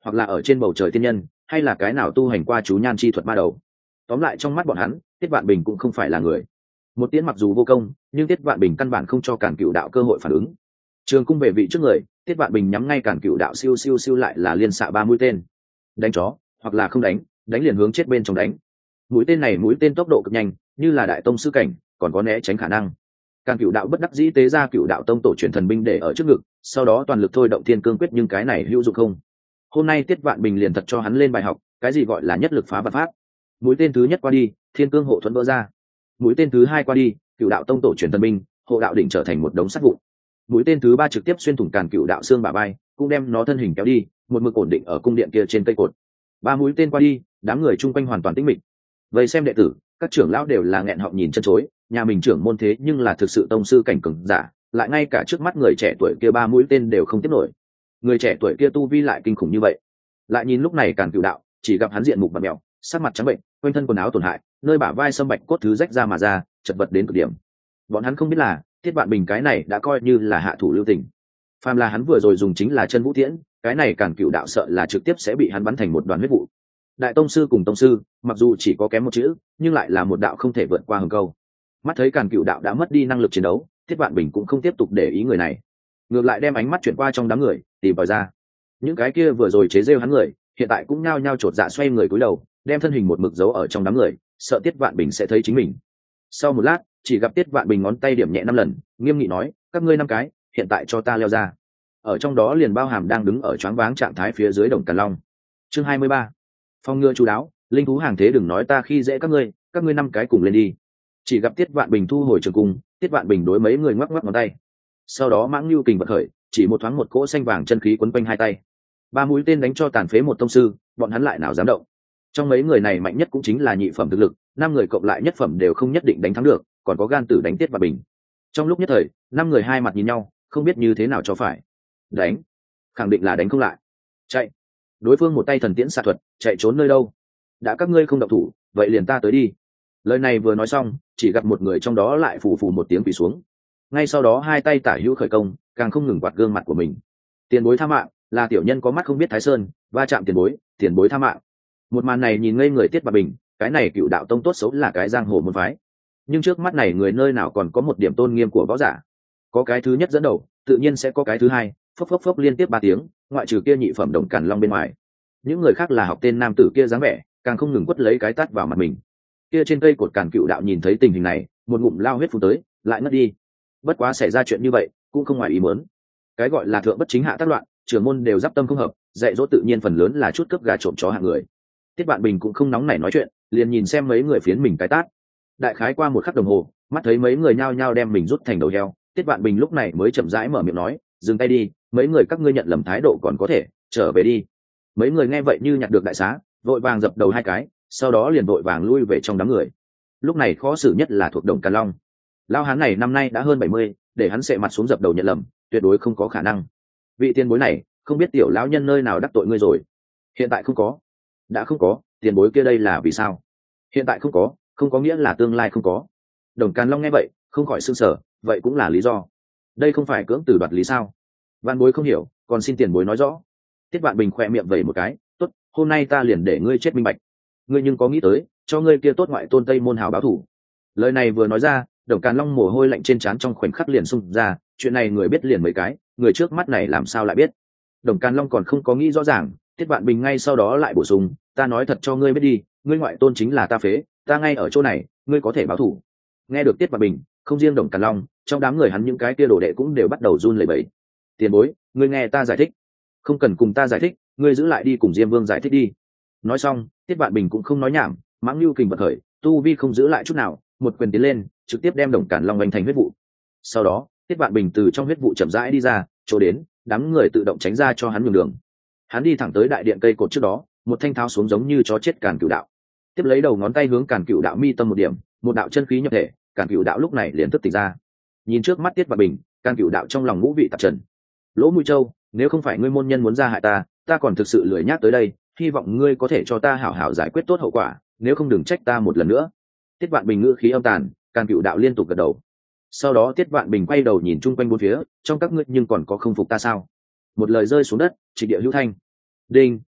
hoặc là ở trên bầu trời tiên nhân, hay là cái nào tu hành qua chú nhan chi thuật ma đầu. Tóm lại trong mắt bọn hắn, Tiết Vạn Bình cũng không phải là người. Một tiễn mặc dù vô công, nhưng Tiết Vạn Bình căn bản không cho Càn Cựu đạo cơ hội phản ứng. Trường cung về vị trước người, Tiết Vạn Bình nhắm ngay Càn Cựu đạo siêu siêu siêu lại là liên xạ 3 mũi tên. Đánh chó, hoặc là không đánh, đánh liền hướng chết bên trong đánh. Mũi tên này mũi tên tốc độ cực nhanh, như là đại tông sư cảnh, còn có né tránh khả năng. Càn Cựu đạo bất đắc dĩ tế ra Cựu đạo tông tổ truyền thần binh để ở trước ngực, sau đó toàn lực thôi động thiên cương quyết, nhưng cái này hữu dụng không. Hôm nay Tiết Vạn Bình liền thật cho hắn lên bài học, cái gì gọi là nhất lực phá vạn pháp. Mũi tên thứ nhất qua đi, thiên cương hộ thuẫn vỡ ra. Mũi tên thứ hai qua đi, Cựu đạo tông tổ truyền thần binh, hộ đạo đỉnh trở thành một đống sắt vụn. Mũi tên thứ ba trực tiếp xuyên thủng Càn Cựu đạo xương bả vai, cũng đem nó thân hình kéo đi, một mực ổn định ở cung điện kia trên cây cột. Ba mũi tên qua đi, đám người chung quanh hoàn toàn tĩnh mịch. Vậy xem đệ tử, các trưởng lão đều là nghẹn họng nhìn chân chối, nhà mình trưởng môn thế nhưng là thực sự tông sư cảnh cường giả, lại ngay cả trước mắt người trẻ tuổi kia ba mũi tên đều không tiếp nổi. Người trẻ tuổi kia tu vi lại kinh khủng như vậy. Lại nhìn lúc này Càn Cựu đạo, chỉ gặp hắn diện mục bặm mèo, sắc mặt trắng bệnh, quanh thân quần áo tổn hại, nơi bả vai sâm bạch cốt thứ rách ra mà ra, chật vật đến cực điểm. Bọn hắn không biết là, Tiết Vạn Bình cái này đã coi như là hạ thủ lưu tình. Phàm là hắn vừa rồi dùng chính là chân vũ tiễn, cái này Càn Cựu đạo sợ là trực tiếp sẽ bị hắn bắn thành một đoàn huyết vụ. Đại tông sư cùng tông sư, mặc dù chỉ có kém một chữ, nhưng lại là một đạo không thể vượt qua hừng câu. Mắt thấy Càn Cựu đạo đã mất đi năng lực chiến đấu, Tiết Vạn Bình cũng không tiếp tục để ý người này, ngược lại đem ánh mắt chuyển qua trong đám người, tìm vào ra. Những cái kia vừa rồi chế giễu hắn người, hiện tại cũng nhao nhao chột dạ xoay người cúi đầu, đem thân hình một mực giấu ở trong đám người, sợ Tiết Vạn Bình sẽ thấy chính mình. Sau một lát, chỉ gặp Tiết Vạn Bình ngón tay điểm nhẹ 5 lần, nghiêm nghị nói: các ngươi 5 cái, hiện tại cho ta leo ra. Ở trong đó liền bao hàm đang đứng ở choáng váng trạng thái phía dưới Đồng Càn Long. Chương 23. Phong ngựa chú đáo, linh thú hàng thế đừng nói ta khi dễ các ngươi 5 cái cùng lên đi. Chỉ gặp Tiết Vạn Bình thu hồi trường cung, Tiết Vạn Bình đối mấy người ngoắc ngoắc ngón tay. Sau đó mãng lưu kình bật khởi, chỉ một thoáng một cỗ xanh vàng chân khí quấn quanh hai tay. Ba mũi tên đánh cho tàn phế một tông sư, bọn hắn lại nào dám động. Trong mấy người này mạnh nhất cũng chính là nhị phẩm thực lực, 5 người cộng lại nhất phẩm đều không nhất định đánh thắng được, còn có gan tử đánh Tiết Vạn Bình. Trong lúc nhất thời, 5 người hai mặt nhìn nhau, không biết như thế nào cho phải. Đánh, khẳng định là đánh không lại. Chạy. Đối phương một tay thần tiễn xạ thuật, chạy trốn nơi đâu? Đã các ngươi không động thủ, vậy liền ta tới đi. Lời này vừa nói xong, chỉ gặp một người trong đó lại phù phù một tiếng quỳ xuống. Ngay sau đó hai tay tả hữu khởi công, càng không ngừng quạt gương mặt của mình. Tiền bối tha mạng, là tiểu nhân có mắt không biết Thái Sơn, va chạm tiền bối tha mạng. Một màn này nhìn ngây người Tiết Vạn Bình, cái này Cựu đạo tông tốt xấu là cái giang hồ môn phái, nhưng trước mắt này người nơi nào còn có một điểm tôn nghiêm của võ giả. Có cái thứ nhất dẫn đầu, tự nhiên sẽ có cái thứ hai, phốc phốc phốc liên tiếp 3 tiếng, ngoại trừ kia nhị phẩm Đồng Càn Long bên ngoài, những người khác là học tên nam tử kia dáng vẻ, càng không ngừng quất lấy cái tát vào mặt mình. Kia trên cây cột Càn Cựu đạo nhìn thấy tình hình này, một ngụm lao huyết phun tới, lại ngất đi. Bất quá xảy ra chuyện như vậy, cũng không ngoài ý muốn. Cái gọi là thượng bất chính hạ tác loạn, trưởng môn đều giáp tâm không hợp, dạy dỗ tự nhiên phần lớn là chút cướp gà trộm chó hạng người. Tiết Vạn Bình cũng không nóng nảy nói chuyện, liền nhìn xem mấy người phiến mình cái tát. Đại khái qua một khắc đồng hồ, mắt thấy mấy người nhao nhao đem mình rút thành đầu heo, Tiết Vạn Bình lúc này mới chậm rãi mở miệng nói: dừng tay đi, mấy người các ngươi nhận lầm thái độ còn có thể trở về đi. Mấy người nghe vậy như nhặt được đại xá, vội vàng dập đầu 2 cái, sau đó liền vội vàng lui về trong đám người. Lúc này khó xử nhất là thuộc Đồng Càn Long. Lao hán này năm nay đã hơn 70, để hắn sệ mặt xuống dập đầu nhận lầm, tuyệt đối không có khả năng. Vị tiền bối này, không biết tiểu lão nhân nơi nào đắc tội ngươi rồi? Hiện tại không có. Đã không có, tiền bối kia đây là vì sao? Hiện tại không có nghĩa là tương lai không có. Đồng Càn Long nghe vậy, không khỏi sửng sở, vậy cũng là lý do. Đây không phải cưỡng từ đoạt lý sao? Vạn bối không hiểu, còn xin tiền bối nói rõ. Tiết Vạn Bình khỏe miệng vẩy một cái, tốt, hôm nay ta liền để ngươi chết minh bạch. Ngươi nhưng có nghĩ tới, cho ngươi kia tốt ngoại tôn Tây môn hào báo thủ. Lời này vừa nói ra, Đồng Càn Long mồ hôi lạnh trên trán trong khoảnh khắc liền xung ra, chuyện này người biết liền mấy cái, người trước mắt này làm sao lại biết? Đồng Càn Long còn không có nghĩ rõ ràng, Tiết Vạn Bình ngay sau đó lại bổ sung, ta nói thật cho ngươi biết đi, ngươi ngoại tôn chính là ta phế, ta ngay ở chỗ này, ngươi có thể báo thủ. Nghe được Tiết Vạn Bình, không riêng Đồng Càn Long, trong đám người hắn những cái kia đồ đệ cũng đều bắt đầu run lẩy bẩy. Tiền bối, ngươi nghe ta giải thích. Không cần cùng ta giải thích, ngươi giữ lại đi cùng Diêm Vương giải thích đi. Nói xong, Tiết Vạn Bình cũng không nói nhảm, mãng lưu kình bật khởi, tu vi không giữ lại chút nào, một quyền tiến lên, trực tiếp đem Đồng Càn Long đánh thành huyết vụ. Sau đó, Tiết Vạn Bình từ trong huyết vụ chậm rãi đi ra, chỗ đến, đám người tự động tránh ra cho hắn nhường đường. Hắn đi thẳng tới đại điện cây cột trước đó, một thanh tháo xuống giống như chó chết Càn Cựu đạo. Tiếp lấy đầu ngón tay hướng Càn Cựu đạo mi tâm một điểm, một đạo chân khí nhập thể, Càn Cựu đạo lúc này liền thức tỉnh ra. Nhìn trước mắt Tiết Vạn Bình, Càn Cựu đạo trong lòng ngũ vị tạp trần. Lỗ Mũi Châu, nếu không phải ngươi môn nhân muốn ra hại ta, ta còn thực sự lười nhác tới đây, hy vọng ngươi có thể cho ta hảo hảo giải quyết tốt hậu quả, nếu không đừng trách ta một lần nữa. Tiết Vạn Bình ngữ khí âm tàn, Càn Cựu đạo liên tục gật đầu. Sau đó Tiết Vạn Bình quay đầu nhìn chung quanh bốn phía, trong các ngươi nhưng còn có không phục ta sao? Một lời rơi xuống đất, trịch địa hữu thanh. Đinh,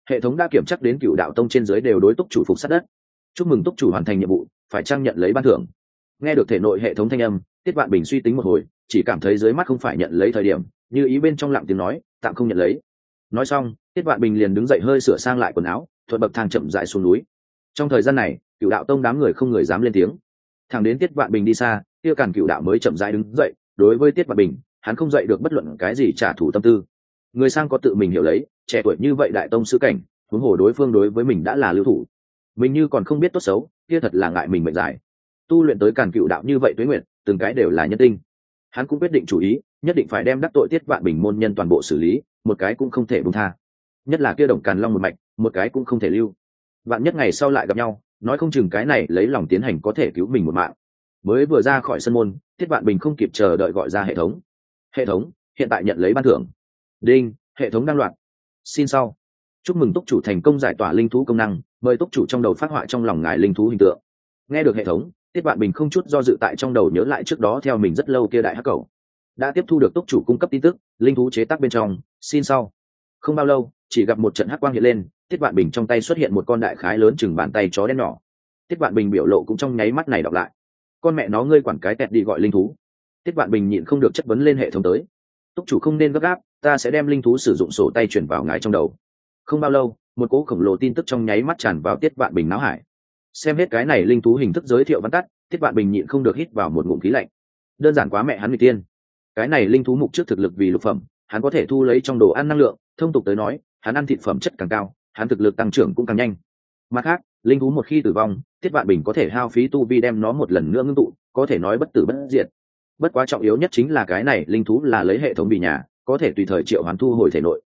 hệ thống đã kiểm chắc đến Cựu Đạo Tông trên dưới đều đối túc chủ phục sát đất. Chúc mừng túc chủ hoàn thành nhiệm vụ, phải trang nhận lấy ban thưởng. Nghe được thể nội hệ thống thanh âm, Tiết Vạn Bình suy tính một hồi, chỉ cảm thấy dưới mắt không phải nhận lấy thời điểm, như ý bên trong lặng tiếng nói, tạm không nhận lấy. Nói xong, Tiết Vạn Bình liền đứng dậy hơi sửa sang lại quần áo, thuận bậc thang chậm rãi xuống núi. Trong thời gian này, Cựu Đạo Tông đám người không người dám lên tiếng. Thẳng đến Tiết Vạn Bình đi xa, kia Càn Cựu Đạo mới chậm rãi đứng dậy. Đối với Tiết Vạn Bình, hắn không dậy được bất luận cái gì trả thù tâm tư. Người sang có tự mình hiểu lấy, trẻ tuổi như vậy đại tông sư cảnh, huống hồ đối phương đối với mình đã là lưu thủ, mình như còn không biết tốt xấu, kia thật là ngại mình mệnh dài. Tu luyện tới Càn Cựu Đạo như vậy tuế nguyện, từng cái đều là nhân tinh. Hắn cũng quyết định chủ ý, nhất định phải đem đắc tội Tiết Vạn Bình môn nhân toàn bộ xử lý, một cái cũng không thể buông tha. Nhất là kia Đồng Càn Long một mạch, một cái cũng không thể lưu. Vạn nhất ngày sau lại gặp nhau, nói không chừng cái này lấy lòng tiến hành có thể cứu mình một mạng. Mới vừa ra khỏi sân môn, Tiết Vạn Bình không kịp chờ đợi gọi ra hệ thống. Hệ thống, hiện tại nhận lấy ban thưởng. Đinh, hệ thống đang loạt. Xin sau. Chúc mừng túc chủ thành công giải tỏa linh thú công năng, mời túc chủ trong đầu phát họa trong lòng ngài linh thú hình tượng. Nghe được hệ thống, Tiết Vạn Bình không chút do dự tại trong đầu nhớ lại trước đó theo mình rất lâu kia đại hắc cầu. Đã tiếp thu được túc chủ cung cấp tin tức, linh thú chế tác bên trong, xin sau. Không bao lâu, chỉ gặp một trận hắc quang hiện lên, Tiết Vạn Bình trong tay xuất hiện một con đại khái lớn chừng bàn tay chó đen nhỏ. Tiết Vạn Bình biểu lộ cũng trong nháy mắt này đọc lại. Con mẹ nó ngươi quản cái tẹt đi gọi linh thú. Tiết Vạn Bình nhịn không được chất vấn lên hệ thống tới. Túc chủ không nên gấp gáp, ta sẽ đem linh thú sử dụng sổ tay chuyển vào ngài trong đầu. Không bao lâu, một cỗ khổng lồ tin tức trong nháy mắt tràn vào Tiết Vạn Bình não hải. Xem hết cái này linh thú hình thức giới thiệu văn tắt, Tiết Vạn Bình nhịn không được hít vào một ngụm khí lạnh. Đơn giản quá mẹ hắn người tiên. Cái này linh thú mục trước thực lực vì lục phẩm, hắn có thể thu lấy trong đồ ăn năng lượng, thông tục tới nói, hắn ăn thịt phẩm chất càng cao, hắn thực lực tăng trưởng cũng càng nhanh. Mặt khác, linh thú một khi tử vong, Tiết Vạn Bình có thể hao phí tu vi đem nó một lần nữa ngưng tụ, có thể nói bất tử bất diệt. Bất quá trọng yếu nhất chính là cái này linh thú là lấy hệ thống vì nhà, có thể tùy thời triệu hoán thu hồi thể nội.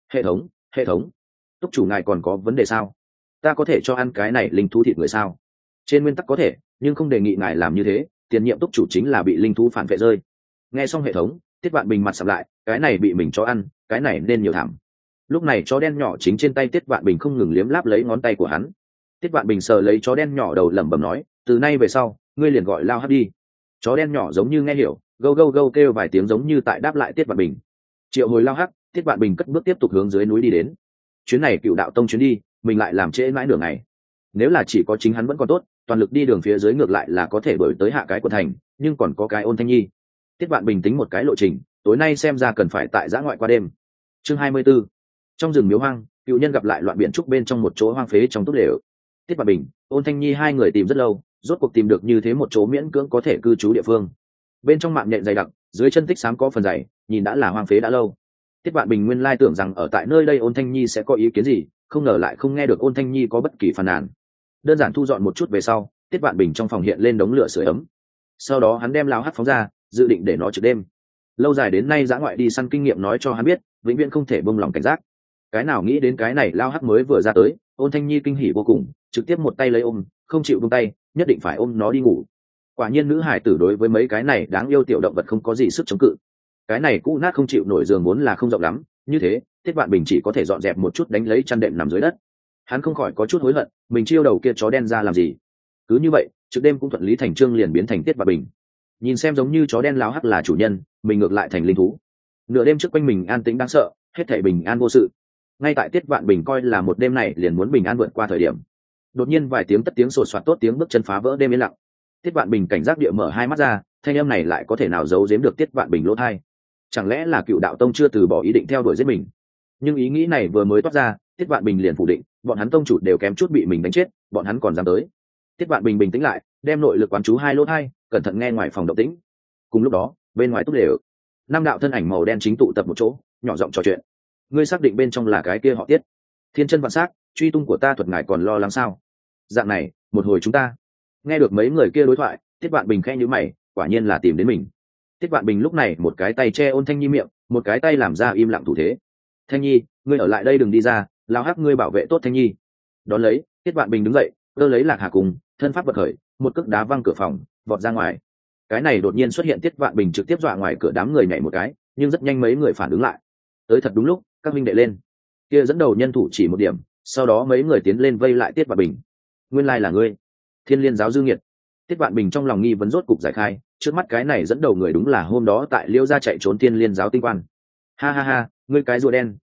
Hệ thống, túc chủ ngài còn có vấn đề sao? Ta có thể cho ăn cái này linh thú thịt người sao? Trên nguyên tắc có thể, nhưng không đề nghị ngài làm như thế, tiền nhiệm túc chủ chính là bị linh thú phản vệ rơi. Nghe xong hệ thống, Tiết Vạn Bình mặt sầm lại, cái này bị mình cho ăn, cái này nên nhiều thảm. Lúc này chó đen nhỏ chính trên tay Tiết Vạn Bình không ngừng liếm láp lấy ngón tay của hắn. Tiết Vạn Bình sờ lấy chó đen nhỏ đầu lẩm bẩm nói, từ nay về sau, ngươi liền gọi Lao Hắc đi. Chó đen nhỏ giống như nghe hiểu, gâu gâu gâu kêu vài tiếng giống như tại đáp lại Tiết Vạn Bình. Triệu hồi Lao Hắc, Tiết Vạn Bình cất bước tiếp tục hướng dưới núi đi đến. Chuyến này Cựu Đạo Tông chuyến đi, mình lại làm trễ mãi nửa ngày. Nếu là chỉ có chính hắn vẫn còn tốt, toàn lực đi đường phía dưới ngược lại là có thể đổi tới hạ cái quận thành, nhưng còn có cái Ôn Thanh Nhi. Tiết Vạn Bình tính một cái lộ trình, tối nay xem ra cần phải tại giã ngoại qua đêm. Chương 24. Trong rừng miếu hoang, cựu nhân gặp lại loạn biển trúc bên trong một chỗ hoang phế trong túp lều. Tiết Vạn Bình, Ôn Thanh Nhi hai người tìm rất lâu, rốt cuộc tìm được như thế một chỗ miễn cưỡng có thể cư trú địa phương. Bên trong mạng nhện dày đặc, dưới chân tích xám có phần dày, nhìn đã là hoang phế đã lâu. Tiết Vạn Bình nguyên lai tưởng rằng ở tại nơi đây Ôn Thanh Nhi sẽ có ý kiến gì, không ngờ lại không nghe được Ôn Thanh Nhi có bất kỳ phàn nàn. Đơn giản thu dọn một chút về sau, Tiết Vạn Bình trong phòng hiện lên đống lửa sưởi ấm. Sau đó hắn đem Lao Hắc phóng ra, dự định để nó trực đêm. Lâu dài đến nay dã ngoại đi săn kinh nghiệm nói cho hắn biết, vĩnh viễn không thể buông lòng cảnh giác. Cái nào nghĩ đến cái này Lao Hắc mới vừa ra tới, Ôn Thanh Nhi kinh hỉ vô cùng, trực tiếp một tay lấy ôm, không chịu buông tay, nhất định phải ôm nó đi ngủ. Quả nhiên nữ hải tử đối với mấy cái này đáng yêu tiểu động vật không có gì sức chống cự. Cái này cũ nát không chịu nổi giường vốn là không rộng lắm, như thế Tiết Vạn Bình chỉ có thể dọn dẹp một chút đánh lấy chăn đệm nằm dưới đất. Hắn không khỏi có chút hối hận, mình chiêu đầu kia chó đen ra làm gì. Cứ như vậy, trước đêm cũng thuận lý thành chương liền biến thành Tiết Vạn Bình. Nhìn xem giống như chó đen Lao Hắc là chủ nhân, mình ngược lại thành linh thú. Nửa đêm trước quanh mình an tĩnh đáng sợ, hết thảy bình an vô sự. Ngay tại Tiết Vạn Bình coi là một đêm này liền muốn bình an vượt qua thời điểm, đột nhiên vài tiếng tất tiếng sột soạt tốt tiếng bước chân phá vỡ đêm yên lặng. Tiết Vạn Bình cảnh giác địa mở hai mắt ra, thanh âm này lại có thể nào giấu giếm được Tiết Vạn Bình lỗ tai? Chẳng lẽ là Cựu Đạo Tông chưa từ bỏ ý định theo đuổi giết mình? Nhưng ý nghĩ này vừa mới toát ra, Tiết Vạn Bình liền phủ định, bọn hắn tông chủ đều kém chút bị mình đánh chết, bọn hắn còn dám tới. Tiết Vạn Bình bình tĩnh lại, đem nội lực quán chú hai lỗ tai, cẩn thận nghe ngoài phòng động tĩnh. Cùng lúc đó, bên ngoài túp lều, năm đạo thân ảnh màu đen chính tụ tập một chỗ, nhỏ giọng trò chuyện. Ngươi xác định bên trong là cái kia họ Tiết? Thiên chân vạn sắc, truy tung của ta thuật ngài còn lo lắng sao? Dạng này, một hồi chúng ta. Nghe được mấy người kia đối thoại, Tiết Vạn Bình khẽ nhíu mày, quả nhiên là tìm đến mình. Tiết Vạn Bình lúc này một cái tay che Ôn Thanh Nhi miệng, một cái tay làm ra im lặng thủ thế. Thanh Nhi, ngươi ở lại đây đừng đi ra, Lao Hắc ngươi bảo vệ tốt Thanh Nhi. Đón lấy, Tiết Vạn Bình đứng dậy, cơ lấy Lạc Hà cùng thân pháp bật khởi, một cước đá văng cửa phòng, vọt ra ngoài. Cái này đột nhiên xuất hiện Tiết Vạn Bình trực tiếp dọa ngoài cửa đám người nhảy một cái, nhưng rất nhanh mấy người phản ứng lại. Tới thật đúng lúc, các minh đệ lên. Kia dẫn đầu nhân thủ chỉ một điểm, sau đó mấy người tiến lên vây lại Tiết Vạn Bình. Nguyên lai là ngươi, Thiên Liên giáo dư nghiệt. Tiết Vạn Bình trong lòng nghi vấn rốt cục giải khai, trước mắt cái này dẫn đầu người đúng là hôm đó tại Liêu gia chạy trốn Thiên Liên giáo tinh quan. Ha ha ha, ngươi cái rùa đen,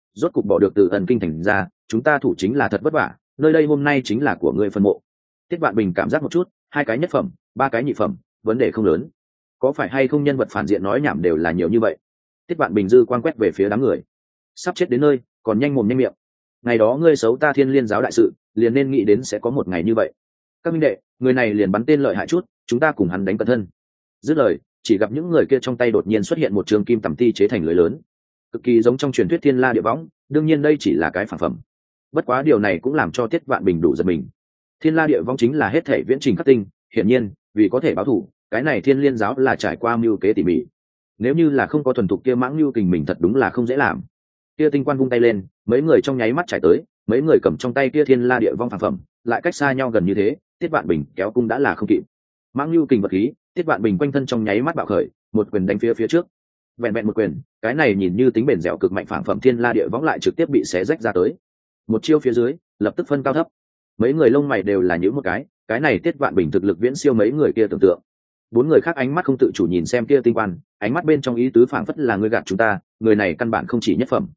rốt cục bỏ được từ ẩn kinh thành ra, chúng ta thủ chính là thật vất vả, nơi đây hôm nay chính là của ngươi phân mộ. Tiết Vạn Bình cảm giác một chút, 2 cái nhất phẩm, 3 cái nhị phẩm, vấn đề không lớn. Có phải hay không nhân vật phản diện nói nhảm đều là nhiều như vậy. Tiết Vạn Bình dư quan quét về phía đám người. Sắp chết đến nơi, còn nhanh mồm nhanh miệng. Ngày đó ngươi xấu ta Thiên Liên giáo đại sự, liền nên nghĩ đến sẽ có một ngày như vậy. Các minh đệ, người này liền bắn tên lợi hại chút, chúng ta cùng hắn đánh cẩn thân. Dứt lời, chỉ gặp những người kia trong tay đột nhiên xuất hiện một trường kim tầm ti chế thành lưới lớn, cực kỳ giống trong truyền thuyết Thiên La Địa Võng, đương nhiên đây chỉ là cái phản phẩm. Bất quá điều này cũng làm cho Tiết Vạn Bình đủ giật mình. Thiên La Địa Võng chính là hết thể viễn trình khắc tinh, hiển nhiên, vì có thể báo thù, cái này Thiên Liên giáo là trải qua mưu kế tỉ mỉ. Nếu như là không có thuần thục kia mãng lưu kình mình thật đúng là không dễ làm. Kia tinh quan vung tay lên, mấy người trong nháy mắt chạy tới, mấy người cầm trong tay kia Thiên La Địa Võng phản phẩm, lại cách xa nhau gần như thế, Tiết Vạn Bình kéo cung đã là không kịp. Mãng lưu kình vật khí, Tiết Vạn Bình quanh thân trong nháy mắt bạo khởi, một quyền đánh phía trước. Vẹn vẹn một quyền, cái này nhìn như tính bền dẻo cực mạnh phản phẩm Thiên La Địa Võng lại trực tiếp bị xé rách ra tới. Một chiêu phía dưới, lập tức phân cao thấp. Mấy người lông mày đều là nhíu một cái này Tiết Vạn Bình thực lực viễn siêu mấy người kia tưởng tượng. 4 người khác ánh mắt không tự chủ nhìn xem kia tinh quan, ánh mắt bên trong ý tứ phảng phất là ngươi gạt chúng ta, người này căn bản không chỉ nhất phẩm.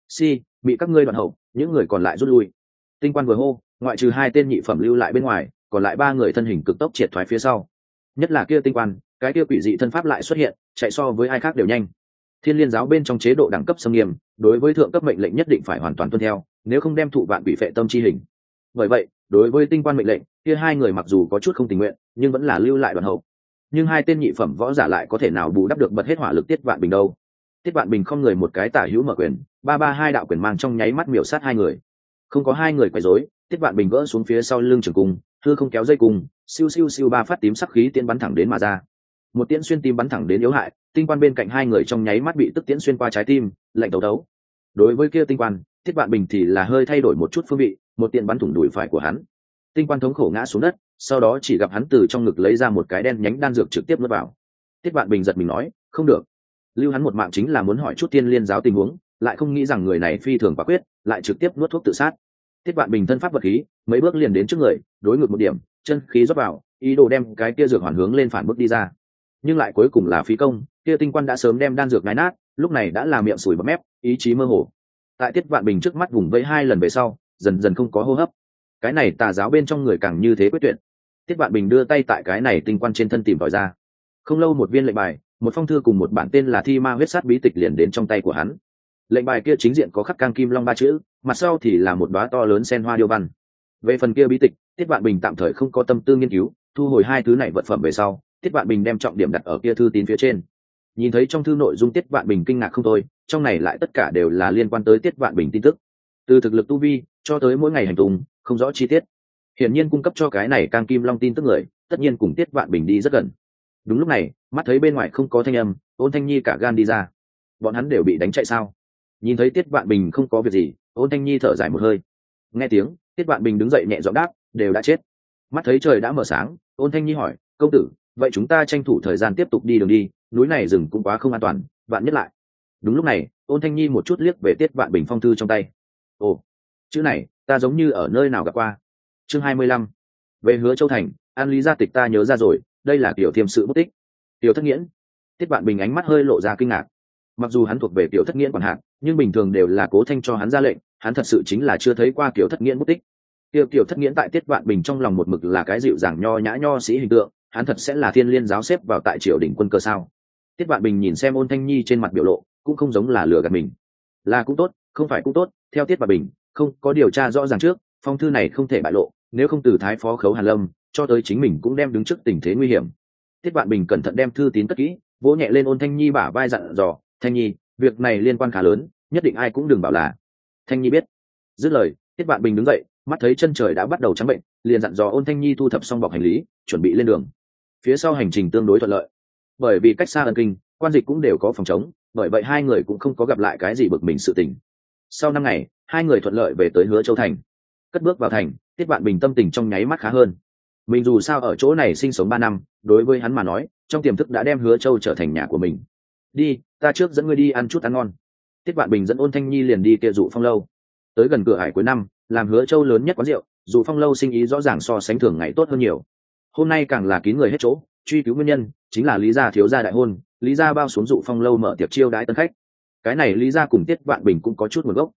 Bị các ngươi đoạn hậu, những người còn lại rút lui. Tinh quan vừa hô, ngoại trừ 2 tên nhị phẩm lưu lại bên ngoài, còn lại 3 người thân hình cực tốc triệt thoái phía sau. Nhất là kia tinh quan, cái kia quỷ dị thân pháp lại xuất hiện, chạy so với ai khác đều nhanh. Thiên Liên giáo bên trong chế độ đẳng cấp xâm nghiêm, đối với thượng cấp mệnh lệnh nhất định phải hoàn toàn tuân theo, nếu không đem thụ vạn bị phệ tâm chi hình. Bởi vậy, đối với tinh quan mệnh lệnh, kia 2 người mặc dù có chút không tình nguyện, nhưng vẫn là lưu lại đoạn hậu. Nhưng 2 tên nhị phẩm võ giả lại có thể nào bù đắp được bật hết hỏa lực Tiết Vạn Bình đâu. Tiết Vạn Bình không người một cái tả hữu mở quyền, 332 đạo quyền mang trong nháy mắt miểu sát 2 người. Không có 2 người quấy rối, Tiết Vạn Bình gỡ xuống phía sau lưng trường cung, hư không kéo dây cung, siêu siêu siêu 3 phát tím sắc khí tiễn bắn thẳng đến mà ra. Một tiễn xuyên tim bắn thẳng đến yếu hại, tinh quan bên cạnh 2 người trong nháy mắt bị tức tiễn xuyên qua trái tim, lạnh tấu tấu. Đối với kia tinh quan, Tiết Vạn Bình thì là hơi thay đổi một chút phương vị, một tiễn bắn thủng đùi phải của hắn. Tinh quan thống khổ ngã xuống đất, sau đó chỉ gặp hắn từ trong ngực lấy ra một cái đen nhánh đan dược trực tiếp nuốt vào. Tiết Vạn Bình giật mình nói, không được, lưu hắn một mạng chính là muốn hỏi chút Thiên Liên giáo tình huống, lại không nghĩ rằng người này phi thường quả quyết, lại trực tiếp nuốt thuốc tự sát. Tiết Vạn Bình thân pháp vật khí, mấy bước liền đến trước người, đối ngược một điểm, chân khí rót vào, ý đồ đem cái kia dược hoàn hướng lên phản bước đi ra, nhưng lại cuối cùng là phí công. Kia tinh quan đã sớm đem đan dược nái nát, lúc này đã là miệng sùi bọt mép, ý chí mơ hồ. Tại Tiết Vạn Bình trước mắt vùng vẫy 2 lần về sau, dần dần không có hô hấp. Cái này tà giáo bên trong người càng như thế quyết tuyệt. Tiết Vạn Bình đưa tay tại cái này tinh quan trên thân tìm tòi ra. Không lâu một viên lệnh bài, một phong thư cùng một bản tên là Thi Ma huyết sát bí tịch liền đến trong tay của hắn. Lệnh bài kia chính diện có khắc Cang Kim Long 3 chữ, mặt sau thì là một đóa to lớn sen hoa điêu văn. Về phần kia bí tịch, Tiết Vạn Bình tạm thời không có tâm tư nghiên cứu, thu hồi 2 thứ này vật phẩm về sau, Tiết Vạn Bình đem trọng điểm đặt ở kia thư tín phía trên. Nhìn thấy trong thư nội dung Tiết Vạn Bình kinh ngạc không thôi, trong này lại tất cả đều là liên quan tới Tiết Vạn Bình tin tức, từ thực lực tu vi cho tới mỗi ngày hành động, không rõ chi tiết. Hiển nhiên cung cấp cho cái này Cang Kim Long tin tức người, tất nhiên cùng Tiết Vạn Bình đi rất gần. Đúng lúc này, mắt thấy bên ngoài không có thanh âm, Ôn Thanh Nhi cả gan đi ra. Bọn hắn đều bị đánh chạy sao? Nhìn thấy Tiết Vạn Bình không có việc gì, Ôn Thanh Nhi thở dài một hơi. Nghe tiếng, Tiết Vạn Bình đứng dậy nhẹ giọng đáp, đều đã chết. Mắt thấy trời đã mở sáng, Ôn Thanh Nhi hỏi, công tử, vậy chúng ta tranh thủ thời gian tiếp tục đi đường đi, núi này rừng cũng quá không an toàn, vạn nhất lại. Đúng lúc này, Ôn Thanh Nhi một chút liếc về Tiết Vạn Bình phong thư trong tay. Ồ, chữ này, ta giống như ở nơi nào gặp qua. Chương 25. Về Hứa Châu thành, An Lý gia tịch ta nhớ ra rồi, đây là Tiểu Thiêm sự bút tích. Tiểu Thất Nghiễn. Tiết Vạn Bình ánh mắt hơi lộ ra kinh ngạc. Mặc dù hắn thuộc về Tiểu Thất Nghiễn quản hạt, nhưng bình thường đều là Cố Thanh cho hắn ra lệnh, hắn thật sự chính là chưa thấy qua Tiểu Thất Nghiễn bút tích. Tiểu Thất Nghiễn tại Tiết Vạn Bình trong lòng một mực là cái dịu dàng nho nhã nho sĩ hình tượng, hắn thật sẽ là Thiên Liên giáo xếp vào tại triều đình quân cơ sao? Tiết Vạn Bình nhìn xem Ôn Thanh Nhi trên mặt biểu lộ, cũng không giống là lừa gạt mình. Là cũng tốt, không phải cũng tốt, theo Tiết Vạn Bình, không có điều tra rõ ràng trước, phong thư này không thể bại lộ, nếu không từ Thái Phó Khấu Hàn Lâm cho tới chính mình cũng đem đứng trước tình thế nguy hiểm. Tiết Vạn Bình cẩn thận đem thư tín cất kỹ, vỗ nhẹ lên Ôn Thanh Nhi bả vai dặn dò, Thanh Nhi, việc này liên quan khá lớn, nhất định ai cũng đừng bảo là. Thanh Nhi biết. Dứt lời, Tiết Vạn Bình đứng dậy, mắt thấy chân trời đã bắt đầu trắng bệnh, liền dặn dò Ôn Thanh Nhi thu thập xong bọc hành lý, chuẩn bị lên đường. Phía sau hành trình tương đối thuận lợi, bởi vì cách xa Ân Kinh, quan dịch cũng đều có phòng chống, bởi vậy 2 người cũng không có gặp lại cái gì bực mình sự tình. Sau 5 ngày, 2 người thuận lợi về tới Hứa Châu thành. Cất bước vào thành, Tiết Vạn Bình tâm tình trong nháy mắt khá hơn. Mình dù sao ở chỗ này sinh sống 3 năm, đối với hắn mà nói, trong tiềm thức đã đem Hứa Châu trở thành nhà của mình. Đi, ta trước dẫn ngươi đi ăn chút ăn ngon. Tiết Vạn Bình dẫn Ôn Thanh Nhi liền đi kia Dụ Phong lâu. Tới gần cửa hải cuối năm, làm Hứa Châu lớn nhất quán rượu, Dụ Phong lâu sinh ý rõ ràng so sánh thường ngày tốt hơn nhiều. Hôm nay càng là kín người hết chỗ, truy cứu nguyên nhân chính là Lý gia thiếu gia đại hôn, Lý gia bao xuống Dụ Phong lâu mở tiệc chiêu đãi tân khách. Cái này Lý gia cùng Tiết Vạn Bình cũng có chút nguồn gốc.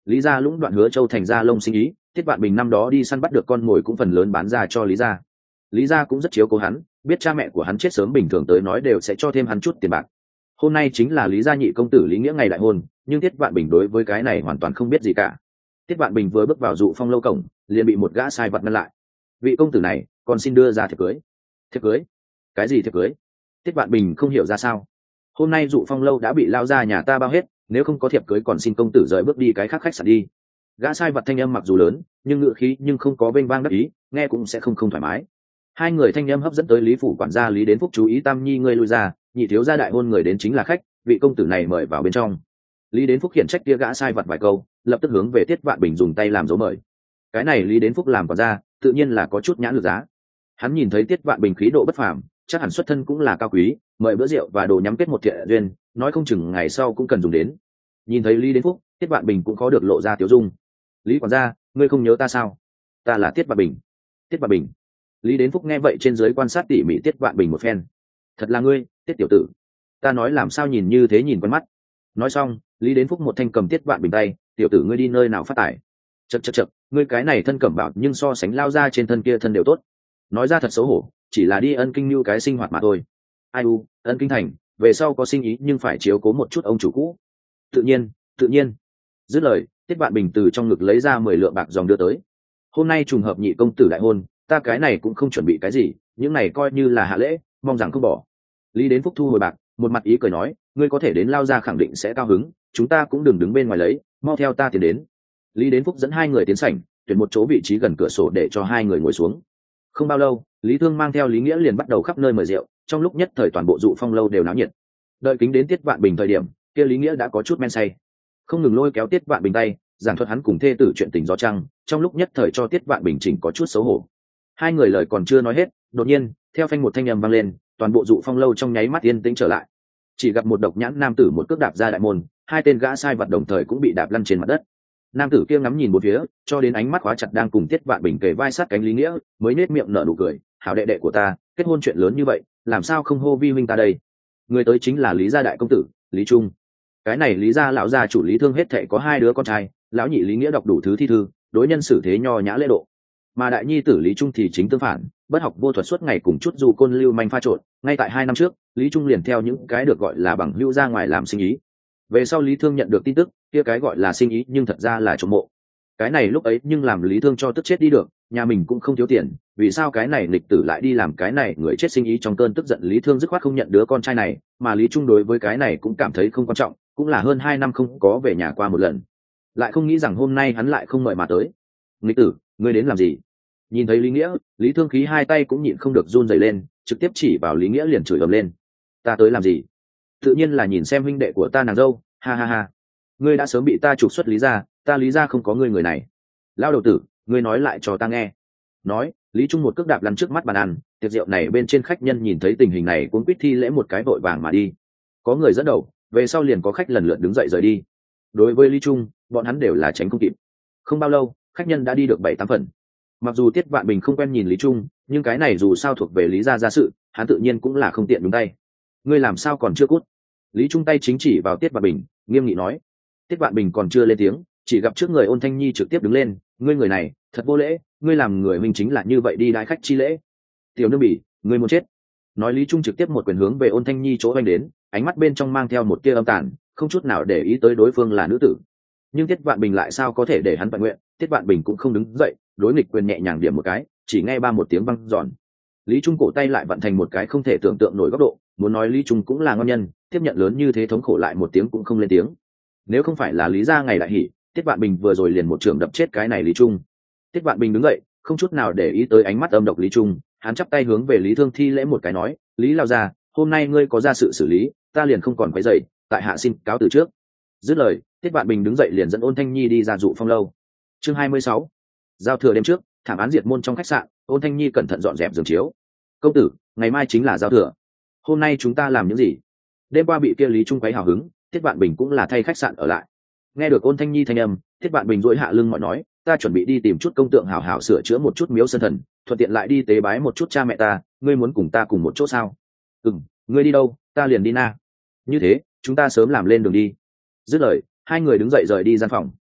Lý gia lũng đoạn Hứa Châu thành gia lông sinh ý, Tiết Vạn Bình năm đó đi săn bắt được con mồi cũng phần lớn bán ra cho Lý gia. Lý gia cũng rất chiếu cố hắn, biết cha mẹ của hắn chết sớm bình thường tới nói đều sẽ cho thêm hắn chút tiền bạc. Hôm nay chính là Lý gia nhị công tử Lý Nghĩa ngày đại hôn, nhưng Tiết Vạn Bình đối với cái này hoàn toàn không biết gì cả. Tiết Vạn Bình vừa bước vào Dụ Phong lâu cổng, liền bị một gã sai vật ngăn lại. Vị công tử này, còn xin đưa ra thiệp cưới. Thiệp cưới? Cái gì thiệp cưới? Tiết Vạn Bình không hiểu ra sao. Hôm nay Dụ Phong lâu đã bị lao ra nhà ta bao hết, nếu không có thiệp cưới còn xin công tử rời bước đi cái khác khách sạn đi. Gã sai vật thanh âm mặc dù lớn, nhưng ngựa khí nhưng không có bênh bang đắc ý, nghe cũng sẽ không thoải mái. Hai người thanh âm hấp dẫn tới Lý phủ quản gia Lý Đến Phúc chú ý. Tam nhi ngươi lui ra, nhị thiếu gia đại hôn người đến chính là khách, vị công tử này mời vào bên trong. Lý Đến Phúc khiển trách kia gã sai vật vài câu, lập tức hướng về Tiết Vạn Bình dùng tay làm dấu mời. Cái này Lý Đến Phúc làm quản gia, tự nhiên là có chút nhãn lực giá. Hắn nhìn thấy Tiết Vạn Bình khí độ bất phàm, chắc hẳn xuất thân cũng là cao quý, mời bữa rượu và đồ nhắm kết một thiện duyên, nói không chừng ngày sau cũng cần dùng đến. Nhìn thấy Lý Đến Phúc, Tiết Vạn Bình cũng có được lộ ra tiểu dung. Lý quản gia, ngươi không nhớ ta sao? Ta là Tiết Vạn Bình. Tiết Vạn Bình. Lý Đến Phúc nghe vậy trên dưới quan sát tỉ mỉ Tiết Vạn Bình một phen. Thật là ngươi, Tiết tiểu tử. Ta nói làm sao nhìn như thế nhìn quen mắt. Nói xong, Lý Đến Phúc một thanh cầm Tiết Vạn Bình tay, tiểu tử ngươi đi nơi nào phát tài? Chậc, ngươi cái này thân cẩm bảo nhưng so sánh lao ra trên thân kia thân đều tốt. Nói ra thật xấu hổ, chỉ là đi Ân Kinh như cái sinh hoạt mà thôi. Ai u, Ân Kinh thành, về sau có sinh ý nhưng phải chiếu cố một chút ông chủ cũ. Tự nhiên. Dứt lời, Tiết Vạn Bình từ trong ngực lấy ra 10 lượng bạc dòng đưa tới. Hôm nay trùng hợp nhị công tử đại hôn, ta cái này cũng không chuẩn bị cái gì, những này coi như là hạ lễ, mong rằng không bỏ. Lý Đến Phúc thu hồi bạc, một mặt ý cười nói, ngươi có thể đến lao ra khẳng định sẽ cao hứng, chúng ta cũng đừng đứng bên ngoài lấy, mau theo ta tiến đến. Lý Đến Phúc dẫn hai người tiến sảnh, tuyển một chỗ vị trí gần cửa sổ để cho hai người ngồi xuống. Không bao lâu, Lý Thương mang theo Lý Nghĩa liền bắt đầu khắp nơi mời rượu, trong lúc nhất thời toàn bộ Dụ Phong lâu đều náo nhiệt. Đợi kính đến Tiết Vạn Bình thời điểm, kia Lý Nghĩa đã có chút men say, không ngừng lôi kéo Tiết Vạn Bình tay, giảng thuật hắn cùng thê tử chuyện tình gió trăng, trong lúc nhất thời cho Tiết Vạn Bình chỉnh có chút xấu hổ. Hai người lời còn chưa nói hết, đột nhiên, theo phanh một thanh âm vang lên, toàn bộ Dụ Phong lâu trong nháy mắt yên tĩnh trở lại. Chỉ gặp một độc nhãn nam tử một cước đạp ra đại môn, hai tên gã sai vật đồng thời cũng bị đạp lăn trên mặt đất. Nam tử kia ngắm nhìn một phía, cho đến ánh mắt khóa chặt đang cùng Tiết Vạn Bình kề vai sát cánh Lý Nghĩa, mới nết miệng nở nụ cười, hảo đệ đệ của ta, kết hôn chuyện lớn như vậy, làm sao không hô vi huynh ta đây? Người tới chính là Lý gia đại công tử, Lý Trung. Cái này Lý gia lão gia chủ Lý Thương hết thệ có hai đứa con trai, lão nhị Lý Nghĩa đọc đủ thứ thi thư, đối nhân xử thế nho nhã lễ độ, mà đại nhi tử Lý Trung thì chính tương phản, bất học vô thuật suốt ngày cùng chút du côn lưu manh pha trộn. Ngay tại 2 năm trước, Lý Trung liền theo những cái được gọi là bằng hữu ra ngoài làm sinh ý. Về sau Lý Thương nhận được tin tức, kia cái gọi là sinh ý nhưng thật ra là trộm mộ. Cái này lúc ấy nhưng làm Lý Thương cho tức chết đi được, nhà mình cũng không thiếu tiền, vì sao cái này lịch tử lại đi làm cái này người chết sinh ý? Trong cơn tức giận Lý Thương dứt khoát không nhận đứa con trai này, mà Lý Trung đối với cái này cũng cảm thấy không quan trọng, cũng là hơn 2 năm không có về nhà qua một lần, lại không nghĩ rằng hôm nay hắn lại không mời mà tới. Lịch tử, ngươi đến làm gì? Nhìn thấy Lý Nghĩa, Lý Thương khí hai tay cũng nhịn không được run rẩy lên, trực tiếp chỉ vào Lý Nghĩa liền chửi ầm lên. Ta tới làm gì? Tự nhiên là nhìn xem huynh đệ của ta nàng dâu, ha ha ha. Ngươi đã sớm bị ta trục xuất Lý gia, ta Lý gia không có ngươi người này. Lao đầu tử, ngươi nói lại cho ta nghe. Nói, Lý Trung một cước đạp lăn trước mắt bàn ăn, tiệc rượu này bên trên khách nhân nhìn thấy tình hình này cũng quýt thi lễ một cái vội vàng mà đi. Có người dẫn đầu, về sau liền có khách lần lượt đứng dậy rời đi. Đối với Lý Trung, bọn hắn đều là tránh không kịp. Không bao lâu, khách nhân đã đi được 7-8 phần. Mặc dù Tiết Vạn Bình không quen nhìn Lý Trung, nhưng cái này dù sao thuộc về Lý gia gia sự, hắn tự nhiên cũng là không tiện đúng tay. Ngươi làm sao còn chưa cút? Lý Trung tay chính chỉ vào Tiết Vạn Bình, nghiêm nghị nói. Tiết Vạn Bình còn chưa lên tiếng, chỉ gặp trước người Ôn Thanh Nhi trực tiếp đứng lên, ngươi người này, thật vô lễ, ngươi làm người mình chính là như vậy đi đái khách chi lễ. Tiểu nương bỉ, ngươi muốn chết. Nói Lý Trung trực tiếp một quyền hướng về Ôn Thanh Nhi chỗ anh đến, ánh mắt bên trong mang theo một tia âm tàn, không chút nào để ý tới đối phương là nữ tử. Nhưng Tiết Vạn Bình lại sao có thể để hắn vận nguyện? Tiết Vạn Bình cũng không đứng dậy, đối nghịch quyền nhẹ nhàng điểm một cái, chỉ nghe ba một tiếng vang giòn. Lý Trung cổ tay lại vận thành một cái không thể tưởng tượng nổi góc độ, muốn nói Lý Trung cũng là ngon nhân, tiếp nhận lớn như thế thống khổ lại một tiếng cũng không lên tiếng. Nếu không phải là Lý gia ngày đại hỉ, Tiết Vạn Bình vừa rồi liền một trường đập chết cái này Lý Trung. Tiết Vạn Bình đứng dậy, không chút nào để ý tới ánh mắt âm độc Lý Trung, hắn chắp tay hướng về Lý Thương thi lễ một cái nói, Lý lão gia, hôm nay ngươi có ra sự xử lý, ta liền không còn quấy rầy, tại hạ xin cáo từ trước. Dứt lời, Tiết Vạn Bình đứng dậy liền dẫn Ôn Thanh Nhi đi ra Dụ Phong lâu. Chương 26. Giao thừa đêm trước, thảm án diệt môn trong khách sạn, Ôn Thanh Nhi cẩn thận dọn dẹp giường chiếu. Công tử, ngày mai chính là giao thừa, hôm nay chúng ta làm những gì? Đêm qua bị kia Lý Trung quấy hào hứng, Tiết Vạn Bình cũng là thay khách sạn ở lại. Nghe được Ôn Thanh Nhi thanh âm, Tiết Vạn Bình duỗi hạ lưng mọi nói, ta chuẩn bị đi tìm chút công tượng hảo hảo sửa chữa một chút miếu sơn thần, thuận tiện lại đi tế bái một chút cha mẹ ta, ngươi muốn cùng ta cùng một chỗ sao? Ngươi đi đâu, ta liền đi na. Như thế, chúng ta sớm làm lên đường đi. Dứt lời, hai người đứng dậy rời đi gian phòng.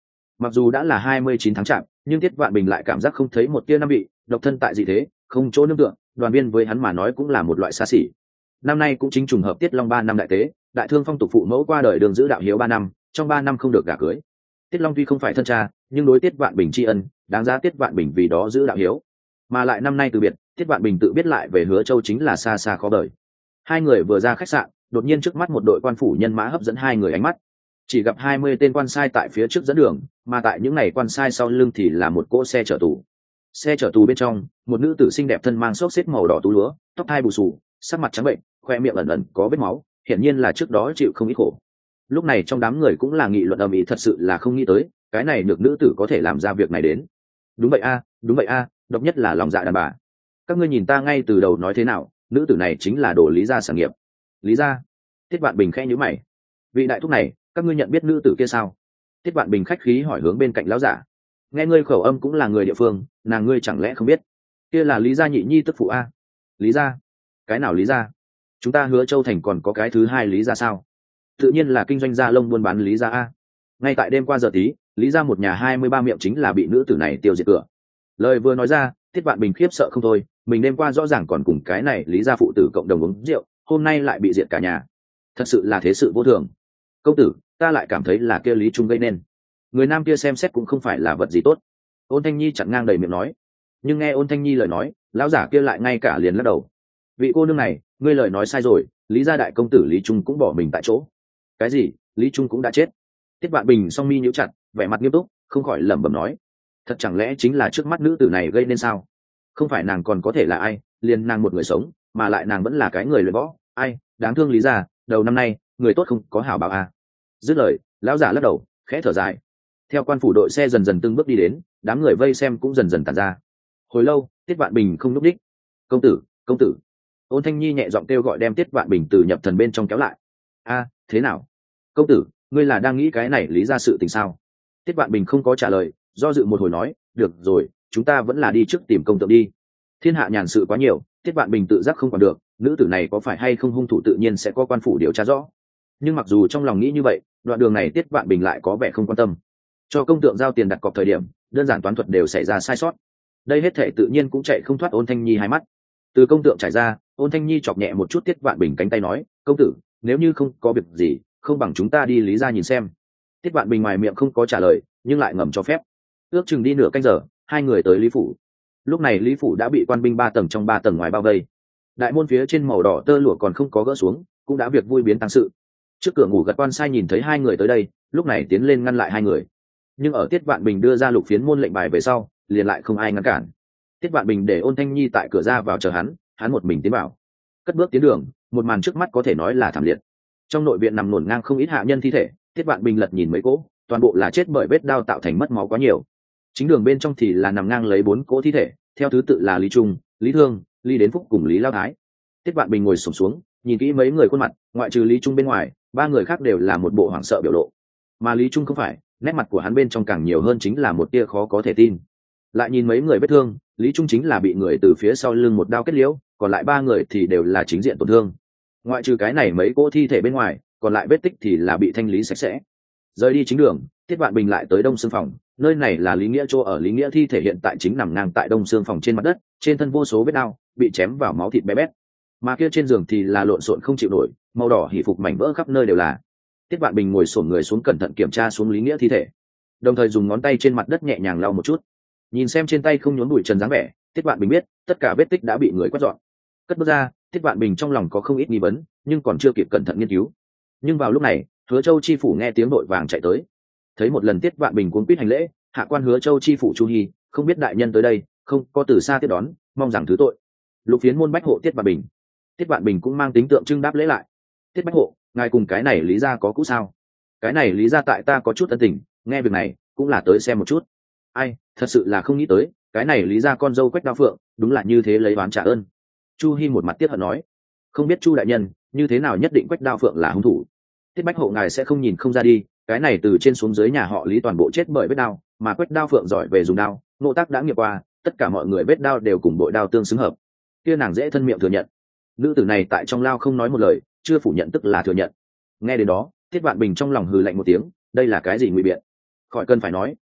Mặc dù đã là 29 tháng chạp, nhưng Tiết Vạn Bình lại cảm giác không thấy một tia năm vị, độc thân tại dị thế, không chỗ nương tựa, đoàn viên với hắn mà nói cũng là một loại xa xỉ. Năm nay cũng chính trùng hợp Tiết Long 3 năm đại tế, đại thương phong tục phụ mẫu qua đời đường giữ đạo hiếu 3 năm, trong 3 năm không được gả cưới. Tiết Long tuy không phải thân cha, nhưng đối Tiết Vạn Bình tri ân, đáng giá Tiết Vạn Bình vì đó giữ đạo hiếu. Mà lại năm nay từ biệt, Tiết Vạn Bình tự biết lại về Hứa Châu chính là xa xa khó đời. Hai người vừa ra khách sạn, đột nhiên trước mắt một đội quan phủ nhân mã hấp dẫn hai người ánh mắt. Chỉ gặp 20 tên quan sai tại phía trước dẫn đường, mà tại những ngày quan sai sau lưng thì là một cỗ xe chở tù. Xe chở tù bên trong, một nữ tử xinh đẹp thân mang xốc xếp màu đỏ tú lúa, tóc hai bù xù, sắc mặt trắng bệnh, khoe miệng ẩn ẩn có vết máu, hiển nhiên là trước đó chịu không ít khổ. Lúc này trong đám người cũng là nghị luận ầm ĩ, thật sự là không nghĩ tới, cái này được nữ tử có thể làm ra việc này đến. Đúng vậy a, đúng vậy a, độc nhất là lòng dạ đàn bà. Các ngươi nhìn ta ngay từ đầu nói thế nào, nữ tử này chính là đồ Lý gia sản nghiệp. Lý gia? Tiết Vạn Bình khẽ nhíu mày. Vị đại thúc này, các ngươi nhận biết nữ tử kia sao? Tiết Vạn Bình khách khí hỏi hướng bên cạnh lão giả. Nghe ngươi khẩu âm cũng là người địa phương, nàng ngươi chẳng lẽ không biết? Kia là Lý gia nhị nhi tức phụ a. Lý gia? Cái nào Lý gia? Chúng ta Hứa Châu thành còn có cái thứ hai Lý gia sao? Tự nhiên là kinh doanh gia lông buôn bán Lý gia a. Ngay tại đêm qua giờ tí, Lý gia một nhà 23 miệng chính là bị nữ tử này tiêu diệt cửa. Lời vừa nói ra, Tiết Vạn Bình khiếp sợ không thôi, mình đêm qua rõ ràng còn cùng cái này Lý gia phụ tử cộng đồng uống rượu, hôm nay lại bị diệt cả nhà. Thật sự là thế sự vô thường. Công tử, ta lại cảm thấy là kia Lý Trung gây nên. Người nam kia xem xét cũng không phải là vật gì tốt. Ôn Thanh Nhi chặn ngang đầy miệng nói. Nhưng nghe Ôn Thanh Nhi lời nói, lão giả kia lại ngay cả liền lắc đầu. Vị cô nương này, ngươi lời nói sai rồi, Lý gia đại công tử Lý Trung cũng bỏ mình tại chỗ. Cái gì? Lý Trung cũng đã chết? Tiết Vạn Bình song mi nhíu chặt, vẻ mặt nghiêm túc, không khỏi lẩm bẩm nói. Thật chẳng lẽ chính là trước mắt nữ tử này gây nên sao? Không phải nàng còn có thể là ai, liền nàng một người sống, mà lại nàng vẫn là cái người luyện võ, ai, đáng thương Lý gia, đầu năm nay, người tốt không có hảo báo à. Dứt lời, lão giả lắc đầu, khẽ thở dài. Theo quan phủ đội xe dần dần từng bước đi đến, đám người vây xem cũng dần dần tản ra. Hồi lâu, Tiết Vạn Bình không núp đích. Công tử, công tử. Ôn Thanh Nhi nhẹ giọng kêu gọi đem Tiết Vạn Bình từ nhập thần bên trong kéo lại. A, thế nào? Công tử, ngươi là đang nghĩ cái này lý ra sự tình sao? Tiết Vạn Bình không có trả lời, do dự một hồi nói, được rồi, chúng ta vẫn là đi trước tìm công tượng đi. Thiên hạ nhàn sự quá nhiều, Tiết Vạn Bình tự giác không còn được, nữ tử này có phải hay không hung thủ tự nhiên sẽ có quan phủ điều tra rõ. Nhưng mặc dù trong lòng nghĩ như vậy, đoạn đường này Tiết Vạn Bình lại có vẻ không quan tâm. Cho công tượng giao tiền đặt cọc thời điểm, đơn giản toán thuật đều xảy ra sai sót. Đây hết thể tự nhiên cũng chạy không thoát Ôn Thanh Nhi hai mắt. Từ công tượng trải ra, Ôn Thanh Nhi chọc nhẹ một chút Tiết Vạn Bình cánh tay nói, công tử, nếu như không có việc gì, không bằng chúng ta đi Lý gia nhìn xem. Tiết Vạn Bình ngoài miệng không có trả lời, nhưng lại ngầm cho phép. Ước chừng đi nửa canh giờ, hai người tới Lý phủ. Lúc này Lý phủ đã bị quan binh 3 tầng trong 3 tầng ngoài bao vây. Đại môn phía trên màu đỏ tơ lụa còn không có gỡ xuống, cũng đã việc vui biến tăng sự. Trước cửa ngủ gật quan sai nhìn thấy hai người tới đây, lúc này tiến lên ngăn lại hai người. Nhưng ở Tiết Vạn Bình đưa ra lục phiến môn lệnh bài về sau, liền lại không ai ngăn cản. Tiết Vạn Bình để Ôn Thanh Nhi tại cửa ra vào chờ hắn một mình tiến vào. Cất bước tiến đường, một màn trước mắt có thể nói là thảm liệt. Trong nội viện nằm luồn ngang không ít hạ nhân thi thể, Tiết Vạn Bình lật nhìn mấy cỗ, toàn bộ là chết bởi vết đao tạo thành mất máu quá nhiều. Chính đường bên trong thì là nằm ngang lấy 4 cỗ thi thể, theo thứ tự là Lý Trung, Lý Thương, Lý Đến Phúc cùng Lý Lao Thái. Tiết Vạn Bình ngồi xổm xuống, nhìn kỹ mấy người khuôn mặt, ngoại trừ Lý Trung bên ngoài, 3 người khác đều là một bộ hoảng sợ biểu lộ. Mà Lý Trung không phải, nét mặt của hắn bên trong càng nhiều hơn chính là một tia khó có thể tin. Lại nhìn mấy người vết thương, Lý Trung chính là bị người từ phía sau lưng một đao kết liễu, còn lại 3 người thì đều là chính diện tổn thương. Ngoại trừ cái này mấy cỗ thi thể bên ngoài, còn lại vết tích thì là bị thanh lý sạch sẽ. Rời đi chính đường, Tiết Vạn Bình lại tới Đông Xương phòng, nơi này là Lý Nghĩa chỗ ở. Lý Nghĩa thi thể hiện tại chính nằm ngang tại Đông Xương phòng trên mặt đất, trên thân vô số vết đao, bị chém vào máu thịt bé bét. Mà kia trên giường thì là lộn xộn không chịu nổi, màu đỏ hỉ phục mảnh vỡ khắp nơi đều là. Tiết Vạn Bình ngồi xổm người xuống cẩn thận kiểm tra xuống Lý Nghĩa thi thể, đồng thời dùng ngón tay trên mặt đất nhẹ nhàng lau một chút. Nhìn xem trên tay không nhốn bụi trần dáng vẻ, Tiết Vạn Bình biết tất cả vết tích đã bị người quét dọn. Cất bước ra, Tiết Vạn Bình trong lòng có không ít nghi vấn, nhưng còn chưa kịp cẩn thận nghiên cứu. Nhưng vào lúc này, Hứa Châu chi phủ nghe tiếng đội vàng chạy tới. Thấy một lần Tiết Vạn Bình cuống quýt hành lễ, hạ quan Hứa Châu chi phủ Chu Hi, không biết đại nhân tới đây, không có từ xa tiếp đón, mong rằng thứ tội. Lục phiến môn bách hộ Tiết Vạn Bình. Tiết Vạn Bình cũng mang tính tượng trưng đáp lễ lại. Tiết bách hộ, ngài cùng cái này Lý gia có cũ sao? Cái này Lý gia tại ta có chút ân tình, nghe việc này cũng là tới xem một chút. Ai, thật sự là không nghĩ tới, cái này Lý gia con dâu Quách Đao Phượng, đúng là như thế lấy oán trả ơn. Chu Hi một mặt tiếc hận nói, không biết Chu đại nhân như thế nào nhất định Quách Đao Phượng là hung thủ. Tiết bách hộ ngài sẽ không nhìn không ra đi, cái này từ trên xuống dưới nhà họ Lý toàn bộ chết bởi vết đao, mà Quách Đao Phượng giỏi về dùng đao, ngộ tác đã nghiệp qua, tất cả mọi người vết đao đều cùng bội đao tương xứng hợp. Kia nàng dễ thân miệng thừa nhận. Nữ tử này tại trong lao không nói một lời, chưa phủ nhận tức là thừa nhận. Nghe đến đó, Tiết Vạn Bình trong lòng hừ lạnh một tiếng, đây là cái gì ngụy biện? Khỏi cần phải nói,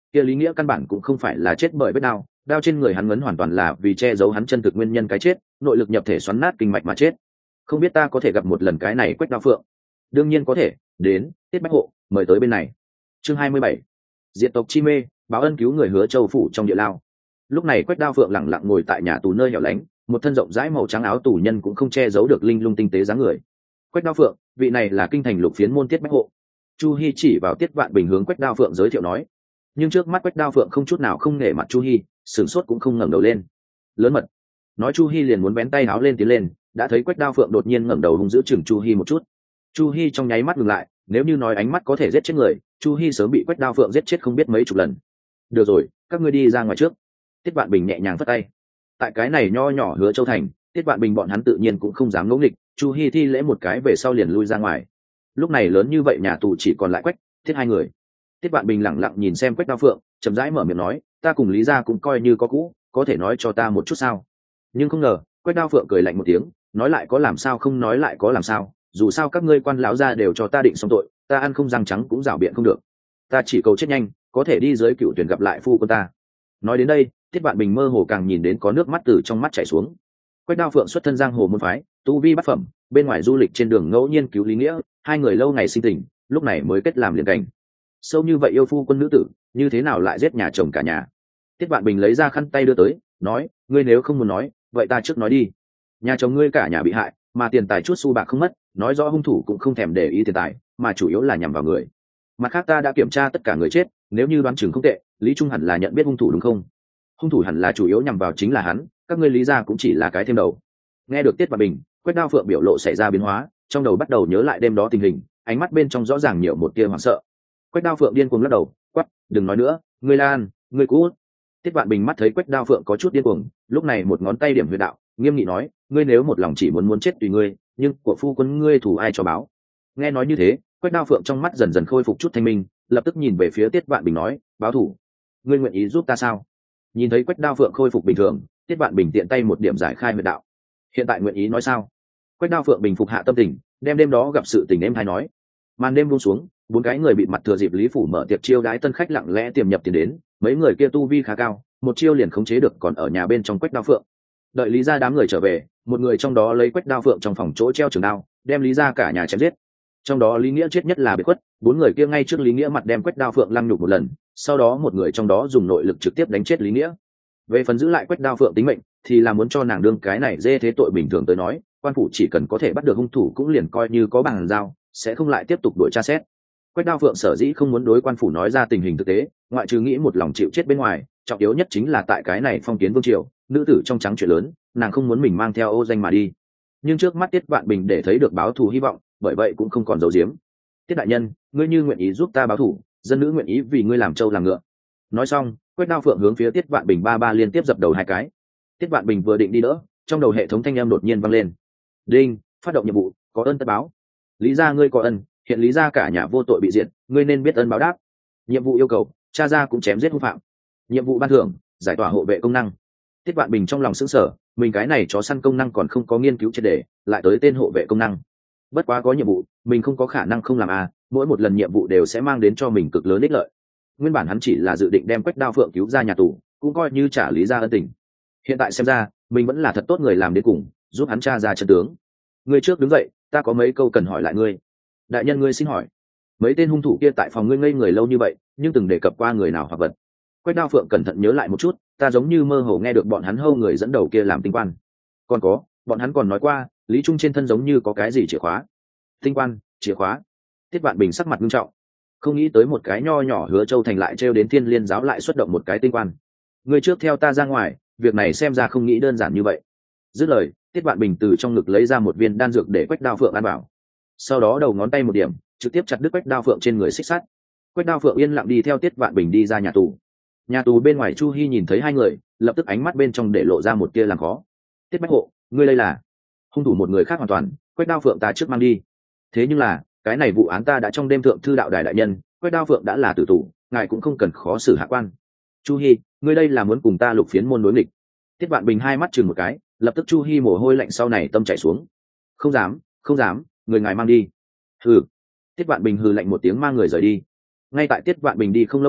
kia lý nghĩa căn bản cũng không phải là chết bởi vết đao, đao trên người hắn ngấn hoàn toàn là vì che giấu hắn chân thực nguyên nhân cái chết, nội lực nhập thể xoắn nát kinh mạch mà chết. Không biết ta có thể gặp một lần cái này Quách Đao Phượng? Đương nhiên có thể, đến, Tiết Bách Hộ, mời tới bên này. Chương 27. Diệt tộc chi mê, báo ân cứu người Hứa Châu phủ trong địa lao. Lúc này Quách Đao Phượng lẳng lặng ngồi tại nhà tù nơi hẻo lánh, một thân rộng rãi màu trắng áo tù nhân cũng không che giấu được linh lung tinh tế dáng người. Quách Đao Phượng, vị này là kinh thành lục phiến môn Tiết Bách Hộ. Chu Hi chỉ vào Tiết Vạn Bình hướng Quách Đao Phượng giới thiệu nói. Nhưng trước mắt Quách Đao Phượng không chút nào không nể mặt Chu Hi, sửng sốt cũng không ngẩng đầu lên. Lớn mật. Nói Chu Hi liền muốn bén tay áo lên tiến lên, đã thấy Quách Đao Phượng đột nhiên ngẩng đầu hung dữ chừng Chu Hi một chút. Chu Hi trong nháy mắt ngừng lại, nếu như nói ánh mắt có thể giết chết người, Chu Hi sớm bị Quách Đao Phượng giết chết không biết mấy chục lần. Được rồi, các ngươi đi ra ngoài trước. Tiết Vạn Bình nhẹ nhàng vất tay. Tại cái này nho nhỏ Hứa Châu thành, Tiết Vạn Bình bọn hắn tự nhiên cũng không dám ngỗ nghịch, Chu Hi thi lễ một cái về sau liền lui ra ngoài. Lúc này lớn như vậy nhà tù chỉ còn lại Quách, Tiết hai người. Tiết Vạn Bình lẳng lặng nhìn xem Quách Đao Phượng, chậm rãi mở miệng nói, ta cùng Lý gia cũng coi như có cũ, có thể nói cho ta một chút sao? Nhưng không ngờ, Quách Đao Phượng cười lạnh một tiếng, nói lại có làm sao không nói lại có làm sao, dù sao các ngươi quan lão gia đều cho ta định xong tội, ta ăn không răng trắng cũng rảo biện không được. Ta chỉ cầu chết nhanh, có thể đi dưới cựu tuyển gặp lại phu quân ta. Nói đến đây, Tiết Vạn Bình mơ hồ càng nhìn đến có nước mắt từ trong mắt chảy xuống. Quách Đao Phượng xuất thân giang hồ môn phái, tu vi bát phẩm, bên ngoài du lịch trên đường ngẫu nhiên cứu Lý Nghĩa, hai người lâu ngày sinh tình, lúc này mới kết làm liền cảnh. Sâu như vậy yêu phu quân nữ tử, như thế nào lại giết nhà chồng cả nhà? Tiết Vạn Bình lấy ra khăn tay đưa tới, nói, ngươi nếu không muốn nói, vậy ta trước nói đi. Nhà chồng ngươi cả nhà bị hại, mà tiền tài chút xu bạc không mất, nói rõ hung thủ cũng không thèm để ý tiền tài, mà chủ yếu là nhằm vào người. Mặt khác ta đã kiểm tra tất cả người chết, nếu như đoán chừng không tệ, Lý Trung hẳn là nhận biết hung thủ đúng không? Hung thủ hẳn là chủ yếu nhằm vào chính là hắn, các ngươi Lý gia cũng chỉ là cái thêm đầu. Nghe được Tiết Vạn Bình, Quách Đao Phượng biểu lộ xảy ra biến hóa, trong đầu bắt đầu nhớ lại đêm đó tình hình, ánh mắt bên trong rõ ràng nhiều một tia hoảng sợ. Quách Đao Phượng điên cuồng lắc đầu, quát, đừng nói nữa, ngươi Lan, ngươi cút. Tiết Vạn Bình mắt thấy Quách Đao Phượng có chút điên cuồng, lúc này một ngón tay điểm huyệt đạo, nghiêm nghị nói, ngươi nếu một lòng chỉ muốn chết tùy ngươi, nhưng của phu quân ngươi thủ ai cho báo? Nghe nói như thế, Quách Đao Phượng trong mắt dần dần khôi phục chút thanh minh, lập tức nhìn về phía Tiết Vạn Bình nói, báo thủ, ngươi nguyện ý giúp ta sao? Nhìn thấy Quách Đao Phượng khôi phục bình thường, Tiết Vạn Bình tiện tay một điểm giải khai huyệt đạo. Hiện tại nguyện ý nói sao? Quách Đao Phượng bình phục hạ tâm tình, đem đêm đó gặp sự tình em hay nói. Màn đêm buông xuống, bốn cái người bị mặt thừa dịp Lý phủ mở tiệc chiêu đãi tân khách lặng lẽ tiềm nhập tiền đến, mấy người kia tu vi khá cao, một chiêu liền khống chế được còn ở nhà bên trong Quách Đao Phượng. Đợi Lý gia đám người trở về, một người trong đó lấy Quách Đao Phượng trong phòng chỗ treo trường đao, đem Lý gia cả nhà chém giết. Trong đó Lý Nghĩa chết nhất là Biệt Khuất, bốn người kia ngay trước Lý Nghĩa mặt đem Quách Đao Phượng lăng nhục một lần, sau đó một người trong đó dùng nội lực trực tiếp đánh chết Lý Nghĩa. Về phần giữ lại Quách Đao Phượng tính mệnh, thì là muốn cho nàng đương cái này dê thế tội bình thường tới nói, quan phủ chỉ cần có thể bắt được hung thủ cũng liền coi như có bằng giao, sẽ không lại tiếp tục đuổi tra xét. Quách Đao Phượng sở dĩ không muốn đối quan phủ nói ra tình hình thực tế, ngoại trừ nghĩ một lòng chịu chết bên ngoài, trọng yếu nhất chính là tại cái này phong kiến vương triều, nữ tử trong trắng chuyện lớn, nàng không muốn mình mang theo ô danh mà đi. Nhưng trước mắt Tiết Vạn Bình để thấy được báo thù hy vọng, bởi vậy cũng không còn giấu giếm. Tiết đại nhân, ngươi như nguyện ý giúp ta báo thù, dân nữ nguyện ý vì ngươi làm trâu làm ngựa. Nói xong, Quách Đao Phượng hướng phía Tiết Vạn Bình ba liên tiếp dập đầu hai cái. Tiết Vạn Bình vừa định đi đỡ, trong đầu hệ thống thanh âm đột nhiên vang lên. Đinh, phát động nhiệm vụ, có ơn tất báo. Lý gia ngươi có ân, hiện Lý gia cả nhà vô tội bị diệt, ngươi nên biết ơn báo đáp. Nhiệm vụ yêu cầu, cha gia cũng chém giết hung phạm. Nhiệm vụ ban thưởng, giải tỏa hộ vệ công năng. Tiết Vạn Bình trong lòng sững sờ, mình cái này chó săn công năng còn không có nghiên cứu triệt để, lại tới tên hộ vệ công năng. Bất quá có nhiệm vụ, mình không có khả năng không làm mỗi một lần nhiệm vụ đều sẽ mang đến cho mình cực lớn ích lợi. Nguyên bản hắn chỉ là dự định đem Quách Đao Phượng cứu ra nhà tù, cũng coi như trả Lý gia ân tình. Hiện tại xem ra, mình vẫn là thật tốt người làm đến cùng, giúp hắn tra ra chân tướng. Ngươi trước đứng dậy, ta có mấy câu cần hỏi lại ngươi. Đại nhân ngươi xin hỏi. Mấy tên hung thủ kia tại phòng ngươi ngây người lâu như vậy, nhưng từng đề cập qua người nào hoặc vật? Quách Đao Phượng cẩn thận nhớ lại một chút, ta giống như mơ hồ nghe được bọn hắn hâu người dẫn đầu kia làm tinh quan. Còn có, bọn hắn còn nói qua, Lý Trung trên thân giống như có cái gì chìa khóa. Tinh quan, chìa khóa. Tiết Vạn Bình sắc mặt nghiêm trọng, không nghĩ tới một cái nho nhỏ Hứa Châu thành lại trêu đến Thiên Liên giáo lại xuất động một cái tinh quan. Ngươi trước theo ta ra ngoài, việc này xem ra không nghĩ đơn giản như vậy. Dứt lời, Tiết Vạn Bình từ trong ngực lấy ra một viên đan dược để Quách Đao Phượng ăn vào. Sau đó đầu ngón tay một điểm, trực tiếp chặt đứt Quách Đao Phượng trên người xích sắt. Quách Đao Phượng yên lặng đi theo Tiết Vạn Bình đi ra nhà tù. Nhà tù bên ngoài Chu Hi nhìn thấy hai người, lập tức ánh mắt bên trong để lộ ra một tia làm khó. Tiết Bách Hộ, ngươi đây là? Hung thủ một người khác hoàn toàn, Quách Đao Phượng ta trước mang đi. Thế nhưng là, cái này vụ án ta đã trong đêm thượng thư đạo đài đại nhân, Quách Đao Phượng đã là tử tù, ngài cũng không cần khó xử hạ quan. Chu Hi, ngươi đây là muốn cùng ta lục phiến môn đối nghịch? Tiết Vạn Bình hai mắt chừng một cái, lập tức Chu Hi mồ hôi lạnh sau này tâm chảy xuống. Không dám, không dám, người ngài mang đi. Hừ. Tiết Vạn Bình hừ lạnh một tiếng mang người rời đi. Ngay tại Tiết Vạn Bình đi không lâu sau,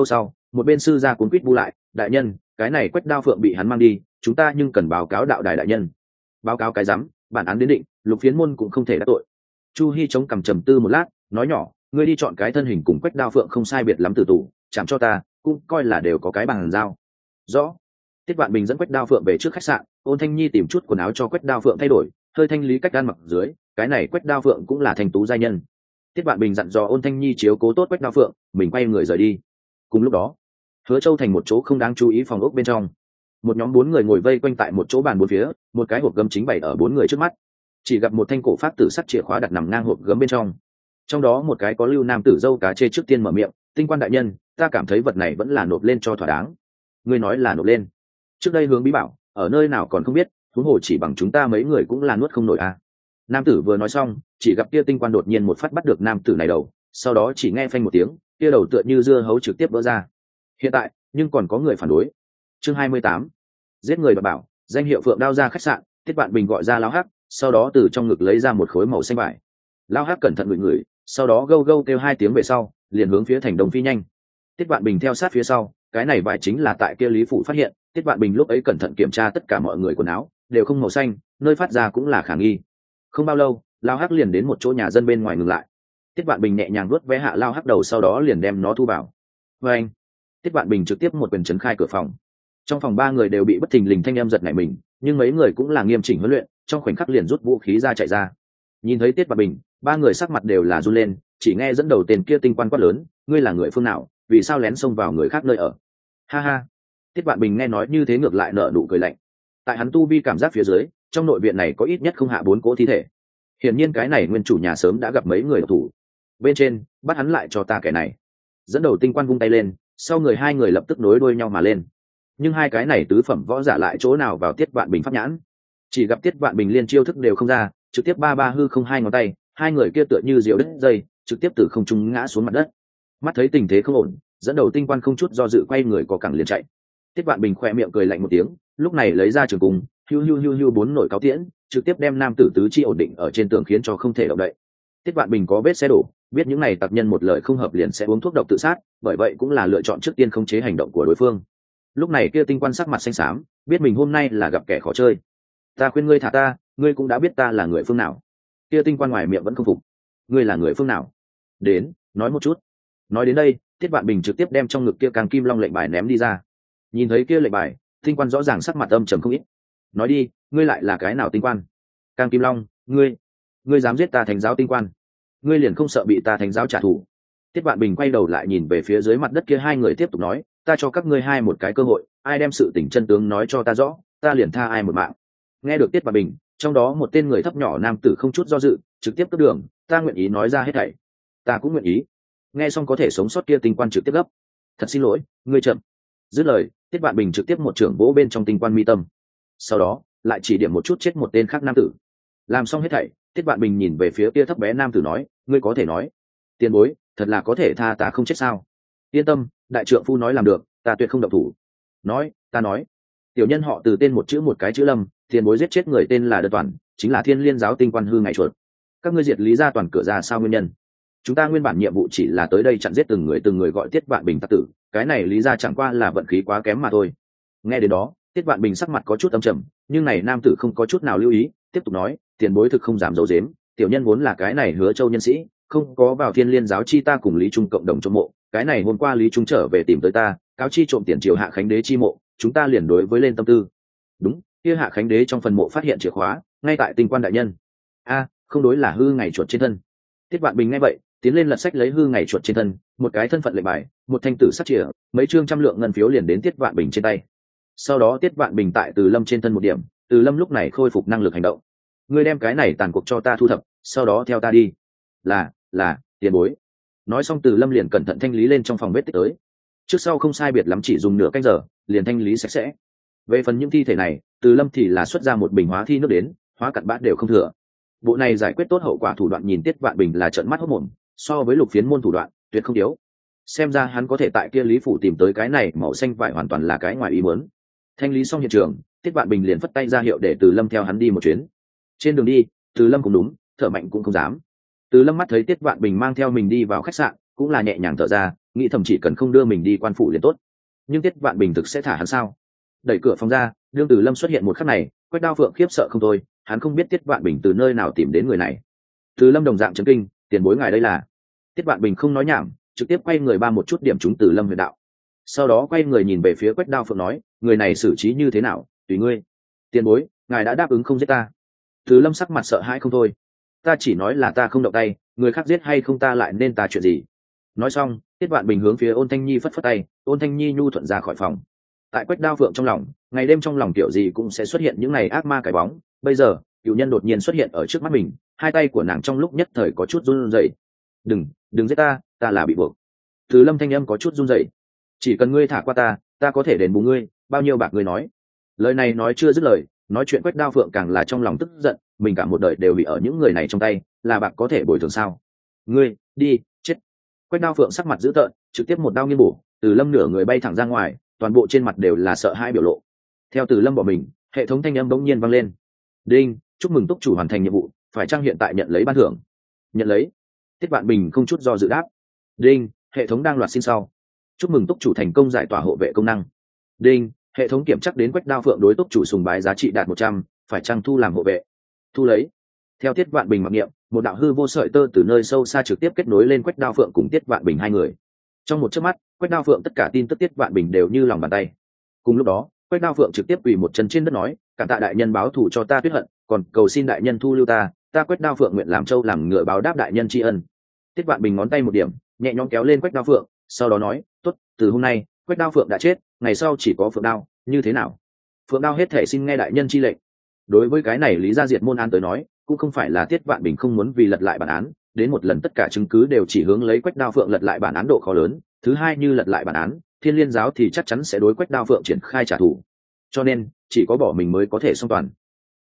một bên sư gia cuốn quýt bu lại, đại nhân, cái này Quách Đao Phượng bị hắn mang đi, chúng ta nhưng cần báo cáo đạo đài đại nhân. Báo cáo cái rắm, bản án đến định, Lục Phiến môn cũng không thể đắc tội. Chu Hi chống cằm trầm tư một lát, nói nhỏ, ngươi đi chọn cái thân hình cùng Quách Đao Phượng không sai biệt lắm tử tù, chạm cho ta, cũng coi là đều có cái bằng giao. Rõ. Tiết Vạn Bình dẫn Quách Đao Phượng về trước khách sạn, Ôn Thanh Nhi tìm chút quần áo cho Quách Đao Phượng thay đổi, hơi thanh lý cách ăn mặc dưới, cái này Quách Đao Phượng cũng là thành tú giai nhân. Tiết Vạn Bình dặn dò Ôn Thanh Nhi chiếu cố tốt Quách Đao Phượng, mình quay người rời đi. Cùng lúc đó, Hứa Châu thành một chỗ không đáng chú ý phòng ốc bên trong, một nhóm 4 người ngồi vây quanh tại một chỗ bàn bốn phía, một cái hộp gấm chính bày ở 4 người trước mắt. Chỉ gặp một thanh cổ phát tử sắt chìa khóa đặt nằm ngang hộp gấm bên trong. Trong đó một cái có lưu nam tử dâu cá chê trước tiên mở miệng, Tinh quan đại nhân, ta cảm thấy vật này vẫn là nộp lên cho thỏa đáng. Ngươi nói là nộp lên? Trước đây Hướng Bí bảo ở nơi nào còn không biết, huống hồ chỉ bằng chúng ta mấy người cũng là nuốt không nổi à. Nam tử vừa nói xong, chỉ gặp kia Tinh quan đột nhiên một phát bắt được nam tử này đầu, sau đó chỉ nghe phanh một tiếng, kia đầu tựa như dưa hấu trực tiếp vỡ ra. Hiện tại nhưng còn có người phản đối. Chương 28, giết người đoạt bảo, danh hiệu Phượng Đao ra khách sạn. Tiết Vạn Bình gọi ra Lão Hắc, sau đó từ trong ngực lấy ra một khối màu xanh vải. Lão Hắc cẩn thận ngửi ngửi, sau đó gâu gâu kêu 2 tiếng về sau, liền hướng phía thành Đông phi nhanh. Tiết Vạn Bình theo sát phía sau, cái này vải chính là tại kia Lý phủ phát hiện. Tiết Vạn Bình lúc ấy cẩn thận kiểm tra tất cả mọi người quần áo, đều không màu xanh, nơi phát ra cũng là khả nghi. Không bao lâu, Lão Hắc liền đến một chỗ nhà dân bên ngoài ngừng lại. Tiết Vạn Bình nhẹ nhàng vuốt ve hạ Lão Hắc đầu, sau đó liền đem nó thu vào. Và anh, Tiết Vạn Bình trực tiếp một quyền chấn khai cửa phòng. Trong phòng 3 người đều bị bất thình lình thanh âm giật nảy mình, nhưng mấy người cũng là nghiêm chỉnh huấn luyện, trong khoảnh khắc liền rút vũ khí ra chạy ra. Nhìn thấy Tiết Vạn Bình, 3 người sắc mặt đều là run lên, chỉ nghe dẫn đầu tên kia Tinh quan quát lớn, ngươi là người phương nào, vì sao lén xông vào người khác nơi ở? Ha ha. Tiết Vạn Bình nghe nói như thế ngược lại nở nụ cười lạnh. Tại hắn tu vi cảm giác phía dưới, trong nội viện này có ít nhất không hạ 4 cỗ thi thể. Hiển nhiên cái này nguyên chủ nhà sớm đã gặp mấy người độc thủ. Bên trên, bắt hắn lại cho ta kẻ này. Dẫn đầu Tinh quan vung tay lên, sau người 2 người lập tức nối đuôi nhau mà lên. Nhưng 2 cái này tứ phẩm võ giả lại chỗ nào vào Tiết Vạn Bình pháp nhãn. Chỉ gặp Tiết Vạn Bình liên chiêu thức đều không ra, trực tiếp ba hư không 2 ngón tay, 2 người kia tựa như diều đứt dây, trực tiếp từ không trung ngã xuống mặt đất. Mắt thấy tình thế không ổn, dẫn đầu Tinh quan không chút do dự quay người có cẳng liền chạy. Tiết Vạn Bình khoe miệng cười lạnh một tiếng, lúc này lấy ra trường cung, hiu 4 nổi cáo tiễn, trực tiếp đem nam tử tứ chi ổn định ở trên tường khiến cho không thể động đậy. Tiết Vạn Bình có vết xe đổ, biết những này tặc nhân một lời không hợp liền sẽ uống thuốc độc tự sát, bởi vậy cũng là lựa chọn trước tiên khống chế hành động của đối phương. Lúc này kia Tinh quan sắc mặt xanh xám, biết mình hôm nay là gặp kẻ khó chơi. Ta khuyên ngươi thả ta, ngươi cũng đã biết ta là người phương nào. Kia Tinh quan ngoài miệng vẫn không phục. Ngươi là người phương nào? Đến, nói một chút. Nói đến đây, Tiết Vạn Bình trực tiếp đem trong ngực kia Càng Kim Long lệnh bài ném đi ra. Nhìn thấy kia lệnh bài, Tinh quan rõ ràng sắc mặt âm trầm không ít. Nói đi, ngươi lại là cái nào Tinh quan? Càng Kim Long, ngươi dám giết ta Thánh giáo Tinh quan? Ngươi liền không sợ bị ta Thánh giáo trả thù? Tiết Vạn Bình quay đầu lại nhìn về phía dưới mặt đất kia 2 người tiếp tục nói, ta cho các ngươi 2 một cái cơ hội, ai đem sự tình chân tướng nói cho ta rõ, ta liền tha ai một mạng. Nghe được Tiết Vạn Bình, trong đó một tên người thấp nhỏ nam tử không chút do dự, trực tiếp cướp đường, ta nguyện ý nói ra hết thảy. Ta cũng nguyện ý. Nghe xong có thể sống sót kia Tinh quan trực tiếp gấp, thật xin lỗi, ngươi chậm. Dứt lời, Tiết Vạn Bình trực tiếp một trưởng vỗ bên trong Tinh quan mi tâm. Sau đó, lại chỉ điểm một chút chết một tên khác nam tử. Làm xong hết thảy, Tiết Vạn Bình nhìn về phía kia thấp bé nam tử nói, ngươi có thể nói, tiền bối, thật là có thể tha ta không chết sao? Yên tâm, đại trượng phu nói làm được, ta tuyệt không động thủ. Nói, ta nói. Tiểu nhân họ Từ, tên một chữ một cái chữ Lâm, tiền bối giết chết người tên là Đơn Toàn, chính là Thiên Liên giáo Tinh quan hư ngày chuột. Các ngươi diệt Lý gia toàn cửa ra sao nguyên nhân? Chúng ta nguyên bản nhiệm vụ chỉ là tới đây chặn giết từng người gọi Tiết Vạn Bình tặc tử, cái này Lý gia chẳng qua là vận khí quá kém mà thôi. Nghe đến đó, Tiết Vạn Bình sắc mặt có chút âm trầm, nhưng này nam tử không có chút nào lưu ý, tiếp tục nói, tiền bối thực không dám giấu giếm, tiểu nhân vốn là cái này Hứa Châu nhân sĩ, không có vào Thiên Liên giáo chi ta cùng Lý Trung cộng đồng trộm mộ, cái này hôm qua Lý Trung trở về tìm tới ta, cáo chi trộm tiền triều Hạ Khánh đế chi mộ, chúng ta liền đối với lên tâm tư. Đúng, kia Hạ Khánh đế trong phần mộ phát hiện chìa khóa, ngay tại Tinh quan đại nhân. A, không đối là hư ngày chuột trên thân. Tiết Vạn Bình nghe vậy, tiến lên lật sách lấy hư ngày chuột trên thân, một cái thân phận lệnh bài, một thanh tử sắt chìa, mấy trương trăm lượng ngân phiếu liền đến Tiết Vạn Bình trên tay. Sau đó Tiết Vạn Bình tại Từ Lâm trên thân một điểm, Từ Lâm lúc này khôi phục năng lực hành động. Ngươi đem cái này tàn cuộc cho ta thu thập, sau đó theo ta đi. Là, tiền bối. Nói xong Từ Lâm liền cẩn thận thanh lý lên trong phòng vết tích tới. Trước sau không sai biệt lắm chỉ dùng nửa canh giờ, liền thanh lý sạch sẽ. Về phần những thi thể này, Từ Lâm thì là xuất ra một bình hóa thi nước đến, hóa cặn bã đều không thừa. Bộ này giải quyết tốt hậu quả thủ đoạn nhìn Tiết Vạn Bình là trợn mắt hốt mồm, so với Lục Phiến môn thủ đoạn, tuyệt không yếu. Xem ra hắn có thể tại kia Lý phủ tìm tới cái này màu xanh vải hoàn toàn là cái ngoài ý muốn. Thanh lý xong hiện trường, Tiết Vạn Bình liền phất tay ra hiệu để Từ Lâm theo hắn đi một chuyến. Trên đường đi, Từ Lâm cũng đúng, thở mạnh cũng không dám. Từ Lâm mắt thấy Tiết Vạn Bình mang theo mình đi vào khách sạn, cũng là nhẹ nhàng thở ra, nghĩ thầm chỉ cần không đưa mình đi quan phủ liền tốt. Nhưng Tiết Vạn Bình thực sẽ thả hắn sao? Đẩy cửa phòng ra, đương Từ Lâm xuất hiện một khắc này, Quách Đao Phượng khiếp sợ không thôi, hắn không biết Tiết Vạn Bình từ nơi nào tìm đến người này. Từ Lâm đồng dạng chấn kinh, tiền bối ngài đây là? Tiết Vạn Bình không nói nhảm, trực tiếp quay người ba một chút điểm trúng Từ Lâm huyền đạo. Sau đó quay người nhìn về phía Quách Đao Phượng nói, người này xử trí như thế nào, tùy ngươi. Tiền bối, ngài đã đáp ứng không giết ta. Từ Lâm sắc mặt sợ hãi không thôi. Ta chỉ nói là ta không động tay, người khác giết hay không ta lại nên ta chuyện gì? Nói xong, Tiết Vạn Bình hướng phía Ôn Thanh Nhi phất phất tay, Ôn Thanh Nhi nhu thuận ra khỏi phòng. Tại Quách Đao Phượng trong lòng, ngày đêm trong lòng kiểu gì cũng sẽ xuất hiện những ngày ác ma cái bóng. Bây giờ, cựu nhân đột nhiên xuất hiện ở trước mắt mình, hai tay của nàng trong lúc nhất thời có chút run rẩy. Đừng giết ta, ta là bị buộc. Từ Lâm thanh âm có chút run rẩy. Chỉ cần ngươi thả qua ta có thể đền bù ngươi, bao nhiêu bạc ngươi nói. Lời này nói chưa dứt lời, nói chuyện Quách Đao Phượng càng là trong lòng tức giận, mình cả một đời đều bị ở những người này trong tay, là bạc có thể bồi thường sao? Ngươi, đi, chết. Quách Đao Phượng sắc mặt dữ tợn, trực tiếp một đao nghiêng bổ, Từ Lâm nửa người bay thẳng ra ngoài, toàn bộ trên mặt đều là sợ hãi biểu lộ. Theo Từ Lâm bỏ mình, hệ thống thanh âm bỗng nhiên vang lên. Đinh, chúc mừng túc chủ hoàn thành nhiệm vụ, phải chăng hiện tại nhận lấy ban thưởng? Nhận lấy. Tiết Vạn Bình không chút do dự đáp. Đinh, hệ thống đang loạt xin sau. Chúc mừng túc chủ thành công giải tỏa hộ vệ công năng. Đinh, hệ thống kiểm chắc đến Quách Đao Phượng đối túc chủ sùng bái giá trị đạt 100, phải chăng thu làm hộ vệ? Thu lấy. Theo Tiết Vạn Bình mặc niệm, một đạo hư vô sợi tơ từ nơi sâu xa trực tiếp kết nối lên Quách Đao Phượng cùng Tiết Vạn Bình hai người. Trong một chớp mắt, Quách Đao Phượng tất cả tin tức Tiết Vạn Bình đều như lòng bàn tay. Cùng lúc đó, Quách Đao Phượng trực tiếp quỳ một chân trên đất nói, cảm tạ đại nhân báo thù cho ta Tuyết Hận, còn cầu xin đại nhân thu lưu ta Quách Đao Phượng nguyện làm trâu làm ngựa báo đáp đại nhân tri ân. Tiết Vạn Bình ngón tay một điểm, nhẹ nhõm kéo lên Quách Đao Phượng, sau đó nói, tốt, từ hôm nay Quách Đao Phượng đã chết, ngày sau chỉ có Phượng Đao, như thế nào? Phượng Đao hết thể xin nghe đại nhân chi lệnh. Đối với cái này Lý Gia Diệt môn án tới nói, cũng không phải là Tiết Vạn Bình không muốn vì lật lại bản án, đến một lần tất cả chứng cứ đều chỉ hướng lấy Quách Đao Phượng lật lại bản án độ khó lớn, thứ hai như lật lại bản án, Thiên Liên giáo thì chắc chắn sẽ đối Quách Đao Phượng triển khai trả thù. Cho nên, chỉ có bỏ mình mới có thể song toàn.